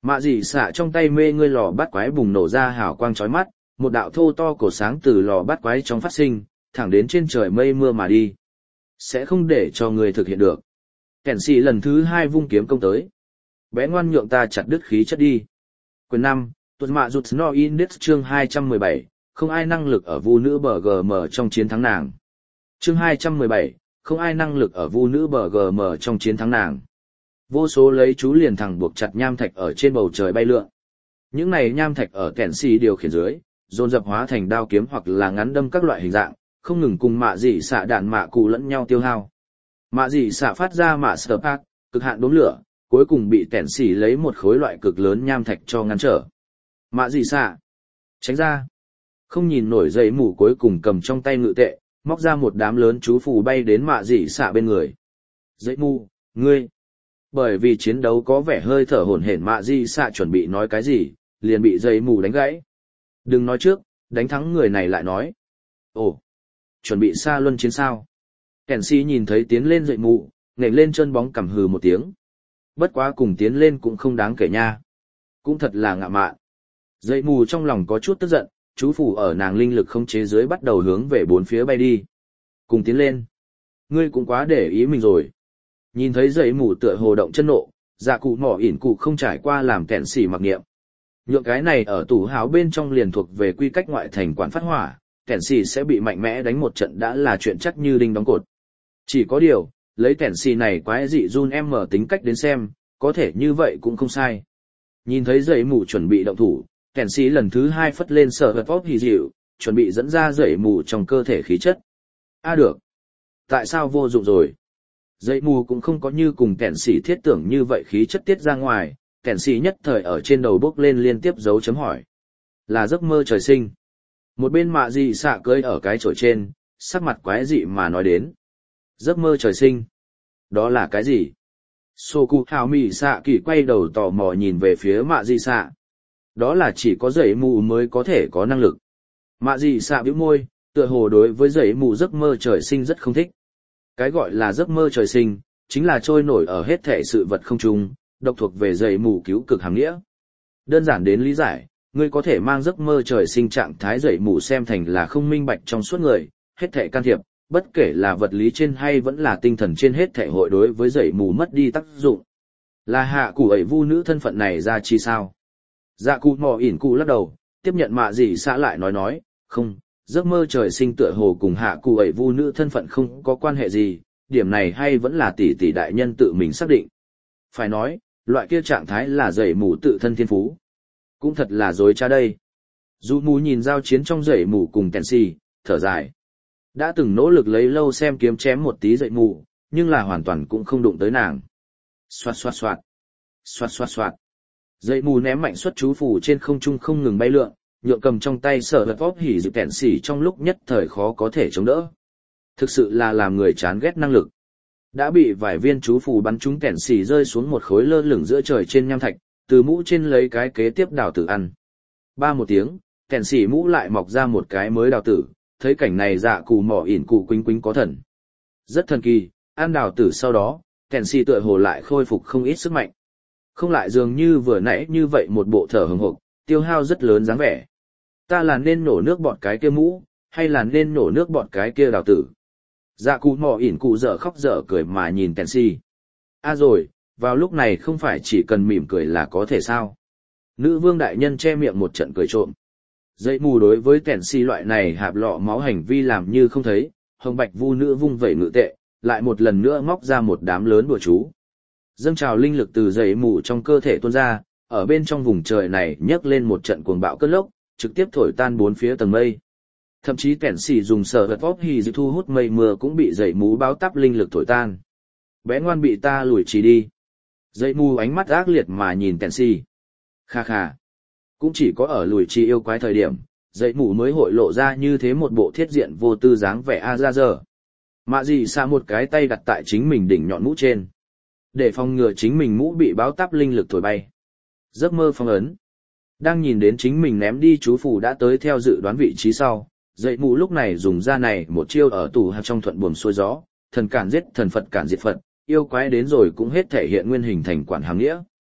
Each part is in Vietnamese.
Mạ dị xạ trong tay mê ngươi lò bát quái bùng nổ ra hào quang chói mắt, một đạo thô to cổ sáng từ lò bát quái trong phát sinh, thẳng đến trên trời mây mưa mà đi. Sẽ không để cho người thực hiện được. Kẻn xì lần thứ 2 vung kiếm công tới. Bé ngoan nhượng ta chặt đứt khí chất đi. Quyền 5, tuột mạ rụt no index chương 217, không ai năng lực ở vu nữ BGM trong chiến thắng nàng. Chương 217, không ai năng lực ở vu nữ BGM trong chiến thắng nàng. Vô số lấy chú liền thẳng buộc chặt nham thạch ở trên bầu trời bay lượn. Những này nham thạch ở kẻn xì điều khiển dưới, dồn dập hóa thành đao kiếm hoặc là ngắn đâm các loại hình dạng, không ngừng cùng mạ dị xạ đạn mạ cụ lẫn nhau tiêu hao. Mạ dị xạ phát ra mạ sờ pak, cực hạn đốm lửa, cuối cùng bị kẻn xì lấy một khối loại cực lớn nham thạch cho ngăn trở. Mạ dị xạ, tránh ra. Không nhìn nổi dây mù cuối cùng cầm trong tay ngự tệ, móc ra một đám lớn chú phù bay đến mạ dị xạ bên người. Dây mù, ngươi. Bởi vì chiến đấu có vẻ hơi thở hổn hển mạ dị xạ chuẩn bị nói cái gì, liền bị dây mù đánh gãy. Đừng nói trước, đánh thắng người này lại nói. Ồ, chuẩn bị xa luân chiến sao. Kẻn xì nhìn thấy tiến lên dậy mù, nhảy lên chân bóng cằm hừ một tiếng. Bất quá cùng tiến lên cũng không đáng kể nha. Cũng thật là ngạ mạn. Dậy mù trong lòng có chút tức giận, chú phủ ở nàng linh lực không chế dưới bắt đầu hướng về bốn phía bay đi. Cùng tiến lên. Ngươi cũng quá để ý mình rồi. Nhìn thấy dậy mù tựa hồ động chân nộ, dạ cụ mỏ ỉn cụ không trải qua làm kẻn xì mặc niệm. Nhượng cái này ở tủ háo bên trong liền thuộc về quy cách ngoại thành quản phát hỏa, kẻn xì sẽ bị mạnh mẽ đánh một trận đã là chuyện chắc như đinh đóng cột. Chỉ có điều, lấy kẻn xì này quái dị run em mở tính cách đến xem, có thể như vậy cũng không sai. Nhìn thấy dậy mù chuẩn bị động thủ, kẻn xì lần thứ 2 phất lên sở vật vóp hì dịu, chuẩn bị dẫn ra dậy mù trong cơ thể khí chất. Được. Tại sao vô dụng rồi? Dậy mù cũng không có như cùng kẻn xì thiết tưởng như vậy khí chất tiết ra ngoài, kẻn xì nhất thời ở trên đầu bốc lên liên tiếp dấu chấm hỏi. Là giấc mơ trời sinh. Một bên mạ dị xạ cưỡi ở cái chổi trên, sắc mặt quái dị mà nói đến. Giấc mơ trời sinh. Đó là cái gì? Soku hào mì xạ kỳ quay đầu tò mò nhìn về phía mạ dị xạ. Đó là chỉ có dậy mù mới có thể có năng lực. Mạ dị xạ bĩu môi, tựa hồ đối với dậy mù giấc mơ trời sinh rất không thích. Cái gọi là giấc mơ trời sinh, chính là trôi nổi ở hết thể sự vật không trung, độc thuộc về dậy mù cứu cực hàng nghĩa. Đơn giản đến lý giải, ngươi có thể mang giấc mơ trời sinh trạng thái dậy mù xem thành là không minh bạch trong suốt người, hết thể can thiệp, bất kể là vật lý trên hay vẫn là tinh thần trên hết thể hội đối với dậy mù mất đi tác dụng. Là hạ cụ ấy vu nữ thân phận này ra chi sao? Dạ cụ mò ỉn cụ lắc đầu, tiếp nhận mạ dị xã lại nói, không, giấc mơ trời sinh tựa hồ cùng hạ cụ ấy vu nữ thân phận không có quan hệ gì, điểm này hay vẫn là tỷ tỷ đại nhân tự mình xác định. Phải nói, loại kia trạng thái là dậy mù tự thân thiên phú. Cũng thật là dối trá đây. Dù mù nhìn giao chiến trong dậy mù cùng kèn xì, thở dài. Đã từng nỗ lực lấy lâu xem kiếm chém một tí dậy mù, nhưng là hoàn toàn cũng không đụng tới nàng. Xoạt xoạt xoạt. Xoạt xoạt xoạt. Dậy mù ném mạnh xuất chú phù trên không trung không ngừng bay lượn, nhượng cầm trong tay sở vật vóp hỉ dự kèn xì trong lúc nhất thời khó có thể chống đỡ. Thực sự là làm người chán ghét năng lực. Đã bị vài viên chú phù bắn trúng kèn xì rơi xuống một khối lơ lửng giữa trời trên nham thạch, từ mũ trên lấy cái kế tiếp đào tử ăn. Ba một tiếng, kèn xì mũ lại mọc ra một cái mới đào tử, thấy cảnh này dạ cụ mỏ ỉn cụ quýnh quýnh có thần. Rất thần kỳ, ăn đào tử sau đó, kèn xì tựa hồ lại khôi phục không ít sức mạnh. Không lại dường như vừa nãy như vậy một bộ thở hừng hực, tiêu hao rất lớn dáng vẻ. Ta là nên nổ nước bọt cái kia mũ, hay là nên nổ nước bọt cái kia đào tử? Dạ cụ mỏ ỉn cụ dở khóc dở cười mà nhìn kèn xì. Rồi, vào lúc này không phải chỉ cần mỉm cười là có thể sao? Nữ vương đại nhân che miệng một trận cười trộm. Dậy mù đối với kèn xì loại này hạp lọ máu hành vi làm như không thấy, hồng bạch vu nữ vung vẩy ngự tệ, lại một lần nữa móc ra một đám lớn bùa chú. Dâng trào linh lực từ dậy mù trong cơ thể tuôn ra, ở bên trong vùng trời này nhấc lên một trận cuồng bạo cơn lốc, trực tiếp thổi tan bốn phía tầng mây. Thậm chí kẻn xì dùng sở vật vóp hì dự thu hút mây mưa cũng bị dậy mù báo táp linh lực thổi tan. Bé ngoan bị ta lùi trì đi. Dậy mù ánh mắt ác liệt mà nhìn kẻn xì. Kha kha. Cũng chỉ có ở lùi trì yêu quái thời điểm, dậy mù mới hội lộ ra như thế một bộ thiết diện vô tư dáng vẻ a ra giờ. Mạ gì xa một cái tay đặt tại chính mình đỉnh nhọn mũ trên. Để phòng ngừa chính mình mũ bị báo táp linh lực thổi bay. Giấc mơ phong ấn. Đang nhìn đến chính mình ném đi chú phù đã tới theo dự đoán vị trí sau, dậy mù lúc này dùng ra này một chiêu ở tủ hạt trong thuận buồm xuôi gió, thần cản giết thần Phật cản diệt Phật, yêu quái đến rồi cũng hết thể hiện nguyên hình thành quản hàm nghĩa.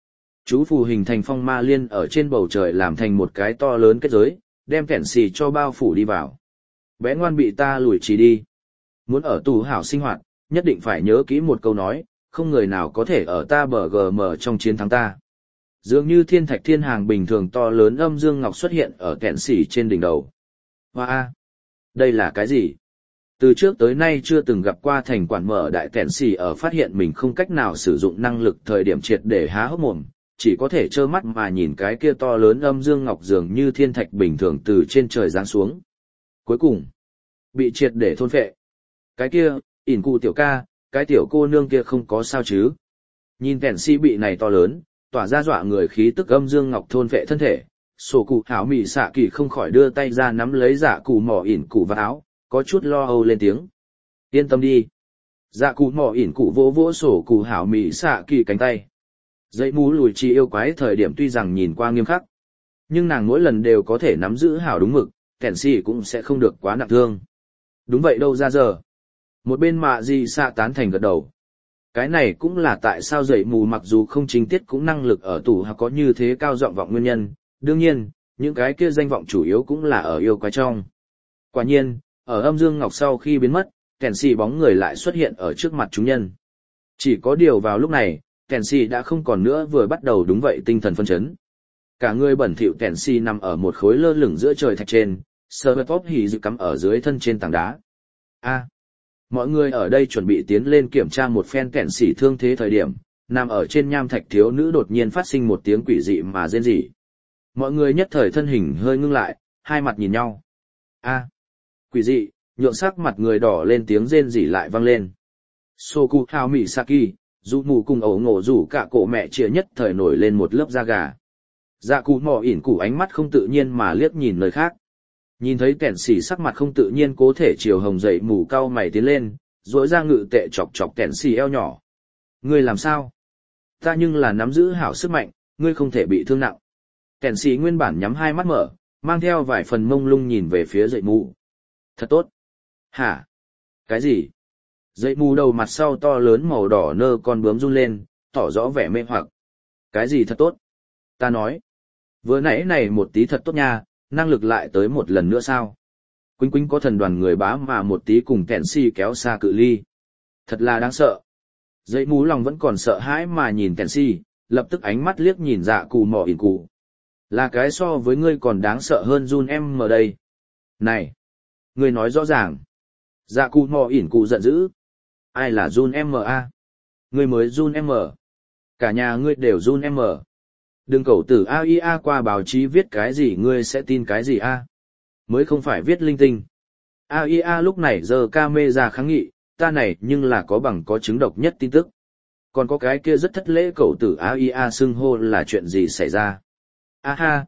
Chú phù hình thành phong ma liên ở trên bầu trời làm thành một cái to lớn kết giới, đem kẻn xì cho bao phủ đi vào. Bé ngoan bị ta lùi trì đi. Muốn ở tù hảo sinh hoạt, nhất định phải nhớ kỹ một câu nói, không người nào có thể ở ta bờ GM trong chiến thắng ta. Dường như thiên thạch thiên hàng bình thường to lớn âm dương ngọc xuất hiện ở kẻn xì trên đỉnh đầu. Hoa! Đây là cái gì? Từ trước tới nay chưa từng gặp qua thành quản mở đại kẻn xì ở phát hiện mình không cách nào sử dụng năng lực thời điểm triệt để há hốc mồm, chỉ có thể trơ mắt mà nhìn cái kia to lớn âm dương ngọc dường như thiên thạch bình thường từ trên trời giáng xuống. Cuối cùng, bị triệt để thôn phệ. Cái kia, ỉn cụ tiểu ca, cái tiểu cô nương kia không có sao chứ. Nhìn kẻn xì bị này to lớn, tỏa ra dọa người khí tức âm dương ngọc thôn phệ thân thể. Sổ cụ hảo mị xạ kỳ không khỏi đưa tay ra nắm lấy dạ cụ mỏ ỉn cụ vào áo, có chút lo âu lên tiếng. Yên tâm đi. Dạ cụ mỏ ỉn cụ vỗ vỗ sổ cụ hảo mị xạ kỳ cánh tay. Dãy mũ lùi trì yêu quái thời điểm tuy rằng nhìn qua nghiêm khắc, nhưng nàng mỗi lần đều có thể nắm giữ hảo đúng mực, kẻn xì cũng sẽ không được quá nặng thương. Đúng vậy đâu ra giờ. Một bên mạ gì xạ tán thành gật đầu. Cái này cũng là tại sao dãy mù mặc dù không chính tiết cũng năng lực ở tủ có như thế cao giọng vọng nguyên nhân. Đương nhiên, những cái kia danh vọng chủ yếu cũng là ở yêu quái trong. Quả nhiên, ở âm dương ngọc sau khi biến mất, kẻn xì bóng người lại xuất hiện ở trước mặt chúng nhân. Chỉ có điều vào lúc này, kẻn xì đã không còn nữa vừa bắt đầu đúng vậy tinh thần phân chấn. Cả người bẩn thỉu kẻn xì nằm ở một khối lơ lửng giữa trời thạch trên, sờ bẹp bóp hỉ dự cắm ở dưới thân trên tảng đá. Mọi người ở đây chuẩn bị tiến lên kiểm tra một phen kẻn xì thương thế thời điểm, nằm ở trên nham thạch thiếu nữ đột nhiên phát sinh một tiếng quỷ dị mà rên rỉ. Mọi người nhất thời thân hình hơi ngưng lại, hai mặt nhìn nhau. Quỷ dị, nhượng sắc mặt người đỏ lên tiếng rên rỉ lại vang lên. Soku Hao Misaki, dù mù cùng ấu ngộ rủ cả cổ mẹ chia nhất thời nổi lên một lớp da gà. Dạ cụ mò ỉn cụ ánh mắt không tự nhiên mà liếc nhìn nơi khác. Nhìn thấy kẻn xì sắc mặt không tự nhiên cố thể chiều hồng dậy mù cau mày tiến lên, rỗi ra ngự tệ chọc chọc kẻn xì eo nhỏ. Ngươi làm sao? Ta nhưng là nắm giữ hảo sức mạnh, ngươi không thể bị thương nặng. Kẻn xì nguyên bản nhắm hai mắt mở, mang theo vài phần mông lung nhìn về phía dậy mù. Thật tốt. Hả? Cái gì? Dậy mù đầu mặt sau to lớn màu đỏ nơ con bướm run lên, tỏ rõ vẻ mê hoặc. Cái gì thật tốt? Ta nói. Vừa nãy này một tí thật tốt nha, năng lực lại tới một lần nữa sao? Quýnh quýnh có thần đoàn người bá mà một tí cùng kẻn xì kéo xa cự ly. Thật là đáng sợ. Dậy mù lòng vẫn còn sợ hãi mà nhìn kẻn xì, lập tức ánh mắt liếc nhìn dạ cụ mỏ ỉn cụ. Là cái so với ngươi còn đáng sợ hơn Jun em ở đây. Này! Ngươi nói rõ ràng. Dạ cụ mò ỉn cụ giận dữ. Ai là Jun em a? Ngươi mới Jun em. Cả nhà ngươi đều Jun em. Đừng cẩu tử AIA qua báo chí viết cái gì ngươi sẽ tin cái gì a? Mới không phải viết linh tinh. AIA lúc này giờ camera kháng nghị, ta này nhưng là có bằng có chứng độc nhất tin tức. Còn có cái kia rất thất lễ cẩu tử AIA xưng hô là chuyện gì xảy ra? Ha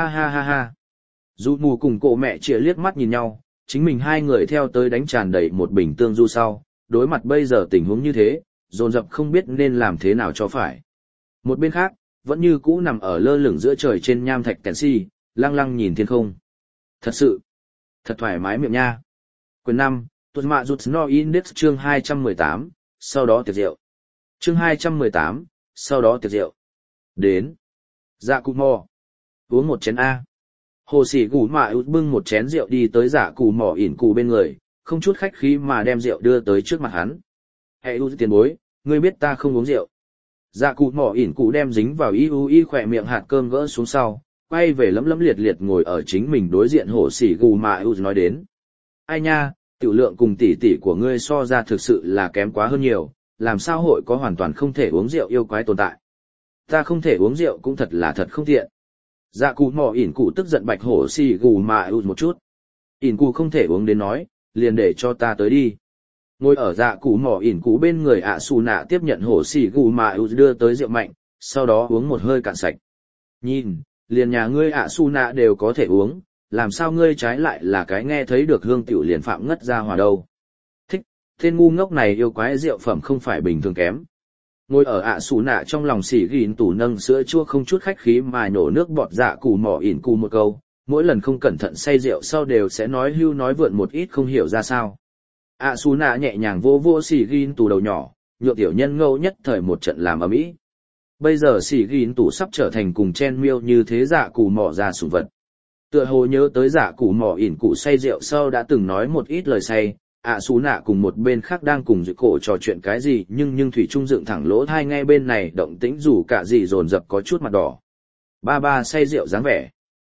ha. Dù mù cùng cổ mẹ chĩa liếc mắt nhìn nhau, chính mình hai người theo tới đánh tràn đầy một bình tương du sau, đối mặt bây giờ tình huống như thế, dồn dập không biết nên làm thế nào cho phải. Một bên khác, vẫn như cũ nằm ở lơ lửng giữa trời trên nham thạch kèn si, lăng lăng nhìn thiên không. Thật sự, thật thoải mái miệng nha. Quyền 5, tuột mạ rụt no index chương 218, sau đó tiệc rượu. Chương 218, sau đó tiệc rượu. Đến. Dạ cụ mò. Uống một chén A. Hồ sĩ gù mạ út bưng một chén rượu đi tới dạ cụ mỏ ỉn cụ bên người, không chút khách khí mà đem rượu đưa tới trước mặt hắn. Hệ út tiền bối, ngươi biết ta không uống rượu. Dạ cụ mỏ ỉn cụ đem dính vào y khỏe miệng hạt cơm gỡ xuống sau, quay về lấm lấm liệt liệt ngồi ở chính mình đối diện hồ sĩ gù mạ út nói đến. Ai nha, tiểu lượng cùng tỷ tỷ của ngươi so ra thực sự là kém quá hơn nhiều, làm sao hội có hoàn toàn không thể uống rượu yêu quái tồn tại. Ta không thể uống rượu cũng thật là thật không tiện. Dạ cụ mò ỉn cụ tức giận bạch hổ xì gù mà út một chút. Ỉn cụ không thể uống đến nói, liền để cho ta tới đi. Ngồi ở dạ cụ mò ỉn cụ bên người ạ xù nạ tiếp nhận hổ xì gù mà út đưa tới rượu mạnh, sau đó uống một hơi cạn sạch. Nhìn, liền nhà ngươi ạ xù nạ đều có thể uống, làm sao ngươi trái lại là cái nghe thấy được hương tiểu liền phạm ngất ra hòa đâu. Thích, tên ngu ngốc này yêu quái rượu phẩm không phải bình thường kém. Ngồi ở ạ xù nạ trong lòng xỉ gìn tủ nâng sữa chua không chút khách khí mà nhổ nước bọt dạ cụ mỏ ỉn cụ một câu, mỗi lần không cẩn thận say rượu sau đều sẽ nói hưu nói vượn một ít không hiểu ra sao. ạ xù nạ nhẹ nhàng vô vô xỉ gìn tủ đầu nhỏ, nhượng tiểu nhân ngâu nhất thời một trận làm ầm ĩ. Bây giờ xỉ gìn tủ sắp trở thành cùng chen miêu như thế dạ cụ mỏ ra sủng vật. Tựa hồ nhớ tới dạ cụ mỏ ỉn cụ say rượu sau đã từng nói một ít lời say, ạ xú nạ cùng một bên khác đang cùng dự cổ trò chuyện cái gì nhưng thủy trung dựng thẳng lỗ thai nghe bên này động tĩnh dù cả gì dồn dập có chút mặt đỏ. Ba ba say rượu dáng vẻ.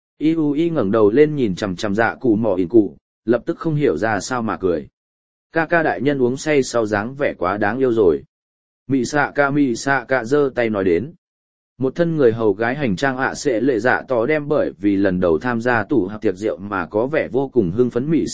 Y ngẩng đầu lên nhìn chằm chằm dạ cụ mỏ ỉn cụ, lập tức không hiểu ra sao mà cười. Ca ca đại nhân uống say sau dáng vẻ quá đáng yêu rồi. Mị xạ ca giơ tay nói đến. Một thân người hầu gái hành trang sẽ lệ dạ tỏ đem bởi vì lần đầu tham gia tủ hạp tiệc rượu mà có vẻ vô cùng hưng phấn mị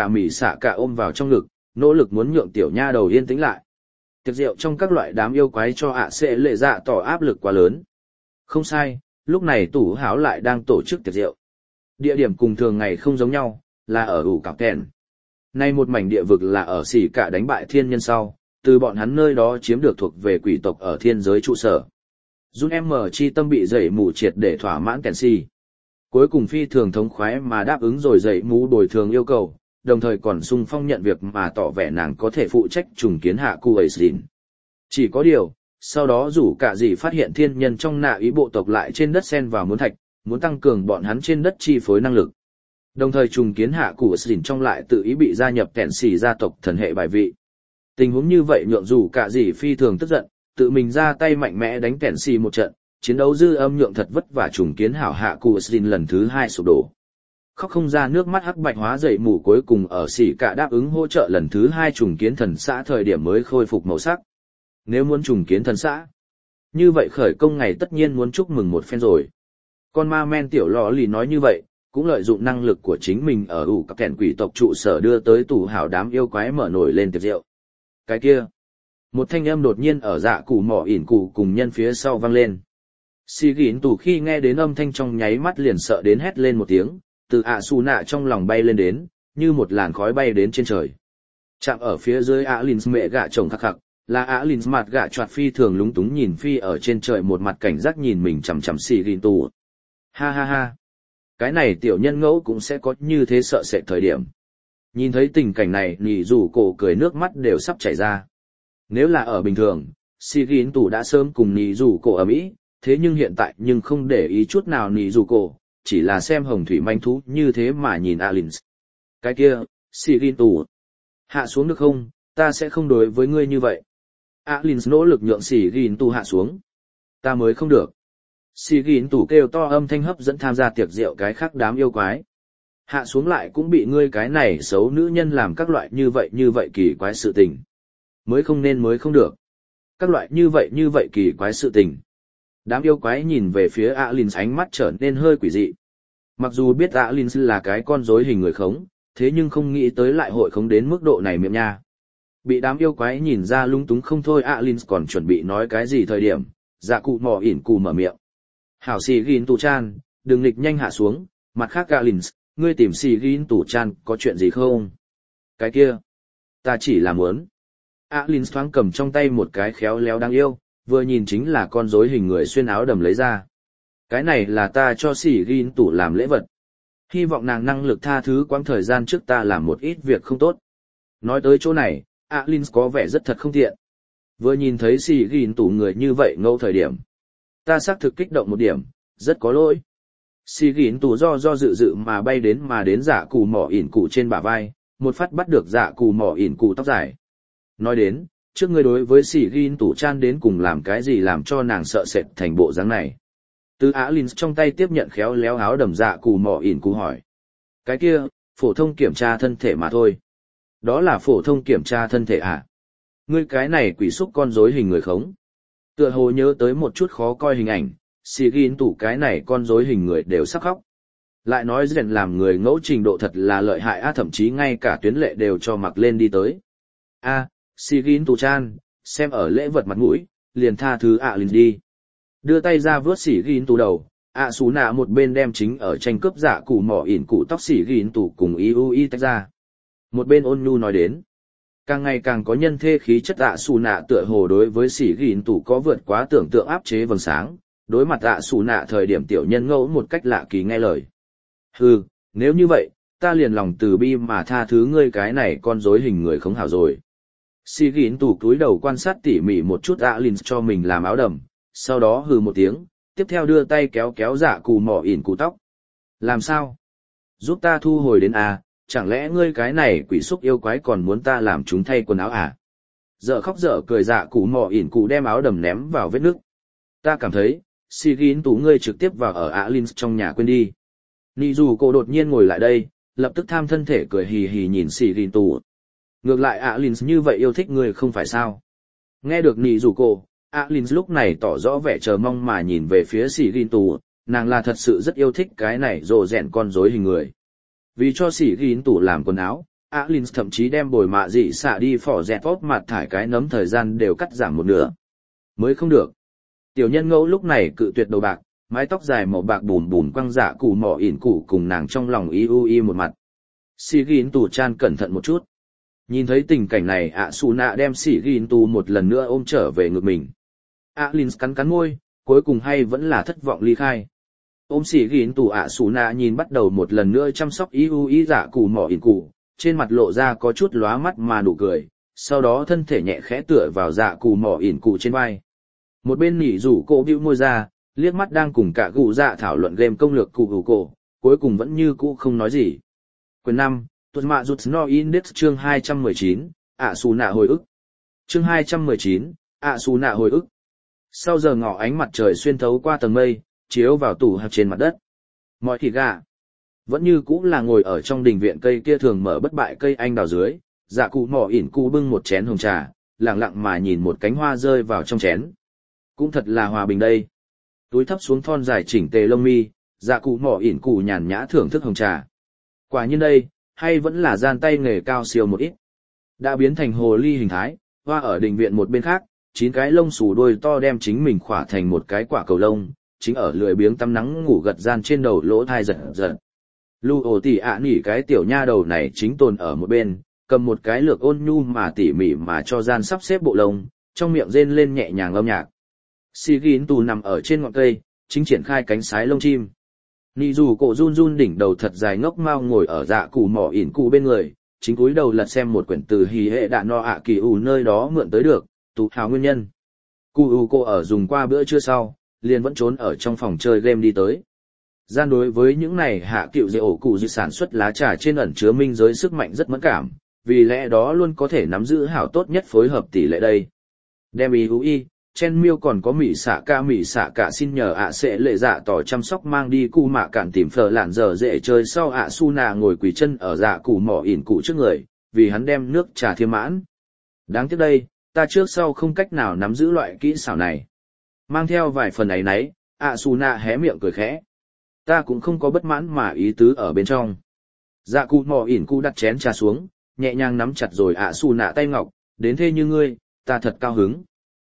xạ ca ôm vào trong ngực, nỗ lực muốn nhượng tiểu nha đầu yên tĩnh lại. Tiệc rượu trong các loại đám yêu quái cho sẽ lệ dạ tỏ áp lực quá lớn. Không sai, lúc này tủ háo lại đang tổ chức tiệc rượu. Địa điểm cùng thường ngày không giống nhau, là ở ủ cọc kèn. Nay một mảnh địa vực là ở xỉ cả đánh bại thiên nhân sau, từ bọn hắn nơi đó chiếm được thuộc về quỷ tộc ở thiên giới trụ sở. Jun M chi tâm bị dậy mù triệt để thỏa mãn kèn si. Cuối cùng phi thường thống khoái mà đáp ứng rồi dậy mù bồi thường yêu cầu, đồng thời còn sung phong nhận việc mà tỏ vẻ nàng có thể phụ trách trùng kiến hạ cu ấy xin. Chỉ có điều, sau đó rủ cả gì phát hiện thiên nhân trong nạ ý bộ tộc lại trên đất sen vào muốn thạch, muốn tăng cường bọn hắn trên đất chi phối năng lực. Đồng thời trùng kiến hạ cụ xỉn trong lại tự ý bị gia nhập kẹn xỉ gia tộc thần hệ bài vị. Tình huống như vậy nhượng dù cả gì phi thường tức giận, tự mình ra tay mạnh mẽ đánh kẹn xỉ một trận, chiến đấu dư âm nhượng thật vất vả trùng kiến hảo hạ cụ xỉn lần thứ 2 sụp đổ. Khóc không ra nước mắt hắc bạch hóa dậy mù cuối cùng ở xỉ cả đáp ứng hỗ trợ lần thứ 2 trùng kiến thần xã thời điểm mới khôi phục màu sắc. Nếu muốn trùng kiến thần xã, như vậy khởi công ngày tất nhiên muốn chúc mừng một phen rồi. Con ma men tiểu lò lì nói như vậy, cũng lợi dụng năng lực của chính mình ở ủ các kẻn quỷ tộc trụ sở đưa tới tủ hảo đám yêu quái mở nổi lên tiệc rượu. Cái kia, một thanh âm đột nhiên ở dạ cụ mỏ ỉn cụ cùng nhân phía sau vang lên. Xì gỉn tủ khi nghe đến âm thanh trong nháy mắt liền sợ đến hét lên một tiếng, từ xù nạ trong lòng bay lên đến, như một làn khói bay đến trên trời. Chạm ở phía dưới Lins mẹ gạ chồng khắc khắc, là Lins mặt gạ choạt phi thường lúng túng nhìn phi ở trên trời một mặt cảnh giác nhìn mình chằm chằm xì gỉn tủ. Ha ha ha. Cái này tiểu nhân ngẫu cũng sẽ có như thế sợ sệt thời điểm. Nhìn thấy tình cảnh này nỉ rủ cổ cười nước mắt đều sắp chảy ra. Nếu là ở bình thường, xì gỉn tủ đã sớm cùng nỉ rủ cổ ở Mỹ, thế nhưng hiện tại nhưng không để ý chút nào nỉ rủ cổ, chỉ là xem hồng thủy manh thú như thế mà nhìn Alins. Cái kia, xì gỉn tủ. Hạ xuống được không, ta sẽ không đối với ngươi như vậy. Alins nỗ lực nhượng xì gỉn tủ hạ xuống. Ta mới không được. Xì gỉn tủ kêu to âm thanh hấp dẫn tham gia tiệc rượu cái khác đám yêu quái. Hạ xuống lại cũng bị ngươi cái này xấu nữ nhân làm các loại như vậy kỳ quái sự tình. Mới không nên mới không được. Các loại như vậy kỳ quái sự tình. Đám yêu quái nhìn về phía Alins ánh mắt trở nên hơi quỷ dị. Mặc dù biết Alins là cái con rối hình người khống, thế nhưng không nghĩ tới lại hội khống đến mức độ này miệng nha. Bị đám yêu quái nhìn ra lung túng không thôi Alins còn chuẩn bị nói cái gì thời điểm, dạ cụ mò ỉn cụ mở miệng. Hảo xì ghin tù chan, đừng nghịch nhanh hạ xuống, mặt khác Alins, ngươi tìm xì ghin tù chan có chuyện gì không? Cái kia, ta chỉ là muốn. Alins thoáng cầm trong tay một cái khéo léo đáng yêu, vừa nhìn chính là con rối hình người xuyên áo đầm lấy ra. Cái này là ta cho xì ghin tù làm lễ vật. Hy vọng nàng năng lực tha thứ quãng thời gian trước ta làm một ít việc không tốt. Nói tới chỗ này, Alins có vẻ rất thật không tiện. Vừa nhìn thấy xì ghin tù người như vậy ngâu thời điểm. Ta xác thực kích động một điểm, rất có lỗi. Xì gỉn tù do dự mà bay đến dạ cù mỏ ỉn cụ trên bả vai, một phát bắt được dạ cù mỏ ỉn cụ tóc dài. Nói đến, trước ngươi đối với xì gỉn tù chan đến cùng làm cái gì làm cho nàng sợ sệt thành bộ dáng này. Từ Alins trong tay tiếp nhận khéo léo áo đầm dạ cù mỏ ỉn cụ hỏi. Cái kia, phổ thông kiểm tra thân thể mà thôi. Đó là phổ thông kiểm tra thân thể à? Ngươi cái này quỷ xúc con rối hình người khống. Tựa hồ nhớ tới một chút khó coi hình ảnh, xì ghin tủ cái này con rối hình người đều sắc khóc. Lại nói rèn làm người ngẫu trình độ thật là lợi hại thậm chí ngay cả tuyến lệ đều cho mặc lên đi tới. Xì ghin tủ chan, xem ở lễ vật mặt mũi, liền tha thứ Alins đi. Đưa tay ra vớt xì ghin tủ đầu, xú nạ một bên đem chính ở tranh cướp dạ cụ mỏ ỉn cụ tóc xì ghin tủ cùng y tách ra. Một bên ôn nhu nói đến. Càng ngày càng có nhân thê khí chất xù nạ tựa hồ đối với xỉ gìn tủ có vượt quá tưởng tượng áp chế vầng sáng, đối mặt xù nạ thời điểm tiểu nhân ngẫu một cách lạ kỳ nghe lời. Hừ, nếu như vậy, ta liền lòng từ bi mà tha thứ ngươi cái này con rối hình người không hảo rồi. Xỉ gìn tủ cúi đầu quan sát tỉ mỉ một chút Alins cho mình làm áo đầm, sau đó hừ một tiếng, tiếp theo đưa tay kéo kéo dạ cụ mỏ ỉn cụ tóc. Làm sao? Giúp ta thu hồi đến à, chẳng lẽ ngươi cái này quỷ xúc yêu quái còn muốn ta làm chúng thay quần áo à? Dở khóc dở cười dạ cụ mỏ ỉn cụ đem áo đầm ném vào vết nước. Ta cảm thấy, xì ghin tú ngươi trực tiếp vào ở Alins trong nhà quên đi. Nị dù cô đột nhiên ngồi lại đây, lập tức tham thân thể cười hì hì nhìn xì ghin tú. Ngược lại Alins như vậy yêu thích ngươi không phải sao? Nghe được nị dù cô, Alins lúc này tỏ rõ vẻ chờ mong mà nhìn về phía xì ghin tú, nàng là thật sự rất yêu thích cái này rồ rẹn con rối hình người. Vì cho xì ghin tú làm quần áo, Alins thậm chí đem bồi mạ dị xạ đi phỏ dẹt tốt mặt thải cái nấm thời gian đều cắt giảm một nửa. Mới không được. Tiểu nhân ngẫu lúc này cự tuyệt đầu bạc, mái tóc dài màu bạc bùn bùn quăng dạ cụ mỏ ỉn cụ cùng nàng trong lòng y một mặt. Xì ghin tú chan cẩn thận một chút. Nhìn thấy tình cảnh này Su nạ đem xì ghin tú một lần nữa ôm trở về ngực mình. Alins cắn cắn môi, cuối cùng hay vẫn là thất vọng ly khai. Ôm xì ghin tú Su nạ nhìn bắt đầu một lần nữa chăm sóc dạ cụ mỏ ỉn cụ, trên mặt lộ ra có chút lóa mắt mà nụ cười, sau đó thân thể nhẹ khẽ tựa vào dạ cụ mỏ ỉn cụ trên vai. Một bên nỉ rủ cô bĩu môi ra, liếc mắt đang cùng cả gù dạ thảo luận game công lược cụ gù cổ, cuối cùng vẫn như cũ không nói gì. Quyển 5, tuột mạ rụt no index chương 219, Su nạ hồi ức. Chương 219, Su nạ hồi ức. Sau giờ ngọ ánh mặt trời xuyên thấu qua tầng mây, chiếu vào tủ hạt trên mặt đất. Mọi thịt gà vẫn như cũ là ngồi ở trong đình viện cây kia thường mở bất bại cây anh đào dưới, dạ cụ mỏ ỉn cụ bưng một chén hồng trà, lặng lặng mà nhìn một cánh hoa rơi vào trong chén. Cũng thật là hòa bình đây. Túi thấp xuống thon dài chỉnh tề lông mi, dạ cụ mỏ ỉn cụ nhàn nhã thưởng thức hồng trà. Quả nhiên đây, hay vẫn là gian tay nghề cao siêu một ít. Đã biến thành hồ ly hình thái, hoa ở đình viện một bên khác, 9 cái lông xù đuôi to đem chính mình khỏa thành một cái quả cầu lông, chính ở lười biếng tắm nắng ngủ gật gian trên đầu lỗ thai giật giật. Lu ổ tỉ nỉ cái tiểu nha đầu này chính tồn ở một bên, cầm một cái lược ôn nhu mà tỉ mỉ mà cho gian sắp xếp bộ lông, trong miệng rên lên nhẹ nhàng âm nhạc. Xì ghin tù nằm ở trên ngọn cây, chính triển khai cánh sái lông chim. Nị dù cổ run run đỉnh đầu thật dài ngốc mau ngồi ở dạ cụ mỏ ỉn cụ bên người, chính cúi đầu lật xem một quyển từ hì hệ đạ no ạ kỳ ủ nơi đó mượn tới được, tù hào nguyên nhân. Cụ ủ cô ở dùng qua bữa trưa sau, liền vẫn trốn ở trong phòng chơi game đi tới. Gian đối với những này hạ cựu dễ ổ cụ dự sản xuất lá trà trên ẩn chứa minh giới sức mạnh rất mẫn cảm, vì lẽ đó luôn có thể nắm giữ hảo tốt nhất phối hợp tỷ lệ đây. Đem Chen miêu còn có mỉ xạ cả xin nhờ sẽ lệ dạ tỏ chăm sóc mang đi cu mạ cản tìm phở lạn giờ dễ chơi sau Su nạ ngồi quỳ chân ở dạ cụ mỏ ỉn cụ trước người, vì hắn đem nước trà thiêm mãn. Đáng tiếc đây, ta trước sau không cách nào nắm giữ loại kỹ xảo này. Mang theo vài phần ấy nấy, Su nạ hé miệng cười khẽ. Ta cũng không có bất mãn mà ý tứ ở bên trong. Dạ cụ mỏ ỉn cụ đặt chén trà xuống, nhẹ nhàng nắm chặt rồi Su nạ tay ngọc, đến thế như ngươi, ta thật cao hứng.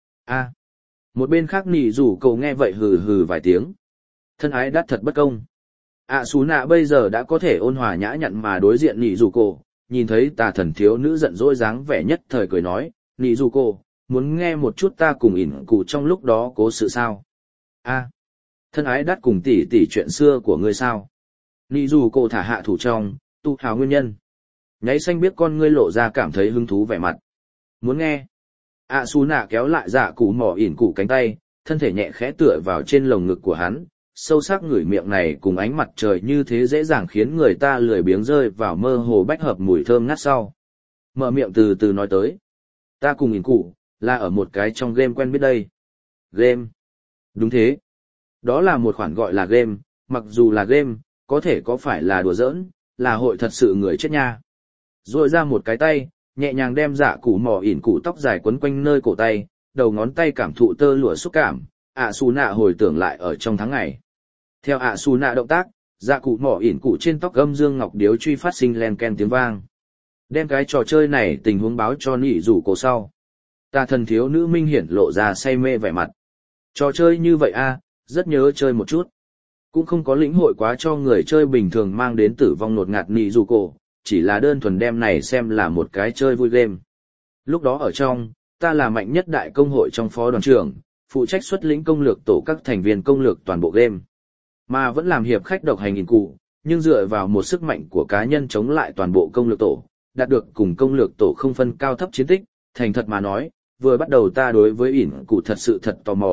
Một bên khác nỉ rủ cậu nghe vậy hừ hừ vài tiếng. Thân ái đắt thật bất công. Su nạ bây giờ đã có thể ôn hòa nhã nhặn mà đối diện nỉ rủ cậu, nhìn thấy tà thần thiếu nữ giận dỗi dáng vẻ nhất thời cười nói, nỉ rủ cậu, muốn nghe một chút ta cùng ỉn cụ trong lúc đó cố sự sao? Thân ái đắt cùng tỉ tỉ chuyện xưa của ngươi sao? Nỉ rủ cậu thả hạ thủ trong, tu hào nguyên nhân. Nháy xanh biết con ngươi lộ ra cảm thấy hứng thú vẻ mặt. Muốn nghe? Su nạ kéo lại dạ cụ mỏ ỉn cụ cánh tay, thân thể nhẹ khẽ tựa vào trên lồng ngực của hắn, sâu sắc ngửi miệng này cùng ánh mặt trời như thế dễ dàng khiến người ta lười biếng rơi vào mơ hồ bách hợp mùi thơm ngát sau. Mở miệng từ từ nói tới. Ta cùng ỉn cụ, là ở một cái trong game quen biết đây. Game? Đúng thế. Đó là một khoản gọi là game, mặc dù là game, có thể có phải là đùa giỡn, là hội thật sự người chết nha. Rồi ra một cái tay, nhẹ nhàng đem dạ cụ mỏ ỉn cụ tóc dài quấn quanh nơi cổ tay, đầu ngón tay cảm thụ tơ lụa xúc cảm, Su nạ hồi tưởng lại ở trong tháng ngày. Theo Su nạ động tác, dạ cụ mỏ ỉn cụ trên tóc gâm dương ngọc điếu truy phát sinh len ken tiếng vang. Đem cái trò chơi này tình huống báo cho nỉ rủ cổ sau. Tà thần thiếu nữ minh hiển lộ ra say mê vẻ mặt. Trò chơi như vậy rất nhớ chơi một chút. Cũng không có lĩnh hội quá cho người chơi bình thường mang đến tử vong nột ngạt nỉ rủ cổ, chỉ là đơn thuần đem này xem là một cái chơi vui game. Lúc đó ở trong, ta là mạnh nhất đại công hội trong phó đoàn trưởng, phụ trách xuất lĩnh công lược tổ các thành viên công lược toàn bộ game. Mà vẫn làm hiệp khách độc hành ỉn cụ, nhưng dựa vào một sức mạnh của cá nhân chống lại toàn bộ công lược tổ, đạt được cùng công lược tổ không phân cao thấp chiến tích, thành thật mà nói, vừa bắt đầu ta đối với ỉn cụ thật sự thật tò mò,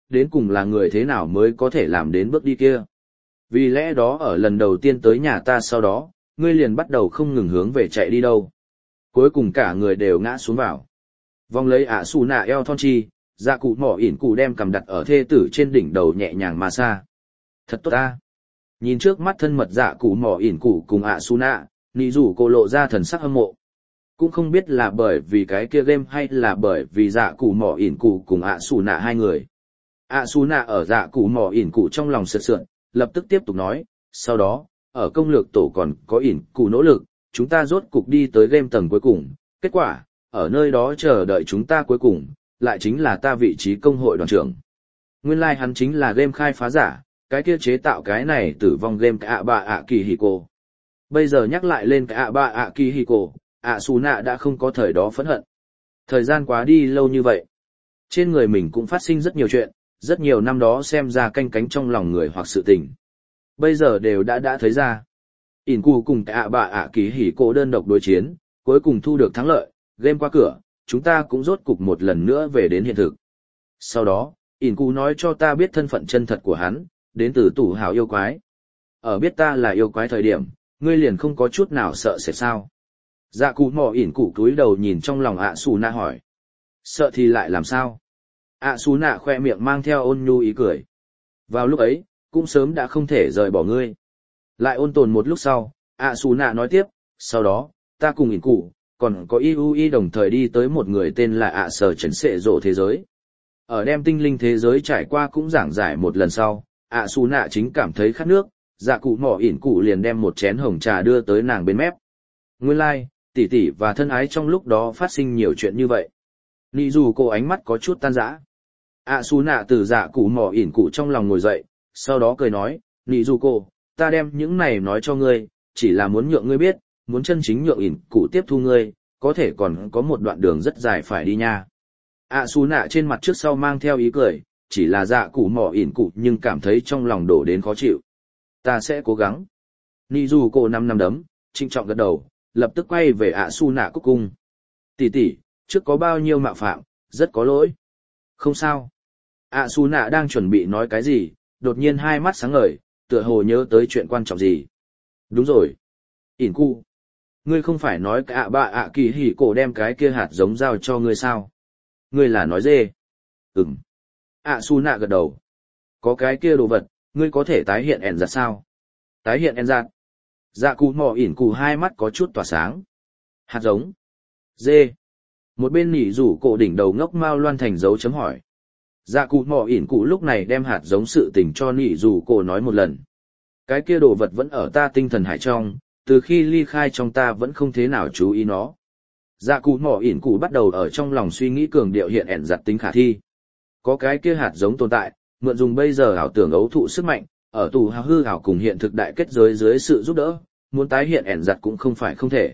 đến cùng là người thế nào mới có thể làm đến bước đi kia. Vì lẽ đó ở lần đầu tiên tới nhà ta sau đó, ngươi liền bắt đầu không ngừng hướng về chạy đi đâu. Cuối cùng cả người đều ngã xuống vào. Vòng lấy ạ xù nạ eo thon chi, dạ cụ mỏ ỉn cụ đem cầm đặt ở thê tử trên đỉnh đầu nhẹ nhàng mà xa. Thật tốt ta. Nhìn trước mắt thân mật dạ cụ mỏ ỉn cụ cùng ạ xù nạ, nị rủ cô lộ ra thần sắc hâm mộ. Cũng không biết là bởi vì cái kia game hay là bởi vì dạ cụ mỏ ỉn cụ cùng ạ xù nạ hai người. ạ xù nạ ở dạ cụ mỏ ỉn cụ trong lòng sượt sượn, lập tức tiếp tục nói, sau đó, ở công lược tổ còn có ỉn cụ nỗ lực, chúng ta rốt cục đi tới game tầng cuối cùng, kết quả, ở nơi đó chờ đợi chúng ta cuối cùng, lại chính là ta vị trí công hội đoàn trưởng. Nguyên lai hắn chính là game khai phá giả, cái kia chế tạo cái này tử vong game ạ bạ ạ kỳ hì cô. Bây giờ nhắc lại lên cái ạ bạ ạ kỳ hì cô, ạ xù nạ đã không có thời đó phẫn hận. Thời gian quá đi lâu như vậy. Trên người mình cũng phát sinh rất nhiều chuyện, rất nhiều năm đó xem ra canh cánh trong lòng người hoặc sự tình. Bây giờ đều đã thấy ra. ỉn cụ cùng cái ạ bạ ạ kỳ hì cô đơn độc đối chiến, cuối cùng thu được thắng lợi, game qua cửa, chúng ta cũng rốt cục một lần nữa về đến hiện thực. Sau đó, ỉn cụ nói cho ta biết thân phận chân thật của hắn, đến từ tủ hào yêu quái. Ở biết ta là yêu quái thời điểm, ngươi liền không có chút nào sợ sẽ sao. Dạ cụ mò ỉn cụ cúi đầu nhìn trong lòng ạ xù nạ hỏi. Sợ thì lại làm sao? ạ xù nạ khoe miệng mang theo ôn nhu ý cười. Vào lúc ấy, cũng sớm đã không thể rời bỏ ngươi. Lại ôn tồn một lúc sau, ạ xù nạ nói tiếp, sau đó, ta cùng ỉn cụ, còn có IUI đồng thời đi tới một người tên là ạ sở trấn sệ rộ thế giới. Ở đem tinh linh thế giới trải qua cũng giảng giải một lần sau, ạ xù nạ chính cảm thấy khát nước, dạ cụ mỏ ỉn cụ liền đem một chén hồng trà đưa tới nàng bên mép. Nguyên lai, tỷ tỷ và thân ái trong lúc đó phát sinh nhiều chuyện như vậy. Nị dù cô ánh mắt có chút tan rã. ạ xù nạ từ dạ cụ mỏ ỉn cụ trong lòng ngồi dậy, sau đó cười nói, nị dù cô, ta đem những này nói cho ngươi, chỉ là muốn nhượng ngươi biết, muốn chân chính nhượng ỉn cụ tiếp thu ngươi, có thể còn có một đoạn đường rất dài phải đi nha. ạ xù nạ trên mặt trước sau mang theo ý cười, chỉ là dạ cụ mỏ ỉn cụ nhưng cảm thấy trong lòng đổ đến khó chịu. Ta sẽ cố gắng. Nị dù cô năm đấm, trinh trọng gật đầu, lập tức quay về ạ xù nạ cúc cung. Tỷ tỷ, trước có bao nhiêu mạo phạm, rất có lỗi. Không sao. ạ xù nạ đang chuẩn bị nói cái gì, đột nhiên hai mắt sáng ngời, tựa hồ nhớ tới chuyện quan trọng gì. Đúng rồi. ỉn cụ, ngươi không phải nói cái ạ bạ ạ kỳ hỉ cổ đem cái kia hạt giống giao cho ngươi sao? Ngươi là nói dê. ạ xù nạ gật đầu. Có cái kia đồ vật, ngươi có thể tái hiện ẻn giặt sao? Tái hiện ẻn giặt. Dạ cụ mò ỉn cụ hai mắt có chút tỏa sáng. Hạt giống. Dê. Một bên nỉ rủ cổ đỉnh đầu ngốc mao loan thành dấu chấm hỏi. Dạ cụ mò ỉn cụ lúc này đem hạt giống sự tình cho nỉ rủ cổ nói một lần. Cái kia đồ vật vẫn ở ta tinh thần hải trong, từ khi ly khai trong ta vẫn không thế nào chú ý nó. Dạ cụ mò ỉn cụ bắt đầu ở trong lòng suy nghĩ cường điệu hiện ẻn giặt tính khả thi. Có cái kia hạt giống tồn tại, mượn dùng bây giờ ảo tưởng ấu thụ sức mạnh, ở tù hư ảo cùng hiện thực đại kết giới dưới sự giúp đỡ, muốn tái hiện ẻn giặt cũng không phải không thể.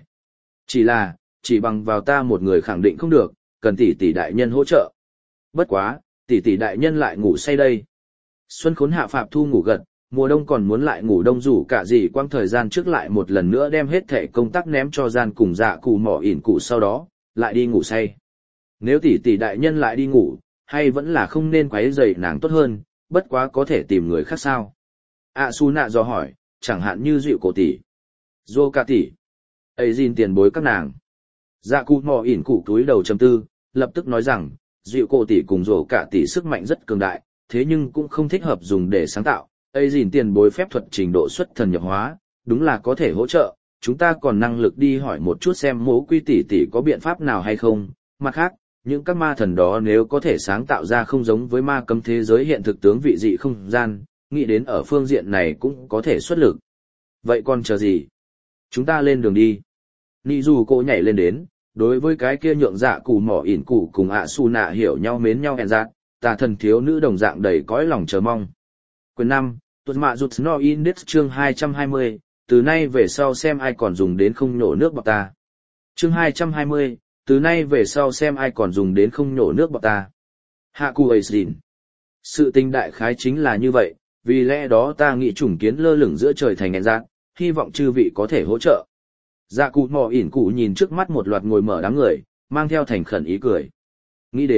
Chỉ bằng vào ta một người khẳng định không được, cần tỷ tỷ đại nhân hỗ trợ. Bất quá, tỷ tỷ đại nhân lại ngủ say đây. Xuân khốn hạ phạm thu ngủ gật, mùa đông còn muốn lại ngủ đông rủ cả gì quang thời gian trước lại một lần nữa đem hết thể công tác ném cho gian cùng dạ cụ mỏ ỉn cụ sau đó, lại đi ngủ say. Nếu tỷ tỷ đại nhân lại đi ngủ, hay vẫn là không nên quấy rầy nàng tốt hơn, bất quá có thể tìm người khác sao? ạ xù nạ dò hỏi, chẳng hạn như dịu cổ tỷ, dô ca tỷ, ấy xin tiền bối các nàng. Dạ cụ mò ỉn cụ túi đầu trầm tư, lập tức nói rằng, dịu cổ tỷ cùng dô ca tỷ sức mạnh rất cường đại, thế nhưng cũng không thích hợp dùng để sáng tạo, ấy xin tiền bối phép thuật trình độ xuất thần nhập hóa, đúng là có thể hỗ trợ, chúng ta còn năng lực đi hỏi một chút xem mố quy tỷ tỷ có biện pháp nào hay không, mặt khác. Những các ma thần đó nếu có thể sáng tạo ra không giống với ma cấm thế giới hiện thực tướng vị dị không gian, nghĩ đến ở phương diện này cũng có thể xuất lực. Vậy còn chờ gì? Chúng ta lên đường đi. Nị dù cô nhảy lên đến, đối với cái kia nhượng dạ cụ mỏ ỉn cụ cùng ạ su nạ hiểu nhau mến nhau hẹn dạng, tà thần thiếu nữ đồng dạng đầy cõi lòng chờ mong. Quyền 5, tuần mạ rụt no index chương 220, từ nay về sau xem ai còn dùng đến không nhổ nước bọt ta. Chương 220, từ nay về sau xem ai còn dùng đến không nhổ nước bọt ta. Hạ cụ ấy xỉn. Sự tình đại khái chính là như vậy, vì lẽ đó ta nghĩ chủng kiến lơ lửng giữa trời thành hẹn dạng, hy vọng chư vị có thể hỗ trợ. Dạ cụ mò ỉn cụ nhìn trước mắt một loạt ngồi mở đám người, mang theo thành khẩn ý cười. Nghĩ đến,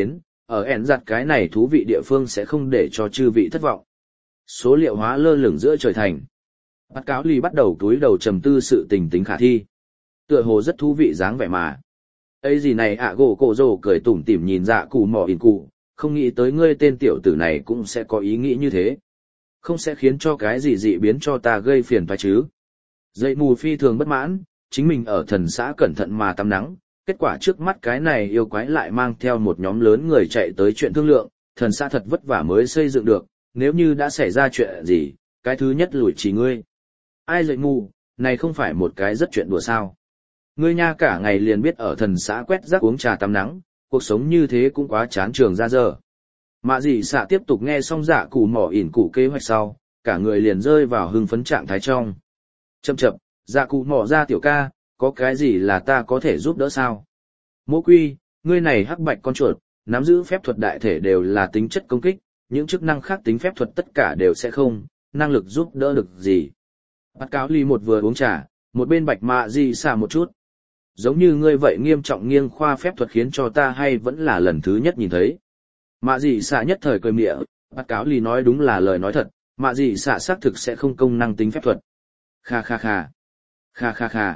ở ẻn giặt cái này thú vị địa phương sẽ không để cho chư vị thất vọng. Số liệu hóa lơ lửng giữa trời thành. Bắt cáo lì bắt đầu túi đầu trầm tư sự tình tính khả thi. Tựa hồ rất thú vị dáng vẻ mà. Ấy gì này ạ gỗ cổ rồ cười tủm tỉm nhìn dạ cụ mò ỉn cụ, không nghĩ tới ngươi tên tiểu tử này cũng sẽ có ý nghĩ như thế. Không sẽ khiến cho cái gì dị biến cho ta gây phiền phải chứ. Dậy mù phi thường bất mãn, chính mình ở thần xã cẩn thận mà tắm nắng, kết quả trước mắt cái này yêu quái lại mang theo một nhóm lớn người chạy tới chuyện thương lượng, thần xã thật vất vả mới xây dựng được, nếu như đã xảy ra chuyện gì, cái thứ nhất lùi chỉ ngươi. Ai dậy mù, này không phải một cái rất chuyện đùa sao. Ngươi nha cả ngày liền biết ở thần xã quét rác uống trà tắm nắng, cuộc sống như thế cũng quá chán trường ra giờ. Mạ dị xạ tiếp tục nghe xong dạ cụ mỏ ỉn cụ kế hoạch sau, cả người liền rơi vào hưng phấn trạng thái trong. Chậm chậm, dạ cụ mỏ ra tiểu ca, có cái gì là ta có thể giúp đỡ sao? Mỗ quy, ngươi này hắc bạch con chuột, nắm giữ phép thuật đại thể đều là tính chất công kích, những chức năng khác tính phép thuật tất cả đều sẽ không, năng lực giúp đỡ được gì. Bắt cáo ly một vừa uống trà, một bên bạch mạ dị xạ một chút. Giống như ngươi vậy nghiêm trọng nghiêng khoa phép thuật khiến cho ta hay vẫn là lần thứ nhất nhìn thấy. Mạ dị xạ nhất thời cười mịa, bắt cáo lì nói đúng là lời nói thật, mạ dị xạ xác thực sẽ không công năng tính phép thuật. Kha kha kha. Kha kha kha.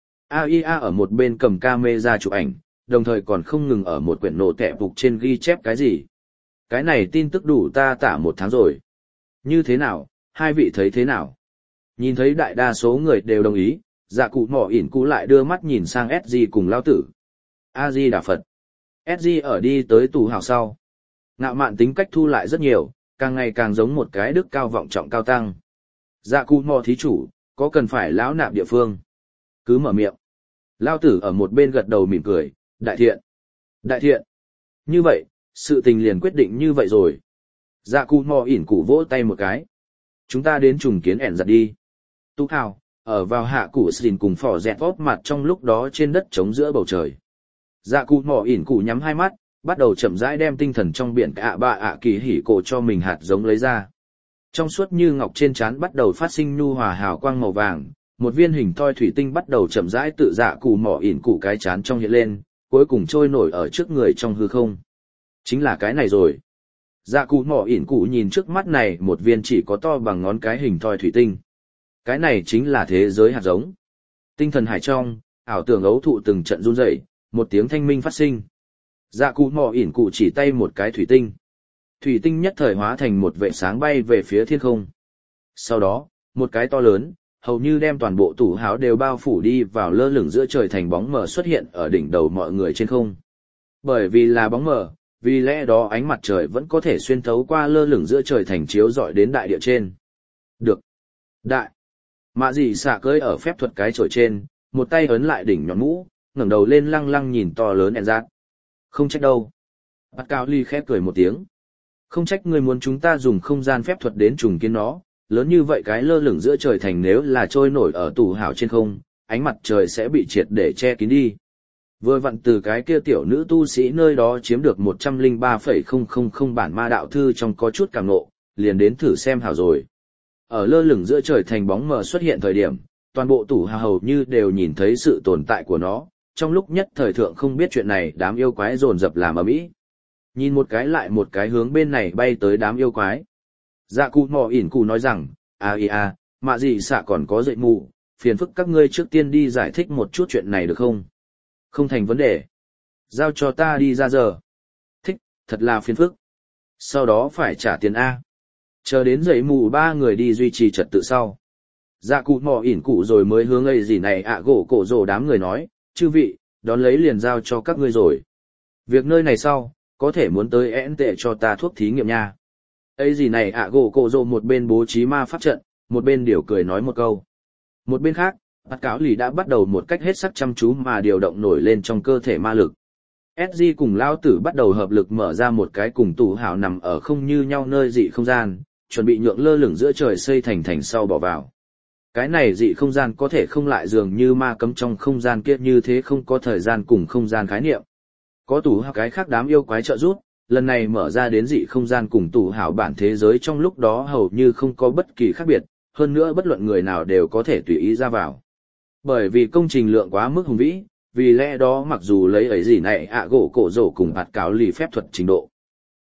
AIA ở một bên cầm camera chụp ảnh, đồng thời còn không ngừng ở một quyển nổ tẹp phục trên ghi chép cái gì. Cái này tin tức đủ ta tả 1 tháng rồi. Như thế nào, hai vị thấy thế nào? Nhìn thấy đại đa số người đều đồng ý, dạ cụ mỏ ỉn cụ lại đưa mắt nhìn sang SG cùng lao tử. A-di Đà Phật. SG ở đi tới tù hào sau. Ngạo mạn tính cách thu lại rất nhiều, càng ngày càng giống một cái đức cao vọng trọng cao tăng. Dạ cụ mỏ thí chủ, có cần phải lão nạp địa phương? Cứ mở miệng. Lao tử ở một bên gật đầu mỉm cười, đại thiện. Đại thiện. Như vậy, sự tình liền quyết định như vậy rồi. Dạ cụ mỏ ỉn cụ vỗ tay một cái. Chúng ta đến trùng kiến ẻn giặt đi. Tu hào, ở vào hạ cụ xin cùng phỏ dẹt vóp mặt trong lúc đó trên đất trống giữa bầu trời. Dạ cụ mỏ ỉn cụ nhắm hai mắt, bắt đầu chậm rãi đem tinh thần trong biển ạ bạ ạ kỳ hỉ cổ cho mình hạt giống lấy ra. Trong suốt như ngọc trên trán bắt đầu phát sinh nhu hòa hào quang màu vàng, một viên hình thoi thủy tinh bắt đầu chậm rãi tự dạ cụ mỏ ỉn cụ cái trán trong hiện lên, cuối cùng trôi nổi ở trước người trong hư không. Chính là cái này rồi. Dạ cụ mỏ ỉn cụ nhìn trước mắt này một viên chỉ có to bằng ngón cái hình thoi thủy tinh. Cái này chính là thế giới hạt giống. Tinh thần hải trong, ảo tưởng ấu thụ từng trận run rẩy, một tiếng thanh minh phát sinh. Dạ cụ mỏ ỉn cụ chỉ tay một cái thủy tinh. Thủy tinh nhất thời hóa thành một vệ sáng bay về phía thiên không. Sau đó, một cái to lớn, hầu như đem toàn bộ tủ háo đều bao phủ đi vào lơ lửng giữa trời thành bóng mờ xuất hiện ở đỉnh đầu mọi người trên không. Bởi vì là bóng mờ, vì lẽ đó ánh mặt trời vẫn có thể xuyên thấu qua lơ lửng giữa trời thành chiếu rọi đến đại địa trên. Được. Đại. Mạ dị xạ cưỡi ở phép thuật cái chổi trên, một tay ấn lại đỉnh nhọn mũ, ngẩng đầu lên lăng lăng nhìn to lớn ẹn rát. Không trách đâu. Bắt cao ly khẽ cười một tiếng. Không trách người muốn chúng ta dùng không gian phép thuật đến trùng kiến nó, lớn như vậy cái lơ lửng giữa trời thành nếu là trôi nổi ở tù hào trên không, ánh mặt trời sẽ bị triệt để che kín đi. Vừa vặn từ cái kia tiểu nữ tu sĩ nơi đó chiếm được 103,000 bản ma đạo thư trong có chút cảm ngộ, liền đến thử xem hào rồi. Ở lơ lửng giữa trời thành bóng mờ xuất hiện thời điểm, toàn bộ tủ hào hầu như đều nhìn thấy sự tồn tại của nó, trong lúc nhất thời thượng không biết chuyện này đám yêu quái dồn dập làm ầm ĩ. Nhìn một cái lại một cái hướng bên này bay tới đám yêu quái. Dạ cụ mò ỉn cụ nói rằng, mạ gì xạ còn có dậy mù, phiền phức các ngươi trước tiên đi giải thích một chút chuyện này được không? Không thành vấn đề. Giao cho ta đi ra giờ. Thích, thật là phiền phức. Sau đó phải trả tiền A. Chờ đến dậy mù 3 người đi duy trì trật tự sau. Dạ cụ mò ỉn cụ rồi mới hướng ấy gì này gỗ cổ rồ đám người nói, chư vị, đón lấy liền giao cho các ngươi rồi. Việc nơi này sau, có thể muốn tới én tệ cho ta thuốc thí nghiệm nha. Ấy gì này gỗ cổ rồ một bên bố trí ma pháp trận, một bên điều cười nói một câu. Một bên khác, bắt cáo lì đã bắt đầu một cách hết sức chăm chú mà điều động nổi lên trong cơ thể ma lực. SG cùng lao tử bắt đầu hợp lực mở ra một cái cùng tủ hào nằm ở không như nhau nơi dị không gian, chuẩn bị nhượng lơ lửng giữa trời xây thành sau bỏ vào. Cái này dị không gian có thể không lại dường như ma cấm trong không gian kia như thế không có thời gian cùng không gian khái niệm. Có tủ hào cái khác đám yêu quái trợ giúp, lần này mở ra đến dị không gian cùng tủ hào bản thế giới trong lúc đó hầu như không có bất kỳ khác biệt, hơn nữa bất luận người nào đều có thể tùy ý ra vào. Bởi vì công trình lượng quá mức hùng vĩ, vì lẽ đó mặc dù lấy ấy gì này gỗ cổ rổ cùng bạt cáo lì phép thuật trình độ,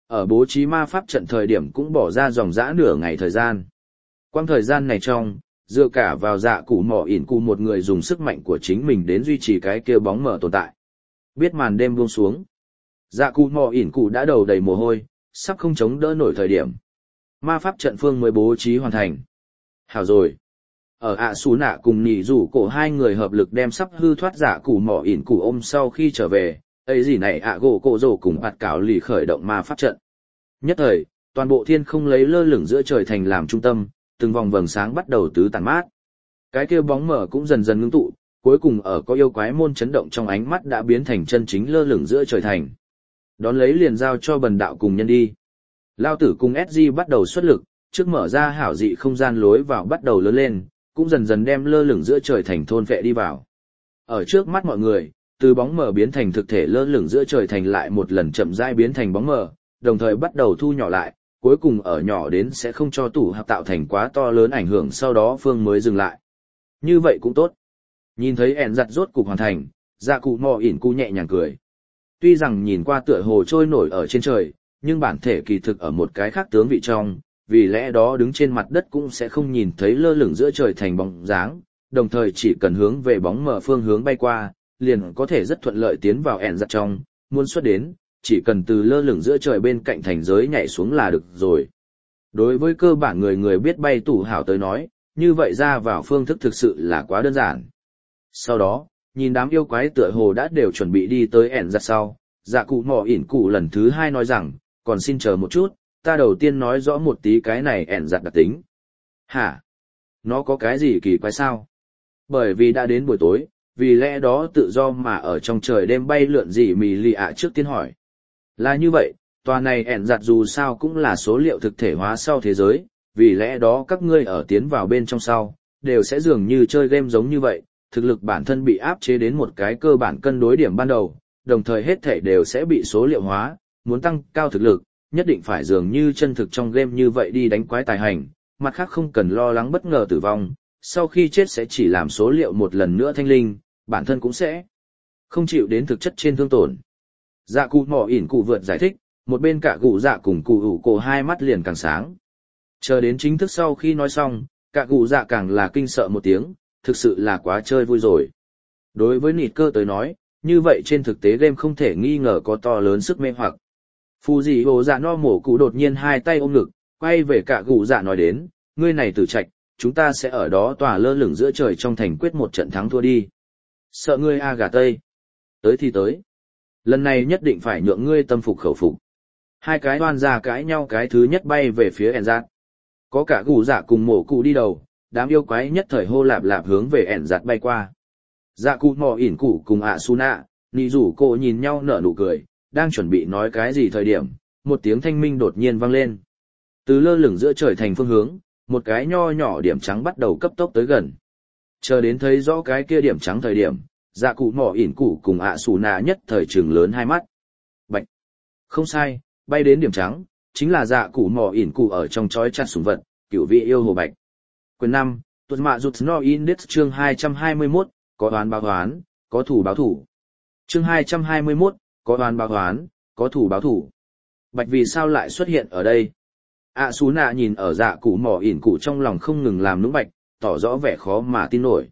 Ở bố trí ma pháp trận thời điểm cũng bỏ ra dòng dã nửa ngày thời gian. Quang thời gian này trong, dựa cả vào dạ cụ mỏ ỉn cụ một người dùng sức mạnh của chính mình đến duy trì cái kia bóng mờ tồn tại. Biết màn đêm buông xuống. Dạ cụ mỏ ỉn cụ đã đầu đầy mồ hôi, sắp không chống đỡ nổi thời điểm. Ma pháp trận phương mới bố trí hoàn thành. Hảo rồi. Ở ạ xú nạ cùng nỉ rủ cổ hai người hợp lực đem sắp hư thoát dạ cụ mỏ ỉn cụ ôm sau khi trở về, ấy gì này ạ gỗ cổ rổ cùng bạt cảo lì khởi động ma pháp trận. Nhất thời, toàn bộ thiên không lấy lơ lửng giữa trời thành làm trung tâm, từng vòng vầng sáng bắt đầu tứ tàn mát. Cái kia bóng mờ cũng dần dần ngưng tụ, cuối cùng ở có yêu quái môn chấn động trong ánh mắt đã biến thành chân chính lơ lửng giữa trời thành. Đón lấy liền giao cho bần đạo cùng nhân đi. Lao tử cùng SG bắt đầu xuất lực, trước mở ra hảo dị không gian lối vào bắt đầu lớn lên, cũng dần dần đem lơ lửng giữa trời thành thôn vệ đi vào. Ở trước mắt mọi người, từ bóng mờ biến thành thực thể lơ lửng giữa trời thành lại một lần chậm rãi biến thành bóng mờ, đồng thời bắt đầu thu nhỏ lại, cuối cùng ở nhỏ đến sẽ không cho tủ hợp tạo thành quá to lớn ảnh hưởng, sau đó phương mới dừng lại. Như vậy cũng tốt. Nhìn thấy ẻn giặt rốt cục hoàn thành, dạ cụ mò ỉn cu nhẹ nhàng cười. Tuy rằng nhìn qua tựa hồ trôi nổi ở trên trời, nhưng bản thể kỳ thực ở một cái khác tướng vị trong, vì lẽ đó đứng trên mặt đất cũng sẽ không nhìn thấy lơ lửng giữa trời thành bóng dáng, đồng thời chỉ cần hướng về bóng mở phương hướng bay qua, liền có thể rất thuận lợi tiến vào ẻn giặt trong, muốn xuất đến, chỉ cần từ lơ lửng giữa trời bên cạnh thành giới nhảy xuống là được rồi. Đối với cơ bản người biết bay tủ hảo tới nói, như vậy ra vào phương thức thực sự là quá đơn giản. Sau đó, nhìn đám yêu quái tựa hồ đã đều chuẩn bị đi tới ẻn giặt sau, dạ cụ mò ỉn cụ lần thứ hai nói rằng, còn xin chờ một chút, ta đầu tiên nói rõ một tí cái này ẻn giặt đặc tính. Hả? Nó có cái gì kỳ quái sao? Bởi vì đã đến buổi tối, vì lẽ đó tự do mà ở trong trời đêm bay lượn gì mì lì ạ trước tiên hỏi. Là như vậy, tòa này ẻn giặt dù sao cũng là số liệu thực thể hóa sau thế giới, vì lẽ đó các ngươi ở tiến vào bên trong sau, đều sẽ dường như chơi game giống như vậy, thực lực bản thân bị áp chế đến một cái cơ bản cân đối điểm ban đầu, đồng thời hết thể đều sẽ bị số liệu hóa, muốn tăng cao thực lực, nhất định phải dường như chân thực trong game như vậy đi đánh quái tài hành, mặt khác không cần lo lắng bất ngờ tử vong, sau khi chết sẽ chỉ làm số liệu một lần nữa thanh linh, bản thân cũng sẽ không chịu đến thực chất trên thương tổn. Dạ cụ mỏ ỉn cụ vượt giải thích, một bên cả cụ dạ cùng cụ ủ cổ hai mắt liền càng sáng. Chờ đến chính thức sau khi nói xong, cả cụ dạ càng là kinh sợ một tiếng, thực sự là quá chơi vui rồi. Đối với nịt cơ tới nói, như vậy trên thực tế game không thể nghi ngờ có to lớn sức mê hoặc. Phù dị hồ dạ no mổ cụ đột nhiên hai tay ôm ngực, quay về cả cụ dạ nói đến, ngươi này tử trạch, chúng ta sẽ ở đó tòa lơ lửng giữa trời trong thành quyết một trận thắng thua đi. Sợ ngươi a gà tây. Tới thì tới. Lần này nhất định phải nhượng ngươi tâm phục khẩu phục. Hai cái đoan ra cãi nhau, cái thứ nhất bay về phía ẻn giặt. Có cả cụ dạ cùng mổ cụ đi đầu, đám yêu quái nhất thời hô lạp lạp hướng về ẻn giặt bay qua. Dạ cụ mò ỉn cụ cùng ạ su nạ, nị rủ cổ nhìn nhau nở nụ cười, đang chuẩn bị nói cái gì thời điểm, một tiếng thanh minh đột nhiên vang lên. Từ lơ lửng giữa trời thành phương hướng, một cái nho nhỏ điểm trắng bắt đầu cấp tốc tới gần. Chờ đến thấy rõ cái kia điểm trắng thời điểm, dạ cụ mỏ ỉn cụ cùng ạ xù nạ nhất thời trừng lớn hai mắt. Bạch! Không sai, bay đến điểm trắng, chính là dạ cụ mỏ ỉn cụ ở trong chói chặt sủng vật, cửu vị yêu hồ bạch. Quyền 5, tuần mạ rụt no index chương 221, có oán báo oán, có thủ báo thủ. Chương 221, có oán báo oán, có thủ báo thủ. Bạch vì sao lại xuất hiện ở đây? ạ xù nạ nhìn ở dạ cụ mỏ ỉn cụ trong lòng không ngừng làm nũng bạch, tỏ rõ vẻ khó mà tin nổi.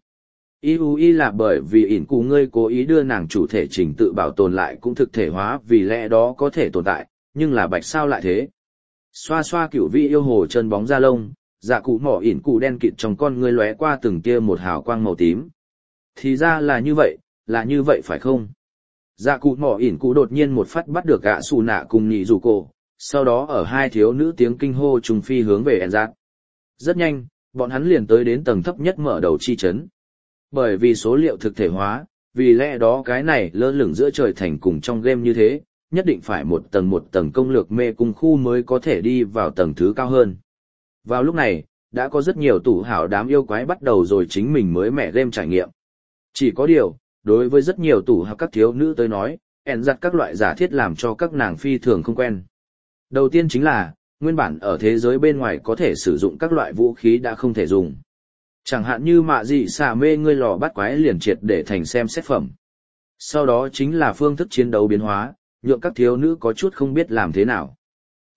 Y là bởi vì ỉn cụ ngươi cố ý đưa nàng chủ thể trình tự bảo tồn lại cũng thực thể hóa, vì lẽ đó có thể tồn tại, nhưng là bạch sao lại thế? Xoa xoa cửu vị yêu hồ chân bóng da lông, dạ cụ mỏ ỉn cụ đen kịt trong con ngươi lóe qua từng tia một hào quang màu tím. Thì ra là như vậy phải không? Dạ cụ mỏ ỉn cụ đột nhiên một phát bắt được ạ xù nạ cùng nhị rủ cổ, sau đó ở hai thiếu nữ tiếng kinh hô trùng phi hướng về ẻn giặt. Rất nhanh, bọn hắn liền tới đến tầng thấp nhất mở đầu chi chấn. Bởi vì số liệu thực thể hóa, vì lẽ đó cái này lơ lửng giữa trời thành cùng trong game như thế, nhất định phải một tầng công lược mê cung khu mới có thể đi vào tầng thứ cao hơn. Vào lúc này, đã có rất nhiều tủ hảo đám yêu quái bắt đầu rồi chính mình mới mẻ game trải nghiệm. Chỉ có điều, đối với rất nhiều tủ hảo các thiếu nữ tới nói, ẻn giặt các loại giả thiết làm cho các nàng phi thường không quen. Đầu tiên chính là, nguyên bản ở thế giới bên ngoài có thể sử dụng các loại vũ khí đã không thể dùng. Chẳng hạn như mạ dị xà mê ngươi lò bắt quái liền triệt để thành xem xét phẩm. Sau đó chính là phương thức chiến đấu biến hóa, nhượng các thiếu nữ có chút không biết làm thế nào.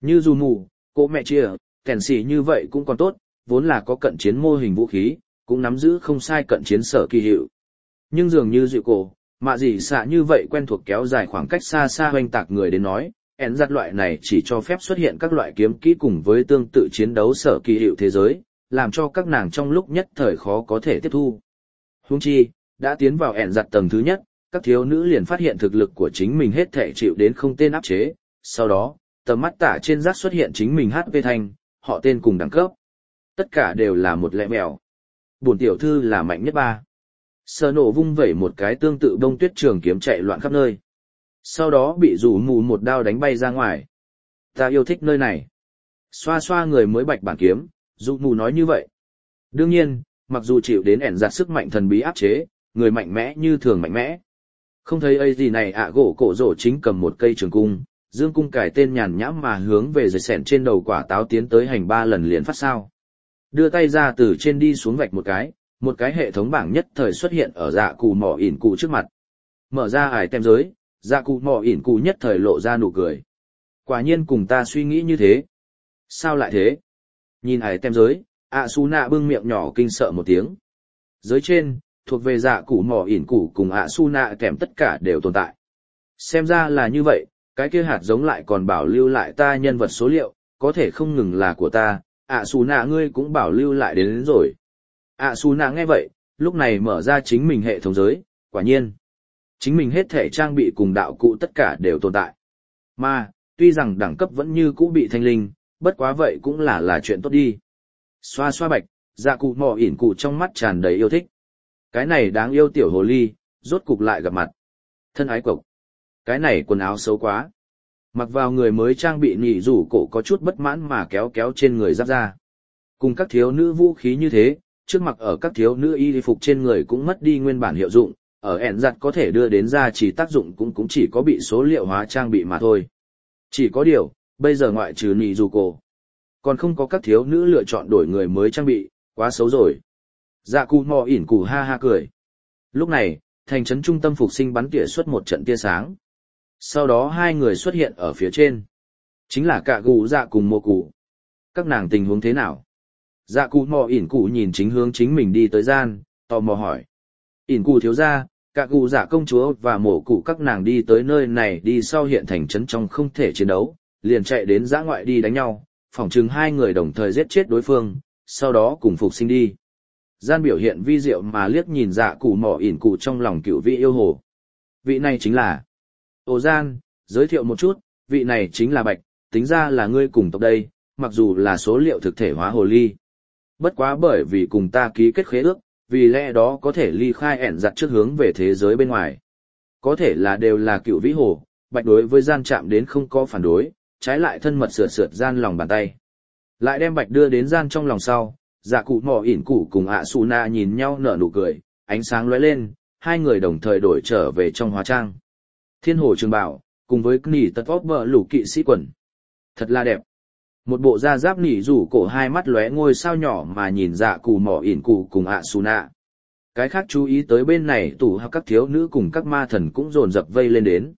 Như dù mù, cô mẹ chia, kèn xỉ như vậy cũng còn tốt, vốn là có cận chiến mô hình vũ khí, cũng nắm giữ không sai cận chiến sở kỳ hiệu. Nhưng dường như dịu cổ, mạ gì xạ như vậy quen thuộc kéo dài khoảng cách xa xa hoành tạc người đến nói, ẻn giặt loại này chỉ cho phép xuất hiện các loại kiếm kỹ cùng với tương tự chiến đấu sở kỳ hiệu thế giới, làm cho các nàng trong lúc nhất thời khó có thể tiếp thu. Huống chi, đã tiến vào ẻn giặt tầng thứ nhất, các thiếu nữ liền phát hiện thực lực của chính mình hết thể chịu đến không tên áp chế, sau đó, tầm mắt tả trên rác xuất hiện chính mình HP thanh, họ tên cùng đẳng cấp. Tất cả đều là một lẹ mèo. Bổn tiểu thư là mạnh nhất ba. Sở nổ vung vẩy một cái tương tự bông tuyết trường kiếm chạy loạn khắp nơi. Sau đó bị rủ mù một đao đánh bay ra ngoài. Ta yêu thích nơi này. Xoa xoa người mới bạch bản kiếm, rủ mù nói như vậy. Đương nhiên, mặc dù chịu đến ẻn giặt sức mạnh thần bí áp chế, người mạnh mẽ như thường mạnh mẽ. Không thấy ấy gì này gỗ cổ rổ chính cầm một cây trường cung, dương cung cải tên nhàn nhãm mà hướng về dây sẻn trên đầu quả táo tiến tới hành 3 lần liền phát sao. Đưa tay ra từ trên đi xuống vạch một cái hệ thống bảng nhất thời xuất hiện ở dạ cụ mỏ ỉn cụ trước mặt. Mở ra ải tem giới, dạ cụ mỏ ỉn cụ nhất thời lộ ra nụ cười. Quả nhiên cùng ta suy nghĩ như thế. Sao lại thế? Nhìn ải tem giới, Su nạ bưng miệng nhỏ kinh sợ một tiếng. Giới trên, thuộc về dạ cụ mỏ ỉn cụ cùng Su nạ kèm tất cả đều tồn tại. Xem ra là như vậy, cái kia hạt giống lại còn bảo lưu lại ta nhân vật số liệu, có thể không ngừng là của ta, Su nạ ngươi cũng bảo lưu lại đến rồi. Su nạ nghe vậy, lúc này mở ra chính mình hệ thống giới, quả nhiên. Chính mình hết thể trang bị cùng đạo cụ tất cả đều tồn tại. Mà, tuy rằng đẳng cấp vẫn như cũ bị thanh linh, bất quá vậy cũng là chuyện tốt đi. Xoa xoa bạch, dạ cụ mò ỉn cụ trong mắt tràn đầy yêu thích. Cái này đáng yêu tiểu hồ ly, rốt cục lại gặp mặt. Thân ái cộc. Cái này quần áo xấu quá. Mặc vào người mới trang bị nỉ rủ cổ có chút bất mãn mà kéo kéo trên người giáp ra. Cùng các thiếu nữ vũ khí như thế, trước mặt ở các thiếu nữ y phục trên người cũng mất đi nguyên bản hiệu dụng, ở ẻn giặt có thể đưa đến ra chỉ tác dụng cũng chỉ có bị số liệu hóa trang bị mà thôi. Chỉ có điều, bây giờ ngoại trừ nỉ rủ cổ, còn không có các thiếu nữ lựa chọn đổi người mới trang bị, quá xấu rồi. Dạ cụ mò ỉn cụ ha ha cười. Lúc này, thành trấn trung tâm phục sinh bắn tỉa xuất một trận tia sáng. Sau đó hai người xuất hiện ở phía trên. Chính là cả gù dạ cùng mô cụ. Các nàng tình huống thế nào? Dạ cụ mò ỉn cụ nhìn chính hướng chính mình đi tới gian, tò mò hỏi. Ỉn cụ thiếu ra, cả gù dạ công chúa và mổ cụ các nàng đi tới nơi này đi sau hiện thành trấn trong không thể chiến đấu, liền chạy đến dã ngoại đi đánh nhau, phỏng chừng hai người đồng thời giết chết đối phương, sau đó cùng phục sinh đi. Gian biểu hiện vi diệu mà liếc nhìn dạ cụ mỏ ỉn cụ trong lòng cựu vị yêu hồ. Vị này chính là... Ồ gian, giới thiệu một chút, vị này chính là Bạch, tính ra là ngươi cùng tộc đây, mặc dù là số liệu thực thể hóa hồ ly. Bất quá bởi vì cùng ta ký kết khế ước, vì lẽ đó có thể ly khai ẻn giặt trước hướng về thế giới bên ngoài. Có thể là đều là cựu vĩ hồ, Bạch đối với gian chạm đến không có phản đối, trái lại thân mật sượt gian lòng bàn tay. Lại đem Bạch đưa đến gian trong lòng sau, dạ cụ mỏ ỉn cụ cùng Su nạ nhìn nhau nở nụ cười, ánh sáng lóe lên, hai người đồng thời đổi trở về trong hóa trang. Thiên hồ trường bảo, cùng với nỉ tật vóc vợ lũ kỵ sĩ quần. Thật là đẹp. Một bộ da giáp nỉ rủ cổ hai mắt lóe ngôi sao nhỏ mà nhìn dạ cụ mỏ ỉn cụ cùng Su nạ. Cái khác chú ý tới bên này tủ hoặc các thiếu nữ cùng các ma thần cũng dồn dập vây lên đến.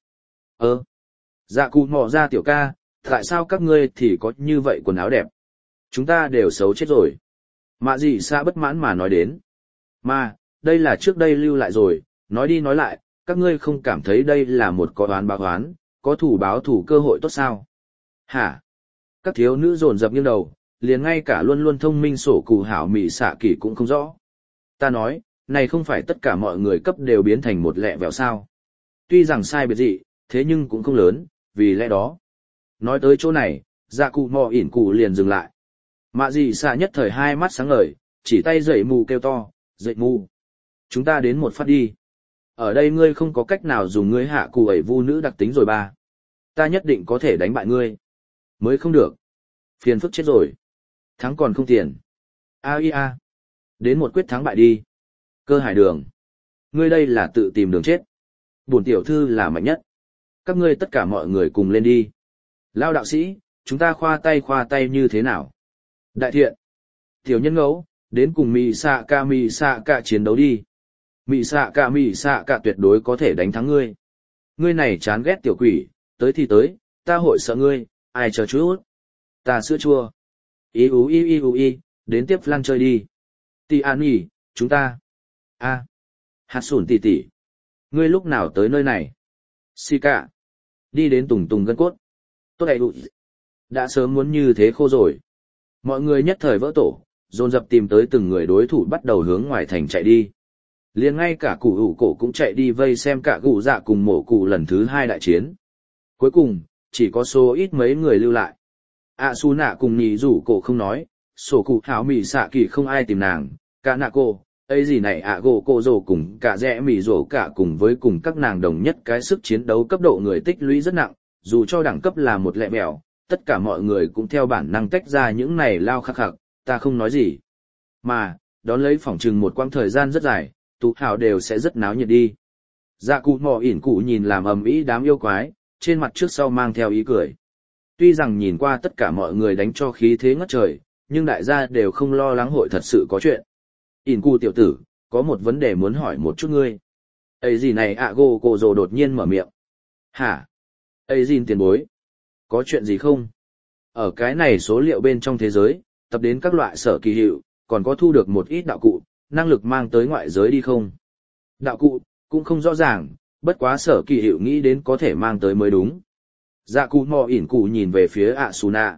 Dạ cụ mỏ ra tiểu ca, tại sao các ngươi thì có như vậy quần áo đẹp? Chúng ta đều xấu chết rồi. Mạ gì xa bất mãn mà nói đến. Mà, đây là trước đây lưu lại rồi, nói đi nói lại, các ngươi không cảm thấy đây là một có oán báo oán, có thủ báo thủ cơ hội tốt sao? Hả? Các thiếu nữ dồn dập nghiêng đầu, liền ngay cả luôn luôn thông minh sổ cụ hảo mị xạ kỳ cũng không rõ. Ta nói, này không phải tất cả mọi người cấp đều biến thành một lẹ vẹo sao? Tuy rằng sai biệt dị, thế nhưng cũng không lớn, vì lẽ đó. Nói tới chỗ này, dạ cụ mò ỉn cụ liền dừng lại. Mạ gì xạ nhất thời hai mắt sáng ngời, chỉ tay dậy mù kêu to, dậy mù. Chúng ta đến một phát đi. Ở đây ngươi không có cách nào dùng ngươi hạ cụ ẩy vu nữ đặc tính rồi ba. Ta nhất định có thể đánh bại ngươi. Mới không được. Phiền phức chết rồi. Thắng còn không tiền. A. Đến một quyết thắng bại đi. Cơ hải đường. Ngươi đây là tự tìm đường chết. Bổn tiểu thư là mạnh nhất. Các ngươi tất cả mọi người cùng lên đi. Lao đạo sĩ, chúng ta khoa tay như thế nào? Đại thiện. Tiểu nhân ngẫu, đến cùng mị xạ ca chiến đấu đi. Mị xạ ca tuyệt đối có thể đánh thắng ngươi. Ngươi này chán ghét tiểu quỷ, tới thì tới, ta hội sợ ngươi, ai chờ chút. Ta sữa chua. Y, đến tiếp flan chơi đi. Tì an nhỉ, chúng ta. Hạt sủn tỉ tỉ. Ngươi lúc nào tới nơi này? Xì cả. Đi đến tùng tùng gân cốt. Tốt đầy đủ. Đã sớm muốn như thế khô rồi. Mọi người nhất thời vỡ tổ, dồn dập tìm tới từng người đối thủ bắt đầu hướng ngoài thành chạy đi. Liền ngay cả cụ hữu cổ cũng chạy đi vây xem cả cụ dạ cùng mổ cụ lần thứ 2 đại chiến. Cuối cùng, chỉ có số ít mấy người lưu lại. Su nạ cùng nhì rủ cổ không nói, sổ cụ háo mì xạ kỳ không ai tìm nàng, cả nạ cô, ấy gì này gỗ cô rồ cùng cả rẽ mì rổ cả cùng với cùng các nàng đồng nhất cái sức chiến đấu cấp độ người tích lũy rất nặng, dù cho đẳng cấp là một lẹ mèo, tất cả mọi người cũng theo bản năng tách ra những này lao khắc khắc, ta không nói gì. Mà, đón lấy phỏng chừng một quãng thời gian rất dài, tú hào đều sẽ rất náo nhiệt đi. Dạ cụ mò ỉn cụ nhìn làm ầm ĩ đám yêu quái, trên mặt trước sau mang theo ý cười. Tuy rằng nhìn qua tất cả mọi người đánh cho khí thế ngất trời, nhưng đại gia đều không lo lắng hội thật sự có chuyện. ỉn cụ tiểu tử, có một vấn đề muốn hỏi một chút ngươi. Ấy gì này gỗ cổ rồ đột nhiên mở miệng. Hả? Ấy gì tiền bối? Có chuyện gì không? Ở cái này số liệu bên trong thế giới, tập đến các loại sở kỳ hiệu, còn có thu được một ít đạo cụ, năng lực mang tới ngoại giới đi không? Đạo cụ, cũng không rõ ràng, bất quá sở kỳ hiệu nghĩ đến có thể mang tới mới đúng. Dạ cụ mò ỉn cụ nhìn về phía Suna.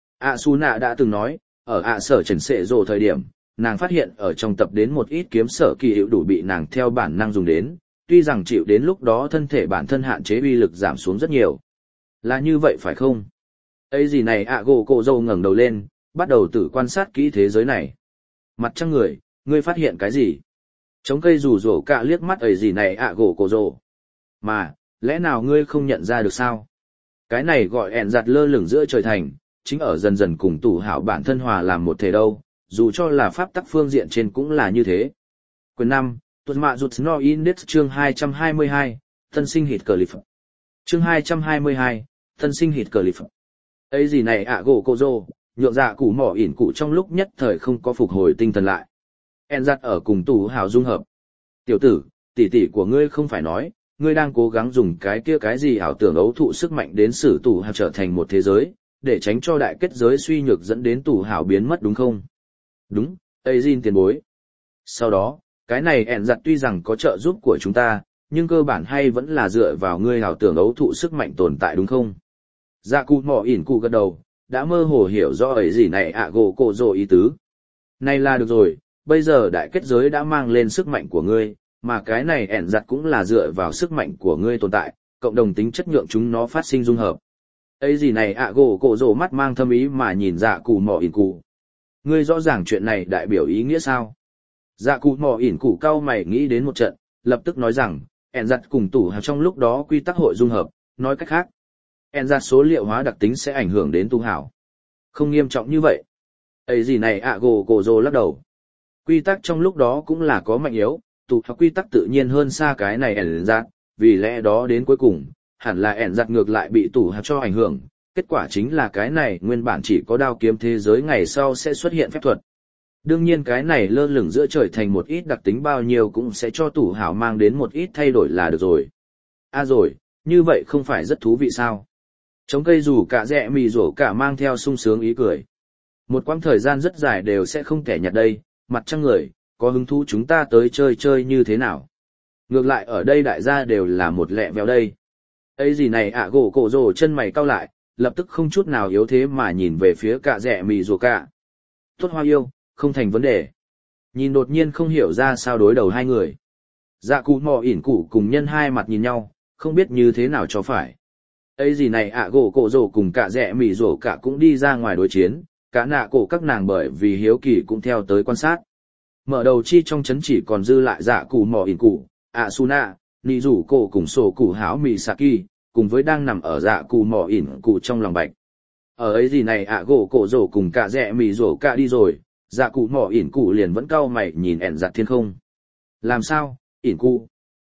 Suna đã từng nói, ở sở trần sệ rồ thời điểm, nàng phát hiện ở trong tập đến một ít kiếm sở kỳ hiệu đủ bị nàng theo bản năng dùng đến, tuy rằng chịu đến lúc đó thân thể bản thân hạn chế uy lực giảm xuống rất nhiều. Là như vậy phải không? Ấy gì này gỗ cổ dâu ngẩng đầu lên, bắt đầu tự quan sát kỹ thế giới này. Mặt trăng người, ngươi phát hiện cái gì? Chống cây rủ rổ cả liếc mắt ấy gì này gỗ cổ dâu. Mà, lẽ nào ngươi không nhận ra được sao? Cái này gọi ẻn giặt lơ lửng giữa trời thành, chính ở dần dần cùng tủ hảo bản thân hòa làm một thể đâu, dù cho là pháp tắc phương diện trên cũng là như thế. Quyền 5, tuần mạ rụt no index chương 222, tân sinh hít cờ lịp. Chương 222, tân sinh hít cờ lịp. Ấy gì này gỗ cô dô, nhượng dạ củ mỏ ỉn cụ trong lúc nhất thời không có phục hồi tinh thần lại. En giặt ở cùng tủ hảo dung hợp. Tiểu tử, tỷ tỷ của ngươi không phải nói, ngươi đang cố gắng dùng cái gì ảo tưởng ấu thụ sức mạnh đến sử tủ hảo trở thành một thế giới, để tránh cho đại kết giới suy nhược dẫn đến tủ hảo biến mất đúng không? Đúng, Azin tiền bối. Sau đó, cái này ẻn giặt tuy rằng có trợ giúp của chúng ta, nhưng cơ bản hay vẫn là dựa vào ngươi ảo tưởng ấu thụ sức mạnh tồn tại đúng không? Dạ cụ mỏ ỉn cụ gật đầu, đã mơ hồ hiểu rõ ấy gì này gỗ cổ rồ ý tứ. Này là được rồi, bây giờ đại kết giới đã mang lên sức mạnh của ngươi, mà cái này ẻn giặt cũng là dựa vào sức mạnh của ngươi tồn tại, cộng đồng tính chất nhượng chúng nó phát sinh dung hợp. Ấy gì này gỗ cổ rồ mắt mang thâm ý mà nhìn dạ cụ mỏ ỉn cụ. Ngươi rõ ràng chuyện này đại biểu ý nghĩa sao? Dạ cụ mỏ ỉn cụ cao mày nghĩ đến một trận, lập tức nói rằng, ẻn giặt cùng tủ hào trong lúc đó quy tắc hội dung hợp, nói cách khác. ẻn giặt số liệu hóa đặc tính sẽ ảnh hưởng đến tu hảo. Không nghiêm trọng như vậy. Ấy gì này gỗ cổ rồ lắc đầu. Quy tắc trong lúc đó cũng là có mạnh yếu, tụ hào quy tắc tự nhiên hơn xa cái này ẻn giặt, vì lẽ đó đến cuối cùng, hẳn là ẻn giặt ngược lại bị tụ hào cho ảnh hưởng. Kết quả chính là cái này nguyên bản chỉ có đao kiếm thế giới ngày sau sẽ xuất hiện phép thuật. Đương nhiên cái này lơ lửng giữa trời thành một ít đặc tính bao nhiêu cũng sẽ cho tủ hảo mang đến một ít thay đổi là được rồi. Rồi, như vậy không phải rất thú vị sao? Chống cây rủ cả rẽ mì rổ cả mang theo sung sướng ý cười. Một quãng thời gian rất dài đều sẽ không kẻ nhặt đây, mặt trăng người, có hứng thú chúng ta tới chơi như thế nào? Ngược lại ở đây đại gia đều là một lẹ véo đây. Ấy gì này gỗ cổ rồ chân mày cau lại, lập tức không chút nào yếu thế mà nhìn về phía cả rẽ mì rổ cả. Tốt hoa yêu, không thành vấn đề. Nhìn đột nhiên không hiểu ra sao đối đầu hai người. Dạ cụ mò ỉn cụ cùng nhân hai mặt nhìn nhau, không biết như thế nào cho phải. Ấy gì này gỗ cổ rổ cùng cả rẽ mì rổ cả cũng đi ra ngoài đối chiến, cả nạ cổ các nàng bởi vì hiếu kỳ cũng theo tới quan sát. Mở đầu chi trong chấn chỉ còn dư lại dạ cụ mò ỉn cụ, Suna, nị rủ cổ cùng sổ cụ háo mì saki, cùng với đang nằm ở dạ cụ mò ỉn cụ trong lòng bạch. Ở ấy gì này gỗ cổ rổ cùng cả rẽ mì rổ cả đi rồi, dạ cụ mò ỉn cụ liền vẫn cau mày nhìn ẻn giặt thiên không. Làm sao, ỉn cụ?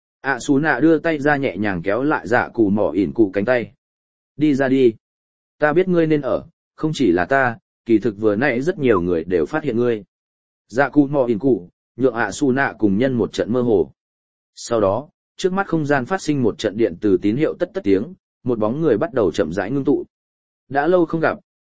Suna đưa tay ra nhẹ nhàng kéo lại dạ cụ mò ỉn cụ cánh tay. Đi ra đi. Ta biết ngươi nên ở, không chỉ là ta, kỳ thực vừa nãy rất nhiều người đều phát hiện ngươi. Dạ cụ mò ỉn cụ, nhượng Suna cùng nhân một trận mơ hồ. Sau đó, trước mắt không gian phát sinh một trận điện từ tín hiệu tất tất tiếng, một bóng người bắt đầu chậm rãi ngưng tụ. Đã lâu không gặp,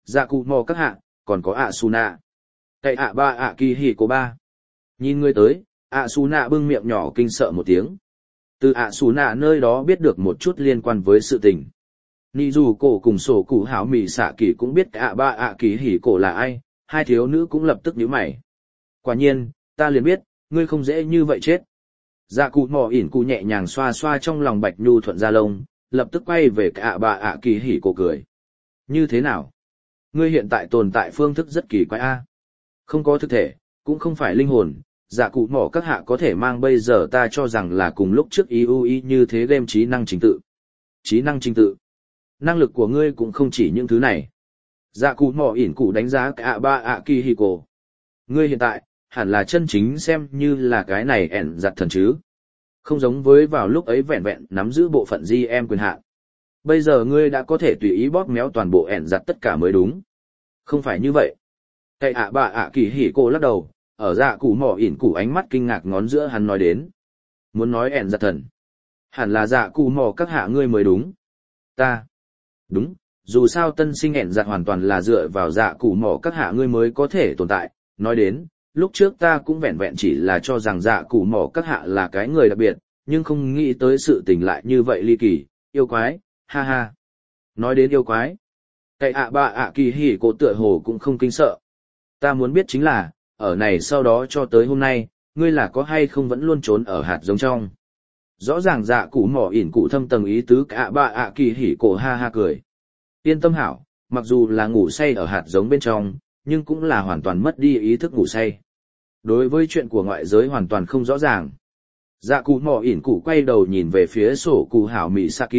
dạ cụ mò các hạ, còn có ạ su nạ. Cậy ạ ba ạ kỳ hỉ của ba. Nhìn người tới, ạ su nạ bưng miệng nhỏ kinh sợ một tiếng. Từ ạ su nạ nơi đó biết được một chút liên quan với sự tình. Nị dù cổ cùng sổ cụ hảo mì xạ kỳ cũng biết ạ ba ạ kỳ hỉ cổ là ai, hai thiếu nữ cũng lập tức nhíu mày. Quả nhiên, ta liền biết, ngươi không dễ như vậy chết. Dạ cụ mò ỉn cụ nhẹ nhàng xoa xoa trong lòng bạch nhu thuận da lông, lập tức quay về ạ ba ạ kỳ hỉ cổ cười. Như thế nào? Ngươi hiện tại tồn tại phương thức rất kỳ quái a. Không có thực thể, cũng không phải linh hồn, dạ cụ mỏ các hạ có thể mang bây giờ ta cho rằng là cùng lúc trước IUI như thế game trí năng trình tự. Trí năng trình tự. Năng lực của ngươi cũng không chỉ những thứ này. Dạ cụ mỏ ỉn cụ đánh giá cả ba ạ kỳ hì cổ. Ngươi hiện tại, hẳn là chân chính xem như là cái này ẻn giặt thần chứ. Không giống với vào lúc ấy vẹn vẹn nắm giữ bộ phận GM quyền hạn. Bây giờ ngươi đã có thể tùy ý bóp méo toàn bộ ẻn giặt tất cả mới đúng. Không phải như vậy. Cây ạ bà ạ kỳ hỉ cô lắc đầu, ở dạ cụ mỏ ỉn cụ ánh mắt kinh ngạc ngón giữa hắn nói đến. Muốn nói ẻn giặt thần. Hẳn là dạ cụ mỏ các hạ ngươi mới đúng. Ta. Đúng, dù sao tân sinh ẻn giặt hoàn toàn là dựa vào dạ cụ mỏ các hạ ngươi mới có thể tồn tại. Nói đến, lúc trước ta cũng vẹn vẹn chỉ là cho rằng dạ cụ mỏ các hạ là cái người đặc biệt, nhưng không nghĩ tới sự tình lại như vậy ly kỳ, yêu quái, ha ha. Nói đến yêu quái. Cây ạ bà ạ kỳ hỉ cô tựa hồ cũng không kinh sợ. Ta muốn biết chính là, ở này sau đó cho tới hôm nay, ngươi là có hay không vẫn luôn trốn ở hạt giống trong. Rõ ràng dạ cụ mỏ ỉn cụ thâm tầng ý tứ cả bà ạ kỳ hỉ cổ ha ha cười. Yên tâm hảo, mặc dù là ngủ say ở hạt giống bên trong, nhưng cũng là hoàn toàn mất đi ý thức ngủ say. Đối với chuyện của ngoại giới hoàn toàn không rõ ràng. Dạ cụ mỏ ỉn cụ quay đầu nhìn về phía sổ cụ hảo mị Saki.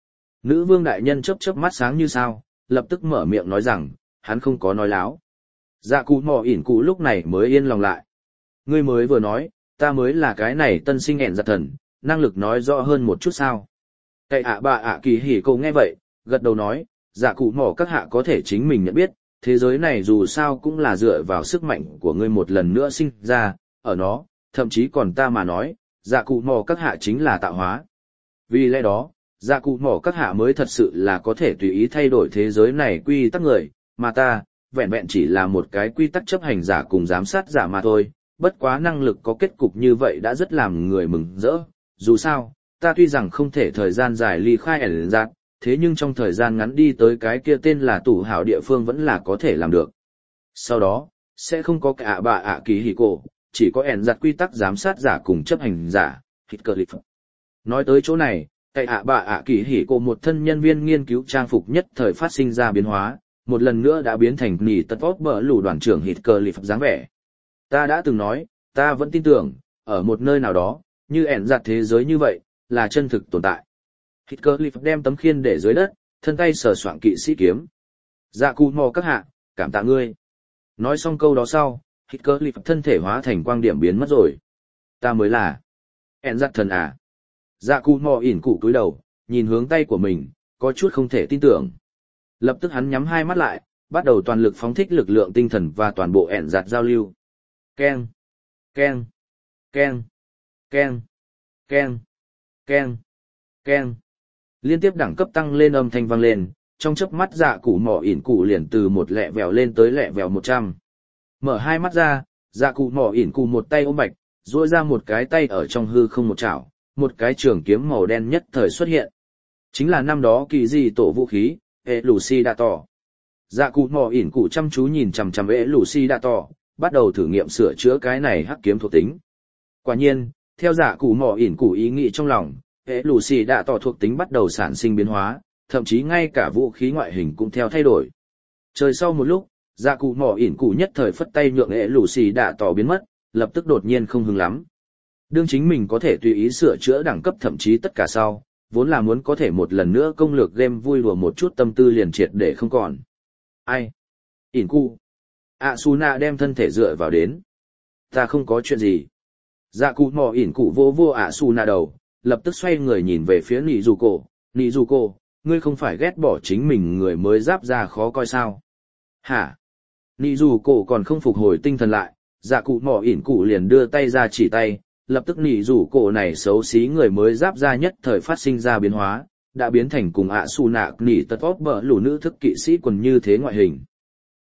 Nữ vương đại nhân chớp chớp mắt sáng như sao, lập tức mở miệng nói rằng, hắn không có nói láo. Dạ cụ mò ỉn cụ lúc này mới yên lòng lại. Ngươi mới vừa nói, ta mới là cái này tân sinh ẻn giặt thần, năng lực nói rõ hơn một chút sao. Cậy ạ bà ạ kỳ hỉ cô nghe vậy, gật đầu nói, dạ cụ mò các hạ có thể chính mình nhận biết, thế giới này dù sao cũng là dựa vào sức mạnh của ngươi một lần nữa sinh ra, ở nó, thậm chí còn ta mà nói, dạ cụ mò các hạ chính là tạo hóa. Vì lẽ đó, dạ cụ mò các hạ mới thật sự là có thể tùy ý thay đổi thế giới này quy tắc người, mà ta, vẹn vẹn chỉ là một cái quy tắc chấp hành giả cùng giám sát giả mà thôi, bất quá năng lực có kết cục như vậy đã rất làm người mừng rỡ. Dù sao, ta tuy rằng không thể thời gian dài ly khai ẻn giặt, thế nhưng trong thời gian ngắn đi tới cái kia tên là tủ hảo địa phương vẫn là có thể làm được. Sau đó, sẽ không có cả bà ạ kỳ hỉ cổ, chỉ có ẻn giặt quy tắc giám sát giả cùng chấp hành giả, hít cơ lịch. Nói tới chỗ này, tại ạ bà ạ kỳ hỉ cổ một thân nhân viên nghiên cứu trang phục nhất thời phát sinh ra biến hóa, một lần nữa đã biến thành nỉ tật vót bờ lù đoàn trưởng hít cơ lịch dáng vẻ. Ta đã từng nói, ta vẫn tin tưởng, ở một nơi nào đó, như ẻn giặt thế giới như vậy, là chân thực tồn tại. Hít cơ lịch đem tấm khiên để dưới đất, thân tay sờ soạng kỵ sĩ kiếm. Dạ cụ mò các hạ, cảm tạ ngươi. Nói xong câu đó sau, hít cơ lịch thân thể hóa thành quang điểm biến mất rồi. Ta mới là ẻn giặt thần à. Dạ cụ mò ỉn cụ cúi đầu, nhìn hướng tay của mình, có chút không thể tin tưởng. Lập tức hắn nhắm hai mắt lại, bắt đầu toàn lực phóng thích lực lượng tinh thần và toàn bộ ẻn giặt giao lưu. Keng, keng, keng, keng, keng, keng, keng. Liên tiếp đẳng cấp tăng lên âm thanh vang lên, trong chớp mắt dạ cụ mỏ ỉn cụ liền từ một lẹ vèo lên tới lẹ vèo 100. Mở hai mắt ra, dạ cụ mỏ ỉn cụ một tay ôm bạch, duỗi ra một cái tay ở trong hư không một chảo, một cái trường kiếm màu đen nhất thời xuất hiện. Chính là năm đó kỳ dị tổ vũ khí, Elucidator. Dạ cụ mỏ ỉn cụ chăm chú nhìn chằm chằm Elucidator, bắt đầu thử nghiệm sửa chữa cái này hắc kiếm thuộc tính. Quả nhiên, theo dạ cụ mỏ ỉn cụ ý nghĩ trong lòng, Elucidator thuộc tính bắt đầu sản sinh biến hóa, thậm chí ngay cả vũ khí ngoại hình cũng theo thay đổi. Trời sau một lúc, dạ cụ mỏ ỉn cụ nhất thời phất tay nhượng Elucidator biến mất, lập tức đột nhiên không hứng lắm. Đương chính mình có thể tùy ý sửa chữa đẳng cấp thậm chí tất cả sau, vốn là muốn có thể một lần nữa công lược game vui đùa một chút tâm tư liền triệt để không còn. Ai? ỉn cụ. Asuna đem thân thể dựa vào đến. Ta không có chuyện gì. Dạ cụ mò ỉn cụ vô vô Asuna đầu, lập tức xoay người nhìn về phía Nizuko. Nizuko, ngươi không phải ghét bỏ chính mình người mới giáp ra khó coi sao? Hả? Nizuko còn không phục hồi tinh thần lại, dạ cụ mò ỉn cụ liền đưa tay ra chỉ tay, lập tức Nizuko này xấu xí người mới giáp ra nhất thời phát sinh ra biến hóa, đã biến thành cùng Asuna nỉ tật tóp bờ lù nữ thức kỵ sĩ quần như thế ngoại hình.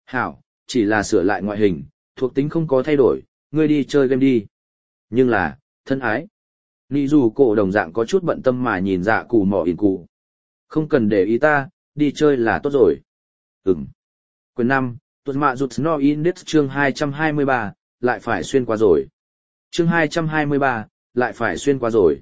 Hảo, chỉ là sửa lại ngoại hình, thuộc tính không có thay đổi, ngươi đi chơi game đi. Nhưng là, thân ái. Nị dù cổ đồng dạng có chút bận tâm mà nhìn dạ cụ mỏ ỉn cụ. Không cần để ý ta, đi chơi là tốt rồi. Quyền 5, tuần mạ rụt no index chương 223, lại phải xuyên qua rồi. Chương 223, lại phải xuyên qua rồi.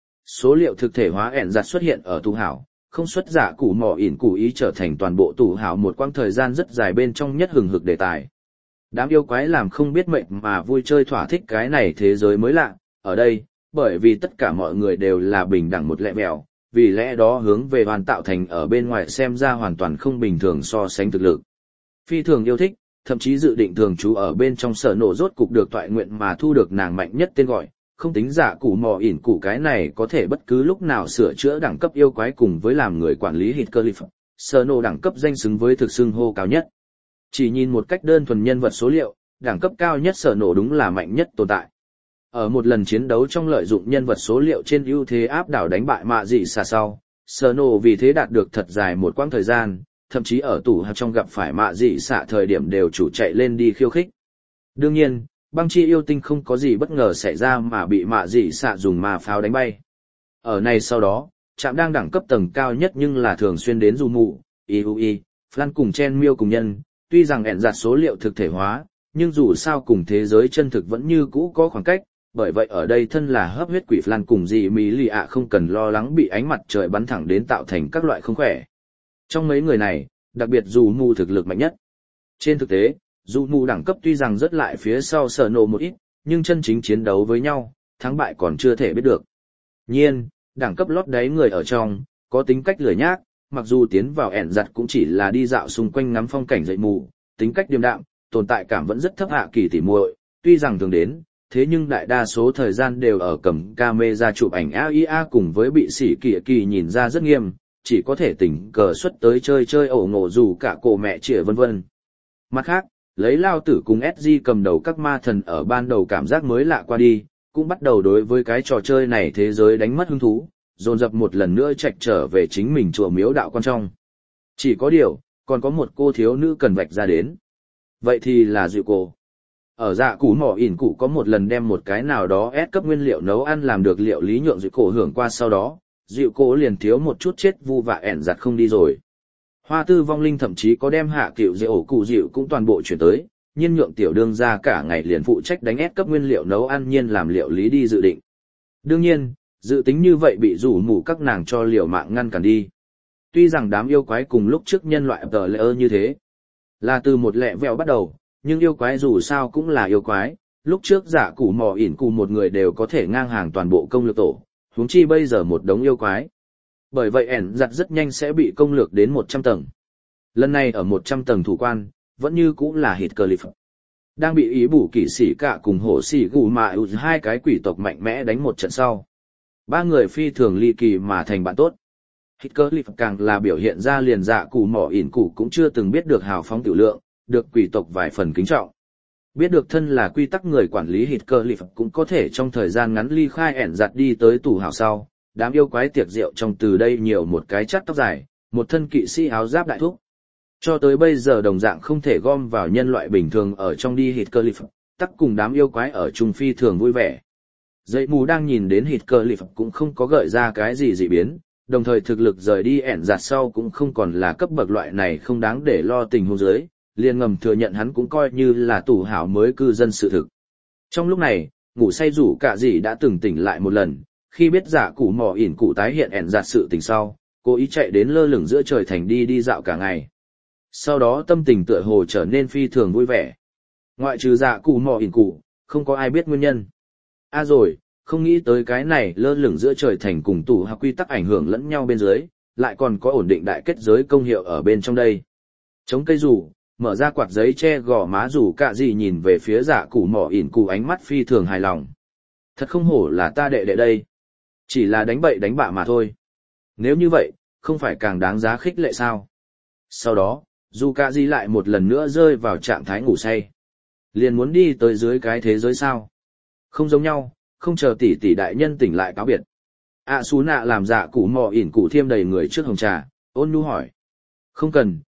Số liệu thực thể hóa ẻn giặt xuất hiện ở tù hảo, không xuất dạ cụ mỏ ỉn cụ ý trở thành toàn bộ tù hảo một quãng thời gian rất dài bên trong nhất hừng hực đề tài. Đám yêu quái làm không biết mệnh mà vui chơi thỏa thích cái này thế giới mới lạ, ở đây, bởi vì tất cả mọi người đều là bình đẳng một lẽ mèo, vì lẽ đó hướng về hoàn tạo thành ở bên ngoài xem ra hoàn toàn không bình thường so sánh thực lực. Phi thường yêu thích, thậm chí dự định thường trú ở bên trong sở nổ rốt cục được toại nguyện mà thu được nàng mạnh nhất tên gọi, không tính giả cụ mò ỉn cụ cái này có thể bất cứ lúc nào sửa chữa đẳng cấp yêu quái cùng với làm người quản lý Hitcliffe, sở nổ đẳng cấp danh xứng với thực xưng hô cao nhất. Chỉ nhìn một cách đơn thuần nhân vật số liệu, đẳng cấp cao nhất sở nổ đúng là mạnh nhất tồn tại. Ở một lần chiến đấu trong lợi dụng nhân vật số liệu trên ưu thế áp đảo đánh bại mạ dị xà sau, sở nổ vì thế đạt được thật dài một quãng thời gian, thậm chí ở tủ hạp trong gặp phải mạ dị xạ thời điểm đều chủ chạy lên đi khiêu khích. Đương nhiên, băng chi yêu tinh không có gì bất ngờ xảy ra mà bị mạ dị xạ dùng ma pháo đánh bay. Ở này sau đó, trạm đang đẳng cấp tầng cao nhất nhưng là thường xuyên đến dù mụ, IUI, Flan cùng Chen Miêu cùng nhân, tuy rằng ẻn giặt số liệu thực thể hóa, nhưng dù sao cùng thế giới chân thực vẫn như cũ có khoảng cách, bởi vậy ở đây thân là hấp huyết quỷ Flan cùng dị mỹ lì ạ không cần lo lắng bị ánh mặt trời bắn thẳng đến tạo thành các loại không khỏe. Trong mấy người này, đặc biệt dù mù thực lực mạnh nhất. Trên thực tế, dù mù đẳng cấp tuy rằng rất lại phía sau sở nổ một ít, nhưng chân chính chiến đấu với nhau, thắng bại còn chưa thể biết được. Nhiên, đẳng cấp lót đáy người ở trong, có tính cách lười nhác, mặc dù tiến vào ẻn giặt cũng chỉ là đi dạo xung quanh ngắm phong cảnh dậy mù, tính cách điềm đạm, tồn tại cảm vẫn rất thấp hạ kỳ tỉ muội, tuy rằng thường đến, thế nhưng đại đa số thời gian đều ở cầm camera chụp ảnh AIA cùng với bị sỉ kỳ nhìn ra rất nghiêm, chỉ có thể tỉnh cờ xuất tới chơi ổ ngộ dù cả cổ mẹ chĩa vân vân. Mặt khác, lấy lao tử cùng SG cầm đầu các ma thần ở ban đầu cảm giác mới lạ qua đi, cũng bắt đầu đối với cái trò chơi này thế giới đánh mất hứng thú, dồn dập một lần nữa chạy trở về chính mình chùa miếu đạo quan trong. Chỉ có điều, còn có một cô thiếu nữ cần vạch ra đến. Vậy thì là dịu cô. Ở dạ củ mỏ ỉn cụ có một lần đem một cái nào đó ép cấp nguyên liệu nấu ăn làm được liệu lý nhượng dịu cổ hưởng qua sau đó, dịu cổ liền thiếu một chút chết vu và ẻn giặt không đi rồi. Hoa tư vong linh thậm chí có đem hạ cựu dịu ổ cụ dịu cũng toàn bộ chuyển tới, nhiên nhượng tiểu đương ra cả ngày liền phụ trách đánh ép cấp nguyên liệu nấu ăn nhiên làm liệu lý đi dự định. Đương nhiên, dự tính như vậy bị rủ mù các nàng cho liều mạng ngăn cản đi. Tuy rằng đám yêu quái cùng lúc trước nhân loại tờ lệ như thế, là từ một lẹ vẹo bắt đầu, nhưng yêu quái dù sao cũng là yêu quái, lúc trước giả củ mò ỉn cụ một người đều có thể ngang hàng toàn bộ công lược tổ, huống chi bây giờ một đống yêu quái. Bởi vậy ẻn giặt rất nhanh sẽ bị công lược đến 100 tầng. Lần này ở 100 tầng thủ quan, vẫn như cũng là Hitcliffe. Đang bị ý bù kỵ sĩ cả cùng hổ sĩ gù mà hai cái quỷ tộc mạnh mẽ đánh một trận sau. Ba người phi thường ly kỳ mà thành bạn tốt. Hitcliffe càng là biểu hiện ra liền dạ cụ mỏ ỉn cụ cũng chưa từng biết được hào phóng tiểu lượng, được quỷ tộc vài phần kính trọng. Biết được thân là quy tắc người quản lý Hitcliffe cũng có thể trong thời gian ngắn ly khai ẻn giặt đi tới tủ hào sau, đám yêu quái tiệc rượu trong từ đây nhiều một cái chắt tóc dài, một thân kỵ sĩ áo giáp đại thúc. Cho tới bây giờ đồng dạng không thể gom vào nhân loại bình thường ở trong đi Hitcliffe, tắc cùng đám yêu quái ở trung phi thường vui vẻ. Dậy mù đang nhìn đến Hitcliffe cũng không có gợi ra cái gì dị biến, đồng thời thực lực rời đi ẻn giặt sau cũng không còn là cấp bậc loại này không đáng để lo tình huống dưới, liền ngầm thừa nhận hắn cũng coi như là tủ hảo mới cư dân sự thực. Trong lúc này, ngủ say rủ cả gì đã từng tỉnh lại một lần, khi biết giả cụ mò ỉn cụ tái hiện ẻn giặt sự tình sau, cố ý chạy đến lơ lửng giữa trời thành đi dạo cả ngày. Sau đó tâm tình tựa hồ trở nên phi thường vui vẻ. Ngoại trừ giả cụ mò ỉn cụ, không có ai biết nguyên nhân. Rồi, không nghĩ tới cái này lơ lửng giữa trời thành cùng tủ học quy tắc ảnh hưởng lẫn nhau bên dưới, lại còn có ổn định đại kết giới công hiệu ở bên trong đây. Chống cây rủ, mở ra quạt giấy che gò má rủ cả gì nhìn về phía giả cụ mỏ ỉn cụ ánh mắt phi thường hài lòng. Thật không hổ là ta đệ đệ đây. Chỉ là đánh bậy đánh bạ mà thôi. Nếu như vậy, không phải càng đáng giá khích lệ sao? Sau đó, dù cả gì lại một lần nữa rơi vào trạng thái ngủ say. Liền muốn đi tới dưới cái thế giới sao? Không giống nhau, không chờ tỷ tỷ đại nhân tỉnh lại cáo biệt. Xú nạ làm giả cụ mò ỉn cụ thiêm đầy người trước hồng trà, ôn nhu hỏi. Không cần,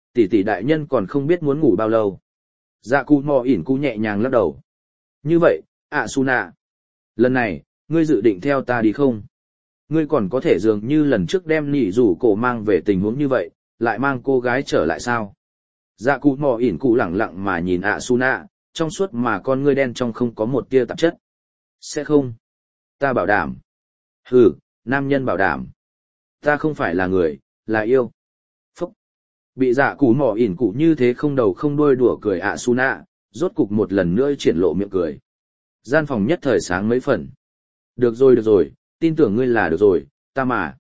Tỷ tỷ đại nhân còn không biết muốn ngủ bao lâu. Dạ cụ mò ỉn cụ nhẹ nhàng lắc đầu. Như vậy, Suna. Lần này, ngươi dự định theo ta đi không? Ngươi còn có thể dường như lần trước đem nỉ rủ cổ mang về tình huống như vậy, lại mang cô gái trở lại sao? Dạ cụ mò ỉn cụ lẳng lặng mà nhìn Suna, trong suốt mà con ngươi đen trong không có một tia tạp chất. Sẽ không. Ta bảo đảm. Hừ, nam nhân bảo đảm. Ta không phải là người, là yêu. Phúc. Bị dạ cụ mò ỉn cụ như thế không đầu không đuôi đùa cười Suna, rốt cục một lần nữa triển lộ miệng cười. Gian phòng nhất thời sáng mấy phần. Được rồi, tin tưởng ngươi là được rồi, ta mà.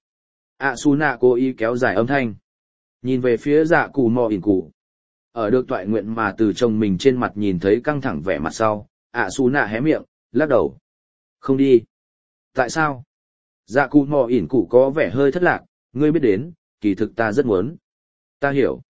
Suna cố ý kéo dài âm thanh. Nhìn về phía dạ cụ mò ỉn cụ. Ở được toại nguyện mà từ chồng mình trên mặt nhìn thấy căng thẳng vẻ mặt sau, Suna hé miệng, lắc đầu. Không đi. Tại sao? Dạ cụ mò ỉn cụ có vẻ hơi thất lạc, ngươi biết đến, kỳ thực ta rất muốn. Ta hiểu.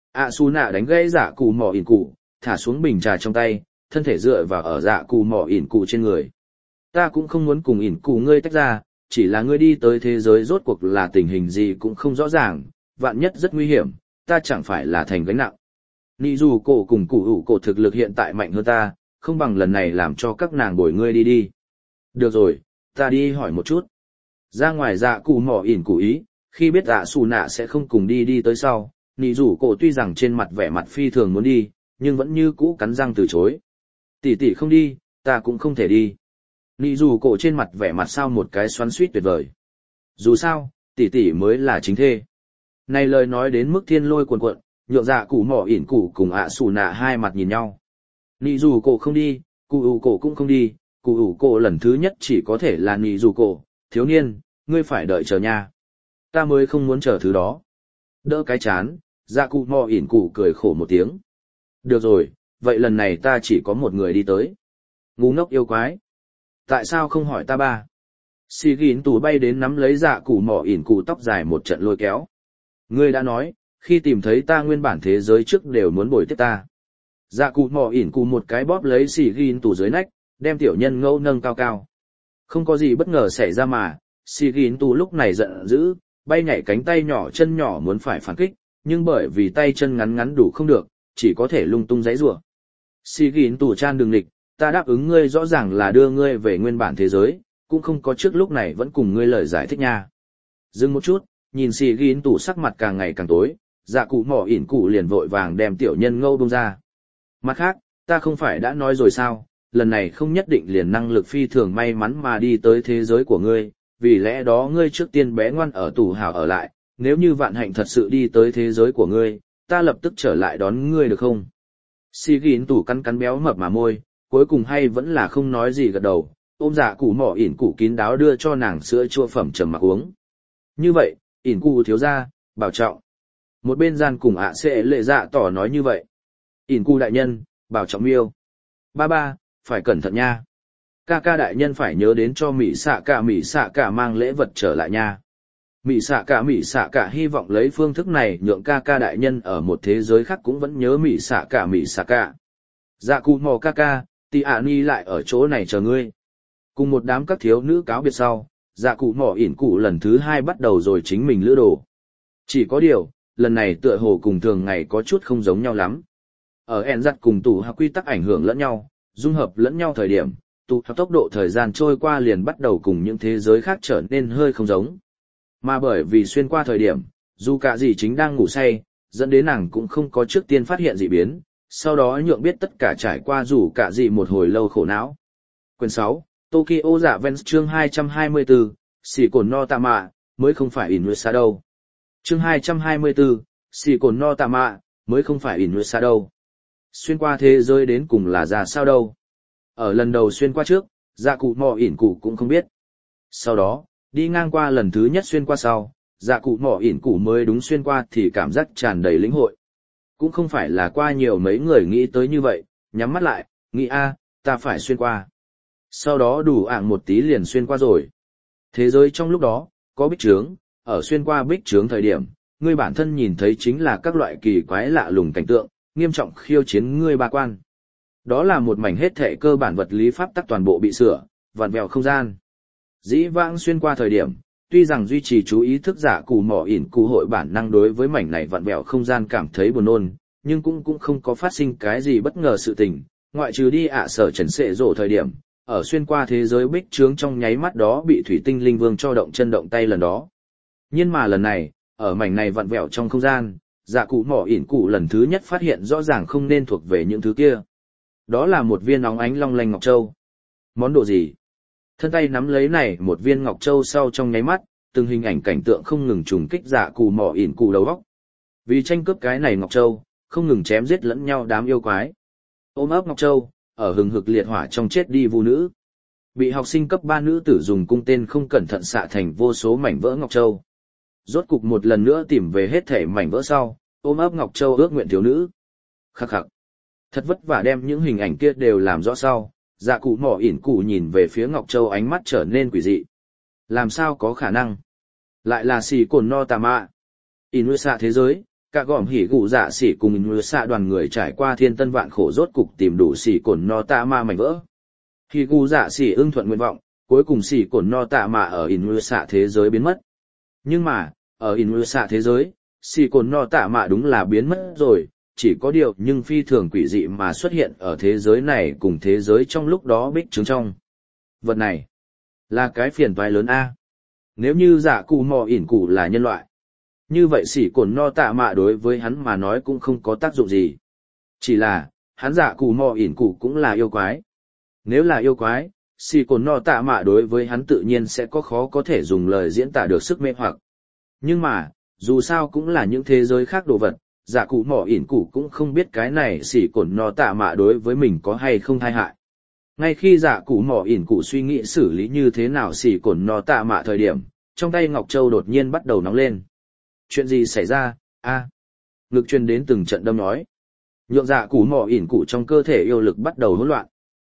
Suna đánh gãy dạ cụ mò ỉn cụ, thả xuống bình trà trong tay, thân thể dựa vào ở dạ cụ mò ỉn cụ trên người. Ta cũng không muốn cùng ỉn cụ ngươi tách ra, chỉ là ngươi đi tới thế giới rốt cuộc là tình hình gì cũng không rõ ràng, vạn nhất rất nguy hiểm, ta chẳng phải là thành gánh nặng. Nị dù cổ cùng cụ hữu cổ thực lực hiện tại mạnh hơn ta, không bằng lần này làm cho các nàng bồi ngươi đi đi. Được rồi, ta đi hỏi một chút. Ra ngoài dạ cụ mò ỉn cụ ý, khi biết Suna sẽ không cùng đi tới sau, nị dù cổ tuy rằng trên mặt vẻ mặt phi thường muốn đi, nhưng vẫn như cũ cắn răng từ chối. Tỷ tỷ không đi, ta cũng không thể đi. Nị dù cổ trên mặt vẻ mặt sao một cái xoắn xuýt tuyệt vời. Dù sao, tỷ tỷ mới là chính thê. Này lời nói đến mức thiên lôi cuồn cuộn, nhượng dạ cụ mỏ ỉn cụ cùng Suna hai mặt nhìn nhau. Nị dù cổ không đi, cụ ủ cổ cũng không đi, cụ ủ cổ lần thứ nhất chỉ có thể là nị dù cổ, thiếu niên, ngươi phải đợi chờ nha. Ta mới không muốn chờ thứ đó. Đỡ cái chán, dạ cụ mỏ ỉn cụ cười khổ một tiếng. Được rồi, vậy lần này ta chỉ có một người đi tới. Ngu ngốc yêu quái. Tại sao không hỏi ta ba? Xì gìn tù bay đến nắm lấy dạ cụ mỏ ỉn cụ tóc dài một trận lôi kéo. Ngươi đã nói, khi tìm thấy ta nguyên bản thế giới trước đều muốn bồi tiếp ta. Dạ cụ mỏ ỉn cụ một cái bóp lấy xì gìn tù dưới nách, đem tiểu nhân ngẫu nâng cao cao. Không có gì bất ngờ xảy ra mà, xì gìn tù lúc này giận dữ, bay nhảy cánh tay nhỏ chân nhỏ muốn phải phản kích, nhưng bởi vì tay chân ngắn ngắn đủ không được, chỉ có thể lung tung giãy giụa. Xì gìn tù chan đừng nghịch, ta đáp ứng ngươi rõ ràng là đưa ngươi về nguyên bản thế giới, cũng không có trước lúc này vẫn cùng ngươi lời giải thích nha. Dừng một chút, nhìn xì gìn tù sắc mặt càng ngày càng tối, dạ cụ mỏ ỉn cụ liền vội vàng đem tiểu nhân ngâu bông ra. Mặt khác, ta không phải đã nói rồi sao, lần này không nhất định liền năng lực phi thường may mắn mà đi tới thế giới của ngươi, vì lẽ đó ngươi trước tiên bé ngoan ở tù hào ở lại, nếu như vạn hạnh thật sự đi tới thế giới của ngươi, ta lập tức trở lại đón ngươi được không? Xì gìn tù cắn cắn béo mập mà môi, cuối cùng hay vẫn là không nói gì gật đầu, ôm dạ cụ mỏ ỉn cụ kín đáo đưa cho nàng sữa chua phẩm trầm mặc uống. Như vậy, ỉn cụ thiếu gia, bảo trọng. Một bên gian cùng sẽ lệ dạ tỏ nói như vậy. Ỉn cụ đại nhân, bảo trọng yêu. Ba, phải cẩn thận nha. Ca đại nhân phải nhớ đến cho Mỹ xạ cả mang lễ vật trở lại nha. Mỹ xạ cả hy vọng lấy phương thức này nhượng ca đại nhân ở một thế giới khác cũng vẫn nhớ Mỹ xạ cả. Dạ cụ mò ca, tì ni lại ở chỗ này chờ ngươi. Cùng một đám các thiếu nữ cáo biệt sau, dạ cụ mò ỉn cụ lần thứ 2 bắt đầu rồi chính mình lữ đồ. Chỉ có điều, lần này tựa hồ cùng thường ngày có chút không giống nhau lắm. Ở ẻn giặt cùng tủ học quy tắc ảnh hưởng lẫn nhau, dung hợp lẫn nhau thời điểm, tụ học tốc độ thời gian trôi qua liền bắt đầu cùng những thế giới khác trở nên hơi không giống. Mà bởi vì xuyên qua thời điểm, dù cả gì chính đang ngủ say, dẫn đến nàng cũng không có trước tiên phát hiện dị biến, sau đó nhượng biết tất cả trải qua dù cả gì một hồi lâu khổ não. Quyển 6, Tokyo Dạ Vens chương 224, xỉ cồn no tama, mới không phải Inusa đâu. Chương 224, xỉ cồn no tama, mới không phải Inusa đâu. Xuyên qua thế giới đến cùng là ra sao đâu. Ở lần đầu xuyên qua trước, dạ cụ mò ỉn cụ cũng không biết. Sau đó, đi ngang qua lần thứ nhất xuyên qua sau, dạ cụ mò ỉn cụ mới đúng xuyên qua thì cảm giác tràn đầy lĩnh hội. Cũng không phải là qua nhiều mấy người nghĩ tới như vậy, nhắm mắt lại, nghĩ ta phải xuyên qua. Sau đó đủ ạng một tí liền xuyên qua rồi. Thế giới trong lúc đó, có bích trướng, ở xuyên qua bích trướng thời điểm, ngươi bản thân nhìn thấy chính là các loại kỳ quái lạ lùng cảnh tượng, nghiêm trọng khiêu chiến ngươi ba quan. Đó là một mảnh hết thể cơ bản vật lý pháp tắc toàn bộ bị sửa, vặn vẹo không gian. Dĩ vãng xuyên qua thời điểm, tuy rằng duy trì chú ý thức giả cụ mỏ ỉn cụ hội bản năng đối với mảnh này vặn vẹo không gian cảm thấy buồn nôn, nhưng cũng không có phát sinh cái gì bất ngờ sự tình, ngoại trừ đi sở trần sệ rổ thời điểm, ở xuyên qua thế giới bích trướng trong nháy mắt đó bị thủy tinh linh vương cho động chân động tay lần đó. Nhưng mà lần này, ở mảnh này vặn vẹo trong không gian, dạ cụ mỏ ỉn cụ lần thứ nhất phát hiện rõ ràng không nên thuộc về những thứ kia. Đó là một viên óng ánh long lanh ngọc châu. Món đồ gì? Thân tay nắm lấy này một viên ngọc châu sau trong nháy mắt, từng hình ảnh cảnh tượng không ngừng trùng kích dạ cụ mỏ ỉn cụ đầu óc. Vì tranh cướp cái này ngọc châu, không ngừng chém giết lẫn nhau đám yêu quái. Ôm ấp ngọc châu, ở hừng hực liệt hỏa trong chết đi vu nữ. Bị học sinh cấp 3 nữ tử dùng cung tên không cẩn thận xạ thành vô số mảnh vỡ ngọc châu. Rốt cục một lần nữa tìm về hết thể mảnh vỡ sau, ôm ấp ngọc châu ước nguyện thiếu nữ. Khắc khắc. Thật vất vả đem những hình ảnh kia đều làm rõ sau, dạ cụ mỏ ỉn cụ nhìn về phía ngọc châu ánh mắt trở nên quỷ dị. Làm sao có khả năng? Lại là xì cồn no tà mạ. Inu xạ thế giới, cả gòm hỉ gụ dạ xỉ cùng Inu xạ đoàn người trải qua thiên tân vạn khổ rốt cục tìm đủ xì cồn no tà mạ mảnh vỡ. Hỉ gụ dạ xỉ ưng thuận nguyện vọng, cuối cùng xì cồn no tà mạ ở Inu xạ thế giới biến mất. Nhưng mà, ở Inu xạ thế giới, xì cồn no tà mạ đúng là biến mất rồi. Chỉ có điều nhưng phi thường quỷ dị mà xuất hiện ở thế giới này cùng thế giới trong lúc đó bích trướng trong. Vật này là cái phiền toái lớn A. Nếu như dạ cụ mò ỉn cụ là nhân loại, như vậy xỉ cồn no tạ mạ đối với hắn mà nói cũng không có tác dụng gì. Chỉ là, hắn dạ cụ mò ỉn cụ cũng là yêu quái. Nếu là yêu quái, xỉ cồn no tạ mạ đối với hắn tự nhiên sẽ có khó có thể dùng lời diễn tả được sức mê hoặc. Nhưng mà, dù sao cũng là những thế giới khác đồ vật. Dạ cụ mỏ ỉn cụ cũng không biết cái này xỉ cồn no tạ mạ đối với mình có hay không tai hại. Ngay khi dạ cụ mỏ ỉn cụ suy nghĩ xử lý như thế nào xỉ cồn no tạ mạ thời điểm, trong tay Ngọc Châu đột nhiên bắt đầu nóng lên. Chuyện gì xảy ra? Ngực truyền đến từng trận đâm nói. Nhượng dạ cụ mỏ ỉn cụ trong cơ thể yêu lực bắt đầu hỗn loạn.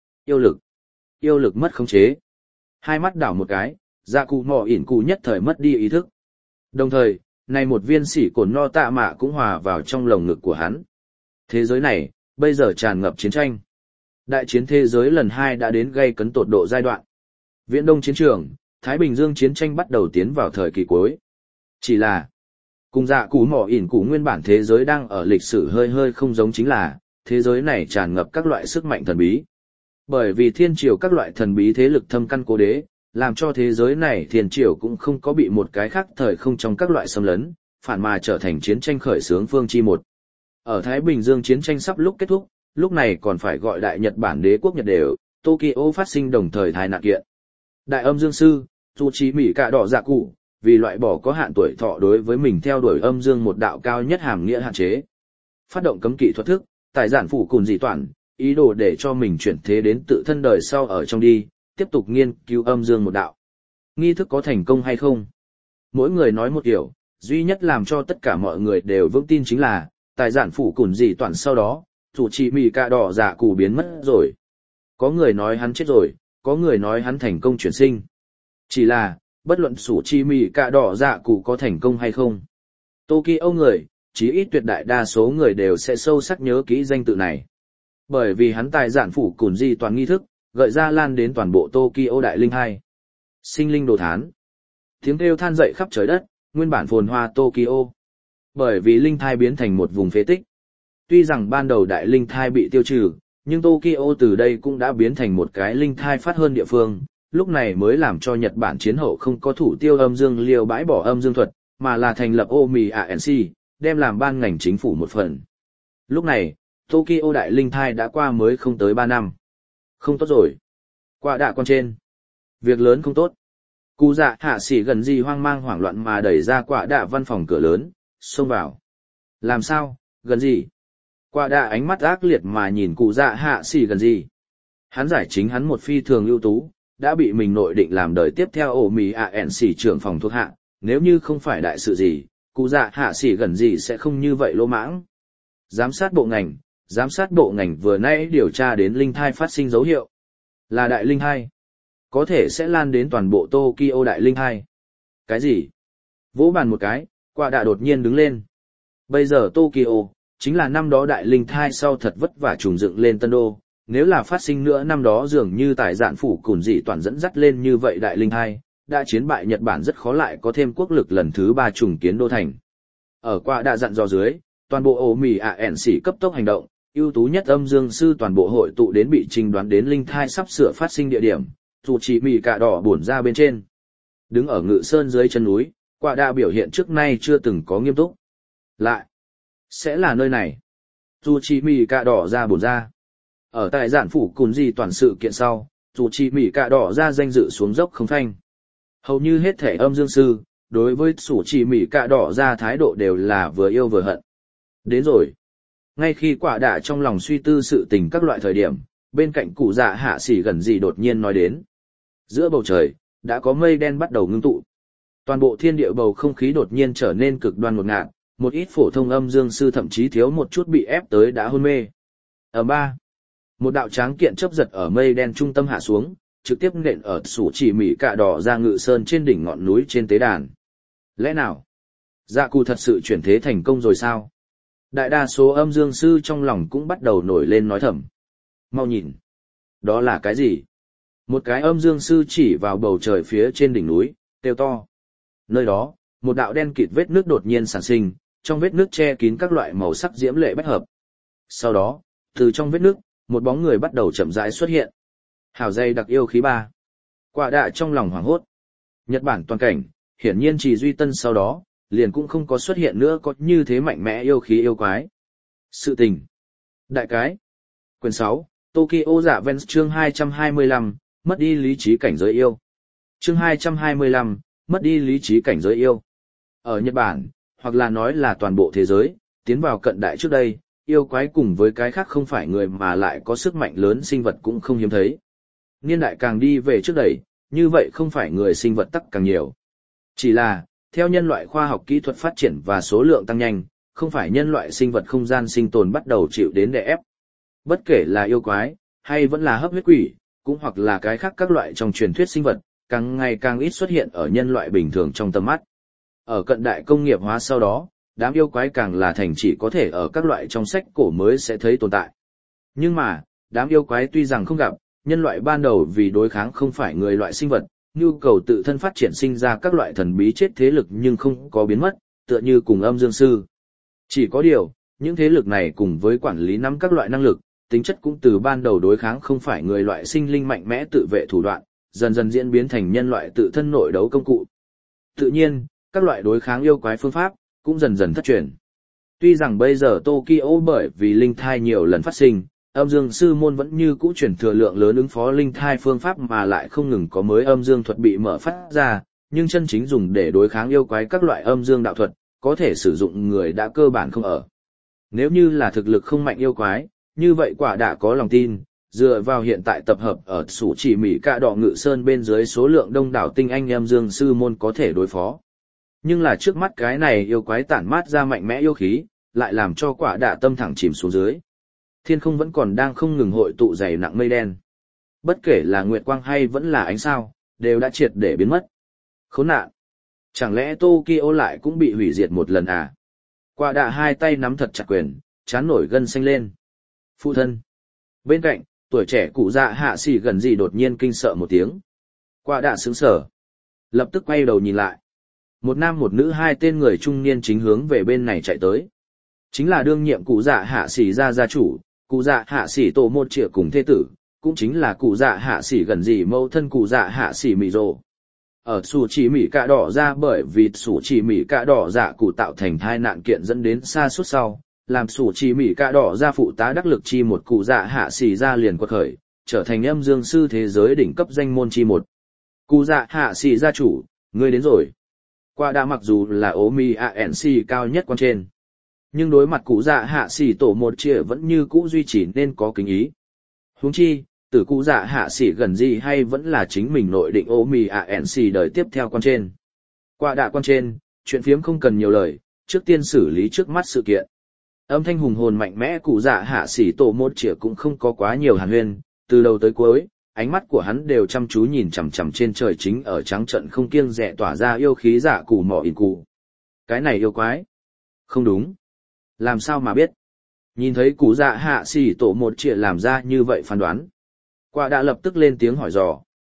Yêu lực mất khống chế. Hai mắt đảo một cái, dạ cụ mỏ ỉn cụ nhất thời mất đi ý thức. Đồng thời, này một viên xỉ cồn no tạ mạ cũng hòa vào trong lồng ngực của hắn. Thế giới này, bây giờ tràn ngập chiến tranh. Đại chiến thế giới lần 2 đã đến gây cấn tột độ giai đoạn. Viễn Đông chiến trường, Thái Bình Dương chiến tranh bắt đầu tiến vào thời kỳ cuối. Chỉ là, cùng dạ cụ mỏ ỉn cụ nguyên bản thế giới đang ở lịch sử hơi không giống chính là, thế giới này tràn ngập các loại sức mạnh thần bí. Bởi vì thiên triều các loại thần bí thế lực thâm căn cố đế, làm cho thế giới này thiên triều cũng không có bị một cái khác thời không trong các loại xâm lấn, phản mà trở thành chiến tranh khởi xướng phương chi một. Ở Thái Bình Dương chiến tranh sắp lúc kết thúc, lúc này còn phải gọi đại Nhật Bản đế quốc Nhật đều, Tokyo phát sinh đồng thời tai nạn kiện. Đại âm dương sư, dù trí mỉ cả đỏ dạ cụ, vì loại bỏ có hạn tuổi thọ đối với mình theo đuổi âm dương một đạo cao nhất hàm nghĩa hạn chế. Phát động cấm kỵ thuật thức, tài giản phủ cùn dị toàn, ý đồ để cho mình chuyển thế đến tự thân đời sau ở trong đi, tiếp tục nghiên cứu âm dương một đạo. Nghi thức có thành công hay không? Mỗi người nói một kiểu, duy nhất làm cho tất cả mọi người đều vững tin chính là, tài giản phủ cùn dị toàn sau đó, chủ trì mì cà đỏ giả cụ biến mất rồi. Có người nói hắn chết rồi, có người nói hắn thành công chuyển sinh. Chỉ là, bất luận chủ trì mì cà đỏ giả cụ có thành công hay không. Tokyo người, chí ít tuyệt đại đa số người đều sẽ sâu sắc nhớ kỹ danh tự này. Bởi vì hắn tài giản phủ cùn dị toàn nghi thức, gợi ra lan đến toàn bộ Tokyo đại linh hai. Sinh linh đồ thán. Tiếng kêu than dậy khắp trời đất, nguyên bản phồn hoa Tokyo. Bởi vì linh thai biến thành một vùng phế tích. Tuy rằng ban đầu đại linh thai bị tiêu trừ, nhưng Tokyo từ đây cũng đã biến thành một cái linh thai phát hơn địa phương, lúc này mới làm cho Nhật Bản chiến hậu không có thủ tiêu âm dương liều bãi bỏ âm dương thuật, mà là thành lập OMIANC, đem làm ban ngành chính phủ một phần. Lúc này, Tokyo đại linh thai đã qua mới không tới 3 năm. Không tốt rồi. Quả đạ con trên. Việc lớn không tốt. Cụ dạ hạ sĩ gần gì hoang mang hoảng loạn mà đẩy ra quả đạ văn phòng cửa lớn, xông vào. Làm sao, gần gì? Quả đạ ánh mắt ác liệt mà nhìn cụ dạ hạ sĩ gần gì. Hắn giải chính hắn một phi thường ưu tú, đã bị mình nội định làm đời tiếp theo ổ mì ANC trưởng phòng thuộc hạ, nếu như không phải đại sự gì, cụ dạ hạ sĩ gần gì sẽ không như vậy lỗ mãng. Giám sát bộ ngành vừa nãy điều tra đến linh thai phát sinh dấu hiệu. Là đại linh thai. Có thể sẽ lan đến toàn bộ Tokyo đại linh thai. Cái gì? Vỗ bàn một cái, quả đạ đột nhiên đứng lên. Bây giờ Tokyo, chính là năm đó đại linh thai sau thật vất vả trùng dựng lên tân đô. Nếu là phát sinh nữa năm đó dường như tài dạn phủ cùn dị toàn dẫn dắt lên như vậy đại linh thai, đã chiến bại Nhật Bản rất khó lại có thêm quốc lực lần thứ 3 trùng kiến đô thành. Ở quả đạ dặn dò dưới, toàn bộ ổ mì ẻn xỉ cấp tốc hành động, ưu tú nhất âm dương sư toàn bộ hội tụ đến bị trình đoán đến linh thai sắp sửa phát sinh địa điểm, dù chỉ mì cả đỏ bổn ra bên trên. Đứng ở ngự sơn dưới chân núi, quả đạ biểu hiện trước nay chưa từng có nghiêm túc. Lại, sẽ là nơi này. Dù chỉ mì cả đỏ ra bổn ra. Ở tại giản phủ cùn gì toàn sự kiện sau, dù chỉ mì cả đỏ ra danh dự xuống dốc không phanh. Hầu như hết thể âm dương sư, đối với sủ chỉ mì cả đỏ ra thái độ đều là vừa yêu vừa hận. Đến rồi. Ngay khi quả đạ trong lòng suy tư sự tình các loại thời điểm, bên cạnh cụ dạ hạ xỉ gần gì đột nhiên nói đến. Giữa bầu trời, đã có mây đen bắt đầu ngưng tụ. Toàn bộ thiên địa bầu không khí đột nhiên trở nên cực đoan ngột ngạt, một ít phổ thông âm dương sư thậm chí thiếu một chút bị ép tới đã hôn mê. Ở ba, một đạo tráng kiện chớp giật ở mây đen trung tâm hạ xuống, trực tiếp nện ở sủ chỉ mỉ cạ đỏ ra ngự sơn trên đỉnh ngọn núi trên tế đàn. Lẽ nào? Dạ cụ thật sự chuyển thế thành công rồi sao? Đại đa số âm dương sư trong lòng cũng bắt đầu nổi lên nói thầm. Mau nhìn. Đó là cái gì? Một cái âm dương sư chỉ vào bầu trời phía trên đỉnh núi, kêu to. Nơi đó, một đạo đen kịt vết nước đột nhiên sản sinh, trong vết nước che kín các loại màu sắc diễm lệ bách hợp. Sau đó, từ trong vết nước, một bóng người bắt đầu chậm rãi xuất hiện. Hào dây đặc yêu khí ba. Quả đạ trong lòng hoảng hốt. Nhật Bản toàn cảnh, hiển nhiên chỉ duy tân sau đó, liền cũng không có xuất hiện nữa có như thế mạnh mẽ yêu khí yêu quái. Sự tình. Đại cái. Quyển 6, Tokyo Dạ Vens chương 225, mất đi lý trí cảnh giới yêu. Chương 225, mất đi lý trí cảnh giới yêu. Ở Nhật Bản, hoặc là nói là toàn bộ thế giới, tiến vào cận đại trước đây, yêu quái cùng với cái khác không phải người mà lại có sức mạnh lớn sinh vật cũng không hiếm thấy. Niên đại càng đi về trước đây, như vậy không phải người sinh vật tắc càng nhiều. Chỉ là, theo nhân loại khoa học kỹ thuật phát triển và số lượng tăng nhanh, không phải nhân loại sinh vật không gian sinh tồn bắt đầu chịu đến đè ép. Bất kể là yêu quái, hay vẫn là hấp huyết quỷ, cũng hoặc là cái khác các loại trong truyền thuyết sinh vật, càng ngày càng ít xuất hiện ở nhân loại bình thường trong tầm mắt. Ở cận đại công nghiệp hóa sau đó, đám yêu quái càng là thành chỉ có thể ở các loại trong sách cổ mới sẽ thấy tồn tại. Nhưng mà, đám yêu quái tuy rằng không gặp, nhân loại ban đầu vì đối kháng không phải người loại sinh vật, nhu cầu tự thân phát triển sinh ra các loại thần bí chết thế lực nhưng không có biến mất, tựa như cùng âm dương sư. Chỉ có điều, những thế lực này cùng với quản lý nắm các loại năng lực, tính chất cũng từ ban đầu đối kháng không phải người loại sinh linh mạnh mẽ tự vệ thủ đoạn, dần dần diễn biến thành nhân loại tự thân nội đấu công cụ. Tự nhiên, các loại đối kháng yêu quái phương pháp, cũng dần dần thất truyền. Tuy rằng bây giờ Tokyo bởi vì linh thai nhiều lần phát sinh, âm dương sư môn vẫn như cũ truyền thừa lượng lớn ứng phó linh thai phương pháp mà lại không ngừng có mới âm dương thuật bị mở phát ra, nhưng chân chính dùng để đối kháng yêu quái các loại âm dương đạo thuật, có thể sử dụng người đã cơ bản không ở. Nếu như là thực lực không mạnh yêu quái, như vậy quả đã có lòng tin, dựa vào hiện tại tập hợp ở sủ chỉ Mỹ Cạ Đỏ Ngự Sơn bên dưới số lượng đông đảo tinh anh âm dương sư môn có thể đối phó. Nhưng là trước mắt cái này yêu quái tản mát ra mạnh mẽ yêu khí, lại làm cho quả đạ tâm thẳng chìm xuống dưới. Thiên không vẫn còn đang không ngừng hội tụ dày nặng mây đen. Bất kể là nguyệt quang hay vẫn là ánh sao, đều đã triệt để biến mất. Khốn nạn! Chẳng lẽ Tokyo lại cũng bị hủy diệt một lần à? Quả đạ hai tay nắm thật chặt quyền, chán nổi gân xanh lên. Phụ thân! Bên cạnh, tuổi trẻ cụ dạ hạ xỉ gần gì đột nhiên kinh sợ một tiếng. Quả đạ sững sờ. Lập tức quay đầu nhìn lại. Một nam một nữ hai tên người trung niên chính hướng về bên này chạy tới. Chính là đương nhiệm cụ dạ hạ xỉ gia chủ, cụ dạ hạ xỉ tổ một triệu cùng thê tử, cũng chính là cụ dạ hạ xỉ gần gì mẫu thân cụ dạ hạ xỉ mì rồ. Ở sủ chỉ Mỹ Cạ Đỏ ra bởi vì sủ chỉ Mỹ Cạ Đỏ dạ cụ tạo thành thai nạn kiện dẫn đến xa suốt sau, làm sủ chỉ Mỹ Cạ Đỏ ra phụ tá đắc lực chi một cụ dạ hạ xỉ ra liền quật khởi, trở thành âm dương sư thế giới đỉnh cấp danh môn chi một. Cụ dạ hạ xỉ gia chủ, ngươi đến rồi. Quả đã mặc dù là Omi ANC cao nhất quan trên, nhưng đối mặt cụ dạ hạ xỉ tổ một triệu vẫn như cũ duy trì nên có kính ý. Huống chi, từ cụ dạ hạ xỉ gần gì hay vẫn là chính mình nội định Omi ANC đời tiếp theo quan trên. Quả đã quan trên, chuyện phiếm không cần nhiều lời, trước tiên xử lý trước mắt sự kiện. Âm thanh hùng hồn mạnh mẽ cụ dạ hạ xỉ tổ một triệu cũng không có quá nhiều hàn huyên, từ đầu tới cuối. Ánh mắt của hắn đều chăm chú nhìn chằm chằm trên trời chính ở trắng trận không kiêng dè tỏa ra yêu khí dạ cụ mỏ ỉn cụ. Cái này yêu quái. Không đúng. Làm sao mà biết. Nhìn thấy cụ dạ hạ xỉ tổ một triệu làm ra như vậy phán đoán. Quả đã lập tức lên tiếng hỏi dò.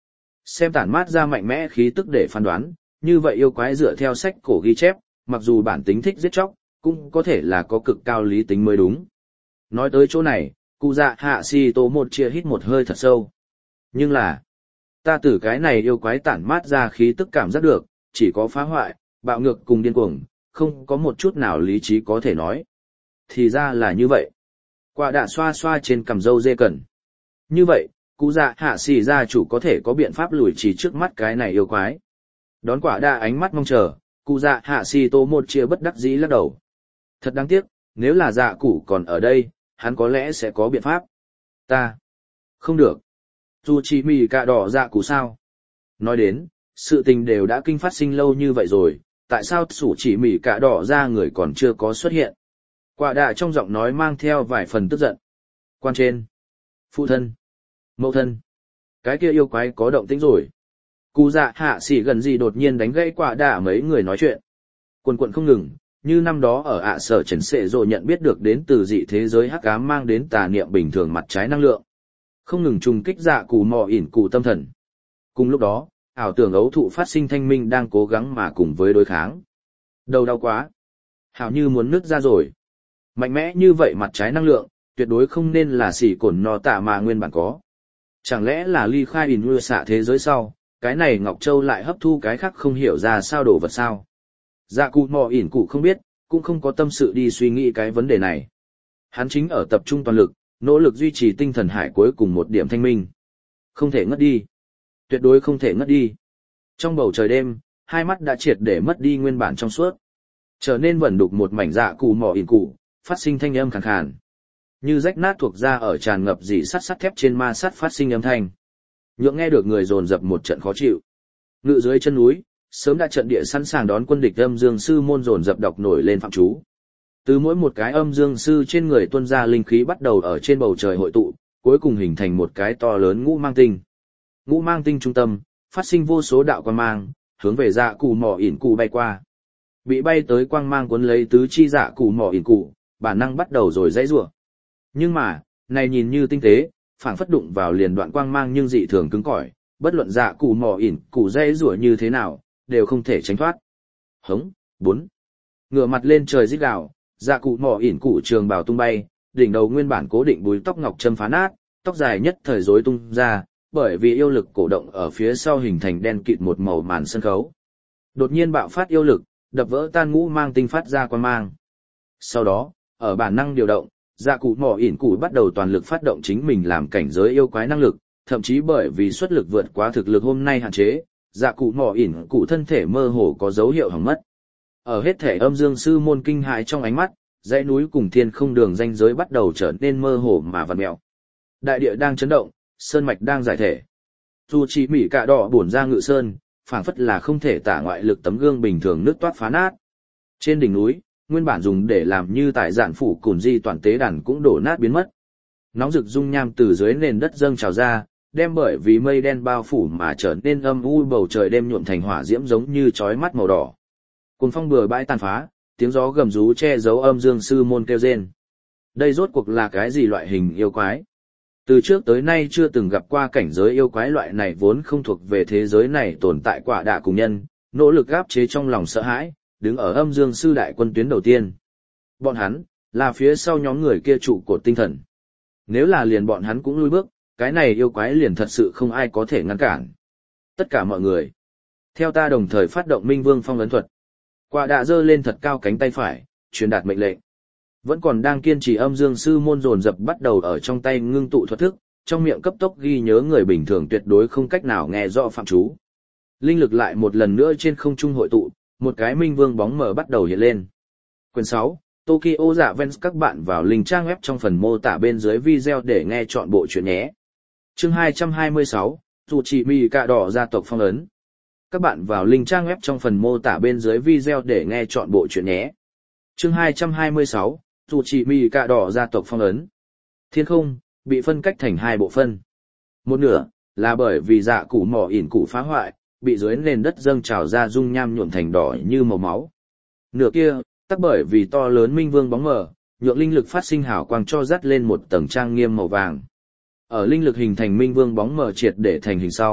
Xem tản mát ra mạnh mẽ khí tức để phán đoán, như vậy yêu quái dựa theo sách cổ ghi chép, mặc dù bản tính thích giết chóc, cũng có thể là có cực cao lý tính mới đúng. Nói tới chỗ này, cụ dạ hạ si tố một chia hít một hơi thật sâu. Nhưng là, ta từ cái này yêu quái tản mát ra khí tức cảm giác được, chỉ có phá hoại, bạo ngược cùng điên cuồng, không có một chút nào lý trí có thể nói. Thì ra là như vậy. Quả đạ xoa xoa trên cằm râu dê cẩn. Như vậy, cụ dạ hạ xì gia chủ có thể có biện pháp lùi chỉ trước mắt cái này yêu quái. Đón quả đạ ánh mắt mong chờ, cụ dạ hạ xì tô một chia bất đắc dĩ lắc đầu. Thật đáng tiếc, nếu là dạ cụ còn ở đây, hắn có lẽ sẽ có biện pháp. Ta. Không được. Dù chỉ mì cạ đỏ dạ cụ sao? Nói đến, sự tình đều đã kinh phát sinh lâu như vậy rồi, tại sao sủ chỉ mì cạ đỏ ra người còn chưa có xuất hiện? Quả đạ trong giọng nói mang theo vài phần tức giận. Quan trên. Phụ thân. Mẫu thân. Cái kia yêu quái có động tĩnh rồi. Cụ dạ hạ xỉ gần gì đột nhiên đánh gãy quả đạ mấy người nói chuyện. Quần quận không ngừng, như năm đó ở ạ sở trần sệ rồi nhận biết được đến từ dị thế giới hắc ám mang đến tà niệm bình thường mặt trái năng lượng. Không ngừng trùng kích dạ cụ mò ỉn cụ tâm thần. Cùng lúc đó, ảo tưởng ấu thụ phát sinh thanh minh đang cố gắng mà cùng với đối kháng. Đầu đau quá. Hảo như muốn nứt ra rồi. Mạnh mẽ như vậy mặt trái năng lượng, tuyệt đối không nên là xỉ cổn nọ tạ mà nguyên bản có. Chẳng lẽ là ly khai ỉn nuôi xạ thế giới sau, cái này Ngọc Châu lại hấp thu cái khác không hiểu ra sao đổ vật sao. Dạ cụ mò ỉn cụ không biết, cũng không có tâm sự đi suy nghĩ cái vấn đề này. Hắn chính ở tập trung toàn lực, nỗ lực duy trì tinh thần hải cuối cùng một điểm thanh minh. Không thể ngất đi. Tuyệt đối không thể ngất đi. Trong bầu trời đêm, hai mắt đã triệt để mất đi nguyên bản trong suốt. Trở nên vẩn đục một mảnh dạ cụ mò ỉn cụ, phát sinh thanh âm khàn khàn. Như rách nát thuộc ra ở tràn ngập dỉ sắt sắt thép trên ma sắt phát sinh âm thanh. Nhượng nghe được người dồn dập một trận khó chịu. Ngự dưới chân núi, sớm đã trận địa sẵn sàng đón quân địch âm dương sư môn dồn dập đọc nổi lên phạm chú. Từ mỗi một cái âm dương sư trên người tuôn ra linh khí bắt đầu ở trên bầu trời hội tụ, cuối cùng hình thành một cái to lớn ngũ mang tinh. Ngũ mang tinh trung tâm, phát sinh vô số đạo quang mang, hướng về dạ cụ mỏ ỉn cụ bay qua. Bị bay tới quang mang cuốn lấy tứ chi dạ cụ mỏ ỉn cụ, bản năng bắt đầu rồi dãy rủa. Nhưng mà, này nhìn như tinh tế, phảng phất đụng vào liền đoạn quang mang nhưng dị thường cứng cỏi, bất luận dạ cụ mỏ ỉn cụ dãy rủa như thế nào, đều không thể tránh thoát. Hống, 4. Ngửa mặt lên trời rít gào, dạ cụ mỏ ỉn cụ trường bào tung bay, đỉnh đầu nguyên bản cố định búi tóc ngọc châm phá nát, tóc dài nhất thời rối tung ra, bởi vì yêu lực cổ động ở phía sau hình thành đen kịt một màu màn sân khấu. Đột nhiên bạo phát yêu lực, đập vỡ tan ngũ mang tinh phát ra quang mang. Sau đó, ở bản năng điều động, dạ cụ mỏ ỉn cụ bắt đầu toàn lực phát động chính mình làm cảnh giới yêu quái năng lực, thậm chí bởi vì xuất lực vượt quá thực lực hôm nay hạn chế, dạ cụ mỏ ỉn cụ thân thể mơ hồ có dấu hiệu hỏng mất. Ở hết thể âm dương sư môn kinh hãi trong ánh mắt, dãy núi cùng thiên không đường ranh giới bắt đầu trở nên mơ hồ mà vặn mèo. Đại địa đang chấn động, sơn mạch đang giải thể. Dù chỉ mỉ cạ đỏ bổn ra ngự sơn, phảng phất là không thể tả ngoại lực tấm gương bình thường nứt toát phá nát. Trên đỉnh núi, nguyên bản dùng để làm như tại dạn phủ cùn di toàn tế đàn cũng đổ nát biến mất. Nóng rực dung nham từ dưới nền đất dâng trào ra, đem bởi vì mây đen bao phủ mà trở nên âm u bầu trời đêm nhuộm thành hỏa diễm giống như chói mắt màu đỏ. Cuồng phong bừa bãi tàn phá, tiếng gió gầm rú che giấu âm dương sư môn kêu rên. Đây rốt cuộc là cái gì loại hình yêu quái? Từ trước tới nay chưa từng gặp qua cảnh giới yêu quái loại này vốn không thuộc về thế giới này tồn tại quả đạ cùng nhân, nỗ lực áp chế trong lòng sợ hãi, đứng ở âm dương sư đại quân tuyến đầu tiên. Bọn hắn, là phía sau nhóm người kia trụ cột tinh thần. Nếu là liền bọn hắn cũng lùi bước, cái này yêu quái liền thật sự không ai có thể ngăn cản. Tất cả mọi người, theo ta đồng thời phát động Minh Vương phong ấn thuật. Quả đạ giơ lên thật cao cánh tay phải, truyền đạt mệnh lệnh. Vẫn còn đang kiên trì âm dương sư môn dồn dập bắt đầu ở trong tay ngưng tụ thuật thức, trong miệng cấp tốc ghi nhớ người bình thường tuyệt đối không cách nào nghe rõ phạm chú. Linh lực lại một lần nữa trên không trung hội tụ, một cái minh vương bóng mờ bắt đầu hiện lên. Quyển 6, Tokyo Dạ Vens các bạn vào link trang web trong phần mô tả bên dưới video để nghe chọn bộ truyện nhé. Chương 226, Dù chỉ mì cạ đỏ gia tộc phong ấn. Các bạn vào link trang web trong phần mô tả bên dưới video để nghe chọn bộ truyện nhé. Chương 226, Dù chỉ mì cạ đỏ gia tộc phong ấn. Thiên không, bị phân cách thành hai bộ phân. Một nửa, là bởi vì dạ cụ mỏ ỉn cụ phá hoại, bị dưới nền đất dâng trào ra dung nham nhuộm thành đỏ như màu máu. Nửa kia, tắc bởi vì to lớn minh vương bóng mờ, nhượng linh lực phát sinh hào quang cho dắt lên một tầng trang nghiêm màu vàng. Ở linh lực hình thành minh vương bóng mờ triệt để thành hình sau,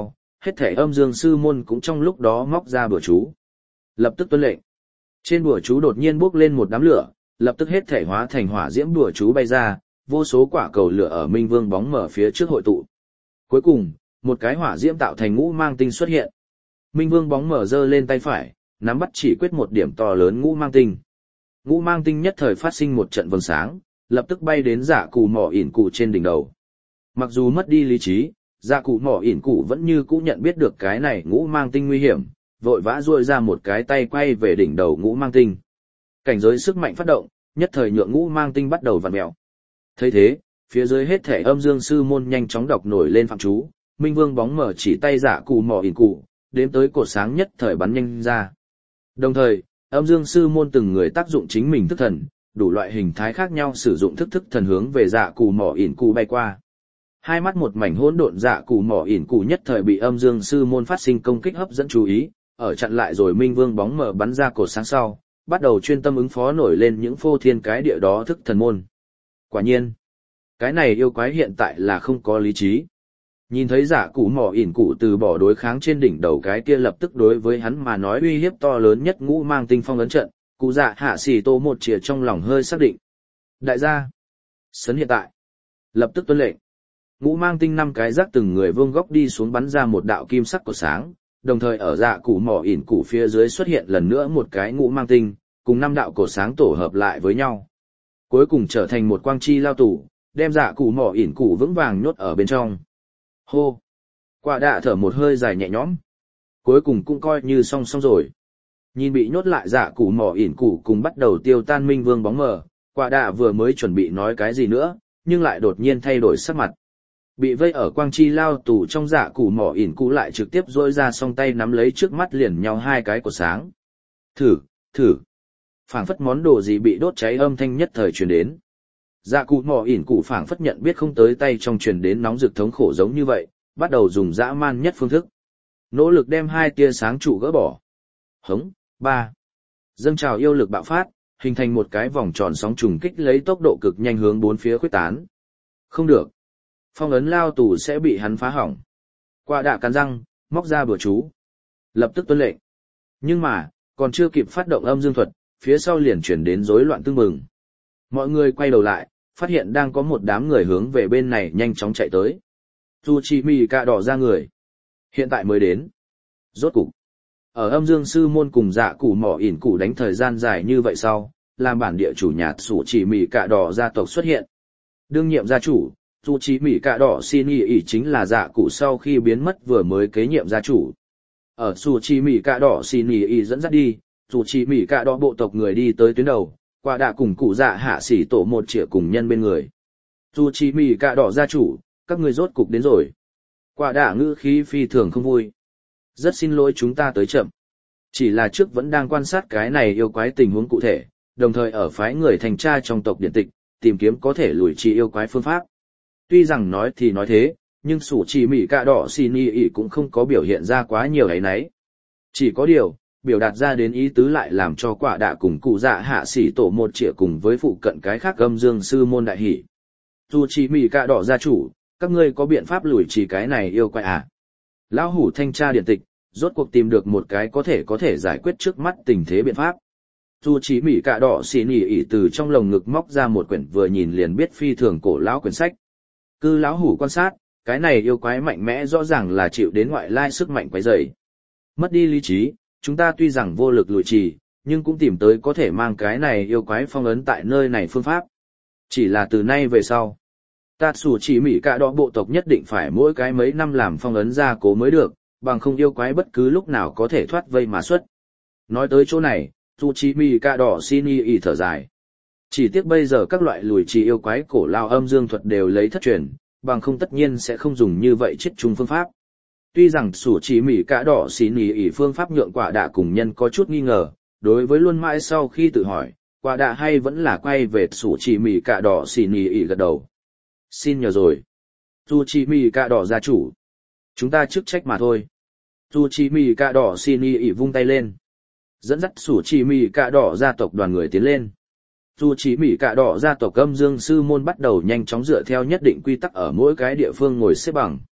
hết thảy âm dương sư môn cũng trong lúc đó móc ra bùa chú. Lập tức tuân lệnh. Trên bùa chú đột nhiên bốc lên một đám lửa, lập tức hết thảy hóa thành hỏa diễm bùa chú bay ra, vô số quả cầu lửa ở Minh Vương bóng mở phía trước hội tụ. Cuối cùng, một cái hỏa diễm tạo thành ngũ mang tinh xuất hiện. Minh Vương bóng mở giơ lên tay phải, nắm bắt chỉ quyết một điểm to lớn ngũ mang tinh. Ngũ mang tinh nhất thời phát sinh một trận vầng sáng, lập tức bay đến Dạ Cụ Mỏ ỉn cụ trên đỉnh đầu. Mặc dù mất đi lý trí, Dạ Cụ Mỏ ỉn cụ vẫn như cũ nhận biết được cái này ngũ mang tinh nguy hiểm, vội vã duỗi ra một cái tay quay về đỉnh đầu ngũ mang tinh. Cảnh giới sức mạnh phát động, nhất thời nhượng ngũ mang tinh bắt đầu vặn mèo. Thấy thế, phía dưới hết thể âm dương sư môn nhanh chóng đọc nổi lên phạm chú, Minh Vương bóng mở chỉ tay Dạ Cụ Mỏ ỉn cụ, đếm tới cột sáng nhất thời bắn nhanh ra. Đồng thời, âm dương sư môn từng người tác dụng chính mình thức thần, đủ loại hình thái khác nhau sử dụng thức thần hướng về Dạ Cụ Mỏ ỉn cụ bay qua. Hai mắt một mảnh hỗn độn Dạ Cụ Mỏ ỉn cụ nhất thời bị âm dương sư môn phát sinh công kích hấp dẫn chú ý, ở chặn lại rồi Minh Vương bóng mở bắn ra cột sáng sau, bắt đầu chuyên tâm ứng phó nổi lên những phô thiên cái địa đó thức thần môn. Quả nhiên, cái này yêu quái hiện tại là không có lý trí. Nhìn thấy Dạ Cụ Mỏ ỉn cụ từ bỏ đối kháng trên đỉnh đầu cái kia lập tức đối với hắn mà nói uy hiếp to lớn nhất ngũ mang tinh phong ấn trận, cụ Dạ Hạ Xỉ Tô một chìa trong lòng hơi xác định. Đại gia, sấn hiện tại, lập tức tuân lệnh. Ngũ mang tinh 5 cái rác từng người vương góc đi xuống bắn ra một đạo kim sắc của sáng, đồng thời ở Dạ Cụ Mỏ ỉn cụ phía dưới xuất hiện lần nữa một cái ngũ mang tinh, cùng 5 đạo cổ sáng tổ hợp lại với nhau. Cuối cùng trở thành một quang chi lao tủ, đem Dạ Cụ Mỏ ỉn cụ vững vàng nhốt ở bên trong. Hô! Quả đạ thở một hơi dài nhẹ nhõm. Cuối cùng cũng coi như xong rồi. Nhìn bị nhốt lại Dạ Cụ Mỏ ỉn cụ cùng bắt đầu tiêu tan Minh Vương bóng mờ, quả đạ vừa mới chuẩn bị nói cái gì nữa, nhưng lại đột nhiên thay đổi sắc mặt. Bị vây ở quang chi lao tù trong Dạ Cụ Mỏ ỉn cụ lại trực tiếp rỗi ra song tay nắm lấy trước mắt liền nhau 2 cái cột sáng. Thử! Phảng phất món đồ gì bị đốt cháy âm thanh nhất thời truyền đến. Dạ Cụ Mỏ ỉn cụ phảng phất nhận biết không tới tay trong truyền đến nóng rực thống khổ giống như vậy, bắt đầu dùng dã man nhất phương thức. Nỗ lực đem 2 tia sáng trụ gỡ bỏ. Hống, 3. Dâng trào yêu lực bạo phát, hình thành một cái vòng tròn sóng trùng kích lấy tốc độ cực nhanh hướng 4 phía khuếch tán. Không được. Phong ấn lao tù sẽ bị hắn phá hỏng. Quả đạ cắn răng, móc ra bùa chú. Lập tức tuân lệnh. Nhưng mà, còn chưa kịp phát động âm dương thuật, phía sau liền chuyển đến rối loạn tương mừng. Mọi người quay đầu lại, phát hiện đang có một đám người hướng về bên này nhanh chóng chạy tới. Tsuchimi cạ đỏ ra người. Hiện tại mới đến. Rốt cục. Ở âm dương sư môn cùng Dạ Cụ Mỏ ỉn cụ đánh thời gian dài như vậy sau, làm bản địa chủ nhà Tsuchimi cạ đỏ gia tộc xuất hiện. Đương nhiệm gia chủ, Tsuchimi cạ đỏ xin ý chính là Dạ Cụ sau khi biến mất vừa mới kế nhiệm gia chủ. Ở Tsuchimi cạ đỏ xin ý dẫn dắt đi, Tsuchimi cạ đỏ bộ tộc người đi tới tuyến đầu. Quả đạ cùng cụ Dạ Hạ Xỉ Tổ một chĩa cùng nhân bên người. Tsuchimi cạ đỏ gia chủ, các ngươi rốt cục đến rồi. Quả đạ ngữ khí phi thường không vui. Rất xin lỗi chúng ta tới chậm. Chỉ là trước vẫn đang quan sát cái này yêu quái tình huống cụ thể, đồng thời ở phái người thành tra trong tộc điện tịch, tìm kiếm có thể lùi trì yêu quái phương pháp. Tuy rằng nói thì nói thế, nhưng Tsuchimi cạ đỏ xin ý cũng không có biểu hiện ra quá nhiều ấy nấy. Chỉ có điều, biểu đạt ra đến ý tứ lại làm cho quả đạ cùng cụ Dạ Hạ Xỉ Tổ một chĩa cùng với phụ cận cái khác âm dương sư môn đại hỉ. Tsuchimi cạ đỏ gia chủ, các ngươi có biện pháp lùi trì cái này yêu quái à? Lão hủ thanh tra điện tịch, rốt cuộc tìm được một cái có thể giải quyết trước mắt tình thế biện pháp. Tsuchimi cạ đỏ xin ý từ trong lồng ngực móc ra một quyển vừa nhìn liền biết phi thường cổ lão quyển sách. Cứ lão hủ quan sát, cái này yêu quái mạnh mẽ rõ ràng là chịu đến ngoại lai sức mạnh quấy rầy. Mất đi lý trí, chúng ta tuy rằng vô lực lùi trì, nhưng cũng tìm tới có thể mang cái này yêu quái phong ấn tại nơi này phương pháp. Chỉ là từ nay về sau, Tsuchimi cạ đỏ bộ tộc nhất định phải mỗi cái mấy năm làm phong ấn gia cố mới được, bằng không yêu quái bất cứ lúc nào có thể thoát vây mà xuất. Nói tới chỗ này, Tsuchimi cạ đỏ xin ý thở dài. Chỉ tiếc bây giờ các loại lùi trì yêu quái cổ lao âm dương thuật đều lấy thất truyền, bằng không tất nhiên sẽ không dùng như vậy chết chung phương pháp. Tuy rằng Tsuchimi cạ đỏ xin ý phương pháp nhượng quả đạ cùng nhân có chút nghi ngờ, đối với luôn mãi sau khi tự hỏi, quả đạ hay vẫn là quay về Tsuchimi cạ đỏ xin ý gật đầu. Xin nhờ rồi. Tsuchimi cạ đỏ gia chủ. Chúng ta chức trách mà thôi. Tsuchimi cạ đỏ xin ý vung tay lên. Dẫn dắt Tsuchimi cạ đỏ gia tộc đoàn người tiến lên. Tsuchimi cạ đỏ gia tộc âm dương sư môn bắt đầu nhanh chóng dựa theo nhất định quy tắc ở mỗi cái địa phương ngồi xếp bằng.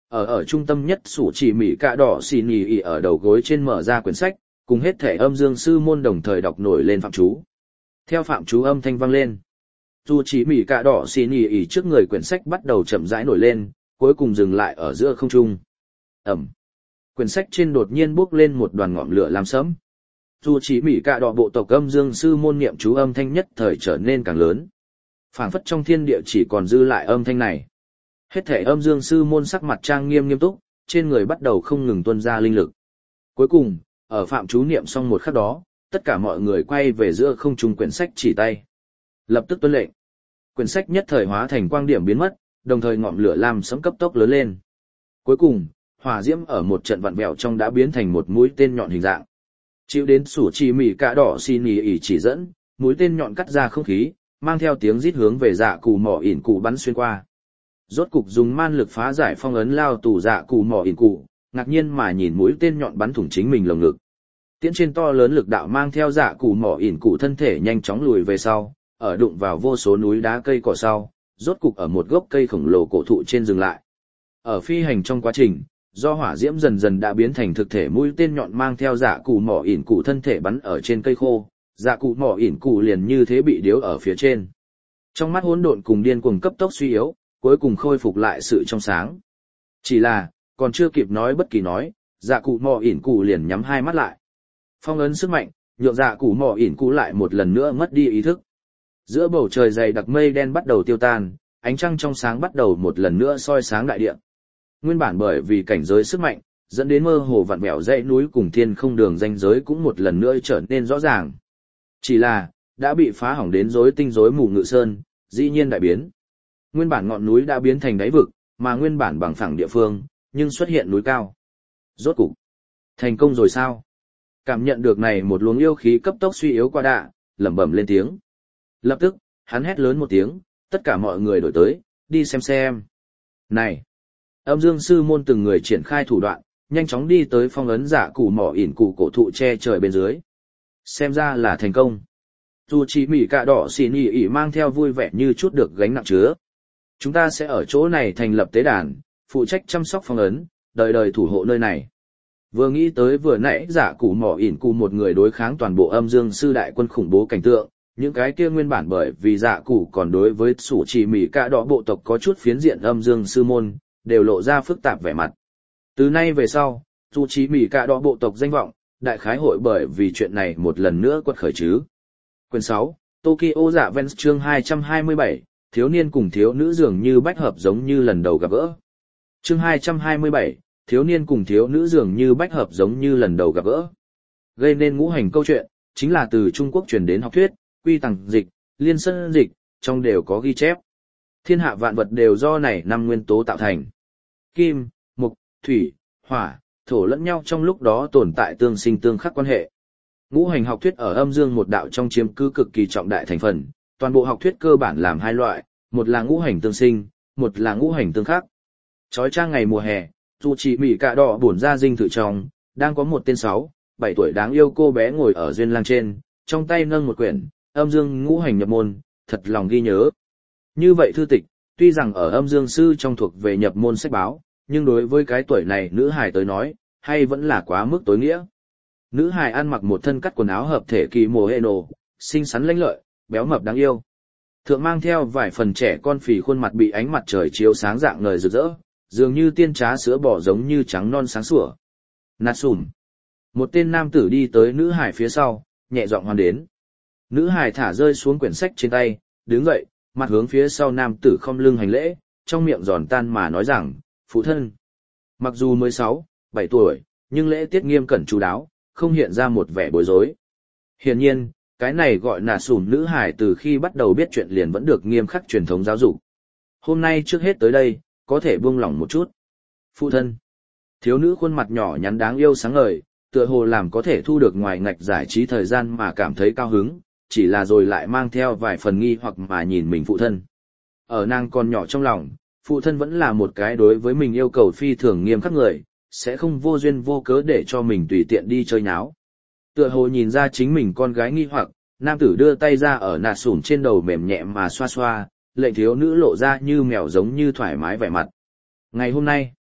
Ở trung tâm nhất sủ chỉ mỉ cạ đỏ xì nhì ỉ ở đầu gối trên mở ra quyển sách, cùng hết thể âm dương sư môn đồng thời đọc nổi lên phạm chú. Theo phạm chú âm thanh vang lên, dù chỉ mỉ cạ đỏ xì nhì ỉ trước người quyển sách bắt đầu chậm rãi nổi lên, cuối cùng dừng lại ở giữa không trung. Ẩm. Quyển sách trên đột nhiên bốc lên một đoàn ngọn lửa lam sẫm. Dù chỉ mỉ cạ đỏ bộ tộc âm dương sư môn niệm chú âm thanh nhất thời trở nên càng lớn. Phảng phất trong thiên địa chỉ còn dư lại âm thanh này. Hết thể âm dương sư môn sắc mặt trang nghiêm nghiêm túc, trên người bắt đầu không ngừng tuôn ra linh lực. Cuối cùng, ở phạm chú niệm xong một khắc đó, tất cả mọi người quay về giữa không trung quyển sách chỉ tay. Lập tức tuân lệnh. Quyển sách nhất thời hóa thành quang điểm biến mất, đồng thời ngọn lửa lam sẫm cấp tốc lớn lên. Cuối cùng, hỏa diễm ở một trận vặn vẹo trong đã biến thành một mũi tên nhọn hình dạng. Chịu đến sủ chỉ mỉ cạ đỏ xì nhì ỉ chỉ dẫn, mũi tên nhọn cắt ra không khí, mang theo tiếng rít hướng về dạ cù mỏ ỉn cụ bắn xuyên qua. Rốt cục dùng man lực phá giải phong ấn lao tù dạ cù mỏ ỉn cụ, ngạc nhiên mà nhìn mũi tên nhọn bắn thủng chính mình lồng ngực. Tiễn trên to lớn lực đạo mang theo dạ cù mỏ ỉn cụ thân thể nhanh chóng lùi về sau, ở đụng vào vô số núi đá cây cỏ sau, rốt cục ở một gốc cây khổng lồ cổ thụ trên dừng lại. Ở phi hành trong quá trình, do hỏa diễm dần dần đã biến thành thực thể, mũi tên nhọn mang theo dạ cụ mỏ ỉn cụ thân thể bắn ở trên cây khô, dạ cụ mỏ ỉn cụ liền như thế bị điếu ở phía trên. Trong mắt hỗn độn cùng điên cuồng cấp tốc suy yếu, cuối cùng khôi phục lại sự trong sáng. Chỉ là, còn chưa kịp nói bất kỳ nói, dạ cụ mỏ ỉn cụ liền nhắm hai mắt lại. Phong ấn sức mạnh, nhượng dạ cụ mỏ ỉn cụ lại một lần nữa mất đi ý thức. Giữa bầu trời dày đặc mây đen bắt đầu tiêu tan, ánh trăng trong sáng bắt đầu một lần nữa soi sáng đại địa. Nguyên bản bởi vì cảnh giới sức mạnh, dẫn đến mơ hồ vặn vẹo dãy núi cùng thiên không đường ranh giới cũng một lần nữa trở nên rõ ràng. Chỉ là, đã bị phá hỏng đến rối tinh rối mù Ngự Sơn, dĩ nhiên đại biến. Nguyên bản ngọn núi đã biến thành đáy vực, mà nguyên bản bằng phẳng địa phương, nhưng xuất hiện núi cao. Rốt cục, thành công rồi sao? Cảm nhận được này một luồng yêu khí cấp tốc suy yếu qua đạ, lẩm bẩm lên tiếng. Lập tức, hắn hét lớn một tiếng, tất cả mọi người đổi tới, đi xem xem. Này! Âm dương sư môn từng người triển khai thủ đoạn, nhanh chóng đi tới phong ấn dạ cụ mỏ ỉn cụ cổ thụ che trời bên dưới. Xem ra là thành công. Dù chỉ mỉ cạ đỏ xì nhì ỉ mang theo vui vẻ như chút được gánh nặng chứa. Chúng ta sẽ ở chỗ này thành lập tế đàn, phụ trách chăm sóc phong ấn, đời đời thủ hộ nơi này. Vừa nghĩ tới vừa nãy dạ cụ mỏ ỉn cụ một người đối kháng toàn bộ âm dương sư đại quân khủng bố cảnh tượng, những cái kia nguyên bản bởi vì dạ cụ còn đối với sủ chỉ mỉ cạ đỏ bộ tộc có chút phiến diện âm dương sư môn, đều lộ ra phức tạp vẻ mặt. Từ nay về sau, dù chỉ mỉ cạ đỏ bộ tộc danh vọng, đại khái hội bởi vì chuyện này một lần nữa quật khởi chứ. Quyển 6, Tokyo Dạ Vens chương 227, thiếu niên cùng thiếu nữ dường như bách hợp giống như lần đầu gặp gỡ. Chương 227, thiếu niên cùng thiếu nữ dường như bách hợp giống như lần đầu gặp gỡ. Gây nên ngũ hành câu chuyện, chính là từ Trung Quốc truyền đến học thuyết, quy tằng dịch, liên sơn dịch, trong đều có ghi chép. Thiên hạ vạn vật đều do này năm nguyên tố tạo thành. Kim, mộc, thủy, hỏa, thổ lẫn nhau trong lúc đó tồn tại tương sinh tương khắc quan hệ. Ngũ hành học thuyết ở âm dương một đạo trong chiếm cứ cực kỳ trọng đại thành phần, toàn bộ học thuyết cơ bản làm hai loại, một là ngũ hành tương sinh, một là ngũ hành tương khắc. Chói chang ngày mùa hè, dù chỉ mỉ cạ đỏ bổn ra dinh thự trong, đang có một tên 6, 7 tuổi đáng yêu cô bé ngồi ở duyên lang trên, trong tay nâng một quyển, âm dương ngũ hành nhập môn, thật lòng ghi nhớ. Như vậy thư tịch, tuy rằng ở âm dương sư trong thuộc về nhập môn sách báo, nhưng đối với cái tuổi này nữ hài tới nói, hay vẫn là quá mức tối nghĩa. Nữ hài ăn mặc một thân cắt quần áo hợp thể kỳ mồ hệ nổ, xinh xắn lanh lợi, béo mập đáng yêu. Thượng mang theo vài phần trẻ con phì khuôn mặt bị ánh mặt trời chiếu sáng dạng ngời rực rỡ, dường như tiên trá sữa bò giống như trắng non sáng sủa. Nạt sùm. Một tên nam tử đi tới nữ hài phía sau, nhẹ giọng hoan đến. Nữ hài thả rơi xuống quyển sách trên tay, đứng dậy, mặt hướng phía sau nam tử khom lưng hành lễ, trong miệng giòn tan mà nói rằng, phụ thân. Mặc dù mới 6, 7 tuổi, nhưng lễ tiết nghiêm cẩn chú đáo, không hiện ra một vẻ bối rối. Hiển nhiên, cái này gọi là sùn nữ hải từ khi bắt đầu biết chuyện liền vẫn được nghiêm khắc truyền thống giáo dục. Hôm nay trước hết tới đây, có thể buông lỏng một chút. Phụ thân. Thiếu nữ khuôn mặt nhỏ nhắn đáng yêu sáng ngời, tựa hồ làm có thể thu được ngoài ngạch giải trí thời gian mà cảm thấy cao hứng, chỉ là rồi lại mang theo vài phần nghi hoặc mà nhìn mình phụ thân. Ở nàng còn nhỏ trong lòng, phụ thân vẫn là một cái đối với mình yêu cầu phi thường nghiêm khắc người, sẽ không vô duyên vô cớ để cho mình tùy tiện đi chơi nháo. Tựa hồ nhìn ra chính mình con gái nghi hoặc, nam tử đưa tay ra ở nạt sủn trên đầu mềm nhẹ mà xoa xoa, lệnh thiếu nữ lộ ra như mèo giống như thoải mái vẻ mặt. Ngày hôm nay,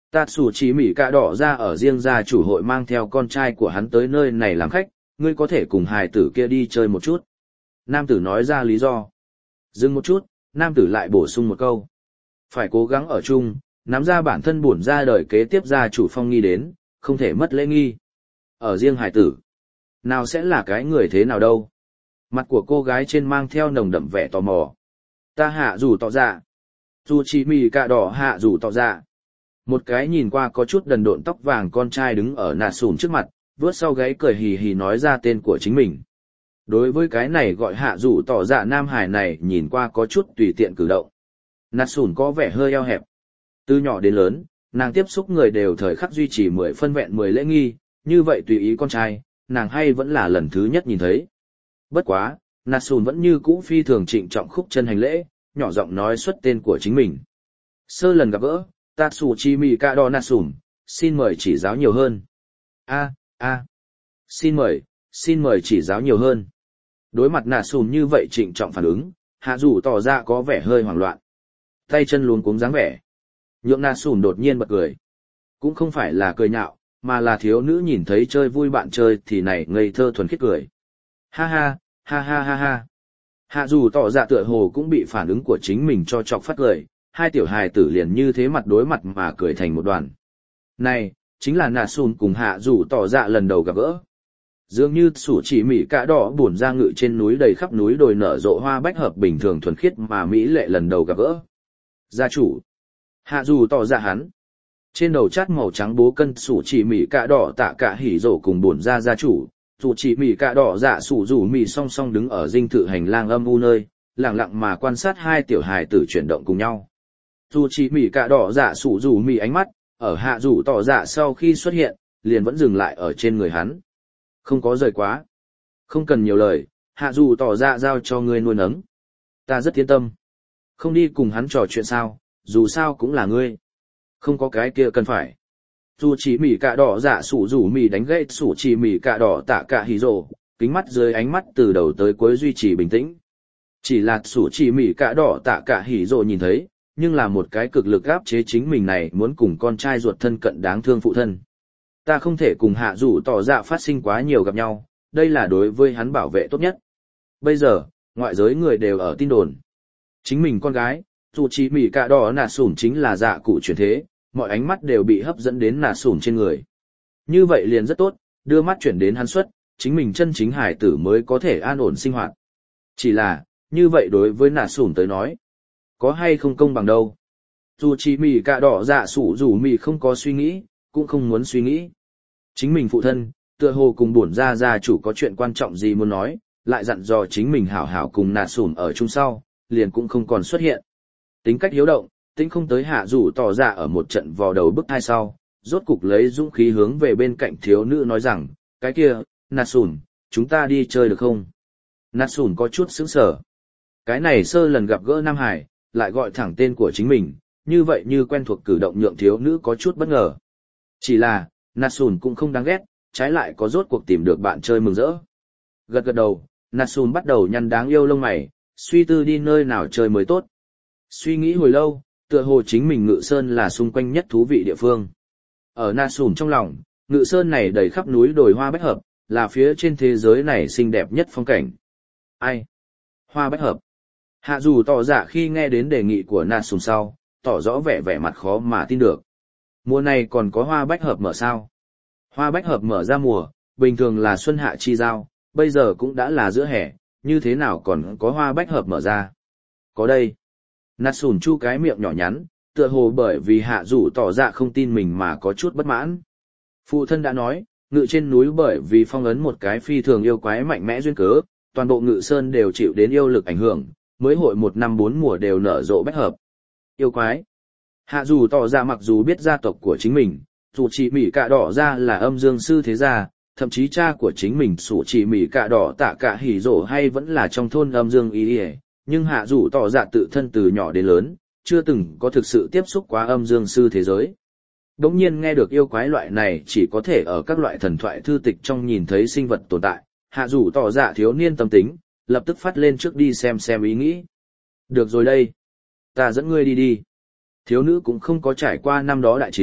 Tạt sủ chỉ mỉ cả đỏ ra ở riêng gia chủ hội mang theo con trai của hắn tới nơi này làm khách, ngươi có thể cùng hài tử kia đi chơi một chút. Nam tử nói ra lý do. Dừng một chút, nam tử lại bổ sung một câu. Phải cố gắng ở chung, nắm ra bản thân buồn ra đời kế tiếp gia chủ phong nghi đến, không thể mất lễ nghi. Ở riêng hài tử, nào sẽ là cái người thế nào đâu. Mặt của cô gái trên mang theo nồng đậm vẻ tò mò. Ta hạ rủ tỏ dạ. Dù chỉ mì cạ đỏ hạ rủ tỏ dạ. Một cái nhìn qua có chút đần độn tóc vàng con trai đứng ở nà sùn trước mặt, vướt sau gáy cười hì hì nói ra tên của chính mình. Đối với cái này gọi hạ rủ tỏ dạ nam hải này nhìn qua có chút tùy tiện cử động. Nà sùn có vẻ hơi eo hẹp. Từ nhỏ đến lớn, nàng tiếp xúc người đều thời khắc duy trì 10 phân vẹn 10 lễ nghi, như vậy tùy ý con trai, nàng hay vẫn là lần thứ nhất nhìn thấy. Bất quá, nà sùn vẫn như cũ phi thường trịnh trọng khúc chân hành lễ, nhỏ giọng nói xuất tên của chính mình. Sơ lần gặp gỡ, Tatsuchi Mikado Nasum, xin mời chỉ giáo nhiều hơn. Xin mời chỉ giáo nhiều hơn. Đối mặt Nasum như vậy trịnh trọng phản ứng, hạ rủ tỏ ra có vẻ hơi hoảng loạn. Tay chân luống cuống dáng vẻ. Nhượng Nasum đột nhiên bật cười. Cũng không phải là cười nhạo, mà là thiếu nữ nhìn thấy chơi vui bạn chơi thì này ngây thơ thuần khiết cười. Ha ha, ha ha ha ha. Hạ dù tỏ dạ tựa hồ cũng bị phản ứng của chính mình cho chọc phát cười, hai tiểu hài tử liền như thế mặt đối mặt mà cười thành một đoàn. Này, chính là nà sùn cùng hạ dù tỏ dạ lần đầu gặp gỡ. Dường như sủ chỉ mỉ cả đỏ buồn ra ngự trên núi đầy khắp núi đồi nở rộ hoa bách hợp bình thường thuần khiết mà mỹ lệ lần đầu gặp gỡ. Gia chủ. Hạ dù tỏ dạ hắn. Trên đầu chát màu trắng bố cân sủ chỉ mỉ cả đỏ tạ cả hỉ rổ cùng buồn ra gia chủ. Dù chỉ mỉ cả đỏ dạ sủ rủ mỉ song song đứng ở dinh thự hành lang âm u nơi, lặng lặng mà quan sát hai tiểu hài tử chuyển động cùng nhau. Dù chỉ mỉ cả đỏ dạ sủ rủ mỉ ánh mắt, ở hạ rủ tỏ dạ sau khi xuất hiện, liền vẫn dừng lại ở trên người hắn. Không có rời quá. Không cần nhiều lời, hạ rủ tỏ dạ giao cho ngươi nuôi nấng. Ta rất yên tâm. Không đi cùng hắn trò chuyện sao, dù sao cũng là ngươi. Không có cái kia cần phải. Dù chỉ mỉ cả đỏ dạ sủ rủ mỉ đánh gãy sủ chỉ mỉ cả đỏ tạ cả hỉ rồ, kính mắt dưới ánh mắt từ đầu tới cuối duy trì bình tĩnh. Chỉ là sủ chỉ mỉ cả đỏ tạ cả hỉ rồ nhìn thấy, nhưng là một cái cực lực áp chế chính mình này muốn cùng con trai ruột thân cận đáng thương phụ thân. Ta không thể cùng hạ rủ tỏ dạ phát sinh quá nhiều gặp nhau, đây là đối với hắn bảo vệ tốt nhất. Bây giờ, ngoại giới người đều ở tin đồn. Chính mình con gái, dù chỉ mỉ cả đỏ nà sủn chính là dạ cụ chuyển thế, mọi ánh mắt đều bị hấp dẫn đến nà sủn trên người. Như vậy liền rất tốt, đưa mắt chuyển đến hắn xuất, chính mình chân chính hải tử mới có thể an ổn sinh hoạt. Chỉ là, như vậy đối với nà sủn tới nói, có hay không công bằng đâu. Dù chỉ mỉ cả đỏ dạ sủ dù mỉ không có suy nghĩ, cũng không muốn suy nghĩ. Chính mình phụ thân, tựa hồ cùng bổn gia gia chủ có chuyện quan trọng gì muốn nói, lại dặn dò chính mình hảo hảo cùng nà sủn ở chung sau, liền cũng không còn xuất hiện. Tính cách hiếu động, tính không tới hạ rủ tỏ ra ở một trận vò đầu bức hai sau, rốt cục lấy dũng khí hướng về bên cạnh thiếu nữ nói rằng, cái kia, nà sủn, chúng ta đi chơi được không? Nà sủn có chút sững sờ. Cái này sơ lần gặp gỡ Nam Hải, lại gọi thẳng tên của chính mình, như vậy như quen thuộc cử động nhượng thiếu nữ có chút bất ngờ. Chỉ là, nà sủn cũng không đáng ghét, trái lại có rốt cuộc tìm được bạn chơi mừng rỡ. Gật gật đầu, nà sủn bắt đầu nhăn đáng yêu lông mày, suy tư đi nơi nào chơi mới tốt. Suy nghĩ hồi lâu, tựa hồ chính mình Ngự Sơn là xung quanh nhất thú vị địa phương. Ở nà sủn trong lòng, Ngự Sơn này đầy khắp núi đồi hoa bách hợp, là phía trên thế giới này xinh đẹp nhất phong cảnh. Ai? Hoa bách hợp. Hạ dù tỏ dạ khi nghe đến đề nghị của nà sủn sau, tỏ rõ vẻ mặt khó mà tin được. Mùa này còn có hoa bách hợp mở sao? Hoa bách hợp mở ra mùa, bình thường là xuân hạ chi giao, bây giờ cũng đã là giữa hè, như thế nào còn có hoa bách hợp mở ra? Có đây. Nà sủn chu cái miệng nhỏ nhắn, tựa hồ bởi vì hạ rủ tỏ dạ không tin mình mà có chút bất mãn. Phụ thân đã nói, ngự trên núi bởi vì phong ấn một cái phi thường yêu quái mạnh mẽ duyên cớ, toàn bộ ngự sơn đều chịu đến yêu lực ảnh hưởng, mới hội 1 năm 4 mùa đều nở rộ bách hợp. Yêu quái. Hạ rủ tỏ dạ mặc dù biết gia tộc của chính mình, dù chỉ mỉ cả đỏ ra là âm dương sư thế gia, thậm chí cha của chính mình sủ chỉ mỉ cả đỏ tạ cả hỉ rổ hay vẫn là trong thôn âm dương ý ỉa, nhưng hạ rủ tỏ dạ tự thân từ nhỏ đến lớn, chưa từng có thực sự tiếp xúc quá âm dương sư thế giới. Đống nhiên nghe được yêu quái loại này chỉ có thể ở các loại thần thoại thư tịch trong nhìn thấy sinh vật tồn tại, hạ rủ tỏ dạ thiếu niên tâm tính, lập tức phát lên trước đi xem ý nghĩ. Được rồi đây, ta dẫn ngươi đi đi. Thiếu nữ cũng không có trải qua năm đó đại chiến,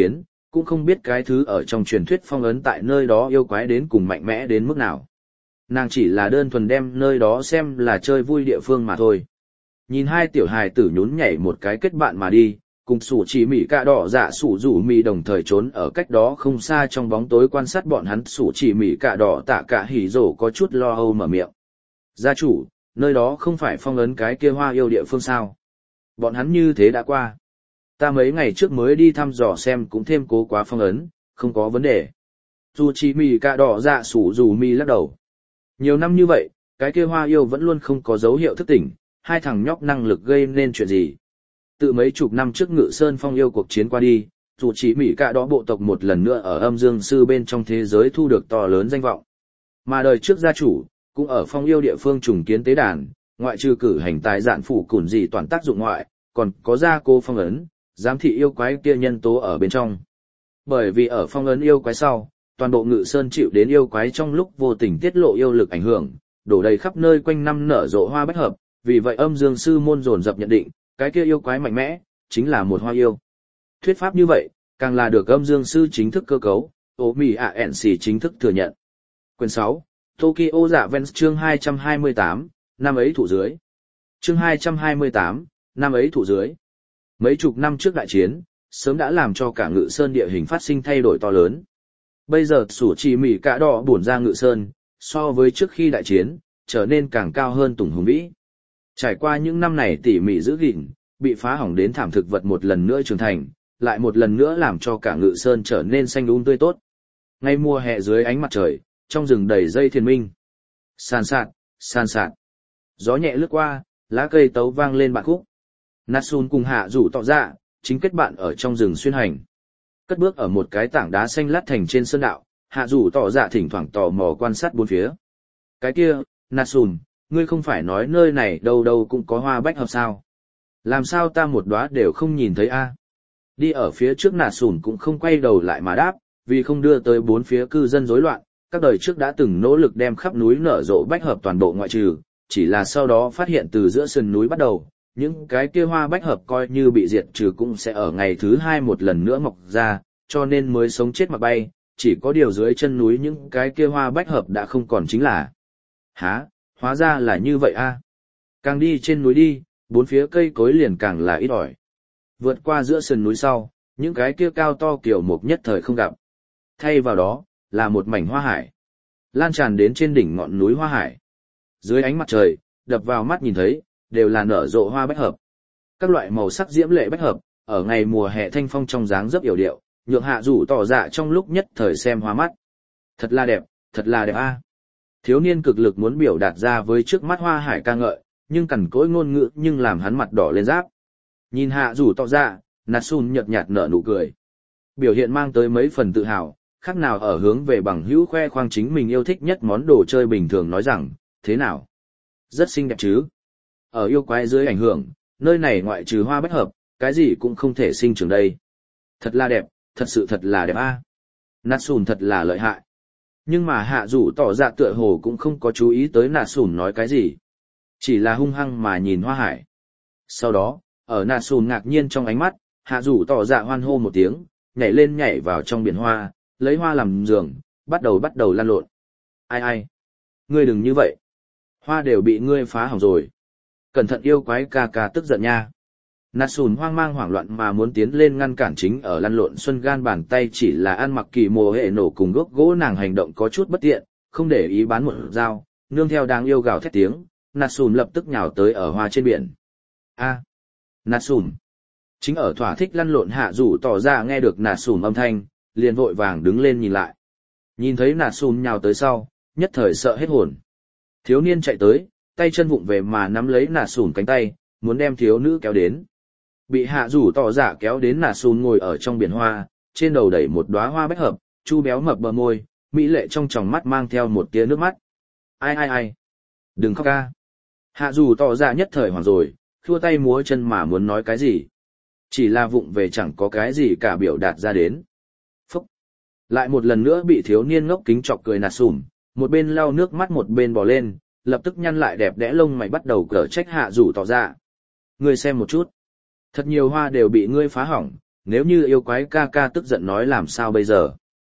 Cũng không biết cái thứ ở trong truyền thuyết phong ấn tại nơi đó yêu quái đến cùng mạnh mẽ đến mức nào. Nàng chỉ là đơn thuần đem nơi đó xem là chơi vui địa phương mà thôi. Nhìn hai tiểu hài tử nhún nhảy một cái kết bạn mà đi, cùng sủ chỉ mỉ cạ đỏ dạ sủ rủ mì đồng thời trốn ở cách đó không xa trong bóng tối quan sát bọn hắn. Sủ chỉ mỉ cạ đỏ tạ cả hỉ rổ có chút lo âu mở miệng. Gia chủ, nơi đó không phải phong ấn cái kia hoa yêu địa phương sao? Bọn hắn như thế đã qua. Ta mấy ngày trước mới đi thăm dò xem cũng thêm cố quá phong ấn, không có vấn đề. Dù chỉ mỉ cạ đỏ dạ sủ rủ mì lắc đầu. Nhiều năm như vậy, cái kia hoa yêu vẫn luôn không có dấu hiệu thức tỉnh, hai thằng nhóc năng lực gây nên chuyện gì. Tự mấy chục năm trước Ngự Sơn Phong yêu cuộc chiến qua đi, dù chỉ Mỹ cả đó bộ tộc một lần nữa ở âm dương sư bên trong thế giới thu được to lớn danh vọng. Mà đời trước gia chủ, cũng ở Phong yêu địa phương trùng kiến tế đàn, ngoại trừ cử hành tài dạn phủ củn gì toàn tác dụng ngoại, còn có gia cô phong ấn, giám thị yêu quái kia nhân tố ở bên trong. Bởi vì ở phong ấn yêu quái sau, toàn bộ Ngự Sơn chịu đến yêu quái trong lúc vô tình tiết lộ yêu lực ảnh hưởng, đổ đầy khắp nơi quanh năm nở rộ hoa bách hợp, vì vậy âm dương sư môn dồn dập nhận định, cái kia yêu quái mạnh mẽ, chính là một hoa yêu. Thuyết pháp như vậy, càng là được âm dương sư chính thức cơ cấu, Omi ANC chính thức thừa nhận. Quyển 6, Tokyo Dạ Vens chương 228, năm ấy thủ dưới. Chương 228, năm ấy thủ dưới. Mấy chục năm trước đại chiến, sớm đã làm cho cả Ngự Sơn địa hình phát sinh thay đổi to lớn. Bây giờ sủ chỉ mỉ cả đỏ bổn ra Ngự Sơn, so với trước khi đại chiến, trở nên càng cao hơn tùng hùng vĩ. Trải qua những năm này tỉ mỉ giữ gìn, bị phá hỏng đến thảm thực vật một lần nữa trưởng thành, lại một lần nữa làm cho cả Ngự Sơn trở nên xanh tươi tốt. Ngay mùa hè dưới ánh mặt trời, trong rừng đầy dây thiền minh. San sạt. Gió nhẹ lướt qua, lá cây tấu vang lên bản khúc. Natsun cùng Hạ Dụ tỏ ra, chính kết bạn ở trong rừng xuyên hành. Cất bước ở một cái tảng đá xanh lát thành trên sơn đạo, Hạ Dụ tỏ ra thỉnh thoảng tò mò quan sát bốn phía. Cái kia, Natsun, ngươi không phải nói nơi này đâu đâu cũng có hoa bách hợp sao? Làm sao ta một đóa đều không nhìn thấy a? Đi ở phía trước Natsun cũng không quay đầu lại mà đáp, vì không đưa tới bốn phía cư dân rối loạn, các đời trước đã từng nỗ lực đem khắp núi nở rộ bách hợp toàn bộ ngoại trừ, chỉ là sau đó phát hiện từ giữa sườn núi bắt đầu, những cái kia hoa bách hợp coi như bị diệt trừ cũng sẽ ở ngày thứ hai một lần nữa mọc ra, cho nên mới sống chết mà bay, chỉ có điều dưới chân núi những cái kia hoa bách hợp đã không còn chính là. Hả, hóa ra là như vậy a. Càng đi trên núi đi, bốn phía cây cối liền càng là ít ỏi. Vượt qua giữa sườn núi sau, những cái kia cao to kiểu mục nhất thời không gặp. Thay vào đó, là một mảnh hoa hải. Lan tràn đến trên đỉnh ngọn núi hoa hải. Dưới ánh mặt trời, đập vào mắt nhìn thấy, đều là nở rộ hoa bách hợp. Các loại màu sắc diễm lệ bách hợp, ở ngày mùa hè thanh phong trong dáng rất yểu điệu, nhượng Hạ Dụ tỏ dạ trong lúc nhất thời xem hoa mắt. Thật là đẹp a. Thiếu niên cực lực muốn biểu đạt ra với trước mắt hoa hải ca ngợi, nhưng cằn cỗi ngôn ngữ nhưng làm hắn mặt đỏ lên giáp. Nhìn Hạ Dụ tỏ dạ, Natsun nhợt nhạt nở nụ cười. Biểu hiện mang tới mấy phần tự hào, khác nào ở hướng về bằng hữu khoe khoang chính mình yêu thích nhất món đồ chơi bình thường nói rằng, thế nào? Rất xinh đẹp chứ? Ở yêu quái dưới ảnh hưởng, nơi này ngoại trừ hoa bách hợp, cái gì cũng không thể sinh trưởng đây. Thật là đẹp, thật sự thật là đẹp a. Natsun thật là lợi hại. Nhưng mà Hạ Dụ tỏ dạ tựa hồ cũng không có chú ý tới Natsun nói cái gì. Chỉ là hung hăng mà nhìn hoa hải. Sau đó, ở Natsun ngạc nhiên trong ánh mắt, Hạ Dụ tỏ dạ hoan hô một tiếng, nhảy lên nhảy vào trong biển hoa, lấy hoa làm giường, bắt đầu lăn lộn. Ai? Ngươi đừng như vậy. Hoa đều bị ngươi phá hỏng rồi. Cẩn thận yêu quái ca ca tức giận nha. Natsun hoang mang hoảng loạn mà muốn tiến lên ngăn cản chính ở lăn lộn Xuân Gan bàn tay chỉ là ăn mặc kỳ mồ hệ nổ cùng gốc gỗ nàng hành động có chút bất tiện, không để ý bán một dao, nương theo đáng yêu gào thét tiếng, Natsun lập tức nhào tới ở hoa trên biển. Natsun. Chính ở thỏa thích lăn lộn Hạ Dụ tỏ ra nghe được Natsun âm thanh, liền vội vàng đứng lên nhìn lại. Nhìn thấy Natsun nhào tới sau, nhất thời sợ hết hồn. Thiếu niên chạy tới, tay chân vụng về mà nắm lấy Natsun cánh tay, muốn đem thiếu nữ kéo đến. Bị Hạ Dụ tỏ dạ kéo đến Natsun ngồi ở trong biển hoa, trên đầu đẩy một đóa hoa bách hợp, chu béo mập bờ môi, mỹ lệ trong tròng mắt mang theo một tia nước mắt. Ai? Đừng khóc ca. Hạ Dụ tỏ dạ nhất thời hoảng rồi, thua tay múa chân mà muốn nói cái gì. Chỉ là vụng về chẳng có cái gì cả biểu đạt ra đến. Phúc. Lại một lần nữa bị thiếu niên ngốc kính chọc cười Natsun, một bên lau nước mắt một bên bò lên, lập tức nhăn lại đẹp đẽ lông mày bắt đầu cở trách Hạ Dụ tỏ dạ. Ngươi xem một chút. Thật nhiều hoa đều bị ngươi phá hỏng, nếu như yêu quái ca ca tức giận nói làm sao bây giờ?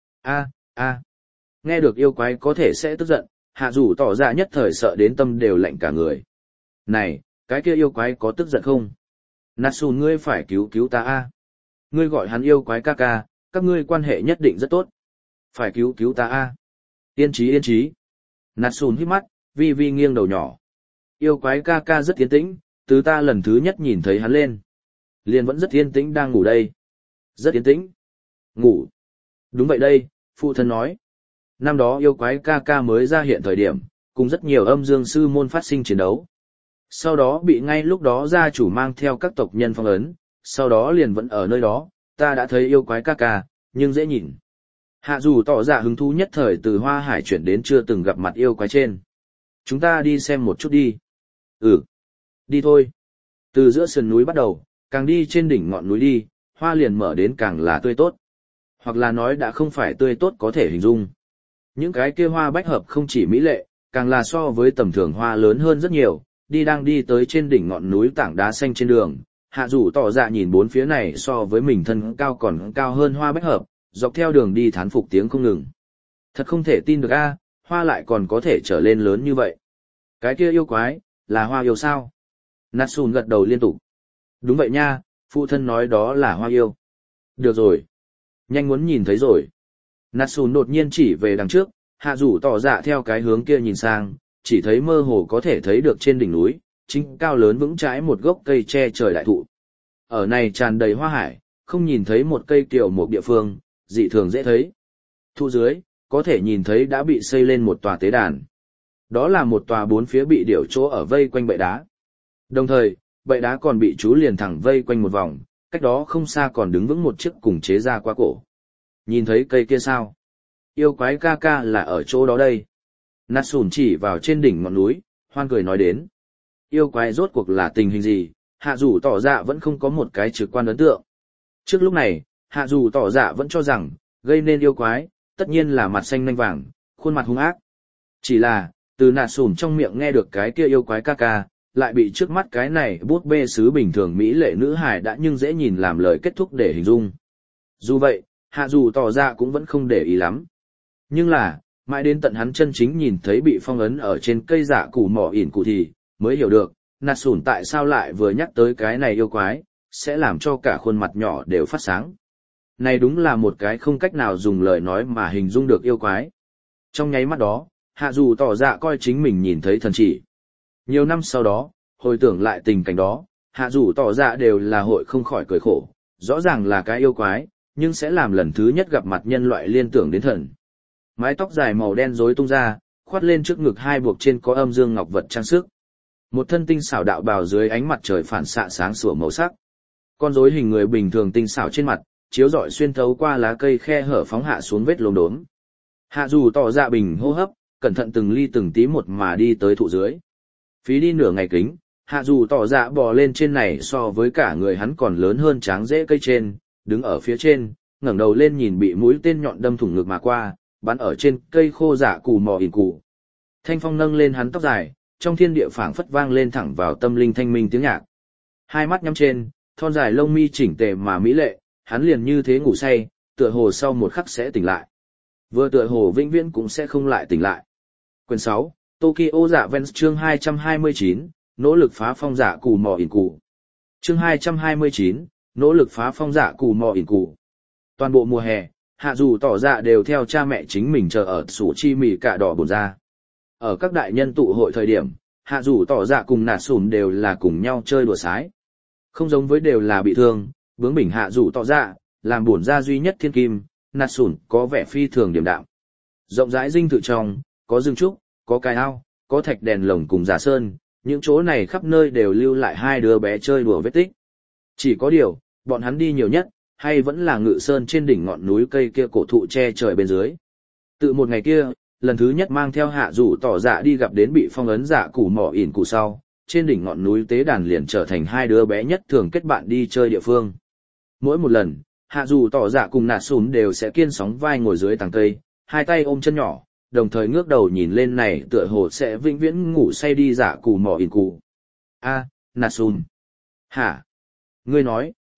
Nghe được yêu quái có thể sẽ tức giận, hạ rủ tỏ ra nhất thời sợ đến tâm đều lạnh cả người. Này, cái kia yêu quái có tức giận không? Natsun ngươi phải cứu cứu ta a. Ngươi gọi hắn yêu quái ca ca, các ngươi quan hệ nhất định rất tốt. Phải cứu cứu ta a. Yên trí yên trí. Natsun hít mắt, vi vi nghiêng đầu nhỏ. Yêu quái ca ca rất yên tĩnh, từ ta lần thứ nhất nhìn thấy hắn lên. Liền vẫn rất yên tĩnh đang ngủ đây. Rất yên tĩnh. Ngủ. Đúng vậy đây, phụ thân nói. Năm đó yêu quái ca ca mới ra hiện thời điểm, cùng rất nhiều âm dương sư môn phát sinh chiến đấu. Sau đó bị ngay lúc đó gia chủ mang theo các tộc nhân phong ấn, sau đó liền vẫn ở nơi đó, ta đã thấy yêu quái ca ca, nhưng dễ nhìn. Hạ dù tỏ ra hứng thú nhất thời từ Hoa Hải chuyển đến chưa từng gặp mặt yêu quái trên. Chúng ta đi xem một chút đi. Ừ. Đi thôi. Từ giữa sườn núi bắt đầu, càng đi trên đỉnh ngọn núi đi, hoa liền mở đến càng là tươi tốt. Hoặc là nói đã không phải tươi tốt có thể hình dung. Những cái kia hoa bách hợp không chỉ mỹ lệ, càng là so với tầm thường hoa lớn hơn rất nhiều, đang đi tới trên đỉnh ngọn núi tảng đá xanh trên đường, hạ rủ tỏ dạ nhìn bốn phía này so với mình thân cao còn cao hơn hoa bách hợp, dọc theo đường đi thán phục tiếng không ngừng. Thật không thể tin được a, hoa lại còn có thể trở lên lớn như vậy. Cái kia yêu quái, là hoa yêu sao? Natsun gật đầu liên tục. Đúng vậy nha, phụ thân nói đó là hoa yêu. Được rồi. Nhanh muốn nhìn thấy rồi. Natsun đột nhiên chỉ về đằng trước, hạ rủ tỏ dạ theo cái hướng kia nhìn sang, chỉ thấy mơ hồ có thể thấy được trên đỉnh núi, chính cao lớn vững chãi một gốc cây che trời đại thụ. Ở này tràn đầy hoa hải, không nhìn thấy một cây kiều một địa phương, dị thường dễ thấy. Thụ dưới, có thể nhìn thấy đã bị xây lên một tòa tế đàn. Đó là một tòa bốn phía bị điểu chỗ ở vây quanh bệ đá. Đồng thời, bệ đá còn bị chú liền thẳng vây quanh một vòng, cách đó không xa còn đứng vững một chiếc cùng chế ra qua cổ. Nhìn thấy cây kia sao? Yêu quái ca ca là ở chỗ đó đây. Natsun chỉ vào trên đỉnh ngọn núi, hoan cười nói đến. Yêu quái rốt cuộc là tình hình gì, hạ dù tỏ dạ vẫn không có một cái trực quan ấn tượng. Trước lúc này, hạ dù tỏ dạ vẫn cho rằng, gây nên yêu quái, tất nhiên là mặt xanh nanh vàng, khuôn mặt hung ác. Chỉ là, từ Natsun trong miệng nghe được cái kia yêu quái ca ca, lại bị trước mắt cái này bút bê sứ bình thường mỹ lệ nữ hài đã nhưng dễ nhìn làm lời kết thúc để hình dung. Dù vậy, hạ dù tỏ ra cũng vẫn không để ý lắm. Nhưng là, mãi đến tận hắn chân chính nhìn thấy bị phong ấn ở trên cây dạ củ mỏ ỉn cụ thì, mới hiểu được, Natsun tại sao lại vừa nhắc tới cái này yêu quái, sẽ làm cho cả khuôn mặt nhỏ đều phát sáng. Này đúng là một cái không cách nào dùng lời nói mà hình dung được yêu quái. Trong nháy mắt đó, hạ dù tỏ ra coi chính mình nhìn thấy thần chỉ. Nhiều năm sau đó, hồi tưởng lại tình cảnh đó, hạ dù tỏ ra đều là hội không khỏi cười khổ, rõ ràng là cái yêu quái, nhưng sẽ làm lần thứ nhất gặp mặt nhân loại liên tưởng đến thần. Mái tóc dài màu đen rối tung ra, khoát lên trước ngực hai buộc trên có âm dương ngọc vật trang sức. Một thân tinh xảo đạo bào dưới ánh mặt trời phản xạ sáng sủa màu sắc. Con rối hình người bình thường tinh xảo trên mặt, chiếu rọi xuyên thấu qua lá cây khe hở phóng hạ xuống vết lốm đốm. Hạ dù tỏ ra bình hô hấp, cẩn thận từng ly từng tí một mà đi tới thụ dưới. Phí đi nửa ngày kính, hạ dù tỏ dạ bò lên trên này so với cả người hắn còn lớn hơn tráng rễ cây trên, đứng ở phía trên, ngẩng đầu lên nhìn bị mũi tên nhọn đâm thủng ngực mà qua, bắn ở trên cây khô dạ cù mò ỉn cụ. Thanh phong nâng lên hắn tóc dài, trong thiên địa phảng phất vang lên thẳng vào tâm linh thanh minh tiếng nhạc. Hai mắt nhắm trên, thon dài lông mi chỉnh tề mà mỹ lệ, hắn liền như thế ngủ say, tựa hồ sau một khắc sẽ tỉnh lại. Vừa tựa hồ vĩnh viễn cũng sẽ không lại tỉnh lại. Quyển 6, Tokyo Dạ Vens chương 229, nỗ lực phá phong dạ cù mò ỉn cụ. Chương 229, nỗ lực phá phong dạ cù mò ỉn cụ. Toàn bộ mùa hè, hạ dù tỏ dạ đều theo cha mẹ chính mình chờ ở sủ chi mì cả đỏ bồn ra. Ở các đại nhân tụ hội thời điểm, hạ dù tỏ dạ cùng nạt sùn đều là cùng nhau chơi đùa sái. Không giống với đều là bị thương, bướng bỉnh hạ dù tỏ dạ, làm bổn ra duy nhất thiên kim, nạt sùn có vẻ phi thường điềm đạm. Rộng rãi dinh thự trong, có rừng trúc, có cái ao, có thạch đèn lồng cùng giả sơn, những chỗ này khắp nơi đều lưu lại hai đứa bé chơi đùa vết tích. Chỉ có điều, bọn hắn đi nhiều nhất, hay vẫn là ngự sơn trên đỉnh ngọn núi cây kia cổ thụ che trời bên dưới. Từ một ngày kia, lần thứ nhất mang theo hạ rủ tỏ dạ đi gặp đến bị phong ấn dạ củ mỏ ỉn cụ sau, trên đỉnh ngọn núi tế đàn liền trở thành hai đứa bé nhất thường kết bạn đi chơi địa phương. Mỗi một lần, hạ rủ tỏ dạ cùng nạt sùn đều sẽ kiên sóng vai ngồi dưới tàng cây, hai tay ôm chân nhỏ, đồng thời ngước đầu nhìn lên này tựa hồ sẽ vĩnh viễn ngủ say đi dạ cù mỏ ỉn cụ. A, Natsun. Hả? Ngươi nói,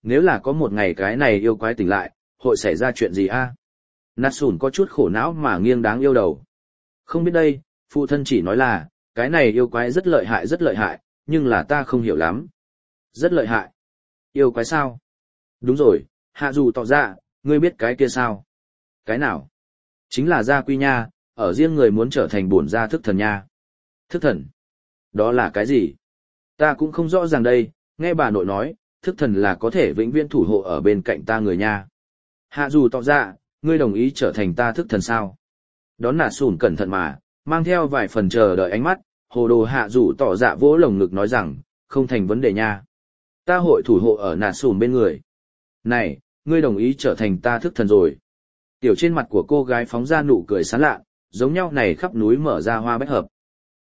Nếu là có một ngày cái này yêu quái tỉnh lại, hội xảy ra chuyện gì a? Natsun có chút khổ não mà nghiêng đáng yêu đầu. Không biết đây, phụ thân chỉ nói là, cái này yêu quái rất lợi hại, nhưng là ta không hiểu lắm. Rất lợi hại. Yêu quái sao? Đúng rồi, hạ dù tỏ ra, ngươi biết cái kia sao? Cái nào? Chính là gia quy nha, ở riêng người muốn trở thành bổn gia thức thần nha. Thức thần? Đó là cái gì? Ta cũng không rõ ràng đây, nghe bà nội nói, thức thần là có thể vĩnh viễn thủ hộ ở bên cạnh ta người nha. Hạ dù tỏ ra, ngươi đồng ý trở thành ta thức thần sao? Đón nạt sùn cẩn thận mà, mang theo vài phần chờ đợi ánh mắt, hồ đồ hạ dù tỏ dạ vỗ lồng ngực nói rằng, không thành vấn đề nha. Ta hội thủ hộ ở nạt sùn bên người. Này, ngươi đồng ý trở thành ta thức thần rồi. Tiểu trên mặt của cô gái phóng ra nụ cười sán lạ, giống nhau này khắp núi mở ra hoa bách hợp.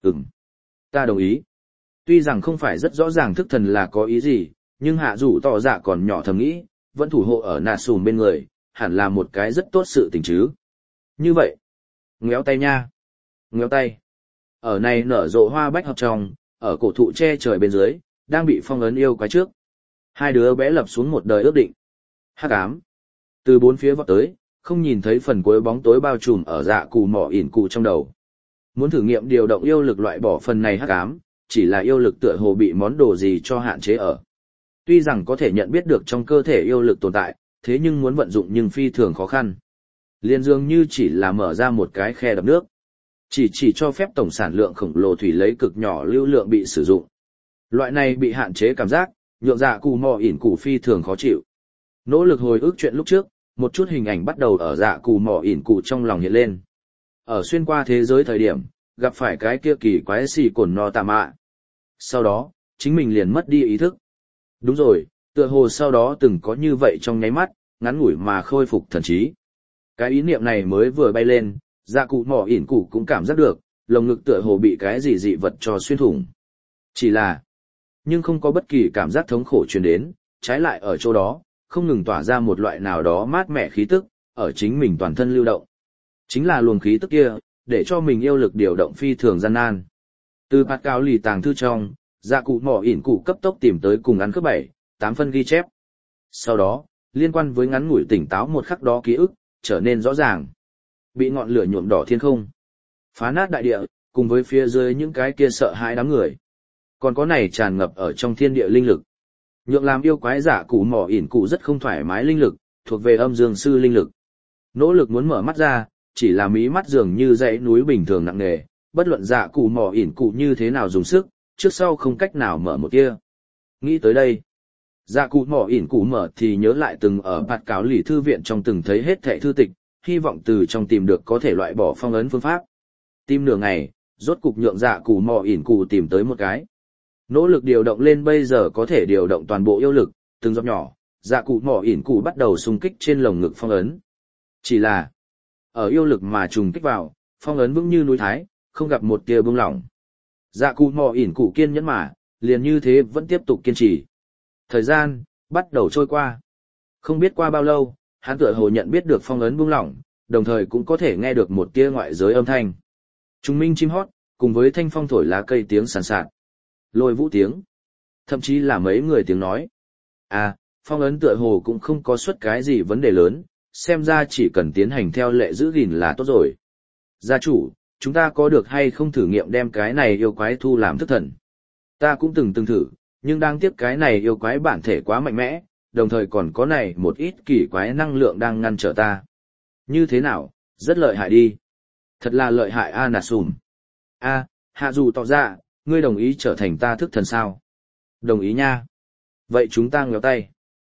Ta đồng ý. Tuy rằng không phải rất rõ ràng thức thần là có ý gì, nhưng hạ dù tỏ dạ còn nhỏ thầm nghĩ, vẫn thủ hộ ở nạt sùn bên người, hẳn là một cái rất tốt sự tình chứ. Như vậy, ngéo tay nha. Ngéo tay. Ở này nở rộ hoa bách hợp trong, ở cổ thụ che trời bên dưới, đang bị phong ấn yêu quái trước. Hai đứa bé lập xuống một đời ước định. Hắc ám. Từ bốn phía vọt tới, không nhìn thấy phần cuối bóng tối bao trùm ở dạ cù mỏ ỉn cụ trong đầu. Muốn thử nghiệm điều động yêu lực loại bỏ phần này hắc ám, chỉ là yêu lực tựa hồ bị món đồ gì cho hạn chế ở. Tuy rằng có thể nhận biết được trong cơ thể yêu lực tồn tại, thế nhưng muốn vận dụng nhưng phi thường khó khăn. Liên dường như chỉ là mở ra một cái khe đập nước. Chỉ cho phép tổng sản lượng khổng lồ thủy lấy cực nhỏ lưu lượng bị sử dụng. Loại này bị hạn chế cảm giác, nhượng dạ cù mò ỉn cụ phi thường khó chịu. Nỗ lực hồi ức chuyện lúc trước, một chút hình ảnh bắt đầu ở dạ cù mò ỉn cụ trong lòng hiện lên. Ở xuyên qua thế giới thời điểm, gặp phải cái kia kỳ quái xì cồn no tà mạ. Sau đó, chính mình liền mất đi ý thức. Đúng rồi, tựa hồ sau đó từng có như vậy trong nháy mắt, ngắn ngủi mà khôi phục thần trí. Cái ý niệm này mới vừa bay lên, dạ cụ mỏ ỉn cụ cũng cảm giác được, lồng ngực tựa hồ bị cái gì dị vật cho xuyên thủng. Chỉ là, nhưng không có bất kỳ cảm giác thống khổ truyền đến, trái lại ở chỗ đó, không ngừng tỏa ra một loại nào đó mát mẻ khí tức, ở chính mình toàn thân lưu động. Chính là luồng khí tức kia, để cho mình yêu lực điều động phi thường gian nan. Từ bạt cao lì tàng thư trong, dạ cụ mỏ ỉn cụ cấp tốc tìm tới cùng ăn cướp 7, 8 phân ghi chép. Sau đó, liên quan với ngắn ngủi tỉnh táo một khắc đó ký ức, trở nên rõ ràng. Bị ngọn lửa nhuộm đỏ thiên không, phá nát đại địa, cùng với phía dưới những cái kia sợ hãi đám người. Còn có này tràn ngập ở trong thiên địa linh lực. Nhượng làm yêu quái giả cụ mỏ ỉn cụ rất không thoải mái linh lực, thuộc về âm dương sư linh lực. Nỗ lực muốn mở mắt ra, chỉ là mí mắt dường như dãy núi bình thường nặng nề, bất luận giả cụ mỏ ỉn cụ như thế nào dùng sức, trước sau không cách nào mở một tia. Nghĩ tới đây, dạ cụ mỏ ỉn cụ mở thì nhớ lại từng ở bạt cáo lì thư viện trong từng thấy hết thệ thư tịch, hy vọng từ trong tìm được có thể loại bỏ phong ấn phương pháp. Tìm nửa ngày, rốt cục nhượng dạ cụ mỏ ỉn cụ tìm tới một cái. Nỗ lực điều động lên bây giờ có thể điều động toàn bộ yêu lực, từng giọt nhỏ, dạ cụ mỏ ỉn cụ bắt đầu xung kích trên lồng ngực phong ấn. Chỉ là, ở yêu lực mà trùng kích vào, phong ấn vững như núi thái, không gặp một tia bông lỏng. Dạ cụ mỏ ỉn cụ kiên nhẫn mà, liền như thế vẫn tiếp tục kiên trì. Thời gian bắt đầu trôi qua. Không biết qua bao lâu, hắn tựa hồ nhận biết được phong ấn buông lỏng, đồng thời cũng có thể nghe được một tia ngoại giới âm thanh. Trùng minh chim hót, cùng với thanh phong thổi lá cây tiếng sàn sạt. Lôi vũ tiếng. Thậm chí là mấy người tiếng nói. À, phong ấn tựa hồ cũng không có xuất cái gì vấn đề lớn, xem ra chỉ cần tiến hành theo lệ giữ gìn là tốt rồi. Gia chủ, chúng ta có được hay không thử nghiệm đem cái này yêu quái thu làm thức thần? Ta cũng từng thử, nhưng đáng tiếc cái này yêu quái bản thể quá mạnh mẽ, đồng thời còn có này một ít kỳ quái năng lượng đang ngăn trở ta. Như thế nào, rất lợi hại đi. Thật là lợi hại a Natsum. A, hạ dù tỏ ra, ngươi đồng ý trở thành ta thức thần sao? Đồng ý nha. Vậy chúng ta ngéo tay.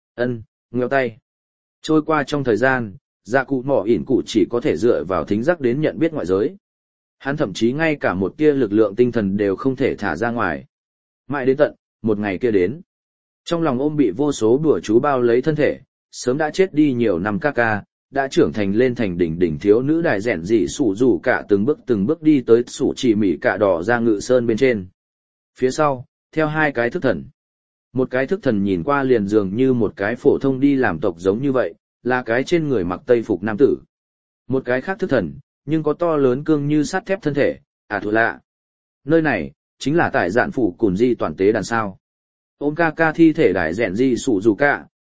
Ngéo tay. Trôi qua trong thời gian, dạ cụ mỏ ỉn cụ chỉ có thể dựa vào thính giác đến nhận biết ngoại giới. Hắn thậm chí ngay cả một tia lực lượng tinh thần đều không thể thả ra ngoài. Mãi đến tận, một ngày kia đến. Trong lòng ôm bị vô số đùa chú bao lấy thân thể, sớm đã chết đi nhiều năm ca ca, đã trưởng thành lên thành đỉnh thiếu nữ đài rèn dị sủ rủ cả từng bước đi tới sủ chỉ mỉ cả đỏ ra ngự sơn bên trên. Phía sau, theo hai cái thức thần. Một cái thức thần nhìn qua liền dường như một cái phổ thông đi làm tộc giống như vậy, là cái trên người mặc tây phục nam tử. Một cái khác thức thần, nhưng có to lớn cương như sắt thép thân thể, thuộc lạ. Nơi này, chính là tại dạn phủ cùn di toàn tế đàn sao. Ôm ca ca thi thể đài rèn di sủ rủ cả,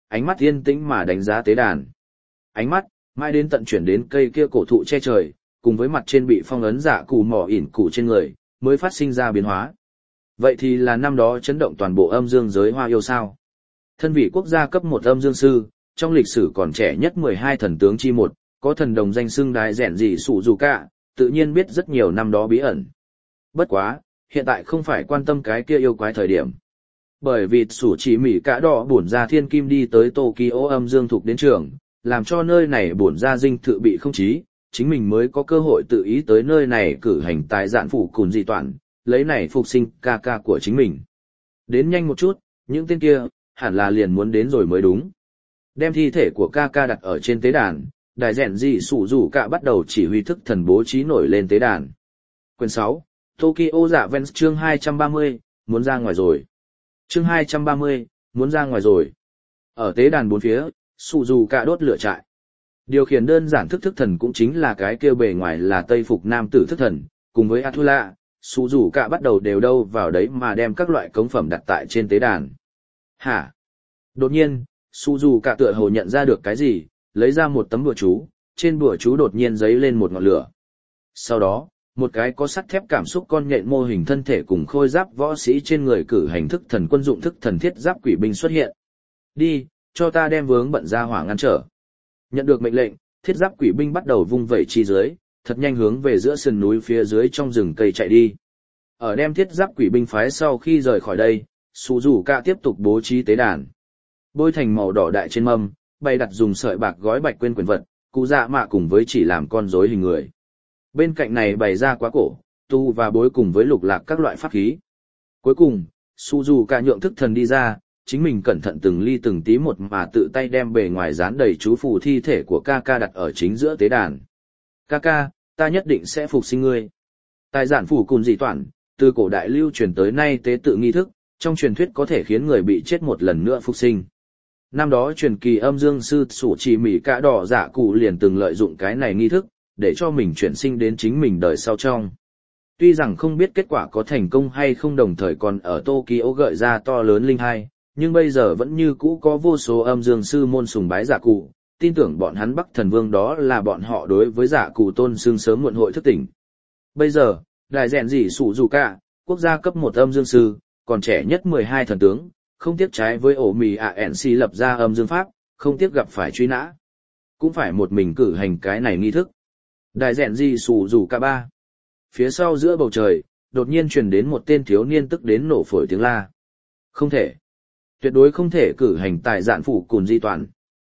ánh mắt yên tĩnh mà đánh giá tế đàn. Ánh mắt, mãi đến tận chuyển đến cây kia cổ thụ che trời, cùng với mặt trên bị phong ấn dạ cụ mỏ ỉn cụ trên người, mới phát sinh ra biến hóa. Vậy thì là năm đó chấn động toàn bộ âm dương giới Hoa Yêu sao? Thân vị quốc gia cấp 1 âm dương sư, trong lịch sử còn trẻ nhất 12 thần tướng chi một, có thần đồng danh xưng đại rèn gì sủ dù cả, tự nhiên biết rất nhiều năm đó bí ẩn. Bất quá, hiện tại không phải quan tâm cái kia yêu quái thời điểm. Bởi vì sủ chỉ mỉ cả đỏ bổn ra thiên kim đi tới Tokyo âm dương thuộc đến trường, làm cho nơi này bổn ra dinh thự bị không chí, chính mình mới có cơ hội tự ý tới nơi này cử hành tài dạn phủ cùn dị toàn, lấy này phục sinh ca ca của chính mình. Đến nhanh một chút, những tên kia, hẳn là liền muốn đến rồi mới đúng. Đem thi thể của ca ca đặt ở trên tế đàn, đại rèn dị sủ rủ cả bắt đầu chỉ huy thức thần bố trí nổi lên tế đàn. Quyển 6, Tokyo Dạ Vens chương 230, muốn ra ngoài rồi. Chương 230, muốn ra ngoài rồi. Ở tế đàn bốn phía, sủ rủ cả đốt lửa trại. Điều khiển đơn giản thức thần cũng chính là cái kêu bề ngoài là Tây Phục Nam tử thức thần, cùng với Athula, sủ rủ cả bắt đầu đều đâu vào đấy mà đem các loại cống phẩm đặt tại trên tế đàn. Hả? Đột nhiên, sủ rủ cả tựa hồ nhận ra được cái gì, lấy ra một tấm bùa chú, trên bùa chú đột nhiên giấy lên một ngọn lửa. Sau đó, một cái có sắt thép cảm xúc con nhện mô hình thân thể cùng khôi giáp võ sĩ trên người cử hành thức thần quân dụng thức thần thiết giáp quỷ binh xuất hiện. Đi, cho ta đem vướng bận ra hỏa ngăn trở. Nhận được mệnh lệnh, thiết giáp quỷ binh bắt đầu vung vẩy chi dưới, thật nhanh hướng về giữa sườn núi phía dưới trong rừng cây chạy đi. Ở đem thiết giáp quỷ binh phái sau khi rời khỏi đây, sủ rủ cả tiếp tục bố trí tế đàn. Bôi thành màu đỏ đại trên mâm, bày đặt dùng sợi bạc gói bạch quên quyền vật, cụ dạ mạ cùng với chỉ làm con rối hình người. Bên cạnh này bày ra quá cổ, tu và bối cùng với lục lạc các loại pháp khí. Cuối cùng, sủ rủ cả nhượng thức thần đi ra, chính mình cẩn thận từng ly từng tí một mà tự tay đem bề ngoài dán đầy chú phù thi thể của ca ca đặt ở chính giữa tế đàn. Ca ca, ta nhất định sẽ phục sinh ngươi. Tài giản phủ cùng dị toàn, từ cổ đại lưu truyền tới nay tế tự nghi thức, trong truyền thuyết có thể khiến người bị chết một lần nữa phục sinh. Năm đó truyền kỳ âm dương sư sủ chỉ mỉ cả đỏ dạ cụ liền từng lợi dụng cái này nghi thức, để cho mình chuyển sinh đến chính mình đời sau trong. Tuy rằng không biết kết quả có thành công hay không, đồng thời còn ở Tokyo gợi ra to lớn linh hai, nhưng bây giờ vẫn như cũ có vô số âm dương sư môn sùng bái dạ cụ, tin tưởng bọn hắn Bắc Thần Vương đó là bọn họ đối với dạ cụ tôn xưng sớm muộn hội thức tỉnh. Bây giờ, đại rèn gì sủ dù cả, quốc gia cấp 1 âm dương sư, còn trẻ nhất 12 thần tướng, không tiếc trái với ổ mì ANC lập ra âm dương pháp, không tiếc gặp phải truy nã. Cũng phải một mình cử hành cái này nghi thức. Đại rèn gì sủ dù cả ba. Phía sau giữa bầu trời, đột nhiên truyền đến một tên thiếu niên tức đến nổ phổi tiếng la. Không thể. Tuyệt đối không thể cử hành tại dạn phủ cùn di toàn.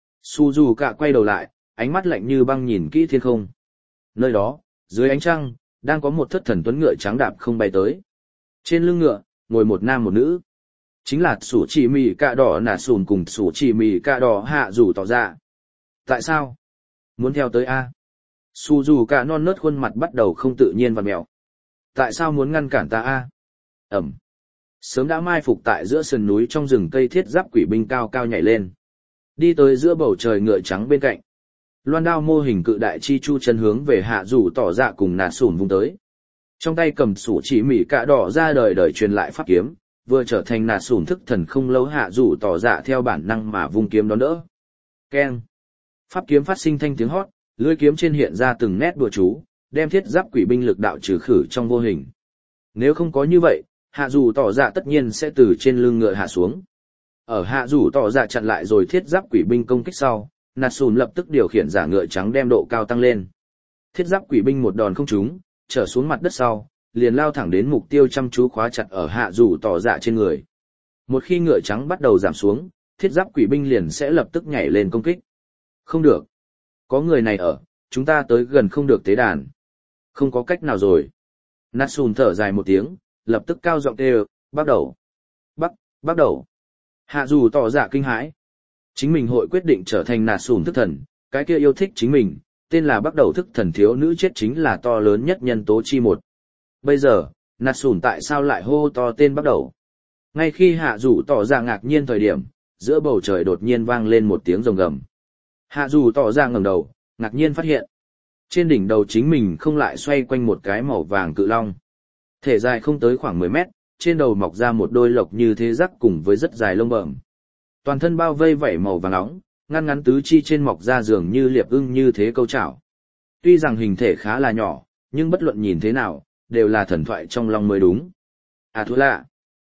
Suzuka quay đầu lại, ánh mắt lạnh như băng nhìn kỹ thiên không. Nơi đó, dưới ánh trăng, đang có một thất thần tuấn ngựa trắng đạp không bay tới. Trên lưng ngựa, ngồi một nam một nữ. Chính là sủ chỉ mì cạ đỏ nà sùn cùng sủ chỉ mì cạ đỏ hạ rủ tỏ ra. Tại sao? Muốn theo tới A? Suzuka non nớt khuôn mặt bắt đầu không tự nhiên và mèo. Tại sao muốn ngăn cản ta A? Ẩm. Sớm đã mai phục tại giữa sườn núi trong rừng cây thiết giáp quỷ binh cao cao nhảy lên. Đi tới giữa bầu trời ngựa trắng bên cạnh. Loan đao mô hình cự đại chi chu chân hướng về hạ rủ tỏ dạ cùng nà sùn vung tới. Trong tay cầm sủ chỉ mỉ cạ đỏ ra đời đời truyền lại pháp kiếm, vừa trở thành nà sùn thức thần không lâu hạ rủ tỏ dạ theo bản năng mà vung kiếm đón đỡ. Keng. Pháp kiếm phát sinh thanh tiếng hót, lưỡi kiếm trên hiện ra từng nét đùa chú, đem thiết giáp quỷ binh lực đạo trừ khử trong vô hình. Nếu không có như vậy, hạ rủ tỏ dạ tất nhiên sẽ từ trên lưng ngựa hạ xuống. Ở hạ rủ tỏ dạ chặn lại rồi thiết giáp quỷ binh công kích sau, nà sùn lập tức điều khiển giả ngựa trắng đem độ cao tăng lên. Thiết giáp quỷ binh một đòn không trúng, trở xuống mặt đất sau, liền lao thẳng đến mục tiêu chăm chú khóa chặt ở hạ rủ tỏ dạ trên người. Một khi ngựa trắng bắt đầu giảm xuống, thiết giáp quỷ binh liền sẽ lập tức nhảy lên công kích. Không được. Có người này ở, chúng ta tới gần không được tế đàn. Không có cách nào rồi. Natsun thở dài một tiếng, lập tức cao giọng kêu, bắt đầu. Bắt đầu. Hạ dù tỏ dạ kinh hãi. Chính mình hội quyết định trở thành Natsun thức thần, cái kia yêu thích chính mình, tên là bắt đầu thức thần thiếu nữ chết chính là to lớn nhất nhân tố chi một. Bây giờ, Natsun tại sao lại hô to tên bắt đầu? Ngay khi hạ dù tỏ ra ngạc nhiên thời điểm, giữa bầu trời đột nhiên vang lên một tiếng rồng gầm. Hạ dù tỏ ra ngẩng đầu, ngạc nhiên phát hiện. Trên đỉnh đầu chính mình không lại xoay quanh một cái màu vàng cự long. Thể dài không tới khoảng 10 mét, trên đầu mọc ra một đôi lộc như thế rắc cùng với rất dài lông bẩm. Toàn thân bao vây vảy màu vàng nóng, ngăn ngắn tứ chi trên mọc ra dường như liệp ưng như thế câu chảo. Tuy rằng hình thể khá là nhỏ, nhưng bất luận nhìn thế nào, đều là thần thoại trong lòng mới đúng. Thua lạ.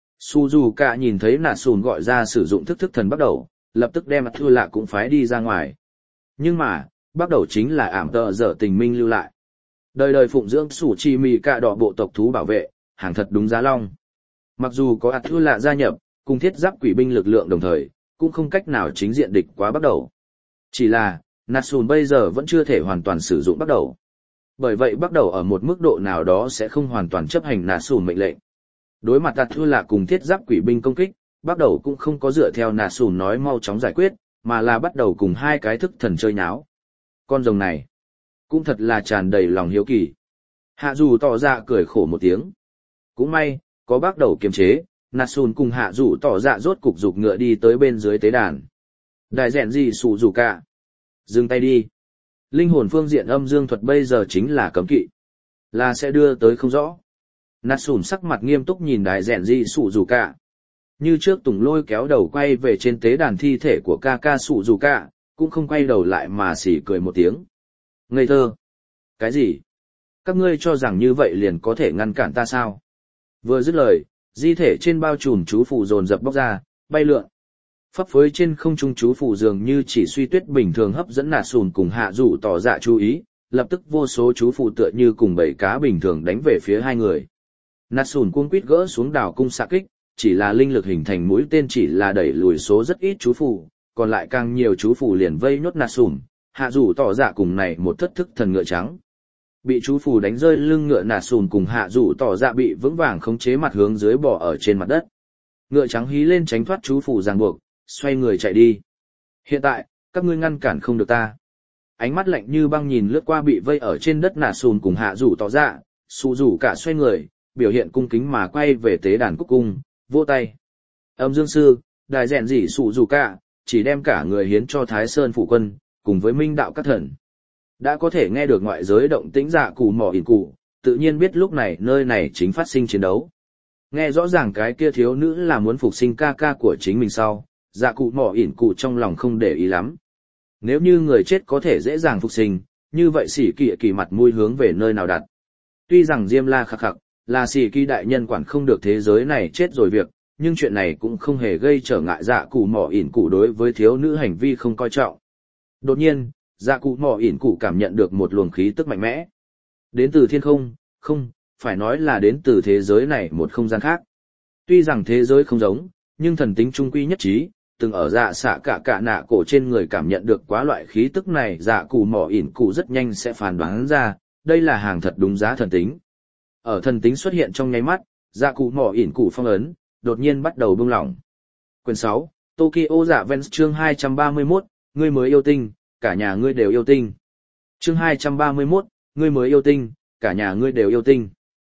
Suzuka nhìn thấy nà sùn gọi ra sử dụng thức thần bắt đầu, lập tức đem thua lạ cũng phái đi ra ngoài. Nhưng mà, bắt đầu chính là ảm tợ dở tình minh lưu lại. Đời đời phụng dưỡng sủ chi mì cạ đỏ bộ tộc thú bảo vệ, hàng thật đúng giá long. Mặc dù có thua lạ gia nhập, cùng thiết giáp quỷ binh lực lượng đồng thời, cũng không cách nào chính diện địch quá bắt đầu. Chỉ là, Natsun bây giờ vẫn chưa thể hoàn toàn sử dụng bắt đầu. Bởi vậy bắt đầu ở một mức độ nào đó sẽ không hoàn toàn chấp hành Natsun mệnh lệnh. Đối mặt thua lạ cùng thiết giáp quỷ binh công kích, bắt đầu cũng không có dựa theo Natsun nói mau chóng giải quyết, mà là bắt đầu cùng hai cái thức thần chơi nháo. Con rồng này, cũng thật là tràn đầy lòng hiếu kỳ. Hạ dù tỏ ra cười khổ một tiếng. Cũng may, có bắt đầu kiềm chế, Natsun cùng hạ dù tỏ ra rốt cục dục ngựa đi tới bên dưới tế đàn. Đại rèn gì sủ dù cả. Dừng tay đi. Linh hồn phương diện âm dương thuật bây giờ chính là cấm kỵ. Là sẽ đưa tới không rõ. Natsun sắc mặt nghiêm túc nhìn đại rèn gì sủ dù cả. Như trước Tùng Lôi kéo đầu quay về trên tế đàn thi thể của ca sủ dù cả, cũng không quay đầu lại mà xỉ cười một tiếng. Ngây thơ. Cái gì? Các ngươi cho rằng như vậy liền có thể ngăn cản ta sao? Vừa dứt lời, di thể trên bao trùm chú phù dồn dập bóc ra, bay lượn. Phấp phới trên không trung chú phù dường như chỉ suy tuyết bình thường hấp dẫn Natsun cùng hạ dù tỏ dạ chú ý, lập tức vô số chú phù tựa như cùng bầy cá bình thường đánh về phía hai người. Natsun cuống quýt gỡ xuống đảo cung xạ kích, chỉ là linh lực hình thành mũi tên chỉ là đẩy lùi số rất ít chú phù, còn lại càng nhiều chú phù liền vây nhốt Natsun, hạ dù tỏ dạ cùng này một thất thức thần ngựa trắng. Bị chú phù đánh rơi lưng ngựa Natsun cùng hạ dù tỏ dạ bị vững vàng khống chế mặt hướng dưới bò ở trên mặt đất. Ngựa trắng hí lên tránh thoát chú phù ràng buộc, xoay người chạy đi. Hiện tại, các ngươi ngăn cản không được ta. Ánh mắt lạnh như băng nhìn lướt qua bị vây ở trên đất Natsun cùng hạ dù tỏ dạ, sụ rủ cả xoay người, biểu hiện cung kính mà quay về tế đàn cúc cung, vỗ tay. Âm dương sư, đại rèn gì sụ rủ cả, chỉ đem cả người hiến cho Thái Sơn phụ quân, cùng với minh đạo các thần. Đã có thể nghe được ngoại giới động tĩnh dạ cụ mỏ ỉn cụ, tự nhiên biết lúc này nơi này chính phát sinh chiến đấu. Nghe rõ ràng cái kia thiếu nữ là muốn phục sinh ca của chính mình sau, dạ cụ mỏ ỉn cụ trong lòng không để ý lắm. Nếu như người chết có thể dễ dàng phục sinh, như vậy Sĩ Kỳ mặt mũi hướng về nơi nào đặt. Tuy rằng Diêm La khắc khắc, là Sĩ Kỳ đại nhân quản không được thế giới này chết rồi việc, nhưng chuyện này cũng không hề gây trở ngại dạ cụ mỏ ỉn cụ đối với thiếu nữ hành vi không coi trọng. Đột nhiên, dạ cụ mỏ ỉn cụ cảm nhận được một luồng khí tức mạnh mẽ. Đến từ thiên không, không, phải nói là đến từ thế giới này một không gian khác. Tuy rằng thế giới không giống, nhưng thần tính trung quy nhất trí, từng ở dạ xạ cả nạ cổ trên người cảm nhận được quá loại khí tức này dạ cụ mỏ ỉn cụ rất nhanh sẽ phán đoán ra, đây là hàng thật đúng giá thần tính. Ở thần tính xuất hiện trong nháy mắt, dạ cụ mỏ ỉn cụ phong ấn, đột nhiên bắt đầu buông lỏng. Quyển 6, Tokyo Dạ Vens chương 231, ngươi mới yêu tinh, cả nhà ngươi đều yêu tinh. Chương 231, ngươi mới yêu tinh, cả nhà ngươi đều yêu tinh.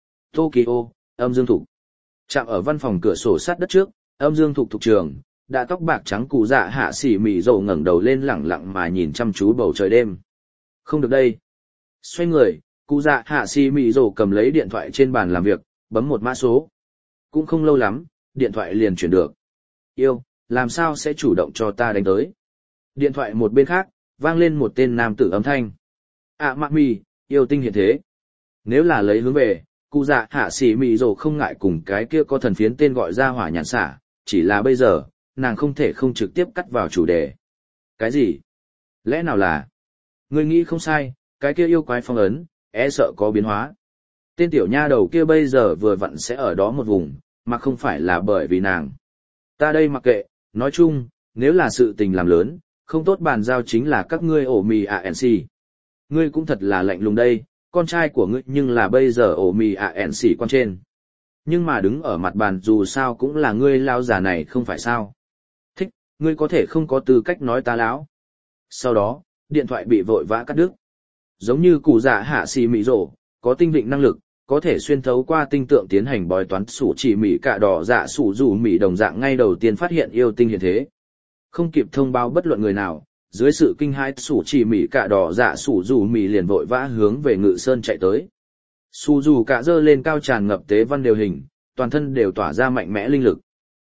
Tokyo, âm dương thục. Chạm ở văn phòng cửa sổ sát đất trước, âm dương thục trường, đã tóc bạc trắng cụ dạ hạ xỉ mị dầu ngẩng đầu lên lẳng lặng mà nhìn chăm chú bầu trời đêm. Không được đây. Xoay người, cụ dạ hạ xỉ mị dầu cầm lấy điện thoại trên bàn làm việc, bấm một mã số. Cũng không lâu lắm, điện thoại liền chuyển được. Yêu, làm sao sẽ chủ động cho ta đánh tới? Điện thoại một bên khác, vang lên một tên nam tử âm thanh. Mạc mì, yêu tinh hiện thế. Nếu là lấy hướng về, cụ dạ hạ xỉ mị dầu không ngại cùng cái kia có thần phiến tên gọi ra hỏa nhàn xả, chỉ là bây giờ, nàng không thể không trực tiếp cắt vào chủ đề. Cái gì? Lẽ nào là? Ngươi nghĩ không sai, cái kia yêu quái phong ấn, e sợ có biến hóa. Tên tiểu nha đầu kia bây giờ vừa vặn sẽ ở đó một vùng, mà không phải là bởi vì nàng. Ta đây mặc kệ, nói chung, nếu là sự tình làm lớn, không tốt bàn giao chính là các ngươi ổ mì ANC. Ngươi cũng thật là lạnh lùng đây, con trai của ngươi nhưng là bây giờ ổ mì ANC quan trên. Nhưng mà đứng ở mặt bàn dù sao cũng là ngươi lao già này không phải sao. Thích, ngươi có thể không có tư cách nói ta láo. Sau đó, điện thoại bị vội vã cắt đứt. Giống như cụ dạ hạ xì mị rổ, có tinh vịnh năng lực, có thể xuyên thấu qua tinh tượng tiến hành bói toán sủ chỉ mị cả đỏ dạ sủ dù mị đồng dạng ngay đầu tiên phát hiện yêu tinh hiện thế. Không kịp thông báo bất luận người nào, dưới sự kinh hãi sủ chỉ mị cả đỏ dạ sủ dù mị liền vội vã hướng về Ngự Sơn chạy tới. Sủ dù cả dơ lên cao tràn ngập tế văn đều hình, toàn thân đều tỏa ra mạnh mẽ linh lực.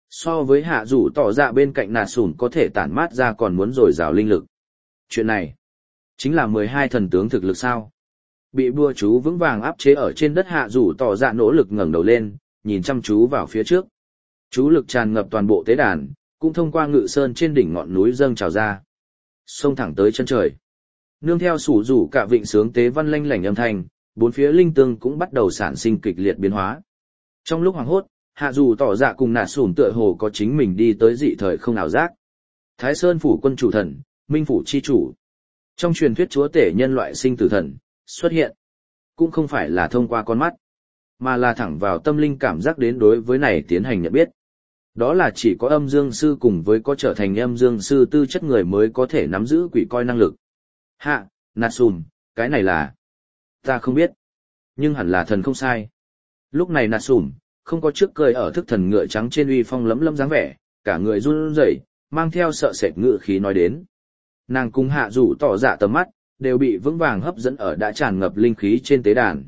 So với hạ rủ tỏ dạ bên cạnh nà sùn có thể tản mát ra còn muốn dồi dào linh lực. Chuyện này, chính là 12 thần tướng thực lực sao. Bị bùa chú vững vàng áp chế ở trên đất hạ rủ tỏ dạ nỗ lực ngẩng đầu lên, nhìn chăm chú vào phía trước. Chú lực tràn ngập toàn bộ tế đàn, cũng thông qua ngự sơn trên đỉnh ngọn núi dâng trào ra. Xông thẳng tới chân trời. Nương theo sủ rủ cả vịnh sướng tế văn lanh lảnh âm thanh, bốn phía linh tương cũng bắt đầu sản sinh kịch liệt biến hóa. Trong lúc hoàng hốt, hạ dù tỏ dạ cùng nà sùn tựa hồ có chính mình đi tới dị thời không ảo giác. Thái Sơn phủ quân chủ thần, Minh phủ chi chủ. Trong truyền thuyết chúa tể nhân loại sinh tử thần, xuất hiện. Cũng không phải là thông qua con mắt, mà là thẳng vào tâm linh cảm giác đến đối với này tiến hành nhận biết. Đó là chỉ có âm dương sư cùng với có trở thành âm dương sư tư chất người mới có thể nắm giữ quỷ coi năng lực. Hạ, nà sùn, cái này là... Ta không biết. Nhưng hẳn là thần không sai. Lúc này nà sùn, không có trước cười ở thức thần ngựa trắng trên uy phong lấm lấm dáng vẻ, cả người run rẩy, mang theo sợ sệt ngựa khí nói đến. Nàng cùng hạ rủ tỏ dạ tầm mắt, đều bị vững vàng hấp dẫn ở đã tràn ngập linh khí trên tế đàn.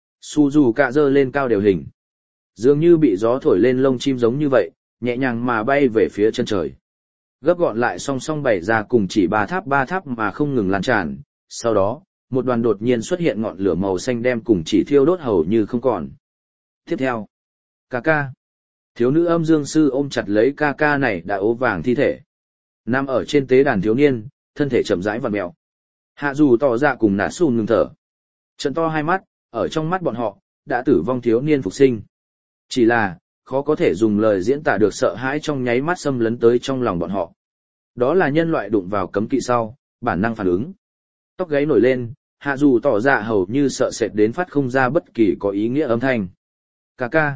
Su dù cạ dơ lên cao đều hình. Dường như bị gió thổi lên lông chim giống như vậy, nhẹ nhàng mà bay về phía chân trời. Gấp gọn lại song song bày ra cùng chỉ ba tháp mà không ngừng lan tràn. Sau đó, một đoàn đột nhiên xuất hiện ngọn lửa màu xanh đem cùng chỉ thiêu đốt hầu như không còn. Tiếp theo, ca ca. Thiếu nữ âm dương sư ôm chặt lấy ca ca này đã ố vàng thi thể. Nằm ở trên tế đàn thiếu niên, thân thể chậm rãi vặn mèo. Hạ dù tỏ ra cùng nà sùn ngừng thở. Trận to hai mắt, ở trong mắt bọn họ, đã tử vong thiếu niên phục sinh. Chỉ là, khó có thể dùng lời diễn tả được sợ hãi trong nháy mắt xâm lấn tới trong lòng bọn họ. Đó là nhân loại đụng vào cấm kỵ sau, bản năng phản ứng. Tóc gáy nổi lên, hạ dù tỏ ra hầu như sợ sệt đến phát không ra bất kỳ có ý nghĩa âm thanh. Cà ca.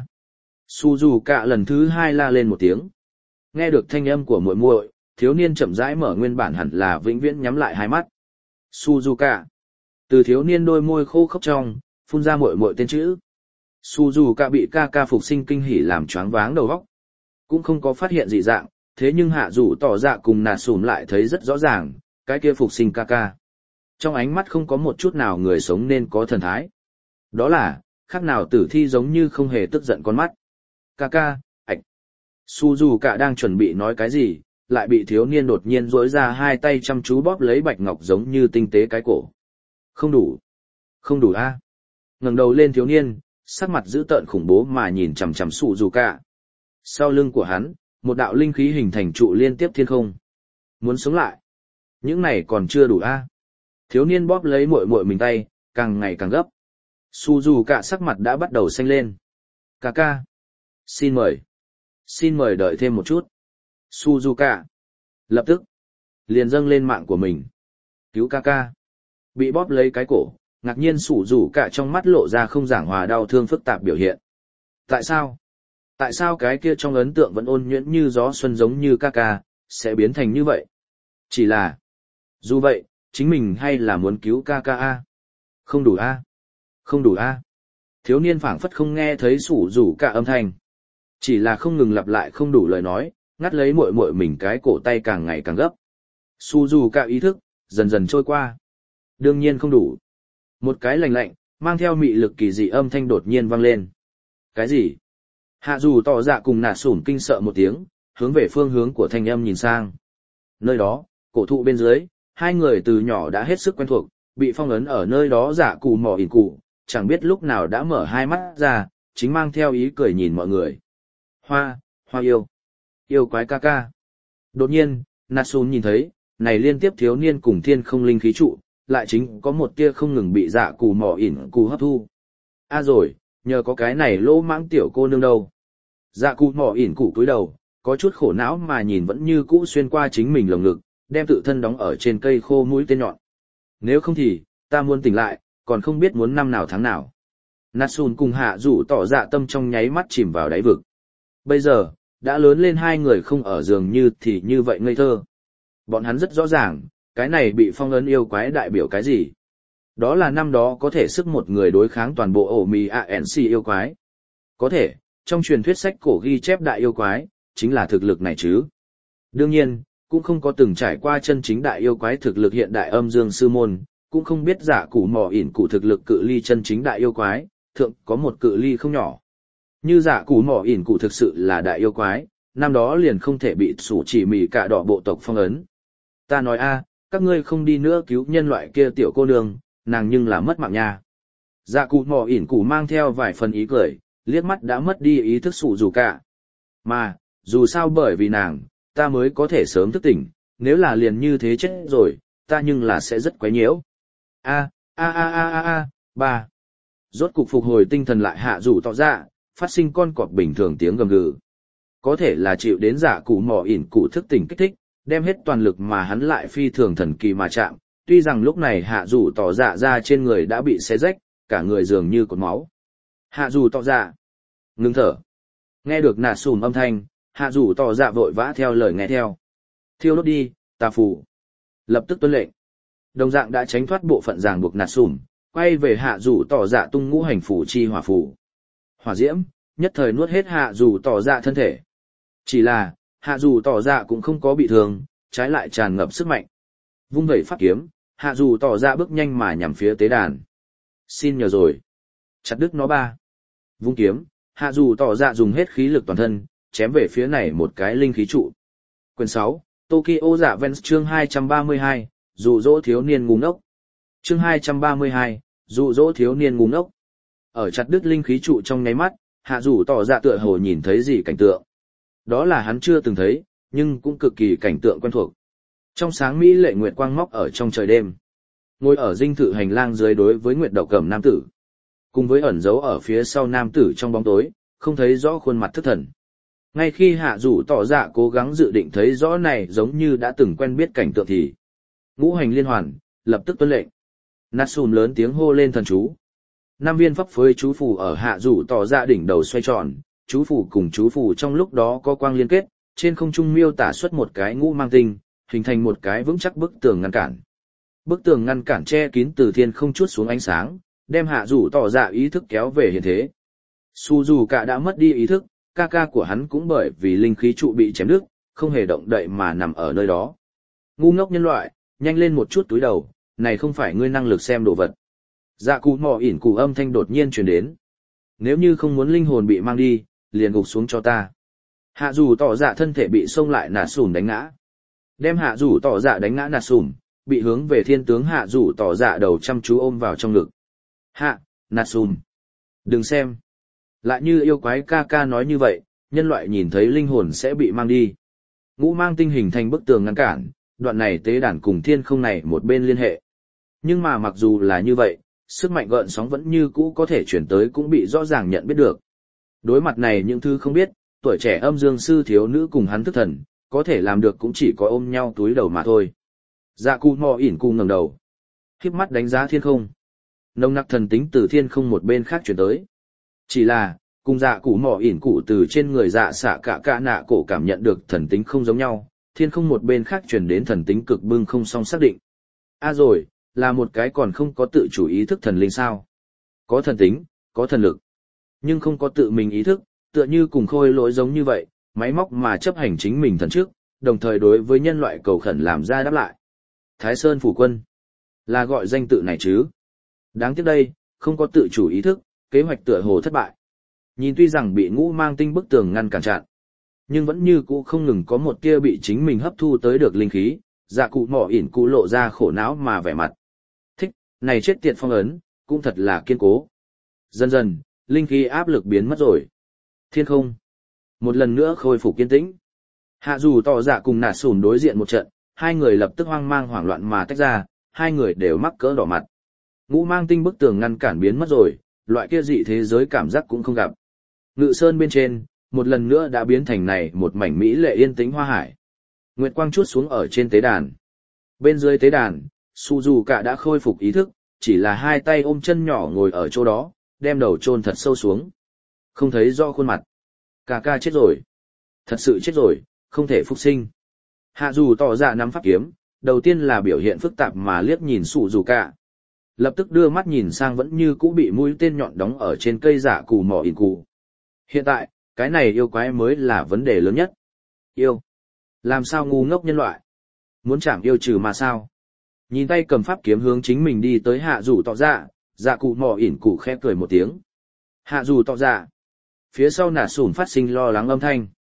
Su dù cả lần thứ hai la lên một tiếng. Nghe được thanh âm của muội muội, thiếu niên chậm rãi mở nguyên bản hẳn là vĩnh viễn nhắm lại hai mắt. Suzuka. Từ thiếu niên đôi môi khô khốc trong, phun ra muội muội tên chữ. Suzuka bị ca ca phục sinh kinh hỉ làm choáng váng đầu óc. Cũng không có phát hiện dị dạng, thế nhưng hạ dù tỏ dạ cùng nà sùn lại thấy rất rõ ràng, cái kia phục sinh ca ca. Trong ánh mắt không có một chút nào người sống nên có thần thái. Đó là, khác nào tử thi giống như không hề tức giận con mắt. Ca ca, ạch. Suzuka đang chuẩn bị nói cái gì, lại bị thiếu niên đột nhiên duỗi ra hai tay chăm chú bóp lấy bạch ngọc giống như tinh tế cái cổ. Không đủ. Không đủ a. Ngẩng đầu lên thiếu niên, sắc mặt dữ tợn khủng bố mà nhìn chằm chằm Suzuka. Sau lưng của hắn, một đạo linh khí hình thành trụ liên tiếp thiên không. Muốn sống lại. Những này còn chưa đủ a. Thiếu niên bóp lấy muội muội mình tay, càng ngày càng gấp. Suzuka sắc mặt đã bắt đầu xanh lên. Ca ca. Xin mời. Xin mời đợi thêm một chút. Suzuka. Lập tức. Liền dâng lên mạng của mình. Cứu ca ca. Bị bóp lấy cái cổ, ngạc nhiên Suzuka trong mắt lộ ra không giảng hòa đau thương phức tạp biểu hiện. Tại sao? Tại sao cái kia trong ấn tượng vẫn ôn nhuyễn như gió xuân giống như ca ca, sẽ biến thành như vậy? Chỉ là. Dù vậy, chính mình hay là muốn cứu ca ca a? Không đủ a? Không đủ a? Thiếu niên phảng phất không nghe thấy Suzuka âm thanh. Chỉ là không ngừng lặp lại không đủ lời nói, ngắt lấy muội muội mình cái cổ tay càng ngày càng gấp. Suzuka ý thức, dần dần trôi qua. Đương nhiên không đủ. Một cái lạnh lạnh, mang theo mị lực kỳ dị âm thanh đột nhiên vang lên. Cái gì? Hạ dù tỏ dạ cùng nà sủn kinh sợ một tiếng, hướng về phương hướng của thanh âm nhìn sang. Nơi đó, cổ thụ bên dưới, hai người từ nhỏ đã hết sức quen thuộc, bị phong ấn ở nơi đó dạ cù mò ỉn cụ, chẳng biết lúc nào đã mở hai mắt ra, chính mang theo ý cười nhìn mọi người. Hoa yêu. Yêu quái ca ca. Đột nhiên, Natsun nhìn thấy, này liên tiếp thiếu niên cùng thiên không linh khí trụ, lại chính có một tia không ngừng bị dạ cù mò ỉn cù hấp thu. Rồi, nhờ có cái này lỗ mãng tiểu cô nương đâu. Dạ cù mò ỉn cù cúi đầu, có chút khổ não mà nhìn vẫn như cũ xuyên qua chính mình lồng ngực, đem tự thân đóng ở trên cây khô mũi tên nhọn. Nếu không thì, ta muốn tỉnh lại, còn không biết muốn năm nào tháng nào. Natsun cùng hạ rủ tỏ dạ tâm trong nháy mắt chìm vào đáy vực. Bây giờ, đã lớn lên hai người không ở giường như thì như vậy ngây thơ. Bọn hắn rất rõ ràng, cái này bị phong ấn yêu quái đại biểu cái gì. Đó là năm đó có thể sức một người đối kháng toàn bộ ổ mì ANC yêu quái. Có thể, trong truyền thuyết sách cổ ghi chép đại yêu quái, chính là thực lực này chứ. Đương nhiên, cũng không có từng trải qua chân chính đại yêu quái thực lực hiện đại âm dương sư môn, cũng không biết giả củ mò ỉn cụ thực lực cự ly chân chính đại yêu quái, thượng có một cự ly không nhỏ. Như giả củ mò ỉn cụ thực sự là đại yêu quái, năm đó liền không thể bị sủ chỉ mì cả đỏ bộ tộc phong ấn. Ta nói a, các ngươi không đi nữa cứu nhân loại kia tiểu cô nương, nàng nhưng là mất mạng nha. Dạ cụ mò ỉn cụ mang theo vài phần ý cười, liếc mắt đã mất đi ý thức sủ dù cả. Mà, dù sao bởi vì nàng, ta mới có thể sớm thức tỉnh, nếu là liền như thế chết rồi, ta nhưng là sẽ rất quấy nhiễu. Ba. Rốt cục phục hồi tinh thần lại hạ rủ tỏ ra, phát sinh con cọp bình thường tiếng gầm gừ. Có thể là chịu đến giả cụ mò ỉn cụ thức tỉnh kích thích, đem hết toàn lực mà hắn lại phi thường thần kỳ mà chạm. Tuy rằng lúc này hạ rủ tỏ dạ ra trên người đã bị xé rách, cả người dường như cột máu. Hạ rủ tỏ dạ. Ngưng thở. Nghe được nạt sùm âm thanh, hạ rủ tỏ dạ vội vã theo lời nghe theo. Thiêu đốt đi, tà phù. Lập tức tuân lệnh. Đồng dạng đã tránh thoát bộ phận ràng buộc nạt sùm, quay về hạ rủ tỏ dạ tung ngũ hành phủ chi hỏa phủ. Hỏa diễm, nhất thời nuốt hết hạ rủ tỏ dạ thân thể. Chỉ là, hạ rủ tỏ dạ cũng không có bị thương, trái lại tràn ngập sức mạnh. Vung vẩy pháp kiếm, hạ rủ tỏ dạ bước nhanh mà nhằm phía tế đàn. Xin nhờ rồi. Chặt đứt nó ba. Vung kiếm, hạ rủ tỏ dạ dùng hết khí lực toàn thân, chém về phía này một cái linh khí trụ. Quyển 6, Tokyo Dạ Vens chương 232, dụ dỗ thiếu niên ngu ngốc. Chương 232, dụ dỗ thiếu niên ngu ngốc. Ở chặt đứt linh khí trụ trong nháy mắt, hạ rủ tỏ dạ tựa hồ nhìn thấy gì cảnh tượng. Đó là hắn chưa từng thấy, nhưng cũng cực kỳ cảnh tượng quen thuộc. Trong sáng mỹ lệ nguyệt quang móc ở trong trời đêm. Ngồi ở dinh thự hành lang dưới đối với nguyệt độc cẩm nam tử. Cùng với ẩn giấu ở phía sau nam tử trong bóng tối, không thấy rõ khuôn mặt thất thần. Ngay khi hạ rủ tỏ dạ cố gắng dự định thấy rõ này giống như đã từng quen biết cảnh tượng thì ngũ hành liên hoàn, lập tức tuân lệnh. Natsun lớn tiếng hô lên thần chú. 5 viên pháp phối chú phù ở hạ rủ tỏ dạ đỉnh đầu xoay tròn, chú phù cùng chú phù trong lúc đó có quang liên kết, trên không trung miêu tả xuất một cái ngũ mang tinh, hình thành một cái vững chắc bức tường ngăn cản. Bức tường ngăn cản che kín từ thiên không chút xuống ánh sáng, đem hạ rủ tỏ dạ ý thức kéo về hiện thế. Suzuka đã mất đi ý thức, ca ca của hắn cũng bởi vì linh khí trụ bị chém đứt, không hề động đậy mà nằm ở nơi đó. Ngu ngốc nhân loại, nhanh lên một chút túi đầu, này không phải ngươi năng lực xem đồ vật. Dạ cụ mò ỉn cụ âm thanh đột nhiên truyền đến. Nếu như không muốn linh hồn bị mang đi, liền gục xuống cho ta. Hạ dù tỏ dạ thân thể bị xông lại nạt sùm đánh ngã. Đem hạ dù tỏ dạ đánh ngã nạt sùm, bị hướng về thiên tướng hạ dù tỏ dạ đầu chăm chú ôm vào trong ngực. Hạ, nạt sùm. Đừng xem. Lại như yêu quái ca ca nói như vậy, nhân loại nhìn thấy linh hồn sẽ bị mang đi. Ngũ mang tinh hình thành bức tường ngăn cản, đoạn này tế đàn cùng thiên không này một bên liên hệ. Nhưng mà mặc dù là như vậy, sức mạnh gợn sóng vẫn như cũ có thể chuyển tới cũng bị rõ ràng nhận biết được. Đối mặt này những thứ không biết, tuổi trẻ âm dương sư thiếu nữ cùng hắn thức thần, có thể làm được cũng chỉ có ôm nhau túi đầu mà thôi. Dạ cụ mò ỉn cụ ngẩng đầu, khiếp mắt đánh giá thiên không. Nồng nặc thần tính từ thiên không một bên khác chuyển tới. Chỉ là, cùng dạ cụ mò ỉn cụ từ trên người dạ xạ cả nạ cổ cảm nhận được thần tính không giống nhau, thiên không một bên khác chuyển đến thần tính cực bưng không song xác định. Rồi, là một cái còn không có tự chủ ý thức thần linh sao. Có thần tính, có thần lực, nhưng không có tự mình ý thức, tựa như cùng khôi lỗi giống như vậy, máy móc mà chấp hành chính mình thần trước, đồng thời đối với nhân loại cầu khẩn làm ra đáp lại. Thái Sơn Phủ Quân, là gọi danh tự này chứ. Đáng tiếc đây, không có tự chủ ý thức, kế hoạch tựa hồ thất bại. Nhìn tuy rằng bị ngũ mang tinh bức tường ngăn cản chặn, nhưng vẫn như cũ không ngừng có một tia bị chính mình hấp thu tới được linh khí, dạ cụ mỏ ỉn cụ lộ ra khổ não mà vẻ mặt. Thích, này chết tiệt phong ấn, cũng thật là kiên cố. Dần dần, linh khí áp lực biến mất rồi. Thiên không, một lần nữa khôi phục kiên tĩnh. Hạ dù tỏ dạ cùng nạt sùn đối diện một trận, hai người lập tức hoang mang hoảng loạn mà tách ra, hai người đều mắc cỡ đỏ mặt. Ngũ mang tinh bức tường ngăn cản biến mất rồi, loại kia dị thế giới cảm giác cũng không gặp. Ngự sơn bên trên, một lần nữa đã biến thành này một mảnh mỹ lệ yên tĩnh hoa hải. Nguyệt quang chút xuống ở trên tế đàn. Bên dưới tế đàn, Suzuka đã khôi phục ý thức, chỉ là hai tay ôm chân nhỏ ngồi ở chỗ đó, đem đầu chôn thật sâu xuống. Không thấy rõ khuôn mặt. Ca chết rồi. Thật sự chết rồi, không thể phục sinh. Hạ dù tỏ ra nắm pháp kiếm, đầu tiên là biểu hiện phức tạp mà liếc nhìn Suzuka. Lập tức đưa mắt nhìn sang vẫn như cũ bị mũi tên nhọn đóng ở trên cây giả cù mỏ ỉn cụ. Hiện tại, cái này yêu quái mới là vấn đề lớn nhất. Yêu. Làm sao ngu ngốc nhân loại? Muốn chảm yêu trừ mà sao? Nhìn tay cầm pháp kiếm hướng chính mình đi tới hạ dù tỏ ra, dạ cụ mỏ ỉn cụ khẽ cười một tiếng. Hạ dù tỏ ra. Phía sau nà sủn phát sinh lo lắng âm thanh.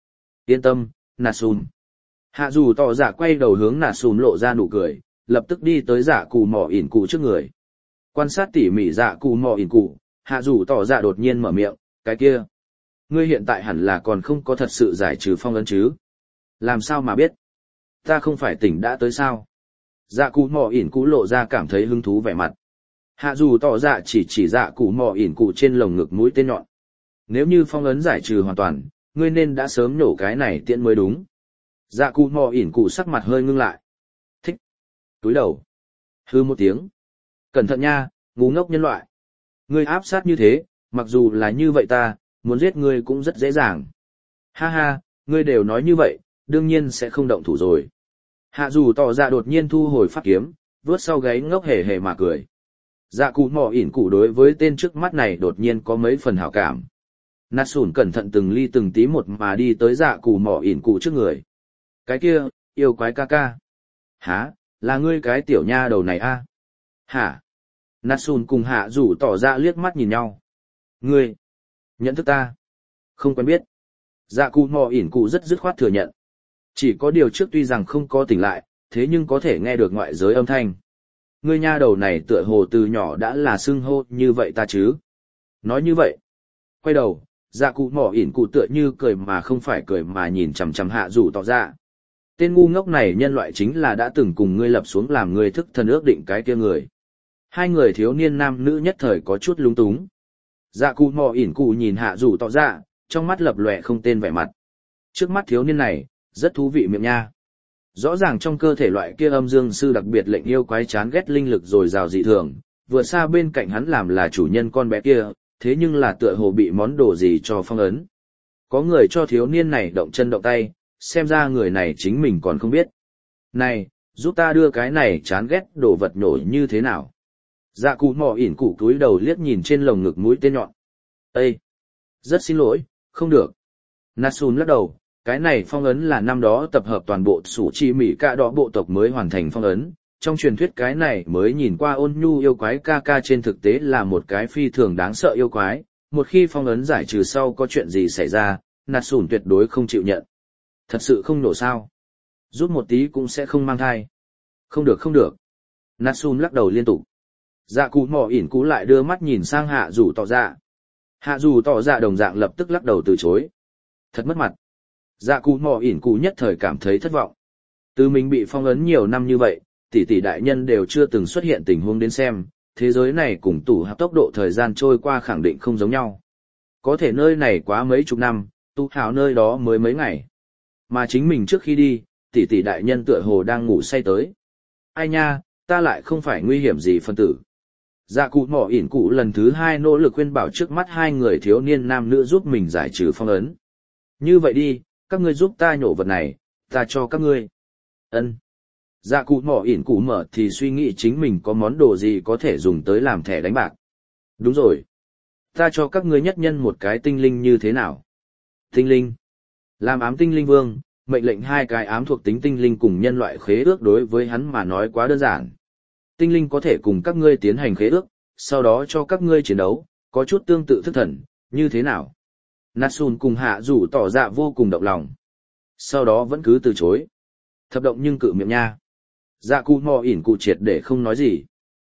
Yên tâm, Natsun. Hạ dù tỏ dạ quay đầu hướng Natsun lộ ra nụ cười, lập tức đi tới dạ cù mò ỉn cụ trước người. Quan sát tỉ mỉ dạ cù mò ỉn cụ, hạ dù tỏ dạ đột nhiên mở miệng, cái kia. Ngươi hiện tại hẳn là còn không có thật sự giải trừ phong ấn chứ. Làm sao mà biết? Ta không phải tỉnh đã tới sao? Dạ cù mò ỉn cụ lộ ra cảm thấy hứng thú vẻ mặt. Hạ dù tỏ dạ chỉ dạ cù mò ỉn cụ trên lồng ngực mũi tên nhọn. Nếu như phong ấn giải trừ hoàn toàn, ngươi nên đã sớm nổ cái này tiễn mới đúng. Dạ cù mò ỉn cụ sắc mặt hơi ngưng lại. Thích. Túi đầu. Hư một tiếng. Cẩn thận nha, ngu ngốc nhân loại. Ngươi áp sát như thế, mặc dù là như vậy ta, muốn giết ngươi cũng rất dễ dàng. Ha ha, ngươi đều nói như vậy, đương nhiên sẽ không động thủ rồi. Hạ dù tỏ dạ đột nhiên thu hồi pháp kiếm, vướt sau gáy ngốc hề hề mà cười. Dạ cụ mò ỉn cụ đối với tên trước mắt này đột nhiên có mấy phần hảo cảm. Natsun cẩn thận từng ly từng tí một mà đi tới dạ cụ mò ỉn cụ trước người. Cái kia, yêu quái ca ca. Hả, là ngươi cái tiểu nha đầu này a? Hả? Natsun cùng hạ dù tỏ ra liếc mắt nhìn nhau. Ngươi, nhận thức ta? Không quen biết. Dạ cụ mò ỉn cụ rất dứt khoát thừa nhận. Chỉ có điều trước tuy rằng không có tỉnh lại, thế nhưng có thể nghe được ngoại giới âm thanh. Ngươi nha đầu này tựa hồ từ nhỏ đã là xưng hô như vậy ta chứ? Nói như vậy. Quay đầu, dạ cụ mò ỉn cụ tựa như cười mà không phải cười mà nhìn chằm chằm hạ dù tỏ ra. Tên ngu ngốc này nhân loại chính là đã từng cùng ngươi lập xuống làm ngươi thức thần ước định cái kia người. Hai người thiếu niên nam nữ nhất thời có chút lúng túng. Dạ cụ mò ỉn cụ nhìn hạ dù tỏ ra, trong mắt lập lòe không tên vẻ mặt. Trước mắt thiếu niên này, rất thú vị miệng nha. Rõ ràng trong cơ thể loại kia âm dương sư đặc biệt lệnh yêu quái chán ghét linh lực rồi rào dị thường, vừa xa bên cạnh hắn làm là chủ nhân con bé kia, thế nhưng là tựa hồ bị món đồ gì cho phong ấn. Có người cho thiếu niên này động chân động tay, xem ra người này chính mình còn không biết. Này, giúp ta đưa cái này chán ghét đồ vật nổi như thế nào? Dạ cụ mò ỉn cụ cúi đầu liếc nhìn trên lồng ngực mũi tên nhọn. Ê! Rất xin lỗi, không được. Natsun lắc đầu, cái này phong ấn là năm đó tập hợp toàn bộ sủ chi mỉ cả đỏ bộ tộc mới hoàn thành phong ấn. Trong truyền thuyết cái này mới nhìn qua ôn nhu yêu quái ca ca trên thực tế là một cái phi thường đáng sợ yêu quái. Một khi phong ấn giải trừ sau có chuyện gì xảy ra, Natsun tuyệt đối không chịu nhận. Thật sự không nổ sao. Rút một tí cũng sẽ không mang thai. Không được không được. Natsun lắc đầu liên tục. Dạ cụ mò ỉn cú lại đưa mắt nhìn sang hạ dù tỏ dạ. Hạ dù tỏ dạ đồng dạng lập tức lắc đầu từ chối. Thật mất mặt. Dạ cụ mò ỉn cú nhất thời cảm thấy thất vọng. Từ mình bị phong ấn nhiều năm như vậy, tỷ tỷ đại nhân đều chưa từng xuất hiện tình huống đến xem, thế giới này cùng tủ hạp tốc độ thời gian trôi qua khẳng định không giống nhau. Có thể nơi này quá mấy chục năm, tu hào nơi đó mới mấy ngày. Mà chính mình trước khi đi, tỷ tỷ đại nhân tựa hồ đang ngủ say tới. Ai nha, ta lại không phải nguy hiểm gì phân tử. Dạ cụ mỏ ỉn cụ lần thứ hai nỗ lực khuyên bảo trước mắt hai người thiếu niên nam nữ giúp mình giải trừ phong ấn. Như vậy đi, các ngươi giúp ta nhổ vật này, ta cho các ngươi. Ân. Dạ cụ mỏ ỉn cụ mở thì suy nghĩ chính mình có món đồ gì có thể dùng tới làm thẻ đánh bạc. Đúng rồi. Ta cho các ngươi nhất nhân một cái tinh linh như thế nào? Tinh linh. Làm ám tinh linh vương, mệnh lệnh hai cái ám thuộc tính tinh linh cùng nhân loại khế ước đối với hắn mà nói quá đơn giản. Tinh linh có thể cùng các ngươi tiến hành khế ước, sau đó cho các ngươi chiến đấu, có chút tương tự thức thần, như thế nào? Natsun cùng hạ dù tỏ dạ vô cùng động lòng. Sau đó vẫn cứ từ chối. Thập động nhưng cự miệng nha. Dạ cụ mò ỉn cụ triệt để không nói gì.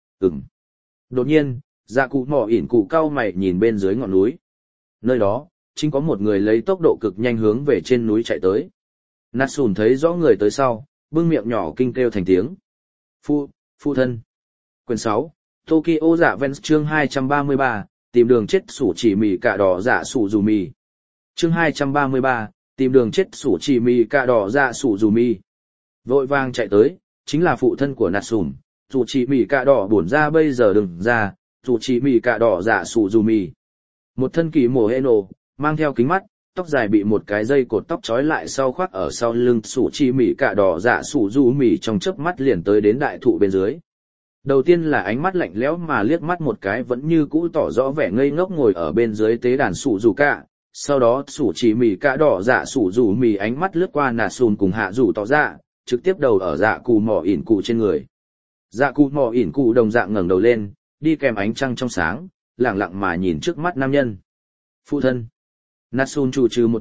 Đột nhiên, dạ cụ mò ỉn cụ cau mày nhìn bên dưới ngọn núi. Nơi đó, chính có một người lấy tốc độ cực nhanh hướng về trên núi chạy tới. Natsun thấy rõ người tới sau, bưng miệng nhỏ kinh kêu thành tiếng. Phụ thân. Quyển 6, Tokyo Dạ Vens chương 233, tìm đường chết sủ chỉ mì cạ đỏ dạ sủ dù mì. Chương 233, tìm đường chết sủ chỉ mì cạ đỏ dạ sủ dù mì. Vội vàng chạy tới, chính là phụ thân của Natsun, sủ chỉ mì cạ đỏ buồn ra bây giờ đừng ra, sủ chỉ mì cạ đỏ dạ sủ dù mì. Một thân kỳ mồ hê nổ, mang theo kính mắt, tóc dài bị một cái dây cột tóc trói lại sau khoác ở sau lưng sủ chi mì cạ đỏ dạ sủ du mì trong chớp mắt liền tới đến đại thụ bên dưới. Đầu tiên là ánh mắt lạnh lẽo mà liếc mắt một cái vẫn như cũ tỏ rõ vẻ ngây ngốc ngồi ở bên dưới tế đàn sủ dù cạ. Sau đó sủ chi mì cạ đỏ dạ sủ du mì ánh mắt lướt qua Natsun cùng hạ rủ tỏ dạ, trực tiếp đầu ở dạ cù mỏ ỉn cụ trên người. Dạ cù mỏ ỉn cụ đồng dạng ngẩng đầu lên, đi kèm ánh trăng trong sáng, lẳng lặng mà nhìn trước mắt nam nhân. Phụ thân. Natsun chủ trừ một trận,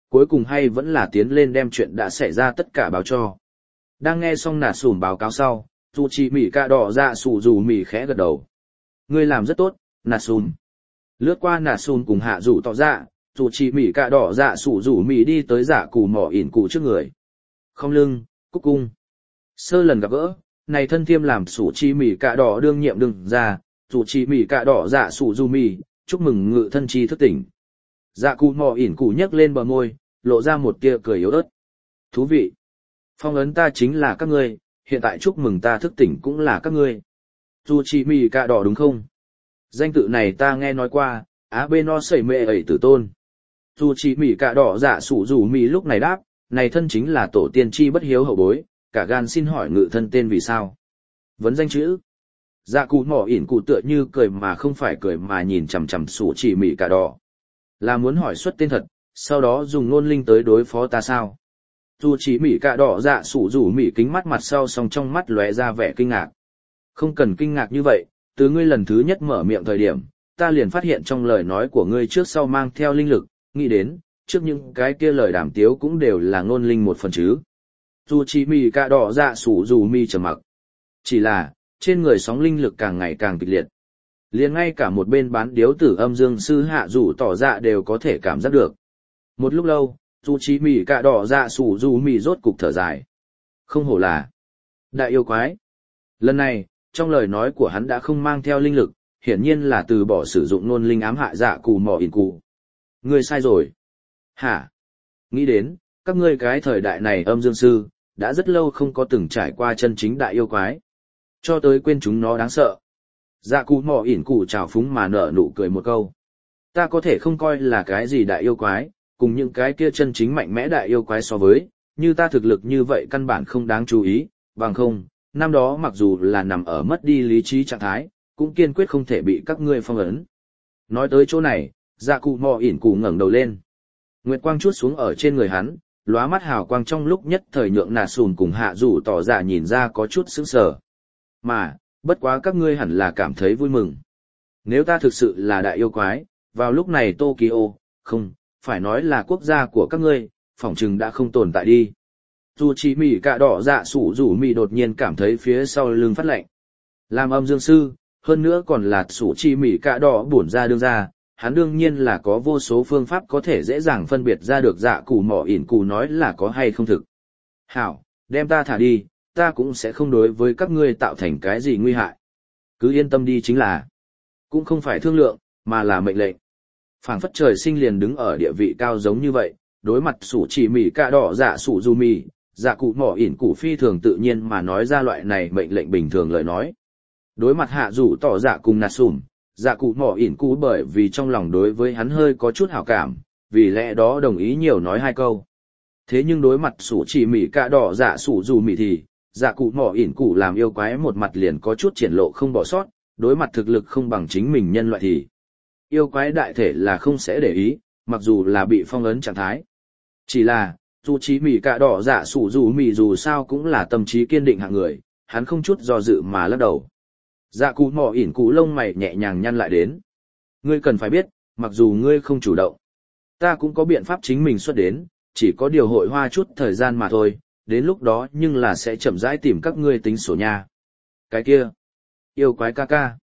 cuối cùng hay vẫn là tiến lên đem chuyện đã xảy ra tất cả báo cho. Đang nghe xong nà sùn báo cáo sau, dù chỉ mỉ cả đỏ dạ sủ dù mỉ khẽ gật đầu. Ngươi làm rất tốt, nà sùn. Lướt qua nà sùn cùng hạ rủ tỏ dạ, dù chỉ mỉ cả đỏ dạ sủ dù mỉ đi tới dạ cù mỏ ỉn cụ trước người. Không lưng, cúc cung. Sơ lần gặp gỡ, này thân thiêm làm sủ chi mỉ cả đỏ đương nhiệm đừng ra, dù chỉ mỉ cả đỏ dạ sủ dù mỉ, chúc mừng ngự thân chi thức tỉnh. Dạ cù mỏ ỉn cụ nhấc lên bờ môi, lộ ra một tia cười yếu ớt. Thú vị. Phong ấn ta chính là các ngươi, hiện tại chúc mừng ta thức tỉnh cũng là các ngươi. Dù chỉ mỉ cả đỏ đúng không? Danh tự này ta nghe nói qua, á bê no sẩy mệ ẩy tử tôn. Dù chỉ mỉ cả đỏ dạ sủ dù mỉ lúc này đáp, này thân chính là tổ tiên chi bất hiếu hậu bối, cả gan xin hỏi ngự thân tên vì sao? Vấn danh chữ. Dạ cụ mỏ ỉn cụ tựa như cười mà không phải cười mà nhìn chằm chằm sủ chỉ mỉ cả đỏ. Là muốn hỏi xuất tên thật, sau đó dùng ngôn linh tới đối phó ta sao? Dù chỉ mỉ cả đỏ dạ sủ rủ mỉ kính mắt mặt sau song trong mắt lóe ra vẻ kinh ngạc. Không cần kinh ngạc như vậy, từ ngươi lần thứ nhất mở miệng thời điểm, ta liền phát hiện trong lời nói của ngươi trước sau mang theo linh lực, nghĩ đến, trước những cái kia lời đàm tiếu cũng đều là ngôn linh một phần chứ. Dù chỉ mỉ cả đỏ dạ sủ rủ mỉ trầm mặc. Chỉ là, trên người sóng linh lực càng ngày càng kịch liệt. Liền ngay cả một bên bán điếu tử âm dương sư hạ rủ tỏ dạ đều có thể cảm giác được. Một lúc lâu, dù chỉ mỉ cả đỏ dạ sủ dù mỉ rốt cục thở dài. Không hổ là đại yêu quái. Lần này, trong lời nói của hắn đã không mang theo linh lực, hiển nhiên là từ bỏ sử dụng nôn linh ám hại dạ cù mỏ ỉn cụ. Ngươi sai rồi. Hả? Nghĩ đến, các ngươi cái thời đại này âm dương sư, đã rất lâu không có từng trải qua chân chính đại yêu quái. Cho tới quên chúng nó đáng sợ. Dạ cù mỏ ỉn cụ trào phúng mà nở nụ cười một câu. Ta có thể không coi là cái gì đại yêu quái, cùng những cái kia chân chính mạnh mẽ đại yêu quái so với, như ta thực lực như vậy căn bản không đáng chú ý, bằng không, năm đó mặc dù là nằm ở mất đi lý trí trạng thái, cũng kiên quyết không thể bị các ngươi phong ấn. Nói tới chỗ này, dạ cụ mò ỉn cụ ngẩng đầu lên. Nguyệt quang chuốt xuống ở trên người hắn, lóa mắt hào quang trong lúc nhất thời nhượng nà sùn cùng hạ rủ tỏ dạ nhìn ra có chút sững sờ. Mà, bất quá các ngươi hẳn là cảm thấy vui mừng. Nếu ta thực sự là đại yêu quái, vào lúc này Tokyo, không, phải nói là quốc gia của các ngươi, phỏng chừng đã không tồn tại đi. Dù chỉ mỉ cả đỏ dạ sủ rủ mỉ đột nhiên cảm thấy phía sau lưng phát lạnh. Làm âm dương sư, hơn nữa còn là sủ chỉ mỉ cả đỏ bổn ra đương ra, hắn đương nhiên là có vô số phương pháp có thể dễ dàng phân biệt ra được dạ cù mỏ ỉn cù nói là có hay không thực. Hảo, đem ta thả đi, ta cũng sẽ không đối với các ngươi tạo thành cái gì nguy hại. Cứ yên tâm đi chính là, cũng không phải thương lượng, mà là mệnh lệnh. Phảng phất trời sinh liền đứng ở địa vị cao giống như vậy, đối mặt sủ chỉ mỉ cả đỏ dạ sủ dù mỉ, dạ cụ mỏ ỉn cụ phi thường tự nhiên mà nói ra loại này mệnh lệnh bình thường lời nói. Đối mặt hạ rủ tỏ dạ cùng nạt sùm, dạ cụ mỏ ỉn cụ bởi vì trong lòng đối với hắn hơi có chút hảo cảm, vì lẽ đó đồng ý nhiều nói hai câu. Thế nhưng đối mặt sủ chỉ mỉ cả đỏ dạ sủ dù mỉ thì, dạ cụ mỏ ỉn cụ làm yêu quái một mặt liền có chút triển lộ không bỏ sót, đối mặt thực lực không bằng chính mình nhân loại thì yêu quái đại thể là không sẽ để ý, mặc dù là bị phong ấn trạng thái. Chỉ là, dù chí mỉ cả đỏ dạ sủ dù mỉ dù sao cũng là tâm trí kiên định hạng người, hắn không chút do dự mà lắc đầu. Dạ cụ mỏ ỉn cụ lông mày nhẹ nhàng nhăn lại đến. Ngươi cần phải biết, mặc dù ngươi không chủ động, ta cũng có biện pháp chính mình xuất đến, chỉ có điều hội hoa chút thời gian mà thôi, đến lúc đó nhưng là sẽ chậm rãi tìm các ngươi tính sổ nha. Cái kia, yêu quái ca ca.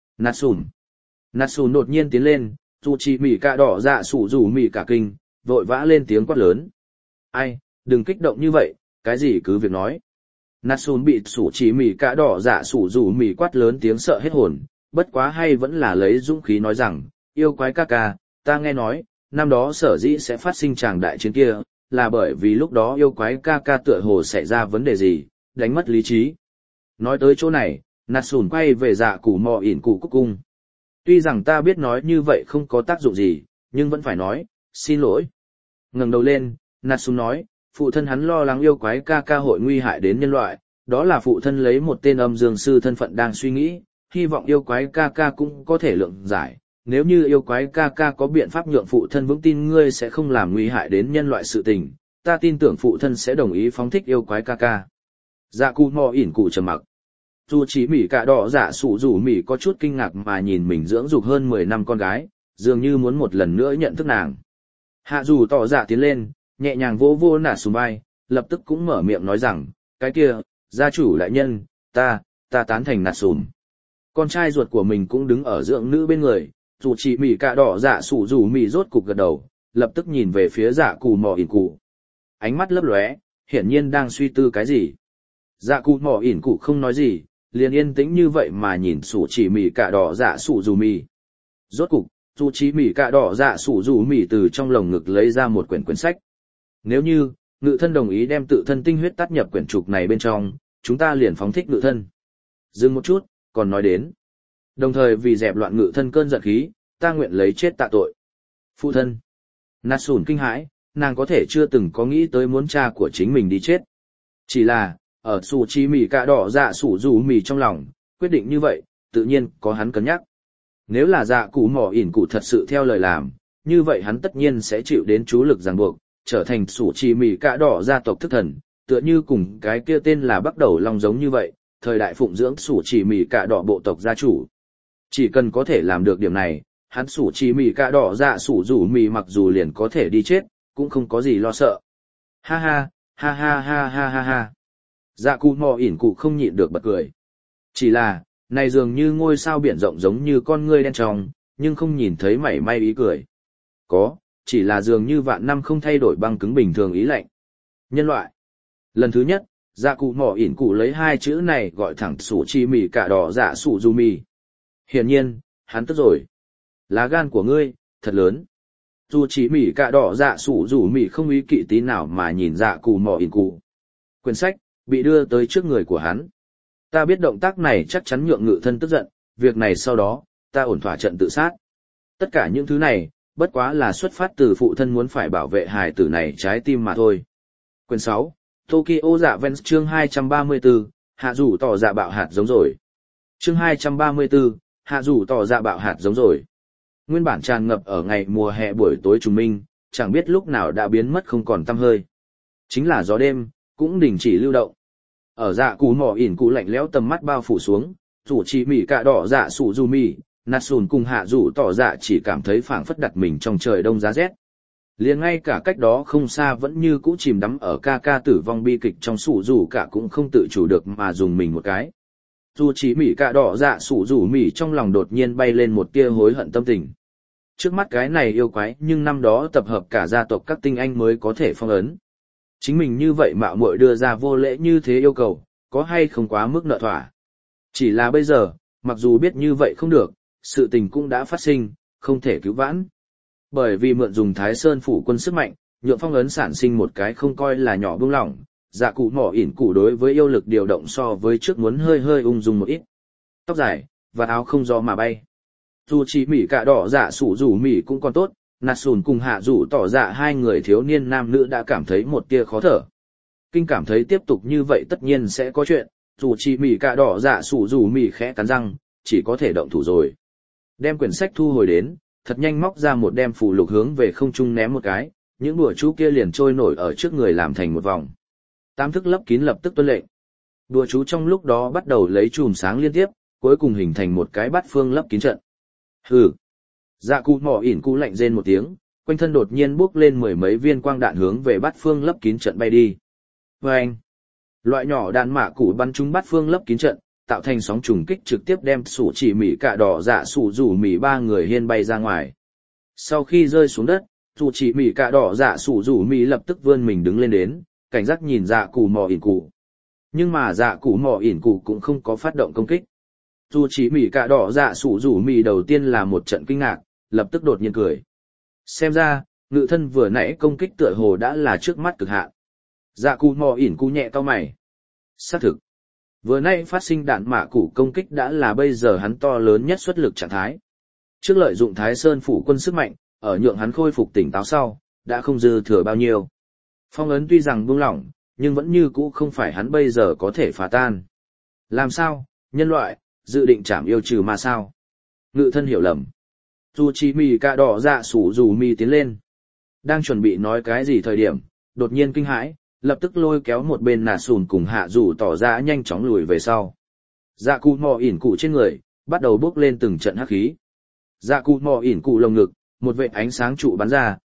Natsun đột nhiên tiến lên, dù chỉ mỉ cả đỏ dạ sủ rủ mỉ cả kinh, vội vã lên tiếng quát lớn. Ai, đừng kích động như vậy, cái gì cứ việc nói. Natsun bị sủ chỉ mỉ cả đỏ dạ sủ rủ mỉ quát lớn tiếng sợ hết hồn, bất quá hay vẫn là lấy dũng khí nói rằng, yêu quái ca ca, ta nghe nói, năm đó sở dĩ sẽ phát sinh tràng đại chiến kia, là bởi vì lúc đó yêu quái ca ca tựa hồ xảy ra vấn đề gì, đánh mất lý trí. Nói tới chỗ này, Natsun quay về dạ cụ mò ỉn cụ cúc cung. Tuy rằng ta biết nói như vậy không có tác dụng gì, nhưng vẫn phải nói, xin lỗi. Ngẩng đầu lên, Natsun nói, phụ thân hắn lo lắng yêu quái ca ca hội nguy hại đến nhân loại, đó là phụ thân lấy một tên âm dương sư thân phận đang suy nghĩ, hy vọng yêu quái ca ca cũng có thể lượng giải. Nếu như yêu quái ca ca có biện pháp nhượng phụ thân vững tin ngươi sẽ không làm nguy hại đến nhân loại sự tình, ta tin tưởng phụ thân sẽ đồng ý phóng thích yêu quái ca ca. Dạ cụ mò ỉn cụ trầm mặc. Dù chỉ mỉ cả đỏ dạ sủ rủ mỉ có chút kinh ngạc mà nhìn mình dưỡng dục hơn 10 năm con gái, dường như muốn một lần nữa nhận thức nàng. Hạ dù tỏ dạ tiến lên, nhẹ nhàng vỗ vỗ nà sùn vai, lập tức cũng mở miệng nói rằng, cái kia, gia chủ đại nhân, ta tán thành nà sùn. Con trai ruột của mình cũng đứng ở dưỡng nữ bên người, dù chỉ mỉ cả đỏ dạ sủ dù mỉ rốt cục gật đầu, lập tức nhìn về phía dạ cù mò ỉn cụ. Ánh mắt lấp lóe, hiển nhiên đang suy tư cái gì. Dạ cù mò ỉn cụ không nói gì, liền yên tĩnh như vậy mà nhìn sủ chỉ mỉ cả đỏ dạ sủ dù mỉ. Rốt cục, dù chỉ mỉ cả đỏ dạ sủ dù mỉ từ trong lồng ngực lấy ra một quyển sách. Nếu như, ngự thân đồng ý đem tự thân tinh huyết tắt nhập quyển trục này bên trong, chúng ta liền phóng thích ngự thân. Dừng một chút, còn nói đến. Đồng thời vì dẹp loạn ngự thân cơn giận khí, ta nguyện lấy chết tạ tội. Phụ thân. Nạt sùn kinh hãi, nàng có thể chưa từng có nghĩ tới muốn cha của chính mình đi chết. Chỉ là, ở sủ chi mì cả đỏ dạ sủ dù mì trong lòng, quyết định như vậy, tự nhiên có hắn cân nhắc. Nếu là dạ cụ mỏ ỉn cụ thật sự theo lời làm, như vậy hắn tất nhiên sẽ chịu đến chú lực ràng buộc, trở thành sủ chi mì cả đỏ gia tộc thức thần, tựa như cùng cái kia tên là bắt đầu long giống như vậy, thời đại phụng dưỡng sủ chi mì cả đỏ bộ tộc gia chủ. Chỉ cần có thể làm được điểm này, hắn sủ chi mì cả đỏ dạ sủ rủ mì mặc dù liền có thể đi chết, cũng không có gì lo sợ. Ha ha, ha ha ha ha ha ha. Dạ cụ mò ỉn cụ không nhịn được bật cười. Chỉ là, này dường như ngôi sao biển rộng giống như con ngươi đen tròng, nhưng không nhìn thấy mảy may ý cười. Có, chỉ là dường như vạn năm không thay đổi băng cứng bình thường ý lạnh. Nhân loại. Lần thứ nhất, dạ cụ mò ỉn cụ lấy hai chữ này gọi thẳng sủ chi mì cả đỏ dạ sủ dù mì. Hiển nhiên, hắn tức rồi. Lá gan của ngươi, thật lớn. Dù chỉ mỉ cả đỏ dạ sủ rủ mỉ không ý kỵ tí nào mà nhìn dạ cụ mò ỉn cụ. Quyển sách, bị đưa tới trước người của hắn. Ta biết động tác này chắc chắn nhượng ngự thân tức giận, việc này sau đó, ta ổn thỏa trận tự sát. Tất cả những thứ này, bất quá là xuất phát từ phụ thân muốn phải bảo vệ hài tử này trái tim mà thôi. Quyển 6, Tokyo Dạ Vens chương 234, hạ rủ tỏ dạ bạo hạt giống rồi. Chương 234, hạ rủ tỏ dạ bạo hạt giống rồi. Nguyên bản tràn ngập ở ngày mùa hè buổi tối trùng minh, chẳng biết lúc nào đã biến mất không còn tăm hơi. Chính là gió đêm, cũng đình chỉ lưu động. Ở dạ cú mỏ ỉn cụ lạnh lẽo tầm mắt bao phủ xuống, rủ chỉ mỉ cả đỏ dạ sủ dù mỉ, nạt sùn cùng hạ rủ tỏ dạ chỉ cảm thấy phảng phất đặt mình trong trời đông giá rét. Liền ngay cả cách đó không xa vẫn như cũ chìm đắm ở ca ca tử vong bi kịch trong sủ rủ cả cũng không tự chủ được mà dùng mình một cái. Dù chỉ mỉ cả đỏ dạ sủ rủ mỉ trong lòng đột nhiên bay lên một tia hối hận tâm tình. Trước mắt cái này yêu quái nhưng năm đó tập hợp cả gia tộc các tinh anh mới có thể phong ấn. Chính mình như vậy mạo muội đưa ra vô lễ như thế yêu cầu, có hay không quá mức nợ thỏa. Chỉ là bây giờ, mặc dù biết như vậy không được, sự tình cũng đã phát sinh, không thể cứu vãn. Bởi vì mượn dùng Thái Sơn phủ quân sức mạnh, nhượng phong ấn sản sinh một cái không coi là nhỏ buông lỏng, dạ cụ mỏ ỉn cụ đối với yêu lực điều động so với trước muốn hơi hơi ung dung một ít. Tóc dài, và áo không gió mà bay. Dù chỉ mỉ cả đỏ dạ sủ rủ mỉ cũng còn tốt, nạt sùn cùng hạ rủ tỏ dạ hai người thiếu niên nam nữ đã cảm thấy một tia khó thở. Kinh cảm thấy tiếp tục như vậy tất nhiên sẽ có chuyện, dù chỉ mỉ cả đỏ dạ sủ rủ mỉ khẽ cắn răng, chỉ có thể động thủ rồi. Đem quyển sách thu hồi đến, thật nhanh móc ra một đem phù lục hướng về không trung ném một cái, những đùa chú kia liền trôi nổi ở trước người làm thành một vòng. Tám thức lấp kín lập tức tuân lệnh. Đùa chú trong lúc đó bắt đầu lấy chùm sáng liên tiếp, cuối cùng hình thành một cái bát phương lấp kín trận. Hừ. Dạ cụ mỏ ỉn cụ lạnh rên một tiếng, quanh thân đột nhiên bốc lên mười mấy viên quang đạn hướng về bát phương lấp kín trận bay đi. Vâng! Loại nhỏ đạn mạ cụ bắn trúng bát phương lấp kín trận, tạo thành sóng trùng kích trực tiếp đem sủ chỉ mỉ cả đỏ dạ sủ rủ mỉ ba người hiên bay ra ngoài. Sau khi rơi xuống đất, sủ chỉ mỉ cả đỏ dạ sủ rủ mỉ lập tức vươn mình đứng lên đến, cảnh giác nhìn dạ cụ mỏ ỉn cụ. Nhưng mà dạ cụ mỏ ỉn cụ cũng không có phát động công kích. Dù chỉ mỉ cả đỏ dạ sủ rủ mỉ đầu tiên là một trận kinh ngạc, lập tức đột nhiên cười. Xem ra, ngự thân vừa nãy công kích tựa hồ đã là trước mắt cực hạn. Dạ cụ mò ỉn cụ nhẹ cau mày. Xác thực. Vừa nãy phát sinh đạn mạ cụ công kích đã là bây giờ hắn to lớn nhất xuất lực trạng thái. Trước lợi dụng Thái Sơn phủ quân sức mạnh, ở nhượng hắn khôi phục tỉnh táo sau, đã không dư thừa bao nhiêu. Phong ấn tuy rằng buông lỏng, nhưng vẫn như cũ không phải hắn bây giờ có thể phá tan. Làm sao, nhân loại, dự định chảm yêu trừ ma sao? Ngự thân hiểu lầm. Dù chỉ mì cả đỏ dạ sủ dù mì tiến lên. Đang chuẩn bị nói cái gì thời điểm, đột nhiên kinh hãi, lập tức lôi kéo một bên nà sùn cùng hạ rủ tỏ ra nhanh chóng lùi về sau. Dạ cụ mò ỉn cụ trên người, bắt đầu bốc lên từng trận hắc khí. Dạ cụ mò ỉn cụ lồng ngực, một vệt ánh sáng trụ bắn ra,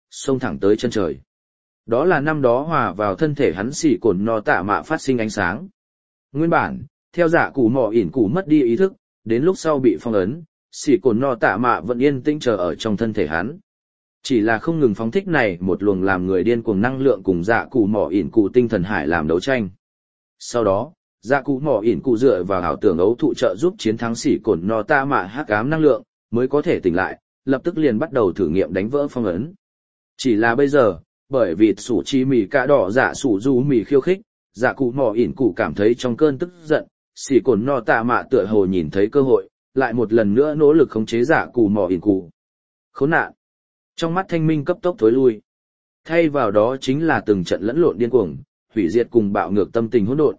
xông thẳng tới chân trời. Đó là năm đó hòa vào thân thể hắn xỉ cồn no tạ mạ phát sinh ánh sáng. Nguyên bản, theo dạ cụ mỏ ỉn cụ mất đi ý thức, đến lúc sau bị phong ấn, xỉ cồn no tạ mạ vẫn yên tĩnh chờ ở trong thân thể hắn. Chỉ là không ngừng phóng thích này một luồng làm người điên cuồng năng lượng cùng dạ cụ mỏ ỉn cụ tinh thần hải làm đấu tranh. Sau đó, dạ cụ mỏ ỉn cụ dựa vào ảo tưởng ấu thụ trợ giúp chiến thắng xỉ cồn no tạ mạ hắc ám năng lượng, mới có thể tỉnh lại, lập tức liền bắt đầu thử nghiệm đánh vỡ phong ấn. Chỉ là bây giờ, bởi vì sủ chi mì cạ đỏ dạ sủ du mì khiêu khích, dạ cụ mỏ ỉn cụ cảm thấy trong cơn tức giận, xỉ cồn no tạ mạ tựa hồ nhìn thấy cơ hội, lại một lần nữa nỗ lực khống chế dạ cụ mỏ ỉn cụ. Khốn nạn! Trong mắt thanh minh cấp tốc thối lui. Thay vào đó chính là từng trận lẫn lộn điên cuồng, hủy diệt cùng bạo ngược tâm tình hỗn độn.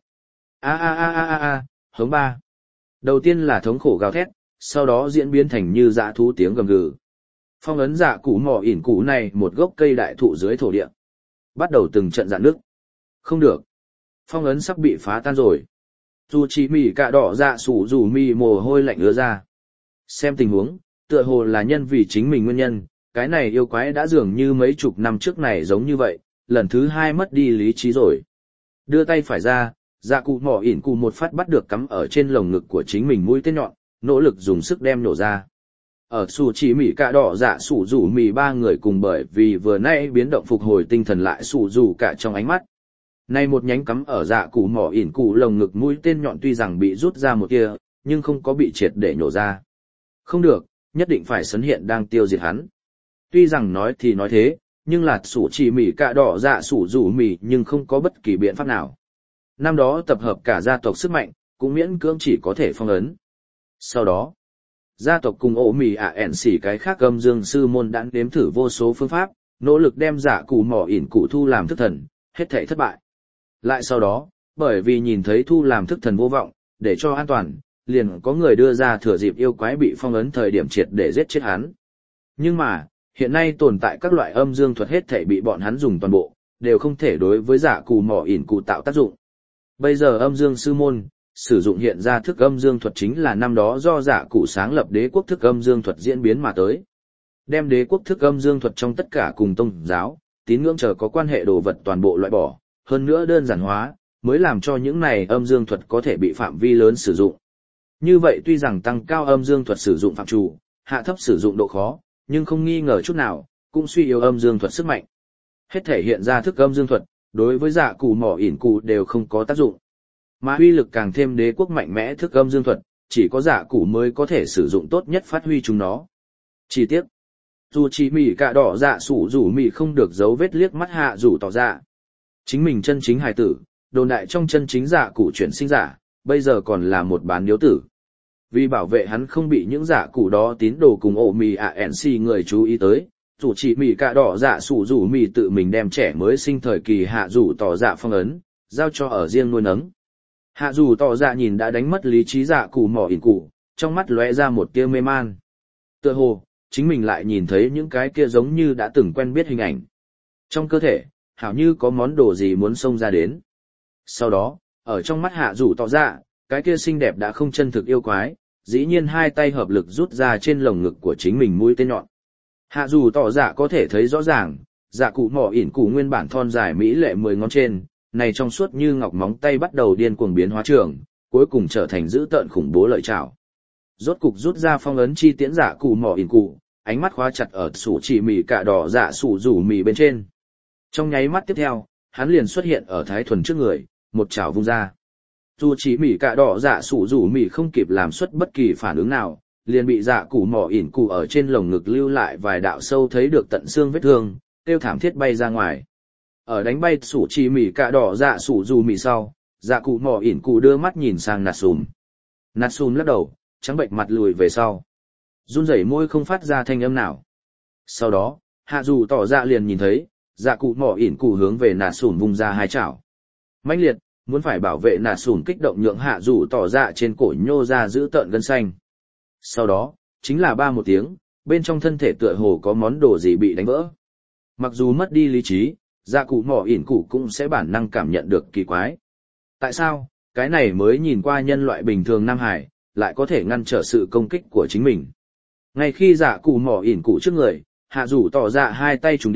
Hống ba. Đầu tiên là thống khổ gào thét, sau đó diễn biến thành như dã thú tiếng gầm gừ. Phong ấn dạ cụ mỏ ỉn cụ này một gốc cây đại thụ dưới thổ địa. Bắt đầu từng trận dạn nước. Không được. Phong ấn sắp bị phá tan rồi. Dù chỉ mì cạ đỏ dạ sủ rủ mì mồ hôi lạnh ứa ra. Xem tình huống, tựa hồ là nhân vì chính mình nguyên nhân, cái này yêu quái đã dường như mấy chục năm trước này giống như vậy, lần thứ hai mất đi lý trí rồi. Đưa tay phải ra, dạ cụ mỏ ỉn cụ một phát bắt được cắm ở trên lồng ngực của chính mình mũi tên nhọn, nỗ lực dùng sức đem nổ ra. Ở sủ chỉ mỉ cạ đỏ dạ sủ rủ mỉ ba người cùng bởi vì vừa nãy biến động phục hồi tinh thần lại sủ rủ cả trong ánh mắt. Nay một nhánh cắm ở dạ cụ mỏ ỉn cụ lồng ngực mũi tên nhọn tuy rằng bị rút ra một tia, nhưng không có bị triệt để nhổ ra. Không được, nhất định phải sấn hiện đang tiêu diệt hắn. Tuy rằng nói thì nói thế, nhưng là sủ chỉ mỉ cạ đỏ dạ sủ rủ mỉ nhưng không có bất kỳ biện pháp nào. Năm đó tập hợp cả gia tộc sức mạnh, cũng miễn cưỡng chỉ có thể phong ấn. Sau đó, gia tộc cùng ổ mỉ ẻn xỉ cái khác âm dương sư môn đã nếm thử vô số phương pháp, nỗ lực đem dạ cụ mỏ ỉn cụ thu làm thức thần, hết thảy thất bại. Lại sau đó, bởi vì nhìn thấy thu làm thức thần vô vọng, để cho an toàn, liền có người đưa ra thừa dịp yêu quái bị phong ấn thời điểm triệt để giết chết hắn. Nhưng mà, hiện nay tồn tại các loại âm dương thuật hết thảy bị bọn hắn dùng toàn bộ, đều không thể đối với dạ cụ mỏ ỉn cụ tạo tác dụng. Bây giờ âm dương sư môn, sử dụng hiện ra thức âm dương thuật chính là năm đó do dạ cụ sáng lập đế quốc thức âm dương thuật diễn biến mà tới. Đem đế quốc thức âm dương thuật trong tất cả cùng tôn giáo, tín ngưỡng chờ có quan hệ đồ vật toàn bộ loại bỏ, hơn nữa đơn giản hóa, mới làm cho những này âm dương thuật có thể bị phạm vi lớn sử dụng. Như vậy tuy rằng tăng cao âm dương thuật sử dụng phạm trù, hạ thấp sử dụng độ khó, nhưng không nghi ngờ chút nào, cũng suy yếu âm dương thuật sức mạnh. Hết thể hiện ra thức âm dương thuật, đối với dạ cụ mỏ ỉn cụ đều không có tác dụng. Mà uy lực càng thêm đế quốc mạnh mẽ thức âm dương thuật, chỉ có dạ cụ mới có thể sử dụng tốt nhất phát huy chúng nó. Chi tiết, dù chỉ mỉ cạ đỏ dạ sủ rủ mỉ không được giấu vết liếc mắt hạ rủ tỏ ra. Chính mình chân chính hài tử, đồn đại trong chân chính dạ cụ chuyển sinh giả, bây giờ còn là một bán điếu tử. Vì bảo vệ hắn không bị những dạ cụ đó tín đồ cùng ổ mì ANC người chú ý tới, dù chỉ mì cạ đỏ dạ sủ rủ mì tự mình đem trẻ mới sinh thời kỳ hạ rủ tỏ dạ phong ấn, giao cho ở riêng nuôi nấng. Hạ rủ tỏ dạ nhìn đã đánh mất lý trí dạ cụ mỏ ỉn cụ, trong mắt lóe ra một tia mê man. Tựa hồ, chính mình lại nhìn thấy những cái kia giống như đã từng quen biết hình ảnh. Trong cơ thể, hảo như có món đồ gì muốn xông ra đến. Sau đó, ở trong mắt hạ rủ tỏ dạ, cái kia xinh đẹp đã không chân thực yêu quái, dĩ nhiên hai tay hợp lực rút ra trên lồng ngực của chính mình mũi tên nhọn. Hạ dù tỏ dạ có thể thấy rõ ràng, dạ cụ mỏ ỉn cụ nguyên bản thon dài mỹ lệ 10 ngón trên, này trong suốt như ngọc móng tay bắt đầu điên cuồng biến hóa trường, cuối cùng trở thành dữ tợn khủng bố lợi chảo. Rốt cục rút ra phong ấn chi tiễn dạ cụ mỏ ỉn cụ, ánh mắt khóa chặt ở sủ chỉ mì cạ đỏ dạ sủ rủ mì bên trên. Trong nháy mắt tiếp theo, hắn liền xuất hiện ở Thái Thuần trước người, một chảo vung ra. Dù chỉ mỉ cạ đỏ dạ sủ rủ mỉ không kịp làm xuất bất kỳ phản ứng nào, liền bị dạ cụ mỏ ỉn cụ ở trên lồng ngực lưu lại vài đạo sâu thấy được tận xương vết thương, tiêu thảm thiết bay ra ngoài. Ở đánh bay sủ chỉ mỉ cạ đỏ dạ sủ rủ mỉ sau, dạ cụ mỏ ỉn cụ đưa mắt nhìn sang Natsum. Natsum lắc đầu, trắng bệnh mặt lùi về sau. Run rẩy môi không phát ra thanh âm nào. Sau đó, hạ dù tỏ dạ liền nhìn thấy, dạ cụ mỏ ỉn cụ hướng về Natsum vung ra hai chảo. Mãnh liệt, muốn phải bảo vệ nà sùn kích động nhượng hạ rủ tỏ dạ trên cổ nhô ra giữ tợn gân xanh. Sau đó, chính là ba một tiếng, bên trong thân thể tựa hồ có món đồ gì bị đánh vỡ. Mặc dù mất đi lý trí, dạ cụ mỏ ỉn cụ cũng sẽ bản năng cảm nhận được kỳ quái. Tại sao, cái này mới nhìn qua nhân loại bình thường Nam Hải, lại có thể ngăn trở sự công kích của chính mình. Ngay khi dạ cụ mỏ ỉn cụ trước người, hạ rủ tỏ dạ hai tay trùng điệp,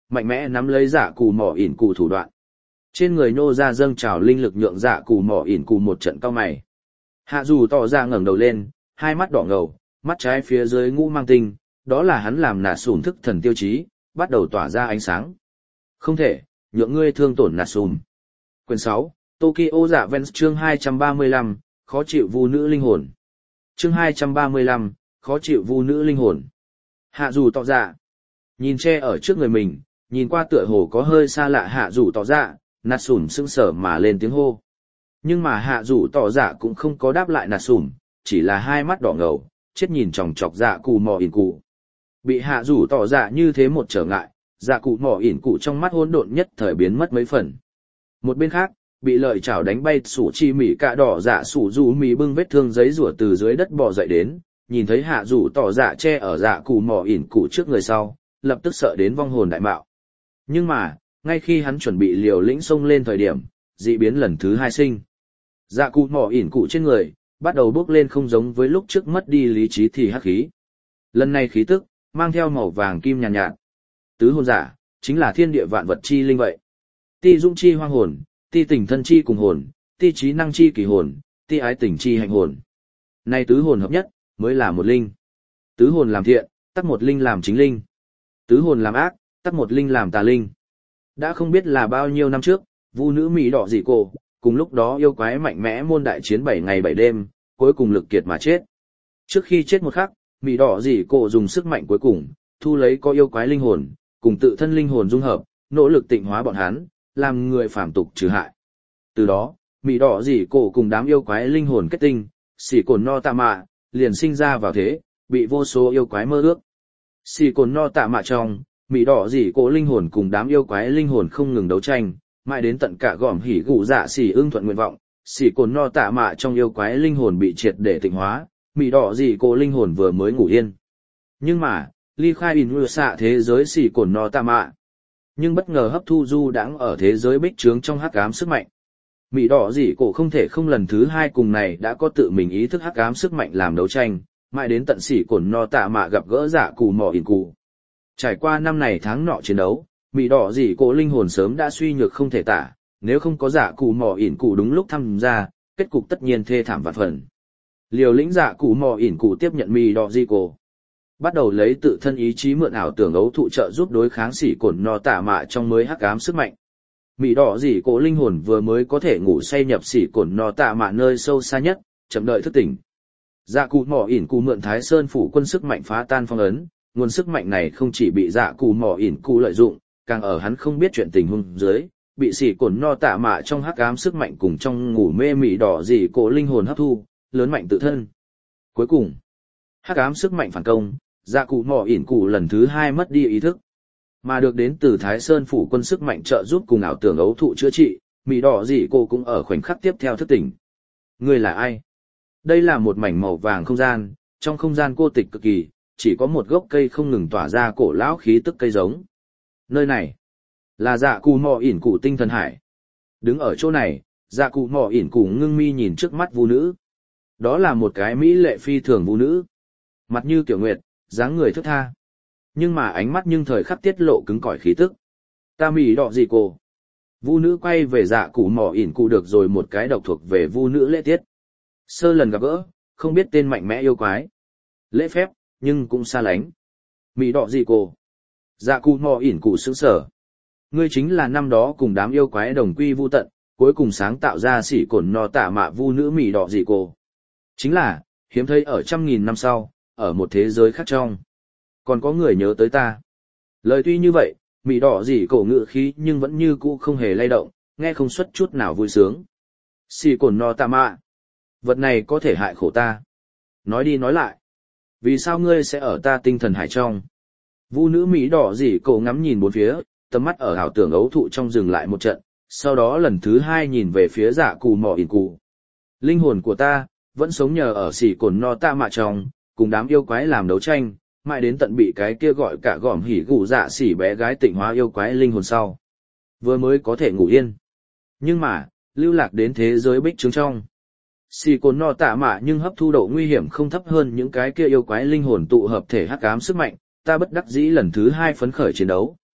mạnh mẽ nắm lấy dạ cù mỏ ỉn cụ thủ đoạn. Trên người nô ra dâng trào linh lực nhượng dạ cù mỏ ỉn cụ một trận cao mày. Hạ dù tỏ ra ngẩng đầu lên, hai mắt đỏ ngầu, mắt trái phía dưới ngũ mang tinh, đó là hắn làm nạ sùm thức thần tiêu chí, bắt đầu tỏa ra ánh sáng. Không thể, nhượng ngươi thương tổn nạ sùm. Quyển 6, Tokyo Dạ Vens chương 235, khó chịu vu nữ linh hồn. Chương 235, khó chịu vu nữ linh hồn. Hạ dù tỏ dạ. Nhìn che ở trước người mình, nhìn qua tựa hồ có hơi xa lạ hạ dù tỏ dạ, nạ sùm sững sờ mà lên tiếng hô. Nhưng mà hạ dù tỏ dạ cũng không có đáp lại nạ sùm, chỉ là hai mắt đỏ ngầu, chết nhìn chòng chọc dạ cụ mò ỉn cụ. Bị hạ dù tỏ dạ như thế một trở ngại, dạ cụ mò ỉn cụ trong mắt hỗn độn nhất thời biến mất mấy phần. Một bên khác, bị lợi chảo đánh bay sủ chi mỉ cạ đỏ dạ sủ dù mỉ bưng vết thương giấy rủa từ dưới đất bò dậy đến, nhìn thấy hạ dù tỏ dạ che ở dạ cụ mò ỉn cụ trước người sau, lập tức sợ đến vong hồn đại mạo. Nhưng mà, ngay khi hắn chuẩn bị liều lĩnh xông lên thời điểm, dị biến lần thứ hai sinh. Dạ cụ mò ỉn cụ trên người, bắt đầu bước lên không giống với lúc trước mất đi lý trí thì hắc khí. Lần này khí tức, mang theo màu vàng kim nhàn nhạt. Tứ hồn giả, chính là thiên địa vạn vật chi linh vậy. Ti dung chi hoang hồn, ti tình thân chi cùng hồn, ti trí năng chi kỳ hồn, ti ái tình chi hạnh hồn. Này tứ hồn hợp nhất, mới là một linh. Tứ hồn làm thiện, tắc một linh làm chính linh. Tứ hồn làm ác, tắc một linh làm tà linh. Đã không biết là bao nhiêu năm trước, vu nữ Mỹ đỏ dị cổ, cùng lúc đó yêu quái mạnh mẽ môn đại chiến 7 ngày 7 đêm, cuối cùng lực kiệt mà chết. Trước khi chết một khắc, Mỹ đỏ dị cổ dùng sức mạnh cuối cùng, thu lấy có yêu quái linh hồn, cùng tự thân linh hồn dung hợp, nỗ lực tịnh hóa bọn hắn, làm người phàm tục trừ hại. Từ đó, Mỹ đỏ dị cổ cùng đám yêu quái linh hồn kết tinh, xỉ cồn no tạ mạ, liền sinh ra vào thế, bị vô số yêu quái mơ ước. Xỉ cồn no tạ mạ trong, Mỹ đỏ dị cổ linh hồn cùng đám yêu quái linh hồn không ngừng đấu tranh, mãi đến tận cả gỏm hỉ gụ dạ xỉ ưng thuận nguyện vọng, xỉ cồn no tạ mạ trong yêu quái linh hồn bị triệt để tịnh hóa, Mỹ đỏ dị cổ linh hồn vừa mới ngủ yên. Nhưng mà, ly khai in xạ thế giới xỉ cồn no tạ mạ, nhưng bất ngờ hấp thu du đãng ở thế giới bích trướng trong hắc ám sức mạnh. Mỹ đỏ dị cổ không thể không lần thứ hai cùng này đã có tự mình ý thức hắc ám sức mạnh làm đấu tranh, mãi đến tận xỉ cồn no tạ mạ gặp gỡ dạ cụ mò ỉn cụ. Trải qua năm này tháng nọ chiến đấu, Mỹ đỏ dị cổ linh hồn sớm đã suy nhược không thể tả, nếu không có dạ cụ mò ỉn cụ đúng lúc tham gia, kết cục tất nhiên thê thảm vạn phần. Liều lĩnh dạ cụ mò ỉn cụ tiếp nhận Mỹ đỏ dị cổ, bắt đầu lấy tự thân ý chí mượn ảo tưởng ấu thụ trợ giúp đối kháng xỉ cồn no tạ mạ trong mới hắc ám sức mạnh. Mỹ đỏ dị cổ linh hồn vừa mới có thể ngủ say nhập xỉ cồn no tạ mạ nơi sâu xa nhất, chậm đợi thức tỉnh. Dạ cụ mò ỉn cụ mượn Thái Sơn phủ quân sức mạnh phá tan phong ấn, nguồn sức mạnh này không chỉ bị dạ cụ mò ỉn cụ lợi dụng, càng ở hắn không biết chuyện tình huống dưới, bị xỉ cồn no tạ mạ trong hắc ám sức mạnh cùng trong ngủ mê Mỹ đỏ dị cổ linh hồn hấp thu, lớn mạnh tự thân. Cuối cùng, hắc ám sức mạnh phản công, dạ cụ mò ỉn cụ lần thứ hai mất đi ý thức, mà được đến từ Thái Sơn phủ quân sức mạnh trợ giúp cùng ảo tưởng ấu thụ chữa trị, Mỹ đỏ dị cổ cũng ở khoảnh khắc tiếp theo thức tỉnh. Ngươi là ai? Đây là một mảnh màu vàng không gian, trong không gian cô tịch cực kỳ, chỉ có một gốc cây không ngừng tỏa ra cổ lão khí tức cây giống. Nơi này là dạ cụ mò ỉn cụ tinh thần hải. Đứng ở chỗ này, dạ cụ mò ỉn cụ ngưng mi nhìn trước mắt vu nữ. Đó là một cái mỹ lệ phi thường vu nữ, mặt như kiểu nguyệt, dáng người thướt tha, nhưng mà ánh mắt nhưng thời khắc tiết lộ cứng cỏi khí tức. Ta Mỹ đỏ dị cổ. Vu nữ quay về dạ cụ mò ỉn cụ được rồi một cái độc thuộc về vu nữ lễ tiết. Sơ lần gặp gỡ, không biết tên mạnh mẽ yêu quái, lễ phép nhưng cũng xa lánh. Mỹ đỏ dị cổ. Dạ cụ mò ỉn cụ sững sờ. Ngươi chính là năm đó cùng đám yêu quái đồng quy vu tận, cuối cùng sáng tạo ra xỉ cồn no tạ mạ vu nữ Mỹ đỏ dị cổ. Chính là, hiếm thấy ở trăm nghìn năm sau, ở một thế giới khác trong. Còn có người nhớ tới ta. Lời tuy như vậy, Mỹ đỏ dị cổ ngự khí nhưng vẫn như cũ không hề lay động, nghe không xuất chút nào vui sướng. Xỉ cồn no tạ mạ. Vật này có thể hại khổ ta. Nói đi nói lại. Vì sao ngươi sẽ ở ta tinh thần hải trong? Vu nữ Mỹ đỏ dị cổ ngắm nhìn bốn phía, tầm mắt ở ảo tưởng ấu thụ trong dừng lại một trận, sau đó lần thứ hai nhìn về phía dạ cụ mò ỉn cụ. Linh hồn của ta, vẫn sống nhờ ở xỉ cồn no tạ mạ trong, cùng đám yêu quái làm đấu tranh, mãi đến tận bị cái kia gọi cả gỏm hỉ gụ dạ xỉ bé gái tịnh hóa yêu quái linh hồn sau. Vừa mới có thể ngủ yên. Nhưng mà, lưu lạc đến thế giới bích trướng trong. Xỉ cồn no tạ mạ nhưng hấp thu độ nguy hiểm không thấp hơn những cái kia yêu quái linh hồn tụ hợp thể hắc ám sức mạnh, ta bất đắc dĩ lần thứ hai phấn khởi chiến đấu.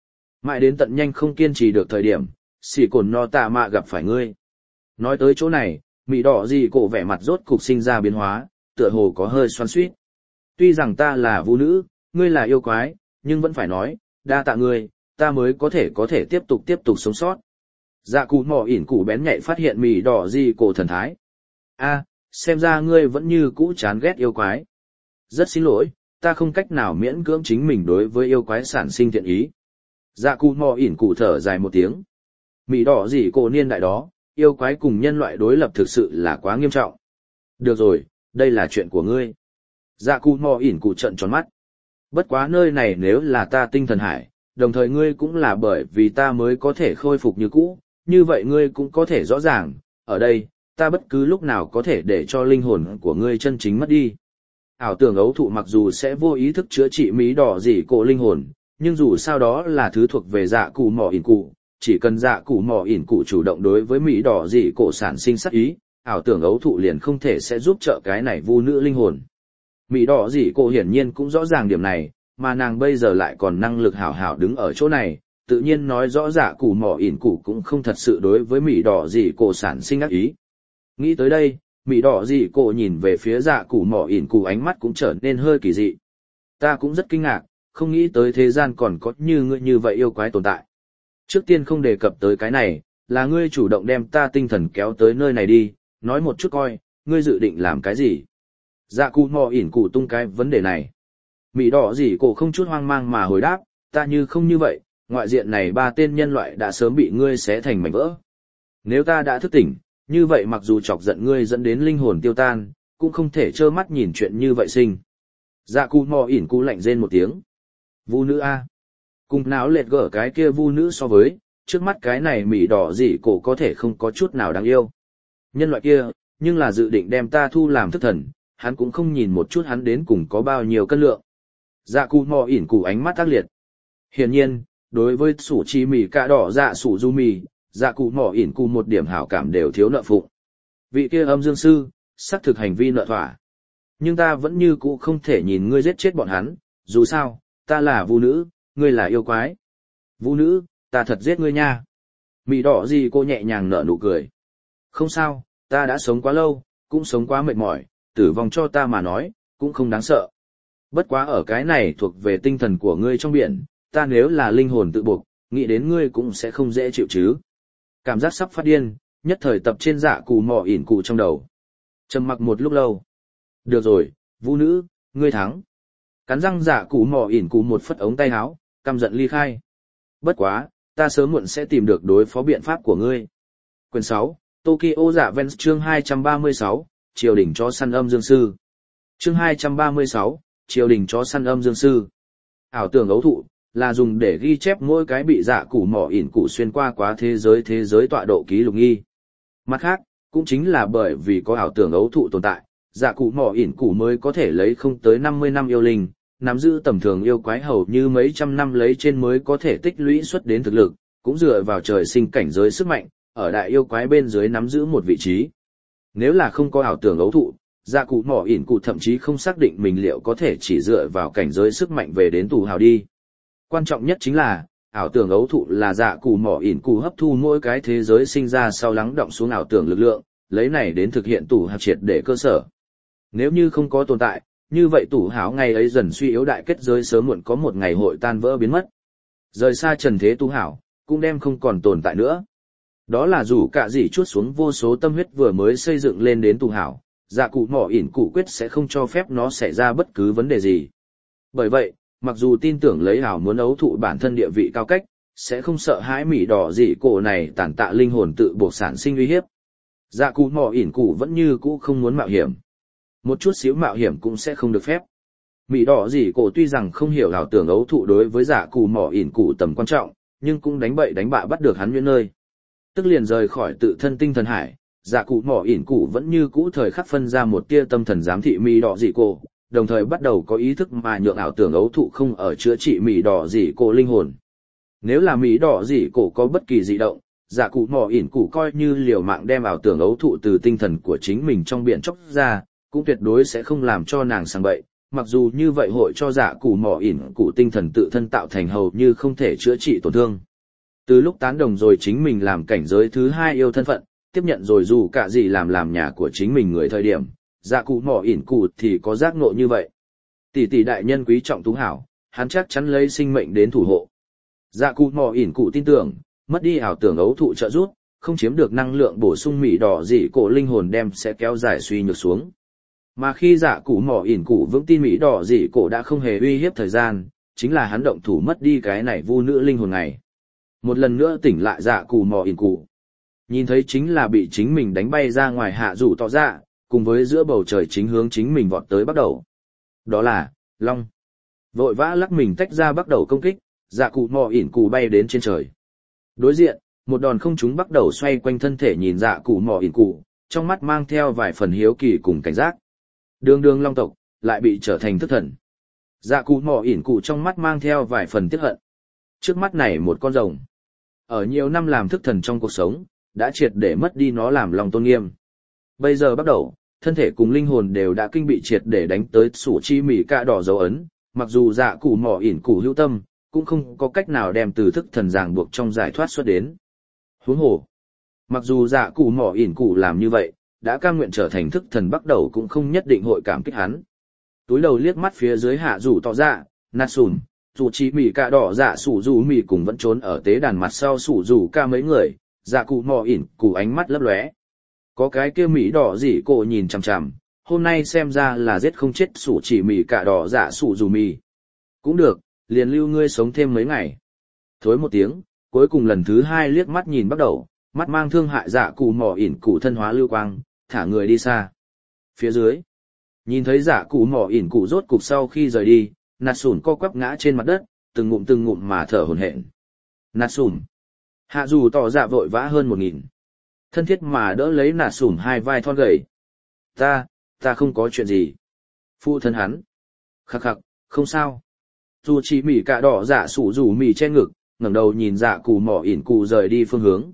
Mãi đến tận nhanh không kiên trì được thời điểm, xỉ cồn no tạ mạ gặp phải ngươi. Nói tới chỗ này, mị đỏ gì cổ vẻ mặt rốt cục sinh ra biến hóa, tựa hồ có hơi xoắn xuýt. Tuy rằng ta là vũ nữ, ngươi là yêu quái, nhưng vẫn phải nói, đa tạ ngươi, ta mới có thể tiếp tục sống sót. Dạ cụ mỏ ỉn cụ bén nhạy phát hiện mị đỏ gì cổ thần thái. A, xem ra ngươi vẫn như cũ chán ghét yêu quái. Rất xin lỗi, ta không cách nào miễn cưỡng chính mình đối với yêu quái sản sinh thiện ý. Dạ cụ mò ỉn cụ thở dài một tiếng. Mị đỏ gì cổ niên đại đó, yêu quái cùng nhân loại đối lập thực sự là quá nghiêm trọng. Được rồi, đây là chuyện của ngươi. Dạ cụ mò ỉn cụ trợn tròn mắt. Bất quá nơi này nếu là ta tinh thần hải, đồng thời ngươi cũng là bởi vì ta mới có thể khôi phục như cũ, như vậy ngươi cũng có thể rõ ràng, ở đây, ta bất cứ lúc nào có thể để cho linh hồn của ngươi chân chính mất đi. Ảo tưởng ấu thụ mặc dù sẽ vô ý thức chữa trị mí đỏ gì cổ linh hồn, nhưng dù sao đó là thứ thuộc về dạ cụ mỏ ỉn cụ, chỉ cần dạ cụ mỏ ỉn cụ chủ động đối với mí đỏ gì cổ sản sinh sát ý, ảo tưởng ấu thụ liền không thể sẽ giúp trợ cái này vu nữ linh hồn. Mí đỏ gì cổ hiển nhiên cũng rõ ràng điểm này, mà nàng bây giờ lại còn năng lực hảo hảo đứng ở chỗ này, tự nhiên nói rõ dạ cụ mỏ ỉn cụ cũng không thật sự đối với mí đỏ gì cổ sản sinh ác ý. Nghĩ tới đây, mị đỏ gì cổ nhìn về phía dạ cụ mỏ ỉn cụ ánh mắt cũng trở nên hơi kỳ dị. Ta cũng rất kinh ngạc, không nghĩ tới thế gian còn có như ngươi như vậy yêu quái tồn tại. Trước tiên không đề cập tới cái này, là ngươi chủ động đem ta tinh thần kéo tới nơi này đi, nói một chút coi, ngươi dự định làm cái gì. Dạ cụ mỏ ỉn cụ tung cái vấn đề này. Mị đỏ gì cổ không chút hoang mang mà hồi đáp, ta như không như vậy, ngoại diện này ba tên nhân loại đã sớm bị ngươi xé thành mảnh vỡ. Nếu ta đã thức tỉnh, như vậy mặc dù chọc giận ngươi dẫn đến linh hồn tiêu tan, cũng không thể trơ mắt nhìn chuyện như vậy sinh. Dạ cụ mò ỉn cụ lạnh rên một tiếng. Vu nữ A. Cùng não lệt gở cái kia vu nữ so với, trước mắt cái này mỉ đỏ dị cổ có thể không có chút nào đáng yêu. Nhân loại kia, nhưng là dự định đem ta thu làm thức thần, hắn cũng không nhìn một chút hắn đến cùng có bao nhiêu cân lượng. Dạ cụ mò ỉn cụ ánh mắt tác liệt. Hiển nhiên, đối với sủ chi mì cạ đỏ dạ sủ du mì, dạ cụ mỏ ỉn cụ một điểm hảo cảm đều thiếu nợ phụng. Vị kia âm dương sư, xác thực hành vi nợ thỏa. Nhưng ta vẫn như cũ không thể nhìn ngươi giết chết bọn hắn, dù sao, ta là vu nữ, ngươi là yêu quái. Vu nữ, ta thật giết ngươi nha. Mị đỏ gì cô nhẹ nhàng nở nụ cười. Không sao, ta đã sống quá lâu, cũng sống quá mệt mỏi, tử vong cho ta mà nói, cũng không đáng sợ. Bất quá ở cái này thuộc về tinh thần của ngươi trong biển, ta nếu là linh hồn tự buộc, nghĩ đến ngươi cũng sẽ không dễ chịu chứ. Cảm giác sắp phát điên, nhất thời tập trên dạ cụ mỏ ỉn cụ trong đầu. Trầm mặc một lúc lâu. Được rồi, vũ nữ, ngươi thắng. Cắn răng dạ cụ mỏ ỉn cụ một phất ống tay áo, căm giận ly khai. Bất quá, ta sớm muộn sẽ tìm được đối phó biện pháp của ngươi. Quyền 6, Tokyo Dạ Vens chương 236, triều đình chó săn âm dương sư. Chương 236, triều đình chó săn âm dương sư. Ảo tưởng ấu thụ, là dùng để ghi chép mỗi cái bị dạ cụ mỏ ỉn cụ xuyên qua quá thế giới tọa độ ký lục nghi. Mặt khác, cũng chính là bởi vì có ảo tưởng ấu thụ tồn tại, dạ cụ mỏ ỉn cụ mới có thể lấy không tới 50 năm yêu linh, nắm giữ tầm thường yêu quái hầu như mấy trăm năm lấy trên mới có thể tích lũy xuất đến thực lực, cũng dựa vào trời sinh cảnh giới sức mạnh, ở đại yêu quái bên dưới nắm giữ một vị trí. Nếu là không có ảo tưởng ấu thụ, dạ cụ mỏ ỉn cụ thậm chí không xác định mình liệu có thể chỉ dựa vào cảnh giới sức mạnh về đến tù hào đi. Quan trọng nhất chính là, ảo tưởng ấu thụ là dạ cụ mỏ ỉn cụ hấp thu mỗi cái thế giới sinh ra sau lắng động xuống ảo tưởng lực lượng, lấy này đến thực hiện tù hào triệt để cơ sở. Nếu như không có tồn tại, như vậy tù hào ngày ấy dần suy yếu đại kết giới sớm muộn có một ngày hội tan vỡ biến mất. Rời xa trần thế tu hảo, cũng đem không còn tồn tại nữa. Đó là dù cả gì chuốt xuống vô số tâm huyết vừa mới xây dựng lên đến tu hảo, dạ cụ mỏ ỉn cụ quyết sẽ không cho phép nó xảy ra bất cứ vấn đề gì. Bởi vậy, mặc dù tin tưởng lấy hảo muốn ấu thụ bản thân địa vị cao cách, sẽ không sợ hãi mỉ đỏ dị cổ này tàn tạ linh hồn tự buộc sản sinh uy hiếp. Dạ cụ mỏ ỉn cụ vẫn như cũ không muốn mạo hiểm. Một chút xíu mạo hiểm cũng sẽ không được phép. Mỉ đỏ dị cổ tuy rằng không hiểu ảo tưởng ấu thụ đối với dạ cụ mỏ ỉn cụ tầm quan trọng, nhưng cũng đánh bậy đánh bạ bắt được hắn nguyên nơi. Tức liền rời khỏi tự thân tinh thần hải, dạ cụ mỏ ỉn cụ vẫn như cũ thời khắc phân ra một tia tâm thần giám thị mỉ đỏ dị cổ, đồng thời bắt đầu có ý thức mà nhượng ảo tưởng ấu thụ không ở chữa trị mỉ đỏ dị cổ linh hồn. Nếu là mỉ đỏ dị cổ có bất kỳ dị động, dạ cụ mỏ ỉn cụ coi như liều mạng đem ảo tưởng ấu thụ từ tinh thần của chính mình trong biển chóc ra, cũng tuyệt đối sẽ không làm cho nàng sang bậy, mặc dù như vậy hội cho dạ cụ mỏ ỉn cụ tinh thần tự thân tạo thành hầu như không thể chữa trị tổn thương. Từ lúc tán đồng rồi chính mình làm cảnh giới thứ 2 yêu thân phận, tiếp nhận rồi dù cả gì làm nhà của chính mình người thời điểm, dạ cụ mỏ ỉn cụ thì có giác ngộ như vậy. Tỷ tỷ đại nhân quý trọng tú hảo, hắn chắc chắn lấy sinh mệnh đến thủ hộ. Dạ cụ mỏ ỉn cụ tin tưởng, mất đi ảo tưởng ấu thụ trợ giúp, không chiếm được năng lượng bổ sung mỉ đỏ dị cổ linh hồn đem sẽ kéo dài suy nhược xuống. Mà khi dạ cụ mỏ ỉn cụ vững tin mỉ đỏ dị cổ đã không hề uy hiếp thời gian, chính là hắn động thủ mất đi cái này vu nữ linh hồn này. Một lần nữa tỉnh lại dạ cụ mỏ ỉn cụ. Nhìn thấy chính là bị chính mình đánh bay ra ngoài hạ rủ tỏ ra, cùng với giữa bầu trời chính hướng chính mình vọt tới bắt đầu. Đó là, Long. Vội vã lắc mình tách ra bắt đầu công kích, dạ cụ mỏ ỉn cụ bay đến trên trời. Đối diện, một đòn không trúng bắt đầu xoay quanh thân thể nhìn dạ cụ mỏ ỉn cụ, trong mắt mang theo vài phần hiếu kỳ cùng cảnh giác. Đường long tộc, lại bị trở thành thức thần. Dạ cụ mỏ ỉn cụ trong mắt mang theo vài phần tiếc hận. Trước mắt này một con rồng. Ở nhiều năm làm thức thần trong cuộc sống, đã triệt để mất đi nó làm lòng tôn nghiêm. Bây giờ bắt đầu, thân thể cùng linh hồn đều đã kinh bị triệt để đánh tới sủ chi mỉ cạ đỏ dấu ấn, mặc dù dạ cụ mỏ ỉn cụ hữu tâm, cũng không có cách nào đem từ thức thần ràng buộc trong giải thoát xuất đến. Huống hồ, mặc dù dạ cụ mỏ ỉn cụ làm như vậy, đã cam nguyện trở thành thức thần bắt đầu cũng không nhất định hội cảm kích hắn. Túi đầu liếc mắt phía dưới hạ rủ tỏ dạ, nạt sùn, dù chi mỉ cạ đỏ dạ sủ rủ mỉ cùng vẫn trốn ở tế đàn mặt sau sủ rủ ca mấy người, dạ cụ mỏ ỉn cụ ánh mắt lấp lóe. Có cái kia mỉ đỏ gì cô nhìn chằm chằm, hôm nay xem ra là giết không chết sủ chỉ mỉ cạ đỏ dạ sủ rủ mỉ. Cũng được, liền lưu ngươi sống thêm mấy ngày. Thối một tiếng, cuối cùng lần thứ 2 liếc mắt nhìn bắt đầu, mắt mang thương hại dạ cụ mỏ ỉn cụ thân hóa lưu quang, thả người đi xa. Phía dưới, nhìn thấy dạ cụ mỏ ỉn cụ rốt cục sau khi rời đi, nạt sùn co quắp ngã trên mặt đất, từng ngụm mà thở hổn hển. Nạt sùn, hạ dù tỏ dạ vội vã hơn 1000. Thân thiết mà đỡ lấy nạt sùn hai vai thon gầy. Ta không có chuyện gì. Phụ thân hắn. Khắc khắc, không sao. Dù chỉ mỉ cạ đỏ dạ sủ rủ mỉ che ngực, ngẩng đầu nhìn dạ cụ mỏ ỉn cụ rời đi phương hướng.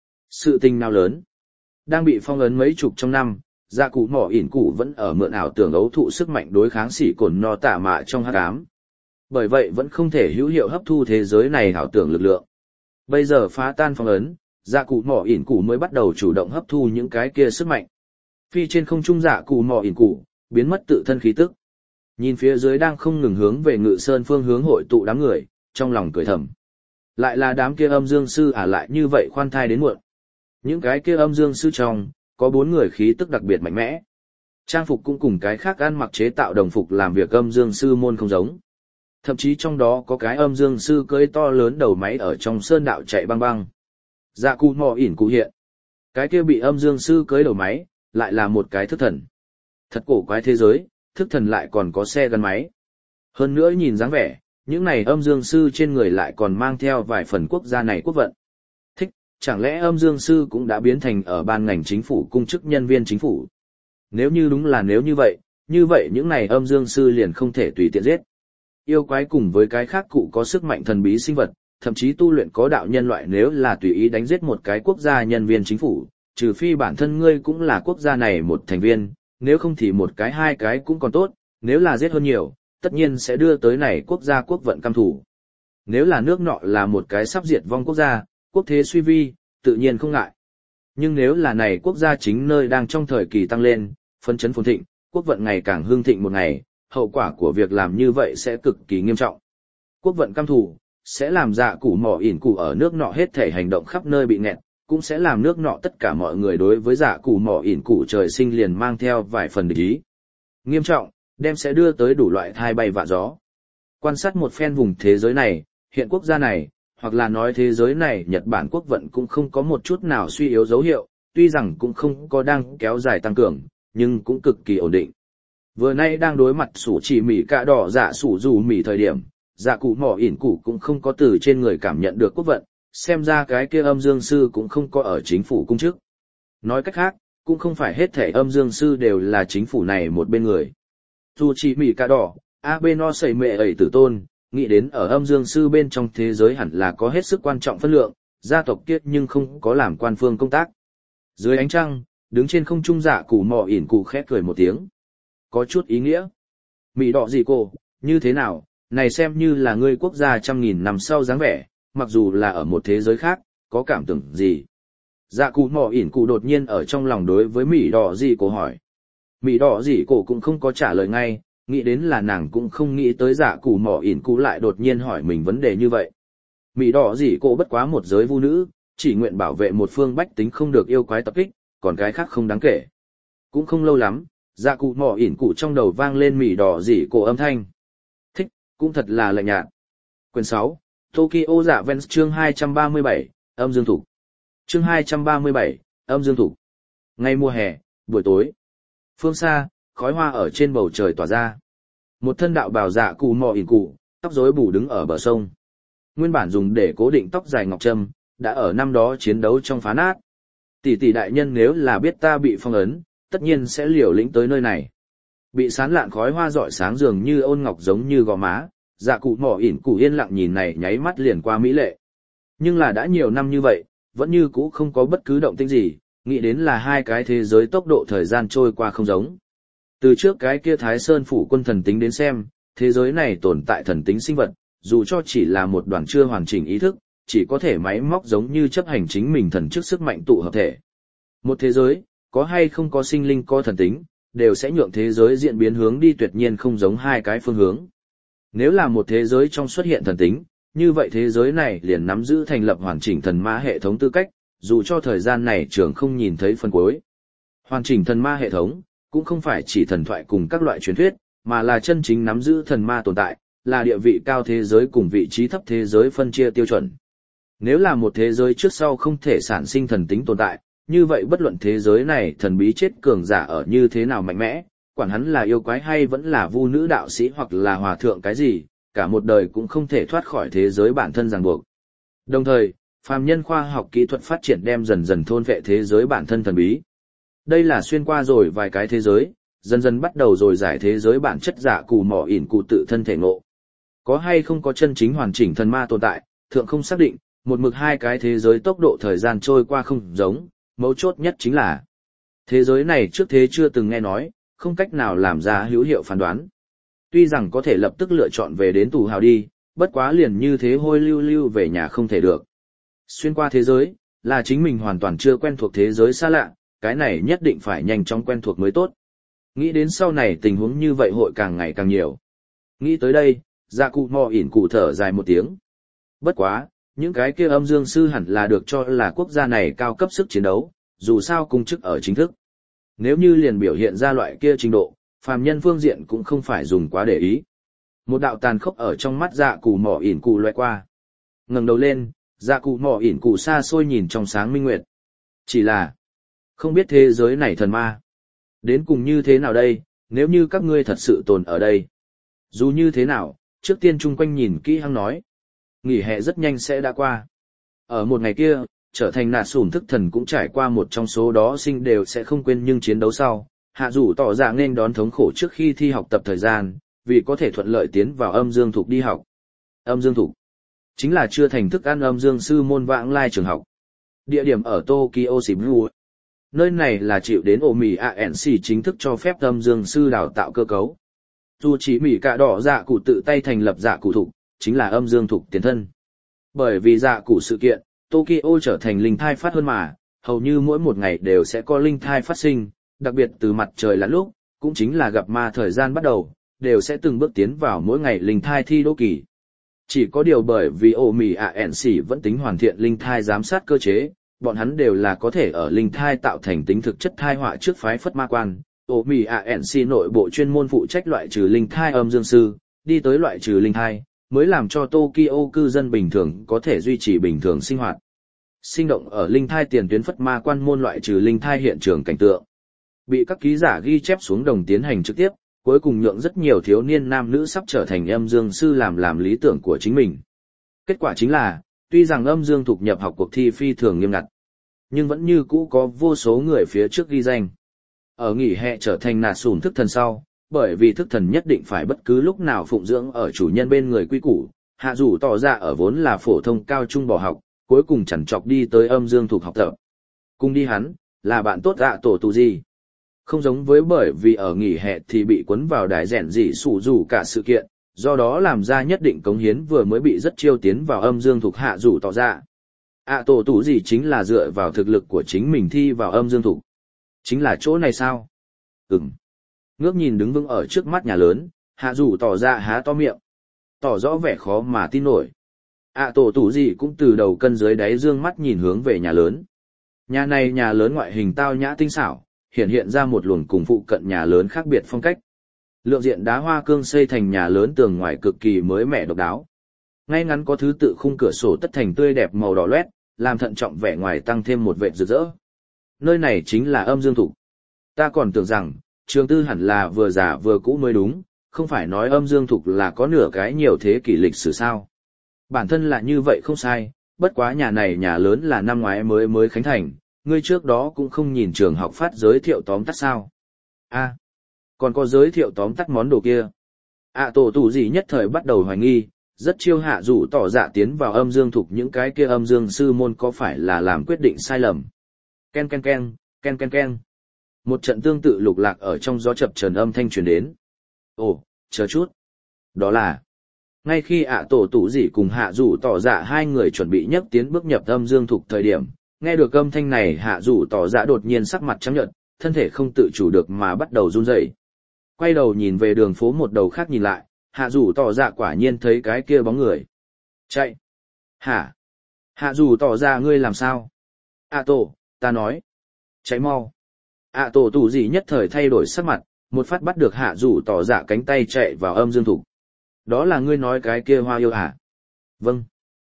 Sự tình nào lớn? Đang bị phong ấn mấy chục trong năm, dạ cụ mỏ ỉn cụ vẫn ở mượn ảo tưởng ấu thụ sức mạnh đối kháng xỉ cồn no tả mạ trong hắc ám. Bởi vậy vẫn không thể hữu hiệu hấp thu thế giới này ảo tưởng lực lượng. Bây giờ phá tan phong ấn, dạ cụ mỏ ỉn cụ mới bắt đầu chủ động hấp thu những cái kia sức mạnh. Phi trên không trung dạ cụ mỏ ỉn cụ, biến mất tự thân khí tức. Nhìn phía dưới đang không ngừng hướng về Ngự Sơn phương hướng hội tụ đám người, trong lòng cười thầm. Lại là đám kia âm dương sư lại như vậy khoan thai đến muộn. Những cái kia âm dương sư trong, có 4 người khí tức đặc biệt mạnh mẽ. Trang phục cũng cùng cái khác ăn mặc chế tạo đồng phục làm việc âm dương sư môn không giống. Thậm chí trong đó có cái âm dương sư cưỡi to lớn đầu máy ở trong sơn đạo chạy băng băng. Dạ cụ mò ỉn cụ hiện. Cái kia bị âm dương sư cưỡi đầu máy, lại là một cái thức thần. Thật cổ quái thế giới, thức thần lại còn có xe gắn máy. Hơn nữa nhìn dáng vẻ, những này âm dương sư trên người lại còn mang theo vài phần quốc gia này quốc vận. Thích, chẳng lẽ âm dương sư cũng đã biến thành ở ban ngành chính phủ cung chức nhân viên chính phủ? Nếu như đúng là nếu như vậy những này âm dương sư liền không thể tùy tiện giết. Yêu quái cùng với cái khác cụ có sức mạnh thần bí sinh vật, thậm chí tu luyện có đạo nhân loại nếu là tùy ý đánh giết một cái quốc gia nhân viên chính phủ, trừ phi bản thân ngươi cũng là quốc gia này một thành viên, nếu không thì một cái hai cái cũng còn tốt, nếu là giết hơn nhiều, tất nhiên sẽ đưa tới này quốc gia quốc vận căm thủ. Nếu là nước nọ là một cái sắp diệt vong quốc gia, quốc thế suy vi, tự nhiên không ngại. Nhưng nếu là này quốc gia chính nơi đang trong thời kỳ tăng lên, phấn chấn phồn thịnh, quốc vận ngày càng hưng thịnh một ngày, hậu quả của việc làm như vậy sẽ cực kỳ nghiêm trọng. Quốc vận căm thù, sẽ làm dạ cụ mỏ ỉn cụ ở nước nọ hết thể hành động khắp nơi bị nghẹt, cũng sẽ làm nước nọ tất cả mọi người đối với dạ cụ mỏ ỉn cụ trời sinh liền mang theo vài phần địch ý. Nghiêm trọng, đem sẽ đưa tới đủ loại thai bay vạ gió. Quan sát một phen vùng thế giới này, hiện quốc gia này, hoặc là nói thế giới này Nhật Bản quốc vận cũng không có một chút nào suy yếu dấu hiệu, tuy rằng cũng không có đang kéo dài tăng cường, nhưng cũng cực kỳ ổn định. Vừa nay đang đối mặt sủ chỉ mỉ cạ đỏ dạ sủ dù mỉ thời điểm, dạ cụ mỏ ỉn cụ cũng không có từ trên người cảm nhận được quốc vận, xem ra cái kia âm dương sư cũng không có ở chính phủ cung chức. Nói cách khác, cũng không phải hết thể âm dương sư đều là chính phủ này một bên người. Dù chỉ mỉ cạ đỏ, AB no sẩy mẹ ẩy tử tôn, nghĩ đến ở âm dương sư bên trong thế giới hẳn là có hết sức quan trọng phân lượng, gia tộc kiết nhưng không có làm quan phương công tác. Dưới ánh trăng, đứng trên không trung dạ cụ mỏ ỉn cụ khẽ cười một tiếng. Có chút ý nghĩa. Mỹ đỏ gì cô, như thế nào, này xem như là ngươi quốc gia 100.000 năm sau dáng vẻ, mặc dù là ở một thế giới khác, có cảm tưởng gì? Dạ cụ mỏ ỉn cụ đột nhiên ở trong lòng đối với Mỹ đỏ gì cô hỏi. Mỹ đỏ gì cô cũng không có trả lời ngay, nghĩ đến là nàng cũng không nghĩ tới dạ cụ mỏ ỉn cụ lại đột nhiên hỏi mình vấn đề như vậy. Mỹ đỏ gì cô bất quá một giới vu nữ, chỉ nguyện bảo vệ một phương bách tính không được yêu quái tập kích, còn cái khác không đáng kể. Cũng không lâu lắm, dạ cụ mỏ ỉn cụ trong đầu vang lên Mỹ đỏ gì cô âm thanh. Thích, cũng thật là lạnh nhạt. Quyển 6, Tokyo Dạ Vens chương 237, âm dương thủ. Chương 237, âm dương thủ. Ngay mùa hè, buổi tối. Phương xa, khói hoa ở trên bầu trời tỏa ra. Một thân đạo bào dạ cụ mò ỉn cụ, tóc rối bù đứng ở bờ sông. Nguyên bản dùng để cố định tóc dài ngọc trâm, đã ở năm đó chiến đấu trong phá nát. Tỷ tỷ đại nhân nếu là biết ta bị phong ấn, tất nhiên sẽ liều lĩnh tới nơi này. Bị sán lạn khói hoa rọi sáng dường như ôn ngọc giống như gò má, dạ cụ mỏ ỉn cụ yên lặng nhìn này nháy mắt liền qua mỹ lệ. Nhưng là đã nhiều năm như vậy, vẫn như cũ không có bất cứ động tĩnh gì, nghĩ đến là hai cái thế giới tốc độ thời gian trôi qua không giống. Từ trước cái kia Thái Sơn phủ quân thần tính đến xem, thế giới này tồn tại thần tính sinh vật, dù cho chỉ là một đoàn chưa hoàn chỉnh ý thức, chỉ có thể máy móc giống như chấp hành chính mình thần trước sức mạnh tụ hợp thể. Một thế giới, có hay không có sinh linh có thần tính, đều sẽ nhượng thế giới diễn biến hướng đi tuyệt nhiên không giống hai cái phương hướng. Nếu là một thế giới trong xuất hiện thần tính, như vậy thế giới này liền nắm giữ thành lập hoàn chỉnh thần ma hệ thống tư cách, dù cho thời gian này trường không nhìn thấy phần cuối. Hoàn chỉnh thần ma hệ thống, cũng không phải chỉ thần thoại cùng các loại truyền thuyết, mà là chân chính nắm giữ thần ma tồn tại, là địa vị cao thế giới cùng vị trí thấp thế giới phân chia tiêu chuẩn. Nếu là một thế giới trước sau không thể sản sinh thần tính tồn tại, như vậy bất luận thế giới này thần bí chết cường giả ở như thế nào mạnh mẽ, quản hắn là yêu quái hay vẫn là vu nữ đạo sĩ hoặc là hòa thượng cái gì, cả một đời cũng không thể thoát khỏi thế giới bản thân ràng buộc. Đồng thời, phàm nhân khoa học kỹ thuật phát triển đem dần dần thôn vệ thế giới bản thân thần bí. Đây là xuyên qua rồi vài cái thế giới, dần dần bắt đầu rồi giải thế giới bản chất dạ cụ mỏ ỉn cụ tự thân thể ngộ. Có hay không có chân chính hoàn chỉnh thần ma tồn tại, thượng không xác định, một mực hai cái thế giới tốc độ thời gian trôi qua không giống, mấu chốt nhất chính là thế giới này trước thế chưa từng nghe nói, không cách nào làm ra hữu hiệu phán đoán. Tuy rằng có thể lập tức lựa chọn về đến tù hào đi, bất quá liền như thế hôi lưu lưu về nhà không thể được. Xuyên qua thế giới, là chính mình hoàn toàn chưa quen thuộc thế giới xa lạ, cái này nhất định phải nhanh chóng quen thuộc mới tốt. Nghĩ đến sau này tình huống như vậy hội càng ngày càng nhiều. Nghĩ tới đây, dạ cụ mò ỉn cụ thở dài một tiếng. Bất quá, những cái kia âm dương sư hẳn là được cho là quốc gia này cao cấp sức chiến đấu, dù sao cung chức ở chính thức. Nếu như liền biểu hiện ra loại kia trình độ, phàm nhân phương diện cũng không phải dùng quá để ý. Một đạo tàn khốc ở trong mắt dạ cụ mỏ ỉn cụ loại qua. Ngẩng đầu lên, dạ cụ mỏ ỉn cụ xa xôi nhìn trong sáng minh nguyệt. Chỉ là, không biết thế giới này thần ma. Đến cùng như thế nào đây, nếu như các ngươi thật sự tồn ở đây. Dù như thế nào, trước tiên chung quanh nhìn kỹ hăng nói. Nghỉ hè rất nhanh sẽ đã qua. Ở một ngày kia, trở thành nạt sủn thức thần cũng trải qua một trong số đó sinh đều sẽ không quên nhưng chiến đấu sau. Hạ rủ tỏ ra nên đón thống khổ trước khi thi học tập thời gian, vì có thể thuận lợi tiến vào âm dương thục đi học. Âm dương thục chính là chưa thành thức ăn âm dương sư môn vãng lai trường học. Địa điểm ở Tokyo Shibuya. Nơi này là chịu đến Omi ANC chính thức cho phép âm dương sư đào tạo cơ cấu. Dù chỉ Mỹ cả đỏ dạ cụ tự tay thành lập dạ cụ thục, chính là âm dương thục tiền thân. Bởi vì dạ cụ sự kiện, Tokyo trở thành linh thai phát hơn mà, hầu như mỗi một ngày đều sẽ có linh thai phát sinh, đặc biệt từ mặt trời lặn lúc, cũng chính là gặp ma thời gian bắt đầu, đều sẽ từng bước tiến vào mỗi ngày linh thai thi đỗ kỳ. Chỉ có điều bởi vì Omi ANC vẫn tính hoàn thiện linh thai giám sát cơ chế, bọn hắn đều là có thể ở linh thai tạo thành tính thực chất thai họa trước phái phất ma quan. Omi ANC nội bộ chuyên môn phụ trách loại trừ linh thai âm dương sư, đi tới loại trừ linh thai, mới làm cho Tokyo cư dân bình thường có thể duy trì bình thường sinh hoạt. Sinh động ở linh thai tiền tuyến phất ma quan môn loại trừ linh thai hiện trường cảnh tượng. Bị các ký giả ghi chép xuống đồng tiến hành trực tiếp, cuối cùng nhượng rất nhiều thiếu niên nam nữ sắp trở thành âm dương sư làm lý tưởng của chính mình. Kết quả chính là, tuy rằng âm dương thục nhập học cuộc thi phi thường nghiêm ngặt, nhưng vẫn như cũ có vô số người phía trước ghi danh. Ở nghỉ hè trở thành nạt sủn thức thần sau, bởi vì thức thần nhất định phải bất cứ lúc nào phụng dưỡng ở chủ nhân bên người quy củ, hạ rủ tỏ ra ở vốn là phổ thông cao trung bỏ học, cuối cùng chằn chọc đi tới âm dương thục học tập. Cùng đi hắn, là bạn tốt tổ tù gì. Không giống với bởi vì ở nghỉ hè thì bị cuốn vào đài rèn dị sủ rủ cả sự kiện, do đó làm ra nhất định cống hiến vừa mới bị rất chiêu tiến vào âm dương thuộc hạ rủ tỏ ra. Tổ tủ gì chính là dựa vào thực lực của chính mình thi vào âm dương thuộc. Chính là chỗ này sao? Ngước nhìn đứng vững ở trước mắt nhà lớn, hạ rủ tỏ ra há to miệng. Tỏ rõ vẻ khó mà tin nổi. Tổ tủ gì cũng từ đầu cân dưới đáy dương mắt nhìn hướng về nhà lớn. Nhà này nhà lớn ngoại hình tao nhã tinh xảo, hiện ra một luồng cùng phụ cận nhà lớn khác biệt phong cách. Lượng diện đá hoa cương xây thành nhà lớn tường ngoài cực kỳ mới mẻ độc đáo. Ngay ngắn có thứ tự khung cửa sổ tất thành tươi đẹp màu đỏ loét, làm thận trọng vẻ ngoài tăng thêm một vệt rực rỡ. Nơi này chính là âm dương thủ. Ta còn tưởng rằng, trường tư hẳn là vừa già vừa cũ mới đúng, không phải nói âm dương thục là có nửa cái nhiều thế kỷ lịch sử sao. Bản thân là như vậy không sai, bất quá nhà này nhà lớn là năm ngoái mới khánh thành, ngươi trước đó cũng không nhìn trường học phát giới thiệu tóm tắt sao. Còn có giới thiệu tóm tắt món đồ kia. Tổ tủ gì nhất thời bắt đầu hoài nghi, rất chiêu hạ dụ tỏ dạ tiến vào âm dương thục những cái kia âm dương sư môn có phải là làm quyết định sai lầm. Ken ken ken, ken ken ken. Một trận tương tự lục lạc ở trong gió chập chờn âm thanh truyền đến. Chờ chút. Đó là... Ngay khi tổ tủ gì cùng hạ dụ tỏ dạ hai người chuẩn bị nhấc tiến bước nhập âm dương thục thời điểm, nghe được âm thanh này hạ dụ tỏ dạ đột nhiên sắc mặt trắng nhợt, thân thể không tự chủ được mà bắt đầu run rẩy. Quay đầu nhìn về đường phố một đầu khác nhìn lại, hạ dụ tỏ dạ quả nhiên thấy cái kia bóng người. Chạy! Hả? Hạ dụ tỏ dạ ngươi làm sao? Tổ, ta nói. Chạy mau! Tổ tủ gì nhất thời thay đổi sắc mặt, một phát bắt được hạ dụ tỏ dạ cánh tay chạy vào âm dương thục. Đó là ngươi nói cái kia hoa yêu hả? Vâng.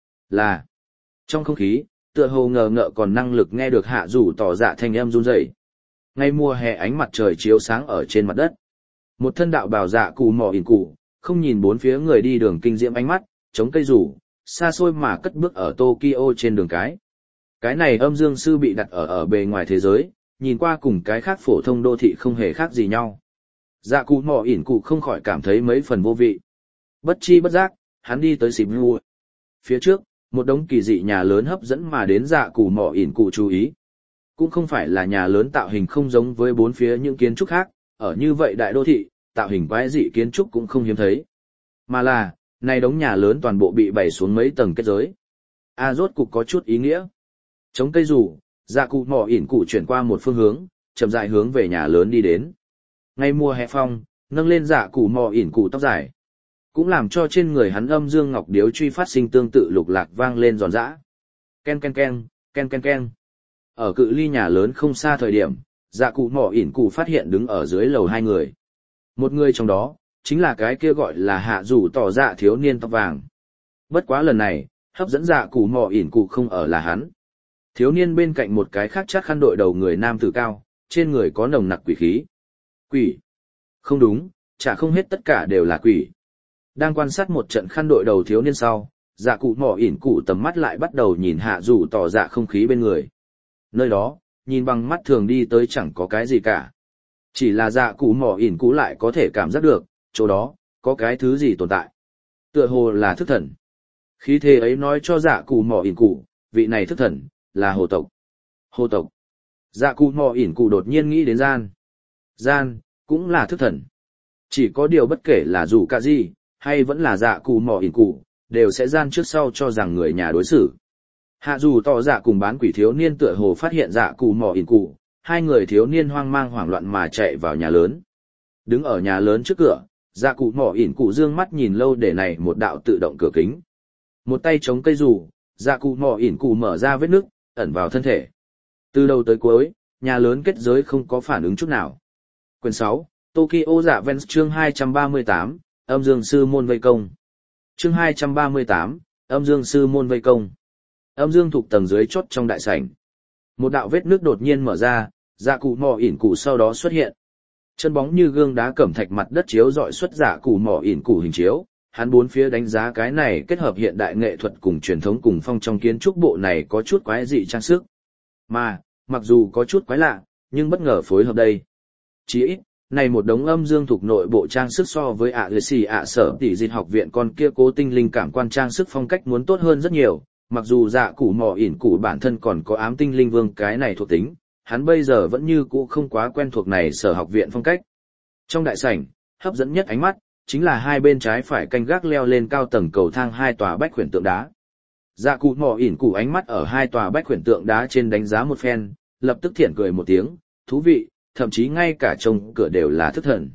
Là. Trong không khí, tựa hồ ngờ ngợ còn năng lực nghe được hạ dụ tỏ dạ thanh âm run rẩy. Ngay mùa hè ánh mặt trời chiếu sáng ở trên mặt đất. Một thân đạo bào dạ cù mò ỉn cụ, không nhìn bốn phía người đi đường kinh diễm ánh mắt, chống cây rủ, xa xôi mà cất bước ở Tokyo trên đường cái. Cái này âm dương sư bị đặt ở bề ngoài thế giới, nhìn qua cùng cái khác phổ thông đô thị không hề khác gì nhau. Dạ cù mò ỉn cụ không khỏi cảm thấy mấy phần vô vị. Bất chi bất giác, hắn đi tới xịp ngu. Phía trước, một đống kỳ dị nhà lớn hấp dẫn mà đến dạ cù mò ỉn cụ chú ý. Cũng không phải là nhà lớn tạo hình không giống với bốn phía những kiến trúc khác, ở như vậy đại đô thị, tạo hình quái dị kiến trúc cũng không hiếm thấy. Mà là, này đống nhà lớn toàn bộ bị bày xuống mấy tầng kết giới. Rốt cục có chút ý nghĩa. Chống cây rủ, dạ cụ mò ỉn cụ chuyển qua một phương hướng, chậm rãi hướng về nhà lớn đi đến. Ngay mùa hè phong, nâng lên dạ cụ mò ỉn cụ tóc dài. Cũng làm cho trên người hắn âm dương ngọc điếu truy phát sinh tương tự lục lạc vang lên giòn giã. Ken ken ken, ken ken ken. Ở cự ly nhà lớn không xa thời điểm, dạ cụ mò ỉn cụ phát hiện đứng ở dưới lầu hai người. Một người trong đó, chính là cái kia gọi là hạ rủ tỏ dạ thiếu niên tóc vàng. Bất quá lần này, hấp dẫn dạ cụ mò ỉn cụ không ở là hắn. Thiếu niên bên cạnh một cái khác chắc khăn đội đầu người nam tử cao, trên người có nồng nặc quỷ khí. Quỷ? Không đúng, chả không hết tất cả đều là quỷ. Đang quan sát một trận khăn đội đầu thiếu niên sau, dạ cụ mò ỉn cụ tầm mắt lại bắt đầu nhìn hạ rủ tỏ dạ không khí bên người. Nơi đó, nhìn bằng mắt thường đi tới chẳng có cái gì cả. Chỉ là dạ cụ mò ỉn cụ lại có thể cảm giác được, chỗ đó, có cái thứ gì tồn tại. Tựa hồ là thức thần. Khí thế ấy nói cho dạ cụ mò ỉn cụ, vị này thức thần, là hồ tộc. Hồ tộc. Dạ cụ mò ỉn cụ đột nhiên nghĩ đến gian. Gian, cũng là thức thần. Chỉ có điều bất kể là dù cả gì, hay vẫn là dạ cụ mò ỉn cụ, đều sẽ gian trước sau cho rằng người nhà đối xử. Hạ dù tỏ dạ cùng bán quỷ thiếu niên tựa hồ phát hiện dạ cụ mò ỉn cụ, hai người thiếu niên hoang mang hoảng loạn mà chạy vào nhà lớn. Đứng ở nhà lớn trước cửa, dạ cụ mò ỉn cụ dương mắt nhìn lâu để này một đạo tự động cửa kính. Một tay chống cây dù, dạ cụ mò ỉn cụ mở ra vết nứt, ẩn vào thân thể. Từ đầu tới cuối, nhà lớn kết giới không có phản ứng chút nào. Quyển 6, Tokyo Dạ Vens chương 238, âm dương sư môn vây công. Chương 238, âm dương sư môn vây công. Âm dương thuộc tầng dưới chốt trong đại sảnh. Một đạo vết nước đột nhiên mở ra, dạ cụ mò ỉn cụ sau đó xuất hiện. Chân bóng như gương đá cẩm thạch mặt đất chiếu dọi xuất dạ cụ mò ỉn cụ hình chiếu. Hắn bốn phía đánh giá cái này kết hợp hiện đại nghệ thuật cùng truyền thống cùng phong trong kiến trúc bộ này có chút quái dị trang sức. Mà, mặc dù có chút quái lạ, nhưng bất ngờ phối hợp đây. Chỉ ít, này một đống âm dương thuộc nội bộ trang sức so với sở tỷ dịch học viện con kia cố tinh linh cảm quan trang sức phong cách muốn tốt hơn rất nhiều, mặc dù dạ cụ mò ỉn cụ bản thân còn có ám tinh linh vương cái này thuộc tính, hắn bây giờ vẫn như cũ không quá quen thuộc này sở học viện phong cách. Trong đại sảnh, hấp dẫn nhất ánh mắt, chính là hai bên trái phải canh gác leo lên cao tầng cầu thang hai tòa bách khuyển tượng đá. Dạ cụ mò ỉn cụ ánh mắt ở hai tòa bách khuyển tượng đá trên đánh giá một phen, lập tức thiện cười một tiếng, thú vị, thậm chí ngay cả trông cửa đều là thức thần.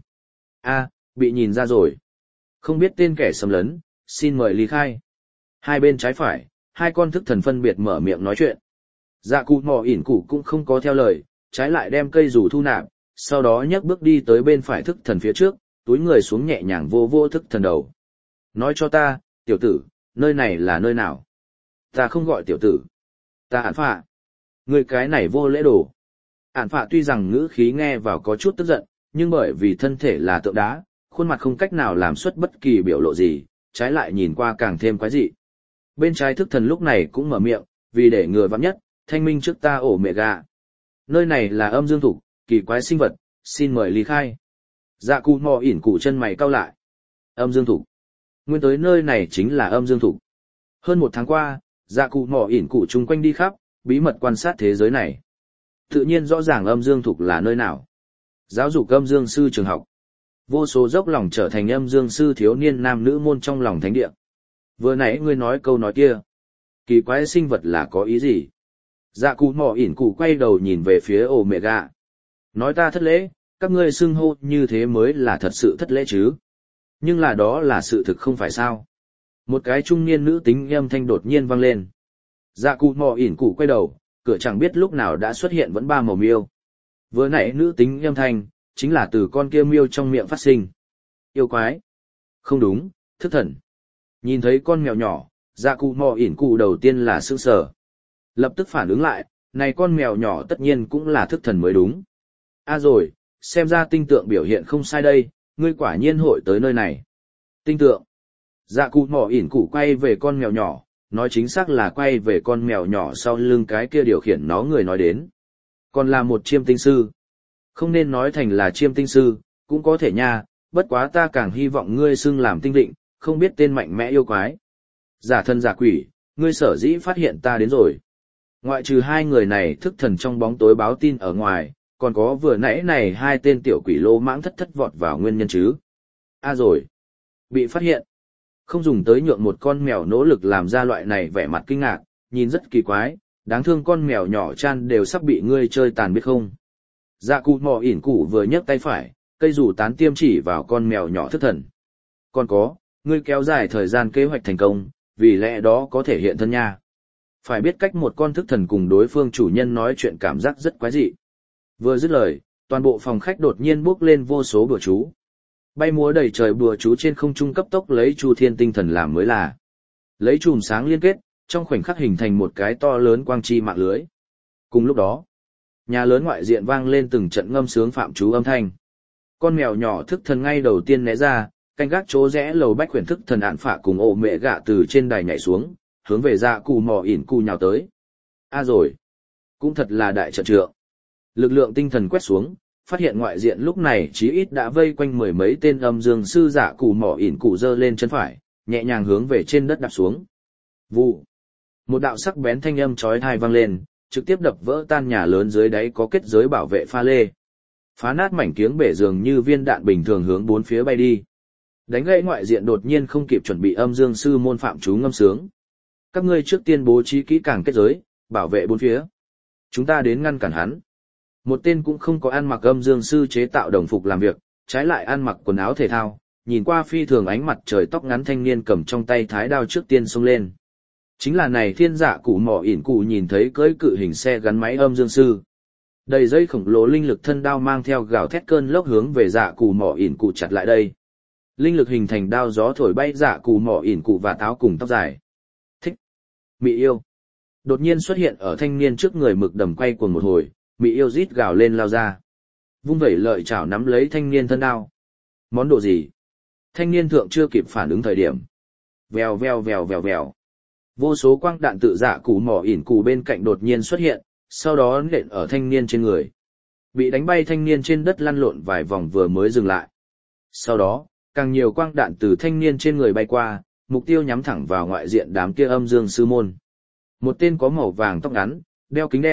A, bị nhìn ra rồi. Không biết tên kẻ xâm lấn, xin mời ly khai. Hai bên trái phải, hai con thức thần phân biệt mở miệng nói chuyện. Dạ cụ mò ỉn cụ cũng không có theo lời, trái lại đem cây dù thu nạp, sau đó nhấc bước đi tới bên phải thức thần phía trước, túi người xuống nhẹ nhàng vô vô thức thần đầu. Nói cho ta, tiểu tử, nơi này là nơi nào? Ta không gọi tiểu tử. Ta ản phạ. Người cái này vô lễ đồ. Ản phạ tuy rằng ngữ khí nghe vào có chút tức giận, nhưng bởi vì thân thể là tượng đá, khuôn mặt không cách nào làm xuất bất kỳ biểu lộ gì, trái lại nhìn qua càng thêm quái dị. Bên trái thức thần lúc này cũng mở miệng, vì để ngừa vắng nhất, thanh minh trước ta ổ mẹ gà. Nơi này là âm dương thục, kỳ quái sinh vật, xin mời ly khai. Dạ cụ mò ỉn cụ chân mày cau lại. Âm dương thục. Nguyên tới nơi này chính là âm dương thục. Hơn một tháng qua, dạ cụ mò ỉn cụ chung quanh đi khắp, bí mật quan sát thế giới này. Tự nhiên rõ ràng âm dương thục là nơi nào. Giáo dục âm dương sư trường học. Vô số dốc lòng trở thành âm dương sư thiếu niên nam nữ môn trong lòng thánh địa. Vừa nãy ngươi nói câu nói kia. Kỳ quái sinh vật là có ý gì? Dạ cụ mò ỉn cụ quay đầu nhìn về phía ổ mẹ gà. Nói ta thất lễ, các ngươi xưng hô như thế mới là thật sự thất lễ chứ. Nhưng là đó là sự thực không phải sao. Một cái trung niên nữ tính âm thanh đột nhiên vang lên. Dạ cụ mò ỉn cụ quay đầu, cửa chẳng biết lúc nào đã xuất hiện vẫn ba màu miêu. Vừa nãy nữ tính âm thanh, chính là từ con kia miêu trong miệng phát sinh. Yêu quái. Không đúng, thức thần. Nhìn thấy con mèo nhỏ, dạ cụ mò ỉn cụ đầu tiên là sững sờ. Lập tức phản ứng lại, này con mèo nhỏ tất nhiên cũng là thức thần mới đúng. À rồi, xem ra tinh tượng biểu hiện không sai đây, ngươi quả nhiên hội tới nơi này. Tinh tượng. Dạ cụ mò ỉn cụ quay về con mèo nhỏ, nói chính xác là quay về con mèo nhỏ sau lưng cái kia điều khiển nó người nói đến. Còn là một chiêm tinh sư. Không nên nói thành là chiêm tinh sư, cũng có thể nha, bất quá ta càng hy vọng ngươi xưng làm tinh định, không biết tên mạnh mẽ yêu quái. Giả thân giả quỷ, ngươi sở dĩ phát hiện ta đến rồi. Ngoại trừ hai người này thức thần trong bóng tối báo tin ở ngoài, còn có vừa nãy này hai tên tiểu quỷ lô mãng thất vọt vào nguyên nhân chứ. À rồi, bị phát hiện. Không dùng tới nhượng một con mèo nỗ lực làm ra loại này vẻ mặt kinh ngạc, nhìn rất kỳ quái, đáng thương con mèo nhỏ chan đều sắp bị ngươi chơi tàn biết không. Dạ cụ mò ỉn cụ vừa nhấc tay phải, cây dù tán tiêm chỉ vào con mèo nhỏ thức thần. Còn có, ngươi kéo dài thời gian kế hoạch thành công, vì lẽ đó có thể hiện thân nha. Phải biết cách một con thức thần cùng đối phương chủ nhân nói chuyện cảm giác rất quái dị. Vừa dứt lời, toàn bộ phòng khách đột nhiên bốc lên vô số bùa chú. Bay múa đầy trời bùa chú trên không trung cấp tốc lấy Chu Thiên tinh thần làm mới là. Lấy chùm sáng liên kết, trong khoảnh khắc hình thành một cái to lớn quang chi mạng lưới. Cùng lúc đó, nhà lớn ngoại diện vang lên từng trận ngâm sướng phạm chú âm thanh. Con mèo nhỏ thức thần ngay đầu tiên né ra, canh gác chỗ rẽ lầu bách khuyển thức thần ạn phạ cùng ổ mẹ gạ từ trên đài nhảy xuống, hướng về dạ cụ mò ỉn cụ nhào tới. À rồi, cũng thật là đại trận trượng. Lực lượng tinh thần quét xuống, phát hiện ngoại diện lúc này chí ít đã vây quanh mười mấy tên âm dương sư dạ cụ mò ỉn cụ giơ lên chân phải, nhẹ nhàng hướng về trên đất đạp xuống. Vụ. Một đạo sắc bén thanh âm chói tai vang lên, trực tiếp đập vỡ tan nhà lớn dưới đáy có kết giới bảo vệ pha lê. Phá nát mảnh kiếng bể dường như viên đạn bình thường hướng bốn phía bay đi. Đánh gãy ngoại diện đột nhiên không kịp chuẩn bị âm dương sư môn phạm chú ngâm sướng. Các ngươi trước tiên bố trí kỹ càng kết giới, bảo vệ bốn phía. Chúng ta đến ngăn cản hắn. Một tên cũng không có ăn mặc âm dương sư chế tạo đồng phục làm việc, trái lại ăn mặc quần áo thể thao, nhìn qua phi thường ánh mặt trời tóc ngắn thanh niên cầm trong tay thái đao trước tiên xông lên. Chính là này thiên dạ cụ mỏ ỉn cụ nhìn thấy cưỡi cự hình xe gắn máy âm dương sư. Đầy dây khổng lồ linh lực thân đao mang theo gào thét cơn lốc hướng về dạ cụ mỏ ỉn cụ chặt lại đây. Linh lực hình thành đao gió thổi bay dạ cụ mỏ ỉn cụ và táo cùng tóc dài. Thích. Mị yêu. Đột nhiên xuất hiện ở thanh niên trước người mực đầm quay cuồng một hồi, mị yêu rít gào lên lao ra. Vung vẩy lợi chảo nắm lấy thanh niên thân đao. Món đồ gì? Thanh niên thượng chưa kịp phản ứng thời điểm. Vèo vèo vèo vèo vèo. Vô số quang đạn tự dạ cụ mỏ ỉn cụ bên cạnh đột nhiên xuất hiện, sau đó nện ở thanh niên trên người. Bị đánh bay thanh niên trên đất lăn lộn vài vòng vừa mới dừng lại. Sau đó, càng nhiều quang đạn từ thanh niên trên người bay qua, mục tiêu nhắm thẳng vào ngoại diện đám kia âm dương sư môn. Một tên có màu vàng tóc ngắn, đeo kính đen,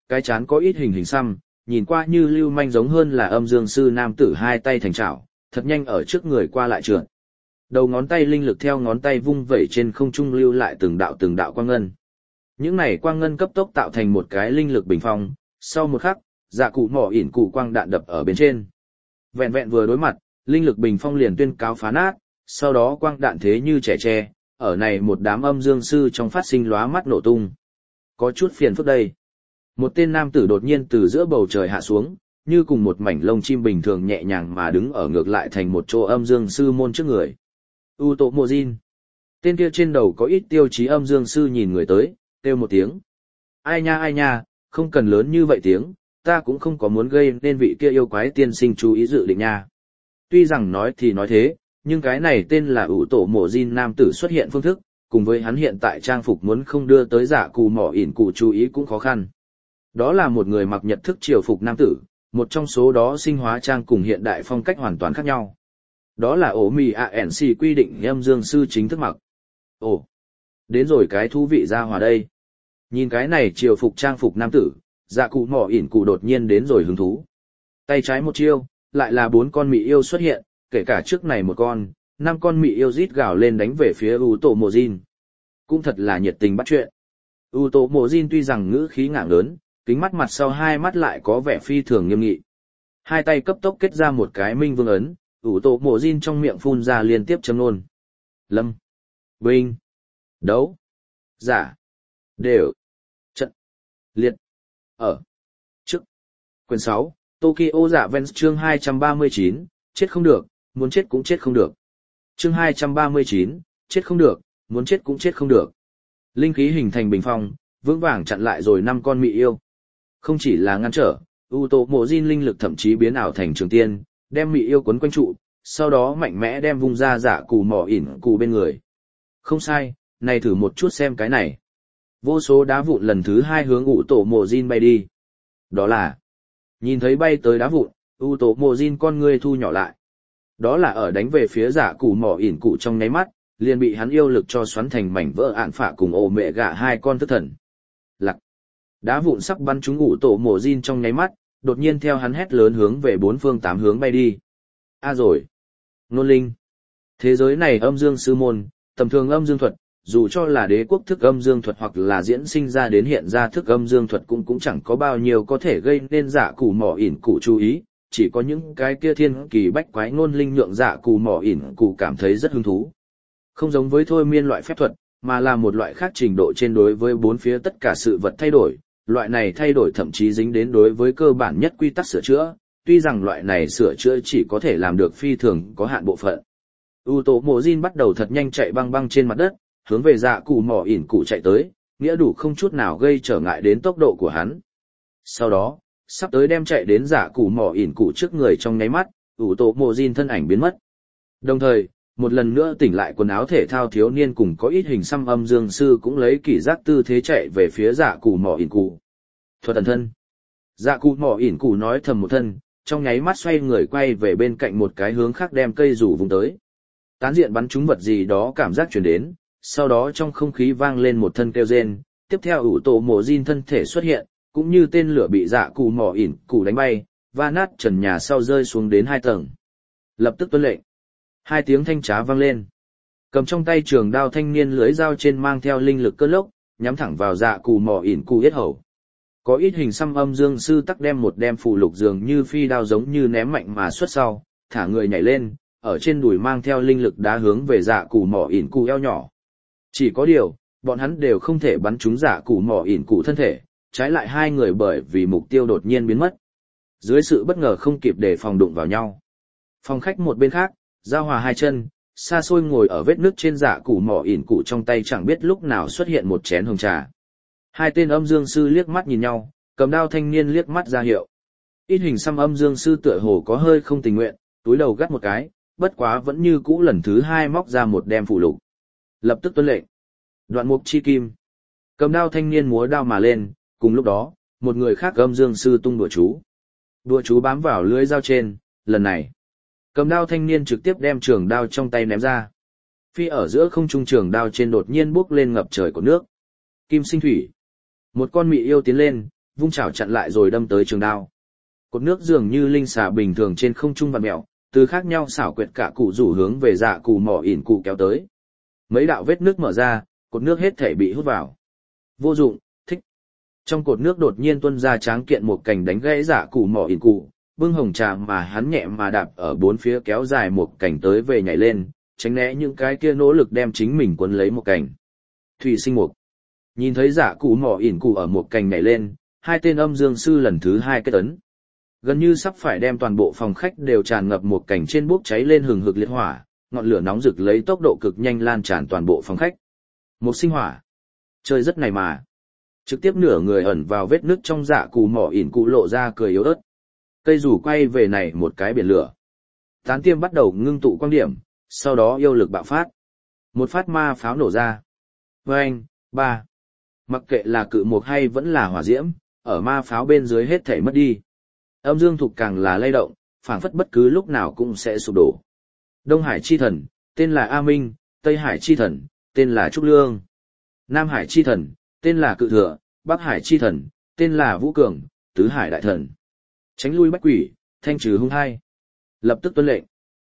cái chán có ít hình hình xăm, nhìn qua như lưu manh giống hơn là âm dương sư nam tử hai tay thành chảo, thật nhanh ở trước người qua lại trượt. Đầu ngón tay linh lực theo ngón tay vung vẩy trên không trung lưu lại từng đạo quang ngân. Những này quang ngân cấp tốc tạo thành một cái linh lực bình phong, sau một khắc, dạ cụ mỏ ỉn cụ quang đạn đập ở bên trên. Vẹn vẹn vừa đối mặt, linh lực bình phong liền tuyên cáo phá nát, sau đó quang đạn thế như trẻ tre, ở này một đám âm dương sư trong phát sinh lóa mắt nổ tung. Có chút phiền phức đây. Một tên nam tử đột nhiên từ giữa bầu trời hạ xuống, như cùng một mảnh lông chim bình thường nhẹ nhàng mà đứng ở ngược lại thành một chỗ âm dương sư môn trước người. Uto Mojin. Tên kia trên đầu có ít tiêu chí âm dương sư nhìn người tới, kêu một tiếng. Ai nha, không cần lớn như vậy tiếng, ta cũng không có muốn gây nên vị kia yêu quái tiên sinh chú ý dự định nha. Tuy rằng nói thì nói thế, nhưng cái này tên là Uto Mojin nam tử xuất hiện phương thức, cùng với hắn hiện tại trang phục muốn không đưa tới giả cù mỏ ỉn cụ chú ý cũng khó khăn. Đó là một người mặc nhật thức triều phục nam tử, một trong số đó sinh hóa trang cùng hiện đại phong cách hoàn toàn khác nhau. Đó là ổ mì ANC quy định âm dương sư chính thức mặc. Ồ, đến rồi cái thú vị ra hòa đây. Nhìn cái này triều phục trang phục nam tử, dạ cụ mỏ ỉn cụ đột nhiên đến rồi hứng thú. Tay trái một chiêu, lại là 4 con mị yêu xuất hiện, kể cả trước này một con, 5 con mị yêu rít gào lên đánh về phía Uto Mojin. Cũng thật là nhiệt tình bắt chuyện. Uto Mojin tuy rằng ngữ khí ngạng lớn, kính mắt mặt sau hai mắt lại có vẻ phi thường nghiêm nghị. Hai tay cấp tốc kết ra một cái minh vương ấn, Uto Mojin trong miệng phun ra liên tiếp châm nôn. Lâm, binh, đấu, giả, đều, trận, liệt, ở, trước. Quyển 6, Tokyo Giả Vens chương 239, chết không được, muốn chết cũng chết không được. Chương 239, chết không được, muốn chết cũng chết không được. Linh khí hình thành bình phong, vững vàng chặn lại rồi 5 con mị yêu. Không chỉ là ngăn trở, Uto Mojin linh lực thậm chí biến ảo thành trường tiên, đem mị yêu quấn quanh trụ, sau đó mạnh mẽ đem vung ra giả cù mỏ ỉn cù bên người. Không sai, này thử một chút xem cái này. Vô số đá vụn lần thứ 2 hướng Uto Mojin bay đi. Đó là, nhìn thấy bay tới đá vụn, Uto Mojin con ngươi thu nhỏ lại. Đó là ở đánh về phía giả cù mỏ ỉn cụ trong nháy mắt, liền bị hắn yêu lực cho xoắn thành mảnh vỡ ạn phạ cùng ổ mẹ gạ 2 con thức thần. Lặc. Đá vụn sắp bắn trúng Uto Mojin trong nháy mắt, đột nhiên theo hắn hét lớn hướng về 4 phương 8 hướng bay đi. Rồi. Nôn linh. Thế giới này âm dương sư môn, tầm thường âm dương thuật, dù cho là đế quốc thức âm dương thuật hoặc là diễn sinh ra đến hiện ra thức âm dương thuật cũng chẳng có bao nhiêu có thể gây nên giả cù mỏ ỉn cụ chú ý, chỉ có những cái kia thiên kỳ bách quái ngôn linh nhượng giả cù mỏ ỉn cụ cảm thấy rất hứng thú. Không giống với thôi miên loại phép thuật, mà là một loại khác trình độ trên đối với bốn phía tất cả sự vật thay đổi, loại này thay đổi thậm chí dính đến đối với cơ bản nhất quy tắc sửa chữa, tuy rằng loại này sửa chữa chỉ có thể làm được phi thường có hạn bộ phận. Uto Mojin bắt đầu thật nhanh chạy băng băng trên mặt đất, hướng về dạ cụ mỏ ỉn cụ chạy tới, nghĩa đủ không chút nào gây trở ngại đến tốc độ của hắn. Sau đó, sắp tới đem chạy đến dạ cụ mỏ ỉn cụ trước người trong nháy mắt, Uto Mojin thân ảnh biến mất. Đồng thời, một lần nữa tỉnh lại quần áo thể thao thiếu niên cùng có ít hình xăm âm dương sư cũng lấy kỳ giác tư thế chạy về phía dạ cụ mỏ ỉn cụ. Thuật ẩn thân. Dạ cụ mỏ ỉn cụ nói thầm một thân, trong nháy mắt xoay người quay về bên cạnh một cái hướng khác đem cây rủ vùng tới. Tán diện bắn trúng vật gì đó cảm giác truyền đến, sau đó trong không khí vang lên một thân kêu rên, tiếp theo Uto Mojin thân thể xuất hiện, cũng như tên lửa bị dạ cụ mỏ ỉn cụ đánh bay, va nát trần nhà sau rơi xuống đến 2 tầng. Lập tức tuân lệnh. 2 tiếng thanh trá vang lên. Cầm trong tay trường đao thanh niên lưới dao trên mang theo linh lực cơn lốc, nhắm thẳng vào dạ cụ mỏ ỉn cụ yết hầu. Có ít hình xăm âm dương sư tắc đem một đem phù lục dường như phi đao giống như ném mạnh mà xuất sau, thả người nhảy lên, ở trên đùi mang theo linh lực đá hướng về dạ cụ mỏ ỉn cụ eo nhỏ. Chỉ có điều, bọn hắn đều không thể bắn trúng dạ cụ mỏ ỉn cụ thân thể, trái lại 2 người bởi vì mục tiêu đột nhiên biến mất. Dưới sự bất ngờ không kịp để phòng đụng vào nhau. Phòng khách một bên khác, Giao Hòa 2 chân, xa xôi ngồi ở vết nước trên dạ cụ mỏ ỉn cụ trong tay chẳng biết lúc nào xuất hiện một chén hồng trà. 2 tên âm dương sư liếc mắt nhìn nhau, cầm đao thanh niên liếc mắt ra hiệu. Ít hình xăm âm dương sư tựa hồ có hơi không tình nguyện, túi đầu gắt một cái, bất quá vẫn như cũ lần thứ 2 móc ra một đem phù lục. Lập tức tuân lệnh. Đoạn mục chi kim. Cầm đao thanh niên múa đao mà lên, cùng lúc đó, một người khác âm dương sư tung đùa chú. Đùa chú bám vào lưới dao trên, lần này. Cầm đao thanh niên trực tiếp đem trường đao trong tay ném ra. Phi ở giữa không trung trường đao trên đột nhiên bốc lên ngập trời của nước. Kim sinh thủy. Một con mị yêu tiến lên, vung chảo chặn lại rồi đâm tới trường đao. Cột nước dường như linh xà bình thường trên không trung vặn mèo, từ khác nhau xảo quyệt cả cụ rủ hướng về dạ cụ mỏ ỉn cụ kéo tới. Mấy đạo vết nước mở ra, cột nước hết thể bị hút vào. Vô dụng, thích. Trong cột nước đột nhiên tuôn ra tráng kiện một cành đánh gãy dạ cụ mỏ ỉn cụ, bưng hồng trà mà hắn nhẹ mà đạp ở bốn phía kéo dài một cành tới về nhảy lên, tránh né những cái kia nỗ lực đem chính mình quấn lấy một cành. Thủy sinh mục. Nhìn thấy dạ cụ mỏ ỉn cụ ở một cành nhảy lên, hai tên âm dương sư lần thứ hai kết ấn. Gần như sắp phải đem toàn bộ phòng khách đều tràn ngập một cảnh trên bốc cháy lên hừng hực liệt hỏa, ngọn lửa nóng rực lấy tốc độ cực nhanh lan tràn toàn bộ phòng khách. Một sinh hỏa. Chơi rất này mà. Trực tiếp nửa người ẩn vào vết nứt trong dạ cụ mỏ ỉn cụ lộ ra cười yếu ớt. Cây rủ quay về này một cái biển lửa. Tán tiêm bắt đầu ngưng tụ quang điểm, sau đó yêu lực bạo phát. Một phát ma pháo nổ ra. Vâng, ba. Mặc kệ là cự mục hay vẫn là hỏa diễm, ở ma pháo bên dưới hết thảy mất đi. Âm dương thục càng là lay động, phảng phất bất cứ lúc nào cũng sẽ sụp đổ. Đông Hải chi thần, tên là A Minh, Tây Hải chi thần, tên là Trúc Lương. Nam Hải chi thần, tên là Cự Thừa, Bắc Hải chi thần, tên là Vũ Cường, Tứ Hải đại thần. Tránh lui bách quỷ, thanh trừ hung hai. Lập tức tuân lệnh.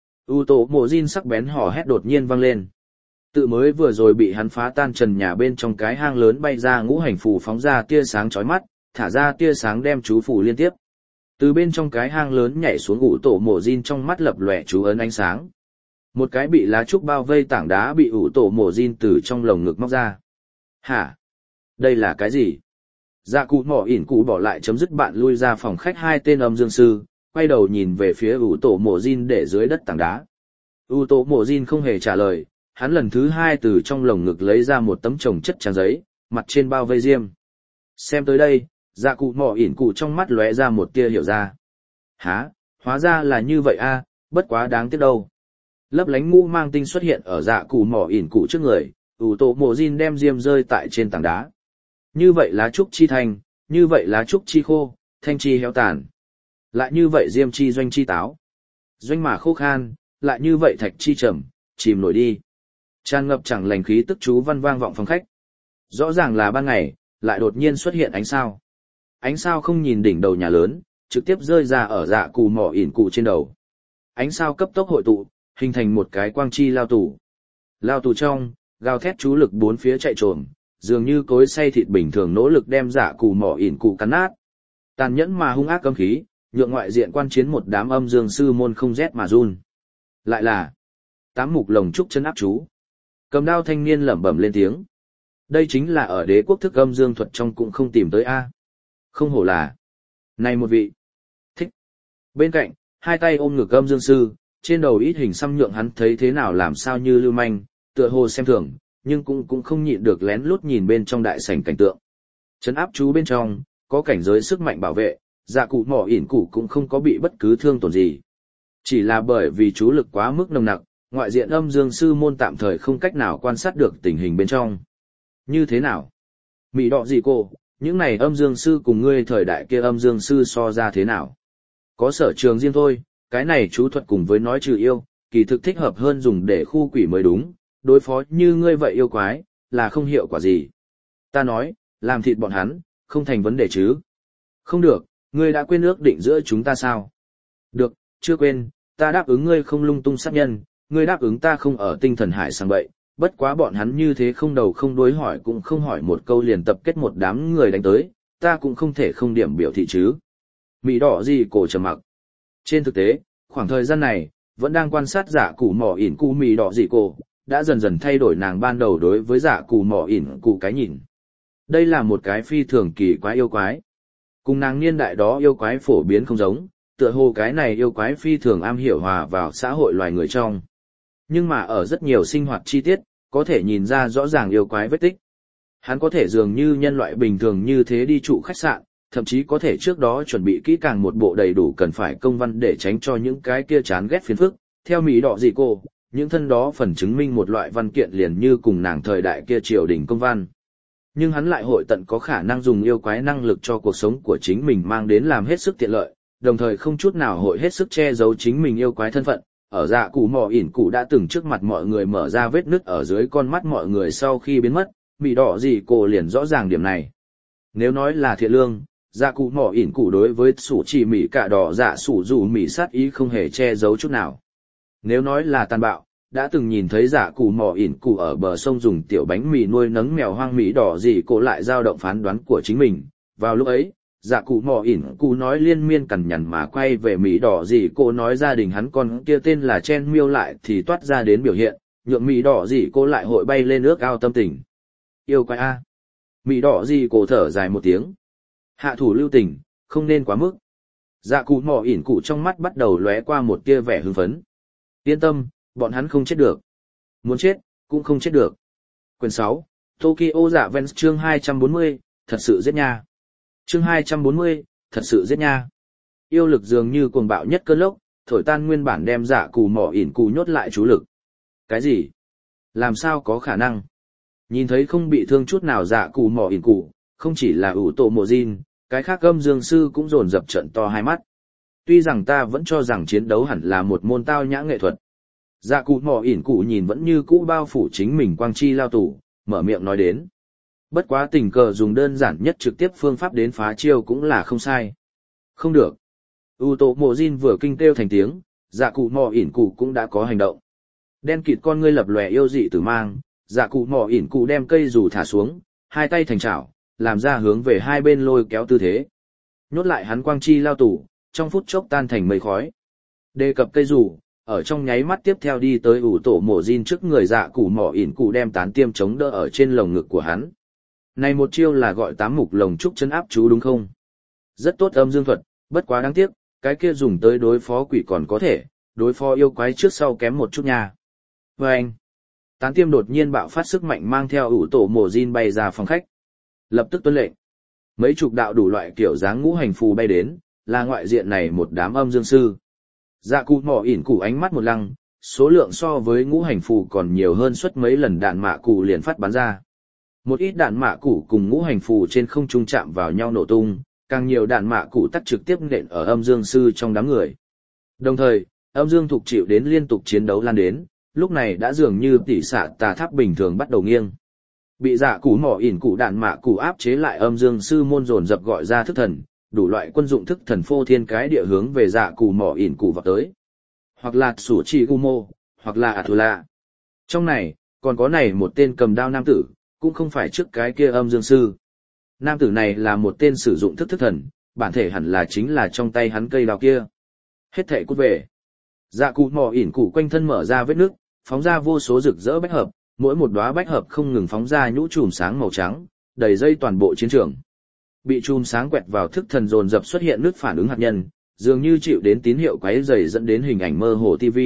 U tổ mộ Jin sắc bén hò hét đột nhiên vang lên. Tự mới vừa rồi bị hắn phá tan trần nhà bên trong cái hang lớn bay ra ngũ hành phù phóng ra tia sáng chói mắt, thả ra tia sáng đem chú phù liên tiếp. Từ bên trong cái hang lớn nhảy xuống ủ tổ mộ Jin trong mắt lập lòe chú ấn ánh sáng. Một cái bị lá trúc bao vây tảng đá bị ủ tổ mộ Jin từ trong lồng ngực móc ra. Hả? Đây là cái gì? Dạ cụ mỏ ỉn cụ bỏ lại chấm dứt bạn lui ra phòng khách hai tên âm dương sư, quay đầu nhìn về phía ủ tổ mộ Jin để dưới đất tảng đá. Ủ tổ mộ Jin không hề trả lời, hắn lần thứ hai từ trong lồng ngực lấy ra một tấm chồng chất trang giấy, mặt trên bao vây diêm. Xem tới đây, dạ cụ mỏ ỉn cụ trong mắt lóe ra một tia hiểu ra. Hả, hóa ra là như vậy a, bất quá đáng tiếc đâu. Lấp lánh ngũ mang tinh xuất hiện ở dạ cụ mỏ ỉn cụ trước người, ủ tổ mộ Jin đem diêm rơi tại trên tảng đá. Như vậy lá trúc chi thành, như vậy lá trúc chi khô, thanh chi héo tàn. Lại như vậy diêm chi doanh chi táo. Doanh mà khô khan, lại như vậy thạch chi trầm, chìm nổi đi. Tràn ngập chẳng lành khí tức chú văn vang vọng phòng khách. Rõ ràng là ban ngày, lại đột nhiên xuất hiện ánh sao. Ánh sao không nhìn đỉnh đầu nhà lớn, trực tiếp rơi ra ở dạ cụ mỏ ỉn cụ trên đầu. Ánh sao cấp tốc hội tụ, hình thành một cái quang chi lao tù. Lao tù trong, gào thét chú lực bốn phía chạy trồm, dường như cối xay thịt bình thường nỗ lực đem dạ cụ mỏ ỉn cụ cắn nát. Tàn nhẫn mà hung ác cấm khí, nhượng ngoại diện quan chiến một đám âm dương sư môn không rét mà run. Lại là tám mục lồng trúc chân áp chú. Cầm đao thanh niên lẩm bẩm lên tiếng. Đây chính là ở đế quốc thức âm dương thuật trong cũng không tìm tới a. Không hổ là. Này một vị. Thích. Bên cạnh, hai tay ôm ngực âm dương sư, trên đầu ít hình xăm nhượng hắn thấy thế nào làm sao như lưu manh, tựa hồ xem thường, nhưng cũng không nhịn được lén lút nhìn bên trong đại sảnh cảnh tượng. Trấn áp chú bên trong, có cảnh giới sức mạnh bảo vệ, dạ cụ mỏ ỉn cụ cũng không có bị bất cứ thương tổn gì. Chỉ là bởi vì chú lực quá mức nồng nặc, ngoại diện âm dương sư môn tạm thời không cách nào quan sát được tình hình bên trong. Như thế nào? Mị đọ gì cô, những này âm dương sư cùng ngươi thời đại kia âm dương sư so ra thế nào? Có sở trường riêng thôi, cái này chú thuật cùng với nói trừ yêu, kỳ thực thích hợp hơn dùng để khu quỷ mới đúng, đối phó như ngươi vậy yêu quái, là không hiệu quả gì. Ta nói, làm thịt bọn hắn, không thành vấn đề chứ. Không được, ngươi đã quên ước định giữa chúng ta sao? Được, chưa quên, ta đáp ứng ngươi không lung tung sát nhân, ngươi đáp ứng ta không ở tinh thần hải sang bậy, bất quá bọn hắn như thế không đầu không đối hỏi cũng không hỏi một câu liền tập kết một đám người đánh tới, ta cũng không thể không điểm biểu thị chứ. Mị đỏ gì cổ trầm mặc. Trên thực tế, khoảng thời gian này, vẫn đang quan sát giả cụ mỏ ỉn cụ mị đỏ gì cổ, đã dần dần thay đổi nàng ban đầu đối với giả cụ mỏ ỉn cụ cái nhìn. Đây là một cái phi thường kỳ quái yêu quái. Cùng nàng niên đại đó yêu quái phổ biến không giống, tựa hồ cái này yêu quái phi thường am hiểu hòa vào xã hội loài người trong. Nhưng mà ở rất nhiều sinh hoạt chi tiết, có thể nhìn ra rõ ràng yêu quái vết tích. Hắn có thể dường như nhân loại bình thường như thế đi trụ khách sạn, thậm chí có thể trước đó chuẩn bị kỹ càng một bộ đầy đủ cần phải công văn để tránh cho những cái kia chán ghét phiền phức. Theo Mỹ đỏ gì cô, những thân đó phần chứng minh một loại văn kiện liền như cùng nàng thời đại kia triều đình công văn. Nhưng hắn lại hội tận có khả năng dùng yêu quái năng lực cho cuộc sống của chính mình mang đến làm hết sức tiện lợi, đồng thời không chút nào hội hết sức che giấu chính mình yêu quái thân phận. Ở dạ cụ mỏ ỉn cụ đã từng trước mặt mọi người mở ra vết nứt ở dưới con mắt mọi người sau khi biến mất, Mỹ đỏ gì cô liền rõ ràng điểm này. Nếu nói là thiện lương, Dạ cụ mỏ ỉn cụ đối với sủ chỉ mỉ cả đỏ dạ sủ dù mỉ sát ý không hề che giấu chút nào. Nếu nói là tàn bạo, đã từng nhìn thấy dạ cụ mỏ ỉn cụ ở bờ sông dùng tiểu bánh mì nuôi nấng mèo hoang mỹ đỏ gì cô lại dao động phán đoán của chính mình. Vào lúc ấy, dạ cụ mỏ ỉn cụ nói liên miên cằn nhằn mà quay về mỹ đỏ gì cô nói gia đình hắn con kia tên là Chen Miêu lại thì toát ra đến biểu hiện, nhượng mỹ đỏ gì cô lại hội bay lên ước ao tâm tình. Yêu quái a. Mỹ đỏ gì cô thở dài một tiếng. Hạ thủ lưu tình, không nên quá mức. Dạ cụ mỏ ỉn cụ trong mắt bắt đầu lóe qua một tia vẻ hưng phấn. Yên tâm, bọn hắn không chết được. Muốn chết, cũng không chết được. Quyển 6, Tokyo Dạ Vens chương 240, thật sự giết nha. Chương 240, thật sự giết nha. Yêu lực dường như cuồng bạo nhất cơn lốc, thổi tan nguyên bản đem dạ cụ mỏ ỉn cụ nhốt lại chú lực. Cái gì? Làm sao có khả năng? Nhìn thấy không bị thương chút nào dạ cụ mỏ ỉn cụ, không chỉ là ủ tổ mộ Jin, cái khác âm dương sư cũng dồn dập trận to hai mắt. Tuy rằng ta vẫn cho rằng chiến đấu hẳn là một môn tao nhã nghệ thuật. Dạ cụ mỏ ỉn cụ nhìn vẫn như cũ bao phủ chính mình quang chi lao tù, mở miệng nói đến. Bất quá tình cờ dùng đơn giản nhất trực tiếp phương pháp đến phá chiêu cũng là không sai. Không được. U tổ mộ Jin vừa kinh kêu thành tiếng, dạ cụ mỏ ỉn cụ cũng đã có hành động. Đen kịt con ngươi lập lòe yêu dị tử mang, dạ cụ mỏ ỉn cụ đem cây dù thả xuống, hai tay thành chảo, làm ra hướng về hai bên lôi kéo tư thế. Nhốt lại hắn quang chi lao tù, trong phút chốc tan thành mây khói. Đề cập cây dù, ở trong nháy mắt tiếp theo đi tới ủ tổ mộ Jin trước người dạ cụ mỏ ỉn cụ đem tán tiêm chống đỡ ở trên lồng ngực của hắn. Này một chiêu là gọi tám mục lồng trúc chân áp chú đúng không? Rất tốt âm dương thuật, bất quá đáng tiếc, cái kia dùng tới đối phó quỷ còn có thể, đối phó yêu quái trước sau kém một chút nha. Và anh, tán tiêm đột nhiên bạo phát sức mạnh mang theo ủ tổ mộ Jin bay ra phòng khách. Lập tức tuân lệnh. Mấy chục đạo đủ loại kiểu dáng ngũ hành phù bay đến, là ngoại diện này một đám âm dương sư. Dạ cụ mỏ ỉn cụ ánh mắt một lăng, số lượng so với ngũ hành phù còn nhiều hơn suất mấy lần đạn mạ cụ liền phát bắn ra. Một ít đạn mạ cụ cùng ngũ hành phù trên không trung chạm vào nhau nổ tung, càng nhiều đạn mạ cụ tắt trực tiếp nện ở âm dương sư trong đám người. Đồng thời, âm dương thục chịu đến liên tục chiến đấu lan đến, lúc này đã dường như tỉ xạ tà tháp bình thường bắt đầu nghiêng. Bị dạ cụ mỏ ỉn cụ đạn mạ cụ áp chế lại âm dương sư môn dồn dập gọi ra thức thần, đủ loại quân dụng thức thần phô thiên cái địa hướng về dạ cụ mỏ ỉn cụ vào tới. Hoặc là sủ chi gumo, hoặc là Athula. Trong này, còn có này một tên cầm đao nam tử, cũng không phải trước cái kia âm dương sư. Nam tử này là một tên sử dụng thức thần, bản thể hẳn là chính là trong tay hắn cây đao kia. Hết thảy cút về. Dạ cụ mỏ ỉn cụ quanh thân mở ra vết nước, phóng ra vô số rực rỡ bách hợp, mỗi một đóa bách hợp không ngừng phóng ra nhũ chùm sáng màu trắng, đầy dây toàn bộ chiến trường. Bị chùm sáng quẹt vào thức thần dồn dập xuất hiện nước phản ứng hạt nhân, dường như chịu đến tín hiệu quấy rầy dẫn đến hình ảnh mơ hồ TV.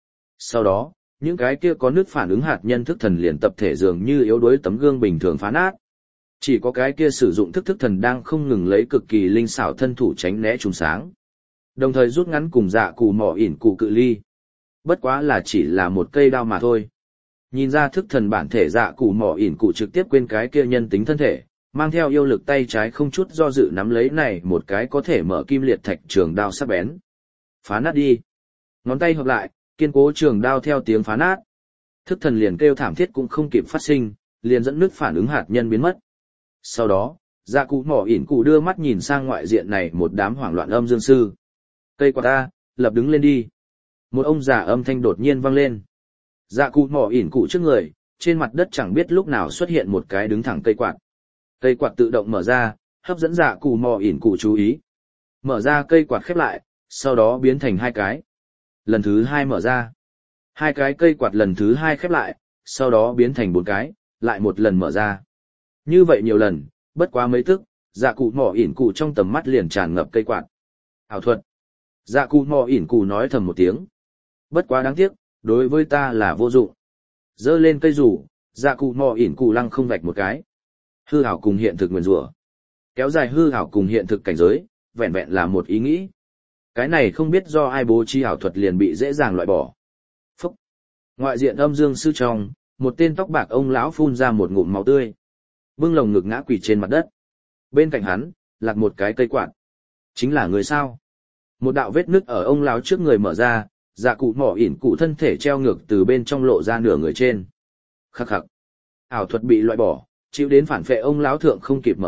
Sau đó, những cái kia có nước phản ứng hạt nhân thức thần liền tập thể dường như yếu đuối tấm gương bình thường phá nát. Chỉ có cái kia sử dụng thức thần đang không ngừng lấy cực kỳ linh xảo thân thủ tránh né chùm sáng. Đồng thời rút ngắn cùng dạ cụ mỏ ỉn cụ cự ly. Bất quá là chỉ là một cây đao mà thôi. Nhìn ra thức thần bản thể dạ cụ mỏ ỉn cụ trực tiếp quên cái kia nhân tính thân thể, mang theo yêu lực tay trái không chút do dự nắm lấy này một cái có thể mở kim liệt thạch trường đao sắc bén. Phá nát đi. Ngón tay hợp lại, kiên cố trường đao theo tiếng phá nát. Thức thần liền kêu thảm thiết cũng không kịp phát sinh, liền dẫn nước phản ứng hạt nhân biến mất. Sau đó, dạ cụ mỏ ỉn cụ đưa mắt nhìn sang ngoại diện này một đám hoảng loạn âm dương sư. Cây quạt ta, lập đứng lên đi. Một ông già âm thanh đột nhiên vang lên. Dạ cụ mỏ ỉn cụ trước người, trên mặt đất chẳng biết lúc nào xuất hiện một cái đứng thẳng cây quạt. Cây quạt tự động mở ra, hấp dẫn dạ cụ mỏ ỉn cụ chú ý. Mở ra cây quạt khép lại, sau đó biến thành hai cái. Lần thứ hai mở ra. Hai cái cây quạt lần thứ hai khép lại, sau đó biến thành bốn cái, lại một lần mở ra. Như vậy nhiều lần, bất quá mấy tức, dạ cụ mỏ ỉn cụ trong tầm mắt liền tràn ngập cây quạt. Ảo thuật. Dạ cụ mỏ ỉn cụ nói thầm một tiếng. Bất quá đáng tiếc, đối với ta là vô dụng. Dơ lên cây rủ, dạ cụ mỏ ỉn cụ lăng không vạch một cái. Hư ảo cùng hiện thực nguyền rủa. Kéo dài hư ảo cùng hiện thực cảnh giới, vẹn vẹn là một ý nghĩ. Cái này không biết do ai bố trí ảo thuật liền bị dễ dàng loại bỏ. Phúc. Ngoại diện âm dương sư trong, một tên tóc bạc ông lão phun ra một ngụm máu tươi. Bưng lồng ngực ngã quỳ trên mặt đất. Bên cạnh hắn, lạc một cái cây quạt. Chính là người sao? Một đạo vết nứt ở ông lão trước người mở ra, dạ cụ mỏ ỉn cụ thân thể treo ngược từ bên trong lộ ra nửa người trên. Khắc khắc. Ảo thuật bị loại bỏ, chịu đến phản phệ ông lão thượng không kịp mở miệng,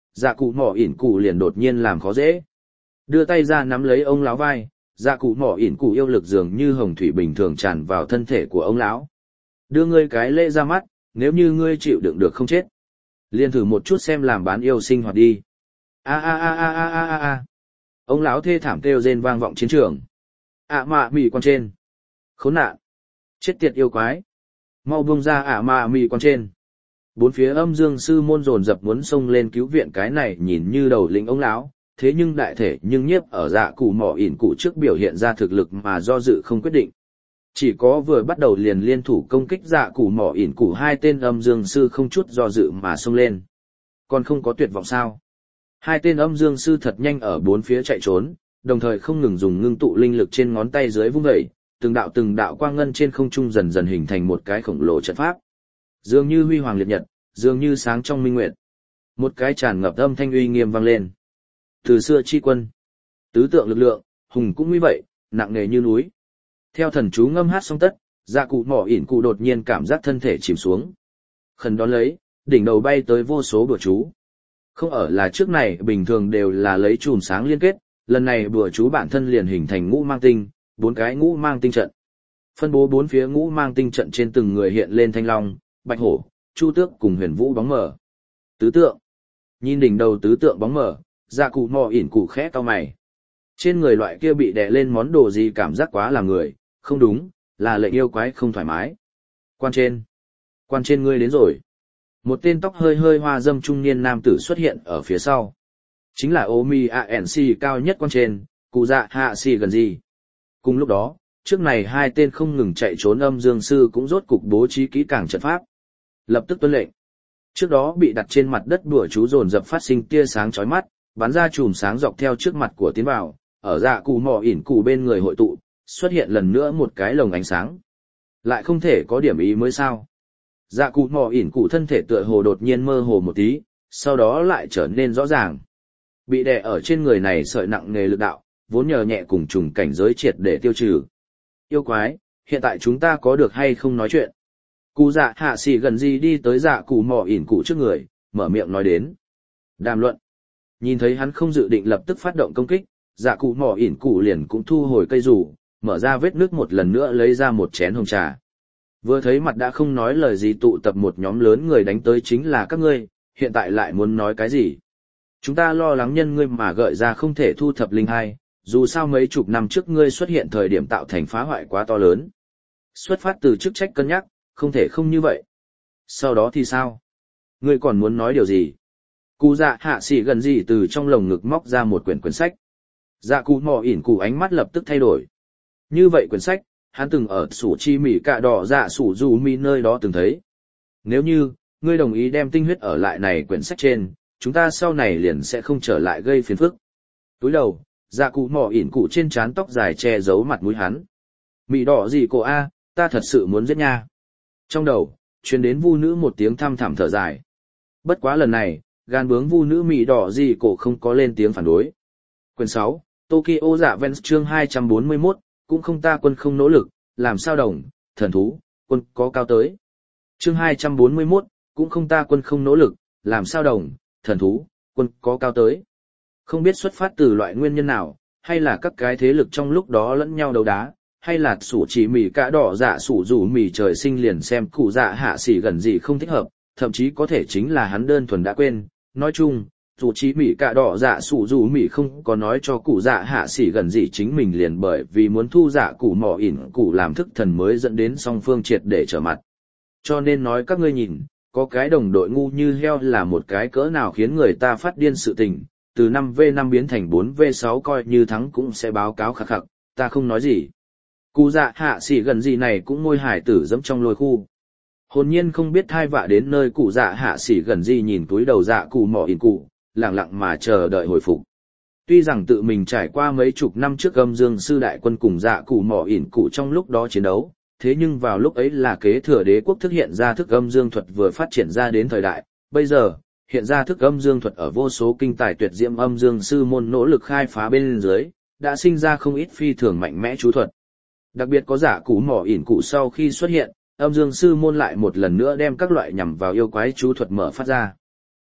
dạ cụ mỏ ỉn cụ liền đột nhiên làm khó dễ. Đưa tay ra nắm lấy ông lão vai, dạ cụ mỏ ỉn cụ yêu lực dường như hồng thủy bình thường tràn vào thân thể của ông lão. Đưa ngươi cái lễ ra mắt, nếu như ngươi chịu đựng được không chết. Liền thử một chút xem làm bán yêu sinh hoạt đi. A a a a a a a. Ông lão thê thảm kêu rên vang vọng chiến trường. Mạ mì quan trên. Khốn nạn. Chết tiệt yêu quái. Mau buông ra mạ mì quan trên. Bốn phía âm dương sư môn dồn dập muốn xông lên cứu viện cái này nhìn như đầu lĩnh ông lão, thế nhưng đại thể nhưng nhiếp ở dạ cụ mỏ ỉn cụ trước biểu hiện ra thực lực mà do dự không quyết định. Chỉ có vừa bắt đầu liền liên thủ công kích dạ cụ mỏ ỉn cụ hai tên âm dương sư không chút do dự mà xông lên. Còn không có tuyệt vọng sao? Hai tên âm dương sư thật nhanh ở bốn phía chạy trốn, đồng thời không ngừng dùng ngưng tụ linh lực trên ngón tay dưới vung vẩy, từng đạo quang ngân trên không trung dần dần hình thành một cái khổng lồ trận pháp. Dường như huy hoàng liệt nhật, dường như sáng trong minh nguyệt. Một cái tràn ngập âm thanh uy nghiêm vang lên. Từ xưa chi quân, tứ tượng lực lượng, hùng cũng như vậy, nặng nề như núi. Theo thần chú ngâm hát xong tất, dạ cụ mỏ ỉn cụ đột nhiên cảm giác thân thể chìm xuống. Khẩn đón lấy, đỉnh đầu bay tới vô số bùa chú. Không ở là trước này bình thường đều là lấy chùm sáng liên kết, lần này bùa chú bản thân liền hình thành ngũ mang tinh, 4 cái ngũ mang tinh trận. Phân bố 4 phía ngũ mang tinh trận trên từng người hiện lên thanh long, bạch hổ, chu tước cùng huyền vũ bóng mờ. Tứ tượng. Nhìn đỉnh đầu tứ tượng bóng mờ, dạ cụ mò ỉn cụ khẽ cau mày. Trên người loại kia bị đè lên món đồ gì cảm giác quá là người, không đúng, là lệnh yêu quái không thoải mái. Quan trên ngươi đến rồi. Một tên tóc hơi hơi hoa dâm trung niên nam tử xuất hiện ở phía sau. Chính là Omi ANC cao nhất quan trên, cụ dạ hạ xì gần gì. Cùng lúc đó, trước này hai tên không ngừng chạy trốn âm dương sư cũng rốt cục bố trí kỹ càng trận pháp. Lập tức tuân lệnh. Trước đó bị đặt trên mặt đất đùa chú dồn dập phát sinh tia sáng chói mắt, bắn ra chùm sáng dọc theo trước mặt của tiến vào, ở dạ cụ mỏ ỉn cụ bên người hội tụ, xuất hiện lần nữa một cái lồng ánh sáng. Lại không thể có điểm ý mới sao. Dạ cụ mỏ ỉn cụ thân thể tựa hồ đột nhiên mơ hồ một tí, sau đó lại trở nên rõ ràng. Bị đè ở trên người này sợi nặng nề lực đạo, vốn nhờ nhẹ cùng trùng cảnh giới triệt để tiêu trừ. Yêu quái, hiện tại chúng ta có được hay không nói chuyện? Cụ dạ hạ xì gần gì đi tới dạ cụ mỏ ỉn cụ trước người, mở miệng nói đến. Đàm luận. Nhìn thấy hắn không dự định lập tức phát động công kích, dạ cụ mỏ ỉn cụ liền cũng thu hồi cây rủ, mở ra vết nước một lần nữa lấy ra một chén hồng trà. Vừa thấy mặt đã không nói lời gì tụ tập một nhóm lớn người đánh tới chính là các ngươi, hiện tại lại muốn nói cái gì? Chúng ta lo lắng nhân ngươi mà gợi ra không thể thu thập linh hai, dù sao mấy chục năm trước ngươi xuất hiện thời điểm tạo thành phá hoại quá to lớn. Xuất phát từ chức trách cân nhắc, không thể không như vậy. Sau đó thì sao? Ngươi còn muốn nói điều gì? Cụ dạ hạ xỉ gần gì từ trong lồng ngực móc ra một quyển sách. Dạ cụ mò ỉn cụ ánh mắt lập tức thay đổi. Như vậy quyển sách, hắn từng ở sủ chi mỉ cạ đỏ dạ sủ dù mi nơi đó từng thấy. Nếu như, ngươi đồng ý đem tinh huyết ở lại này quyển sách trên, chúng ta sau này liền sẽ không trở lại gây phiền phức. Túi đầu, dạ cụ mò ỉn cụ trên trán tóc dài che giấu mặt mũi hắn. Mỉ đỏ gì cô a, ta thật sự muốn giết nha. Trong đầu, truyền đến vu nữ một tiếng thăm thẳm thở dài. Bất quá lần này, gan bướng vu nữ mỉ đỏ gì cổ không có lên tiếng phản đối. Quyển 6, Tokyo Dạ Vens chương 241, cũng không ta quân không nỗ lực, làm sao đồng, thần thú, quân có cao tới. Chương 241, cũng không ta quân không nỗ lực, làm sao đồng, thần thú, quân có cao tới. Không biết xuất phát từ loại nguyên nhân nào, hay là các cái thế lực trong lúc đó lẫn nhau đấu đá, hay là sủ chỉ mì cả đỏ dạ sủ rủ mì trời sinh liền xem cụ dạ hạ xỉ gần gì không thích hợp, thậm chí có thể chính là hắn đơn thuần đã quên. Nói chung, dù chí mỉ cả đỏ dạ sủ rủ mỉ không có nói cho cụ dạ hạ xỉ gần gì chính mình liền bởi vì muốn thu dạ cụ mỏ ỉn cụ làm thức thần mới dẫn đến song phương triệt để trở mặt. Cho nên nói các ngươi nhìn, có cái đồng đội ngu như heo là một cái cỡ nào khiến người ta phát điên sự tình, từ 5v5 biến thành 4v6 coi như thắng cũng sẽ báo cáo khắc khắc, ta không nói gì. Cụ dạ hạ xỉ gần gì này cũng môi hải tử dẫm trong lôi khu. Hồn nhiên không biết thai vạ đến nơi cụ dạ hạ xỉ gần gì nhìn túi đầu dạ cụ mỏ ỉn cụ, lặng lặng mà chờ đợi hồi phục. Tuy rằng tự mình trải qua mấy chục năm trước âm dương sư đại quân cùng dạ cụ mỏ ỉn cụ trong lúc đó chiến đấu, thế nhưng vào lúc ấy là kế thừa đế quốc thức hiện ra thức âm dương thuật vừa phát triển ra đến thời đại, bây giờ, hiện ra thức âm dương thuật ở vô số kinh tài tuyệt diễm âm dương sư môn nỗ lực khai phá bên dưới, đã sinh ra không ít phi thường mạnh mẽ chú thuật. Đặc biệt có dạ cụ mỏ ỉn cụ sau khi xuất hiện, âm dương sư môn lại một lần nữa đem các loại nhằm vào yêu quái chú thuật mở phát ra.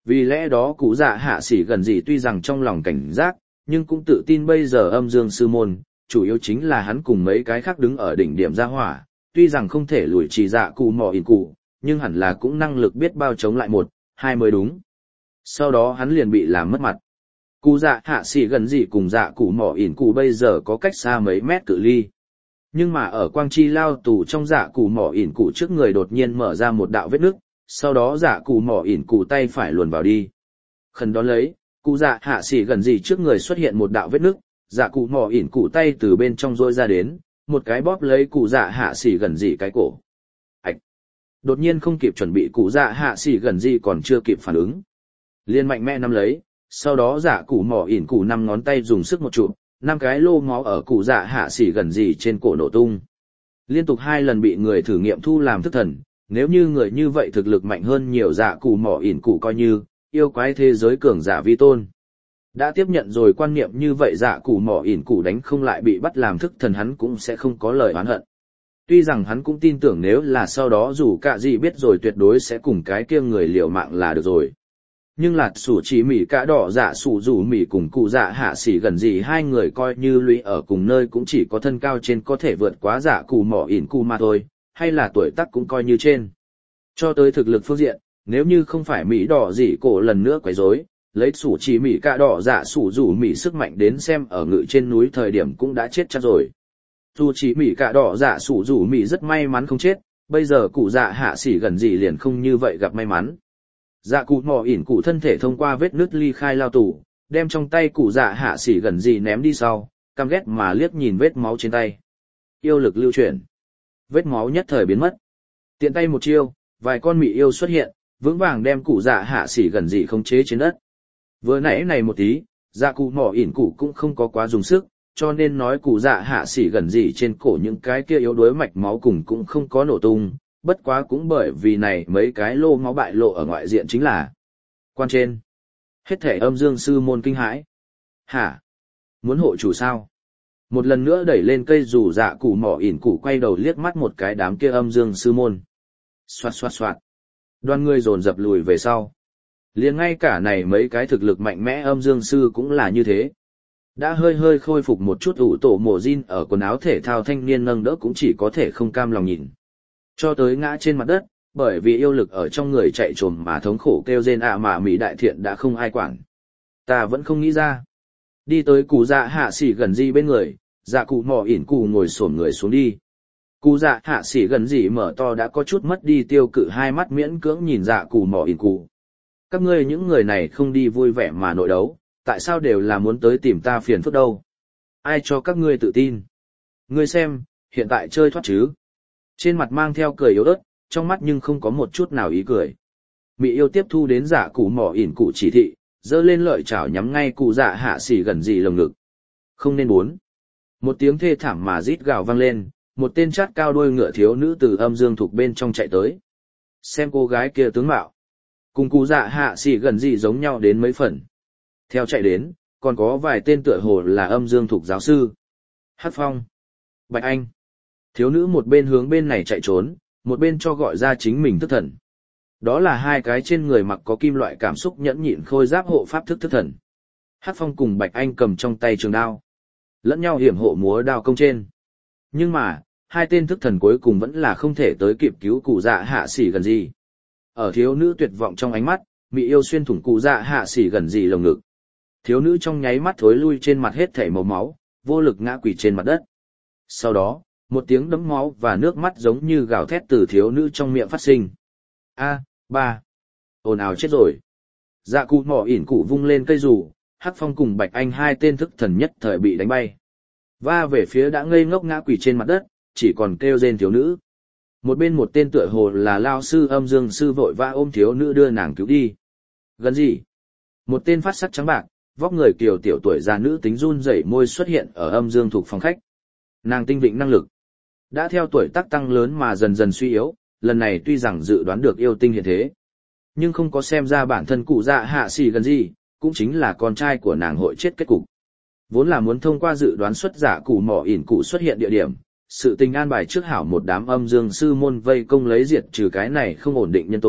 Vì lẽ đó cụ dạ hạ sĩ gần gì tuy rằng trong lòng cảnh giác, nhưng cũng tự tin bây giờ âm dương sư môn, chủ yếu chính là hắn cùng mấy cái khác đứng ở đỉnh điểm gia hỏa, tuy rằng không thể lùi trì dạ cụ mỏ ỉn cụ, nhưng hẳn là cũng năng lực biết bao chống lại một, hai mới đúng. Sau đó hắn liền bị làm mất mặt. Cụ dạ hạ sĩ gần gì cùng dạ cụ mỏ ỉn cụ bây giờ có cách xa mấy mét cự ly. Nhưng mà ở quang chi lao tù trong dạ cụ mỏ ỉn cụ trước người đột nhiên mở ra một đạo vết nước, sau đó dạ cụ mỏ ỉn cụ tay phải luồn vào đi. Khẩn đón lấy, cụ dạ hạ sĩ gần gì trước người xuất hiện một đạo vết nước, dạ cụ mỏ ỉn cụ tay từ bên trong rôi ra đến, một cái bóp lấy cụ dạ hạ sĩ gần gì cái cổ. Ảch! Đột nhiên không kịp chuẩn bị cụ dạ hạ sĩ gần gì còn chưa kịp phản ứng. Liên mạnh mẽ nắm lấy, sau đó dạ cụ mỏ ỉn cụ 5 ngón tay dùng sức một chụp, 5 cái lô máu ở cụ dạ hạ sĩ gần gì trên cổ nổ tung. Liên tục 2 lần bị người thử nghiệm thu làm thức thần, nếu như người như vậy thực lực mạnh hơn nhiều dạ cụ mỏ ỉn cụ coi như, yêu quái thế giới cường giả vi tôn. Đã tiếp nhận rồi quan niệm như vậy dạ cụ mỏ ỉn cụ đánh không lại bị bắt làm thức thần hắn cũng sẽ không có lời oán hận. Tuy rằng hắn cũng tin tưởng nếu là sau đó dù cả gì biết rồi tuyệt đối sẽ cùng cái kia người liều mạng là được rồi. Nhưng lạt sủ chỉ mỉ cả đỏ dạ sủ rủ mỉ cùng cụ dạ hạ xỉ gần gì hai người coi như lũy ở cùng nơi cũng chỉ có thân cao trên có thể vượt quá dạ cụ mỏ ỉn cụ mà thôi, hay là tuổi tác cũng coi như trên. Cho tới thực lực phương diện, nếu như không phải Mỹ đỏ gì cổ lần nữa quấy rối, lấy sủ chỉ Mỹ cả đỏ dạ sủ rủ Mỹ sức mạnh đến xem ở ngự trên núi thời điểm cũng đã chết chắc rồi. Dù chỉ Mỹ cả đỏ dạ sủ rủ Mỹ rất may mắn không chết, bây giờ cụ dạ hạ xỉ gần gì liền không như vậy gặp may mắn. Dạ cụ mò ỉn cụ thân thể thông qua vết nứt ly khai lao tù, đem trong tay cụ dạ hạ xỉ gần gì ném đi sau, căm ghét mà liếc nhìn vết máu trên tay. Yêu lực lưu chuyển. Vết máu nhất thời biến mất. Tiện tay một chiêu, vài con mị yêu xuất hiện, vững vàng đem cụ dạ hạ xỉ gần gì khống chế trên đất. Vừa nãy này một tí, dạ cụ mỏ ỉn cụ cũng không có quá dùng sức, cho nên nói cụ dạ hạ xỉ gần gì trên cổ những cái kia yếu đuối mạch máu cùng cũng không có nổ tung, bất quá cũng bởi vì này mấy cái lô máu bại lộ ở ngoại diện chính là quan trên. Hết thể âm dương sư môn kinh hãi. Hả? Muốn hộ chủ sao? Một lần nữa đẩy lên cây dù dạ cụ mỏ ỉn cụ quay đầu liếc mắt một cái đám kia âm dương sư môn. Xoạt xoạt xoạt. Đoàn người dồn dập lùi về sau. Liền ngay cả này mấy cái thực lực mạnh mẽ âm dương sư cũng là như thế. Đã hơi hơi khôi phục một chút ủ tổ mổ jean ở quần áo thể thao thanh niên nâng đỡ cũng chỉ có thể không cam lòng nhìn. Cho tới ngã trên mặt đất, bởi vì yêu lực ở trong người chạy trồm mà thống khổ kêu rên mà Mỹ đại thiện đã không ai quản. Ta vẫn không nghĩ ra. Đi tới cụ dạ hạ xỉ gần gì bên người, dạ cụ mỏ ỉn cụ ngồi xổm người xuống đi. Cụ dạ hạ xỉ gần gì mở to đã có chút mất đi tiêu cự hai mắt miễn cưỡng nhìn dạ cụ mỏ ỉn cụ. Các ngươi những người này không đi vui vẻ mà nội đấu, tại sao đều là muốn tới tìm ta phiền phức đâu? Ai cho các ngươi tự tin? Ngươi xem, hiện tại chơi thoát chứ? Trên mặt mang theo cười yếu ớt, trong mắt nhưng không có một chút nào ý cười. Mị yêu tiếp thu đến dạ cụ mỏ ỉn cụ chỉ thị, giơ lên lợi chảo nhắm ngay cụ dạ hạ xỉ gần gì lồng ngực. Không nên muốn. Một tiếng thê thảm mà rít gào vang lên, một tên chát cao đuôi ngựa thiếu nữ từ âm dương thuộc bên trong chạy tới. Xem cô gái kia tướng mạo. Cùng cụ dạ hạ xỉ gần gì giống nhau đến mấy phần. Theo chạy đến, còn có vài tên tựa hồ là âm dương thuộc giáo sư. Hát Phong. Bạch Anh. Thiếu nữ một bên hướng bên này chạy trốn, một bên cho gọi ra chính mình thức thần. Đó là hai cái trên người mặc có kim loại cảm xúc nhẫn nhịn khôi giáp hộ pháp thức thần. Hát Phong cùng Bạch Anh cầm trong tay trường đao. Lẫn nhau hiểm hộ múa đao công trên. Nhưng mà, hai tên thức thần cuối cùng vẫn là không thể tới kịp cứu cụ dạ hạ xỉ gần gì. Ở thiếu nữ tuyệt vọng trong ánh mắt, Mị yêu xuyên thủng cụ dạ hạ xỉ gần gì lồng ngực. Thiếu nữ trong nháy mắt thối lui trên mặt hết thảy màu máu, vô lực ngã quỳ trên mặt đất. Sau đó, một tiếng đấm máu và nước mắt giống như gào thét từ thiếu nữ trong miệng phát sinh. Ba. Ồn ào chết rồi. Dạ cụ mỏ ỉn cụ vung lên cây dù, Hắc Phong cùng Bạch Anh hai tên thức thần nhất thời bị đánh bay. Va về phía đã ngây ngốc ngã quỳ trên mặt đất, chỉ còn kêu rên thiếu nữ. Một bên một tên tựa hồ là lao sư âm dương sư vội vã ôm thiếu nữ đưa nàng cứu đi. Gần gì? Một tên phát sắc trắng bạc, vóc người kiều tiểu tuổi già nữ tính run rẩy môi xuất hiện ở âm dương thuộc phòng khách. Nàng tinh vịnh năng lực đã theo tuổi tác tăng lớn mà dần dần suy yếu, lần này tuy rằng dự đoán được yêu tinh hiện thế, nhưng không có xem ra bản thân cụ dạ hạ xỉ gần gì, cũng chính là con trai của nàng hội chết kết cục. Vốn là muốn thông qua dự đoán xuất giả cụ mỏ ỉn cụ xuất hiện địa điểm, sự tình an bài trước hảo một đám âm dương sư môn vây công lấy diệt trừ cái này không ổn định nhân tố,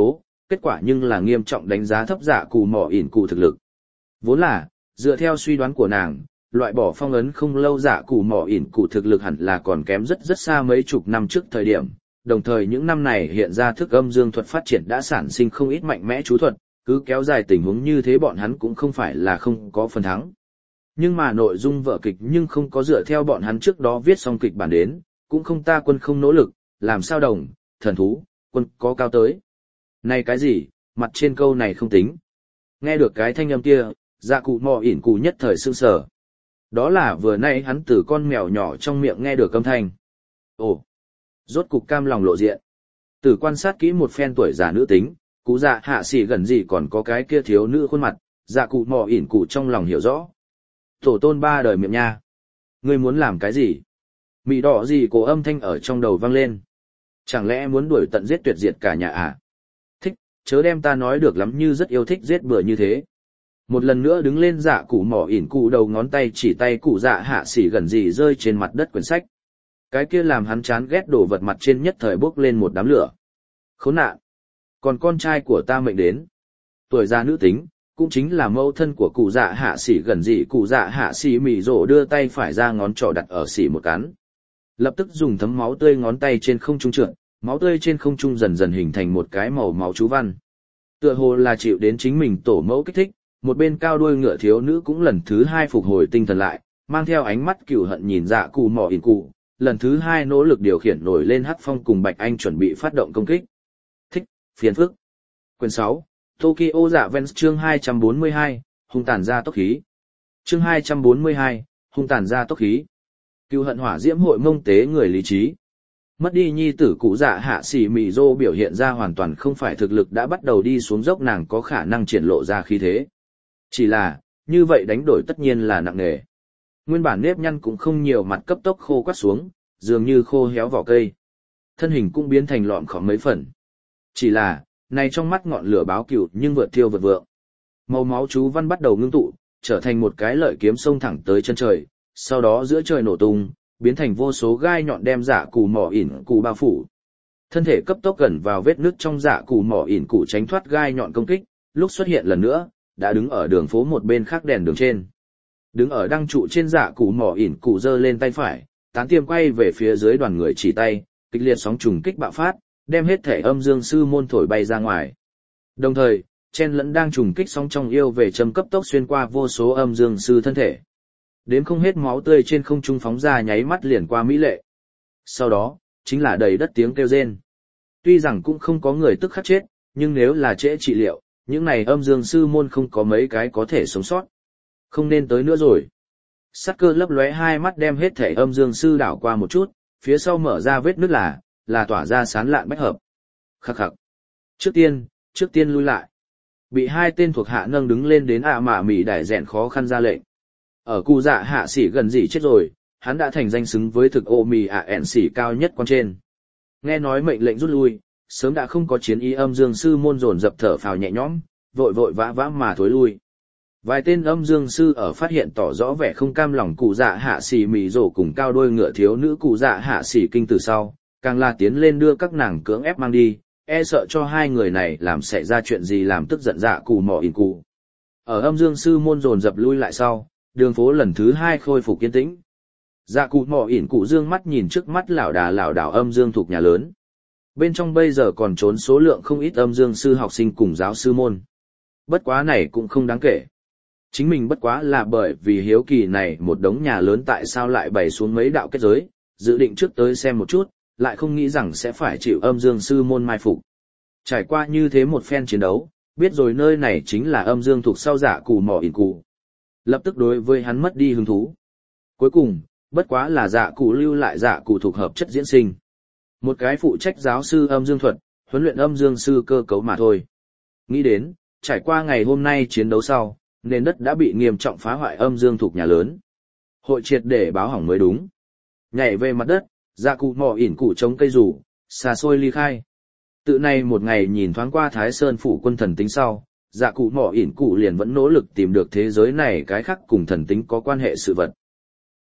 kết quả nhưng là nghiêm trọng đánh giá thấp dạ cụ mỏ ỉn cụ thực lực. Vốn là, dựa theo suy đoán của nàng, loại bỏ phong ấn không lâu dạ cụ mỏ ỉn cụ thực lực hẳn là còn kém rất rất xa mấy chục năm trước thời điểm, đồng thời những năm này hiện ra thức âm dương thuật phát triển đã sản sinh không ít mạnh mẽ chú thuật, cứ kéo dài tình huống như thế bọn hắn cũng không phải là không có phần thắng. Nhưng mà nội dung vở kịch nhưng không có dựa theo bọn hắn trước đó viết xong kịch bản đến, cũng không ta quân không nỗ lực, làm sao đồng, thần thú, quân có cao tới. Này cái gì, mặt trên câu này không tính. Nghe được cái thanh âm kia, dạ cụ mò ỉn cụ nhất thời sương sở. Đó là vừa nay hắn từ con mèo nhỏ trong miệng nghe được âm thanh. Ồ, rốt cục cam lòng lộ diện. Từ quan sát kỹ một phen tuổi già nữ tính, cụ dạ hạ xỉ gần gì còn có cái kia thiếu nữ khuôn mặt, dạ cụ mò ỉn cụ trong lòng hiểu rõ. Tổ tôn ba đời miệng nha. Ngươi muốn làm cái gì? Mị đỏ gì cổ âm thanh ở trong đầu vang lên. Chẳng lẽ muốn đuổi tận giết tuyệt diệt cả nhà à? Thích, chớ đem ta nói được lắm như rất yêu thích giết bừa như thế. Một lần nữa đứng lên dạ cụ mỏ ỉn cụ đầu ngón tay chỉ tay cụ dạ hạ xỉ gần gì rơi trên mặt đất quyển sách. Cái kia làm hắn chán ghét đổ vật mặt trên nhất thời bốc lên một đám lửa. Khốn nạn! Còn con trai của ta mệnh đến. Tuổi già nữ tính, cũng chính là mẫu thân của cụ dạ hạ xỉ gần gì cụ dạ hạ xỉ mỉ rổ đưa tay phải ra ngón trỏ đặt ở xỉ một cắn. Lập tức dùng thấm máu tươi ngón tay trên không trung trượt, máu tươi trên không trung dần dần hình thành một cái màu máu chú văn. Tựa hồ là chịu đến chính mình tổ mẫu kích thích, một bên cao đuôi ngựa thiếu nữ cũng lần thứ hai phục hồi tinh thần lại, mang theo ánh mắt cừu hận nhìn dạ cụ mỏ ỉn cụ, lần thứ hai nỗ lực điều khiển nổi lên hắc phong cùng Bạch Anh chuẩn bị phát động công kích. Thích, phiền phức. Quyển 6, Tokyo Dạ Vens chương 242, hung tàn ra tốc khí. Chương 242, hung tàn ra tốc khí. Cừu hận hỏa diễm hội mông tế người lý trí. Mất đi nhi tử cụ dạ hạ xỉ mị rô biểu hiện ra hoàn toàn không phải thực lực đã bắt đầu đi xuống dốc nàng có khả năng triển lộ ra khí thế. Chỉ là, như vậy đánh đổi tất nhiên là nặng nề. Nguyên bản nếp nhăn cũng không nhiều mặt cấp tốc khô quắt xuống, dường như khô héo vỏ cây. Thân hình cũng biến thành lọn khỏm mấy phần. Chỉ là, này trong mắt ngọn lửa báo cừu nhưng vượt thiêu vượt vượng. Màu máu chú văn bắt đầu ngưng tụ, trở thành một cái lợi kiếm xông thẳng tới chân trời, sau đó giữa trời nổ tung, biến thành vô số gai nhọn đem dạ cụ mỏ ỉn cụ bao phủ. Thân thể cấp tốc gần vào vết nứt trong dạ cụ mỏ ỉn cụ tránh thoát gai nhọn công kích, lúc xuất hiện lần nữa, đã đứng ở đường phố một bên khác đèn đường trên. Đứng ở đăng trụ trên dạ cụ mỏ ỉn cụ giơ lên tay phải, tán tiêm quay về phía dưới đoàn người chỉ tay, kịch liệt sóng trùng kích bạo phát, đem hết thể âm dương sư môn thổi bay ra ngoài. Đồng thời, chen lẫn đang trùng kích sóng trong yêu về châm cấp tốc xuyên qua vô số âm dương sư thân thể. Đếm không hết máu tươi trên không trung phóng ra nháy mắt liền qua mỹ lệ. Sau đó, chính là đầy đất tiếng kêu rên. Tuy rằng cũng không có người tức khắc chết, nhưng nếu là trễ trị liệu, những này âm dương sư môn không có mấy cái có thể sống sót. Không nên tới nữa rồi. Sát cơ lấp lóe hai mắt đem hết thể âm dương sư đảo qua một chút, phía sau mở ra vết nứt là tỏa ra sán lạn bách hợp. Khắc khắc. Trước tiên lui lại. Bị hai tên thuộc hạ nâng đứng lên đến mạ mỉ đài rèn khó khăn ra lệnh. Ở cụ dạ hạ xỉ gần gì chết rồi, hắn đã thành danh xứng với thực ô mì ẻn xỉ cao nhất quan trên. Nghe nói mệnh lệnh rút lui, sớm đã không có chiến ý âm dương sư môn dồn dập thở phào nhẹ nhõm, vội vội vã vã mà thối lui. Vài tên âm dương sư ở phát hiện tỏ rõ vẻ không cam lòng cụ dạ hạ xỉ mì rổ cùng cao đôi ngựa thiếu nữ cụ dạ hạ xỉ kinh từ sau, càng là tiến lên đưa các nàng cưỡng ép mang đi, e sợ cho hai người này làm xảy ra chuyện gì làm tức giận dạ cụ mỏ ỉn cụ. Ở âm dương sư môn dồn dập lui lại sau, đường phố lần thứ hai khôi phục yên tĩnh. Dạ cụ mỏ ỉn cụ dương mắt nhìn trước mắt lảo đảo âm dương thuộc nhà lớn. Bên trong bây giờ còn trốn số lượng không ít âm dương sư học sinh cùng giáo sư môn. Bất quá này cũng không đáng kể. Chính mình bất quá là bởi vì hiếu kỳ này một đống nhà lớn tại sao lại bày xuống mấy đạo kết giới, dự định trước tới xem một chút, lại không nghĩ rằng sẽ phải chịu âm dương sư môn mai phục. Trải qua như thế một phen chiến đấu, biết rồi nơi này chính là âm dương thuộc sau dạ cụ mỏ ỉn cụ. Lập tức đối với hắn mất đi hứng thú. Cuối cùng, bất quá là dạ cụ lưu lại dạ cụ thuộc hợp chất diễn sinh. Một cái phụ trách giáo sư âm dương thuật, huấn luyện âm dương sư cơ cấu mà thôi. Nghĩ đến, trải qua ngày hôm nay chiến đấu sau, nền đất đã bị nghiêm trọng phá hoại âm dương thuộc nhà lớn. Hội triệt để báo hỏng mới đúng. Nhảy về mặt đất, dạ cụ mỏ ỉn cụ chống cây rủ, xa xôi ly khai. Tự này một ngày nhìn thoáng qua Thái Sơn phủ quân thần tính sau, dạ cụ mỏ ỉn cụ liền vẫn nỗ lực tìm được thế giới này cái khác cùng thần tính có quan hệ sự vật.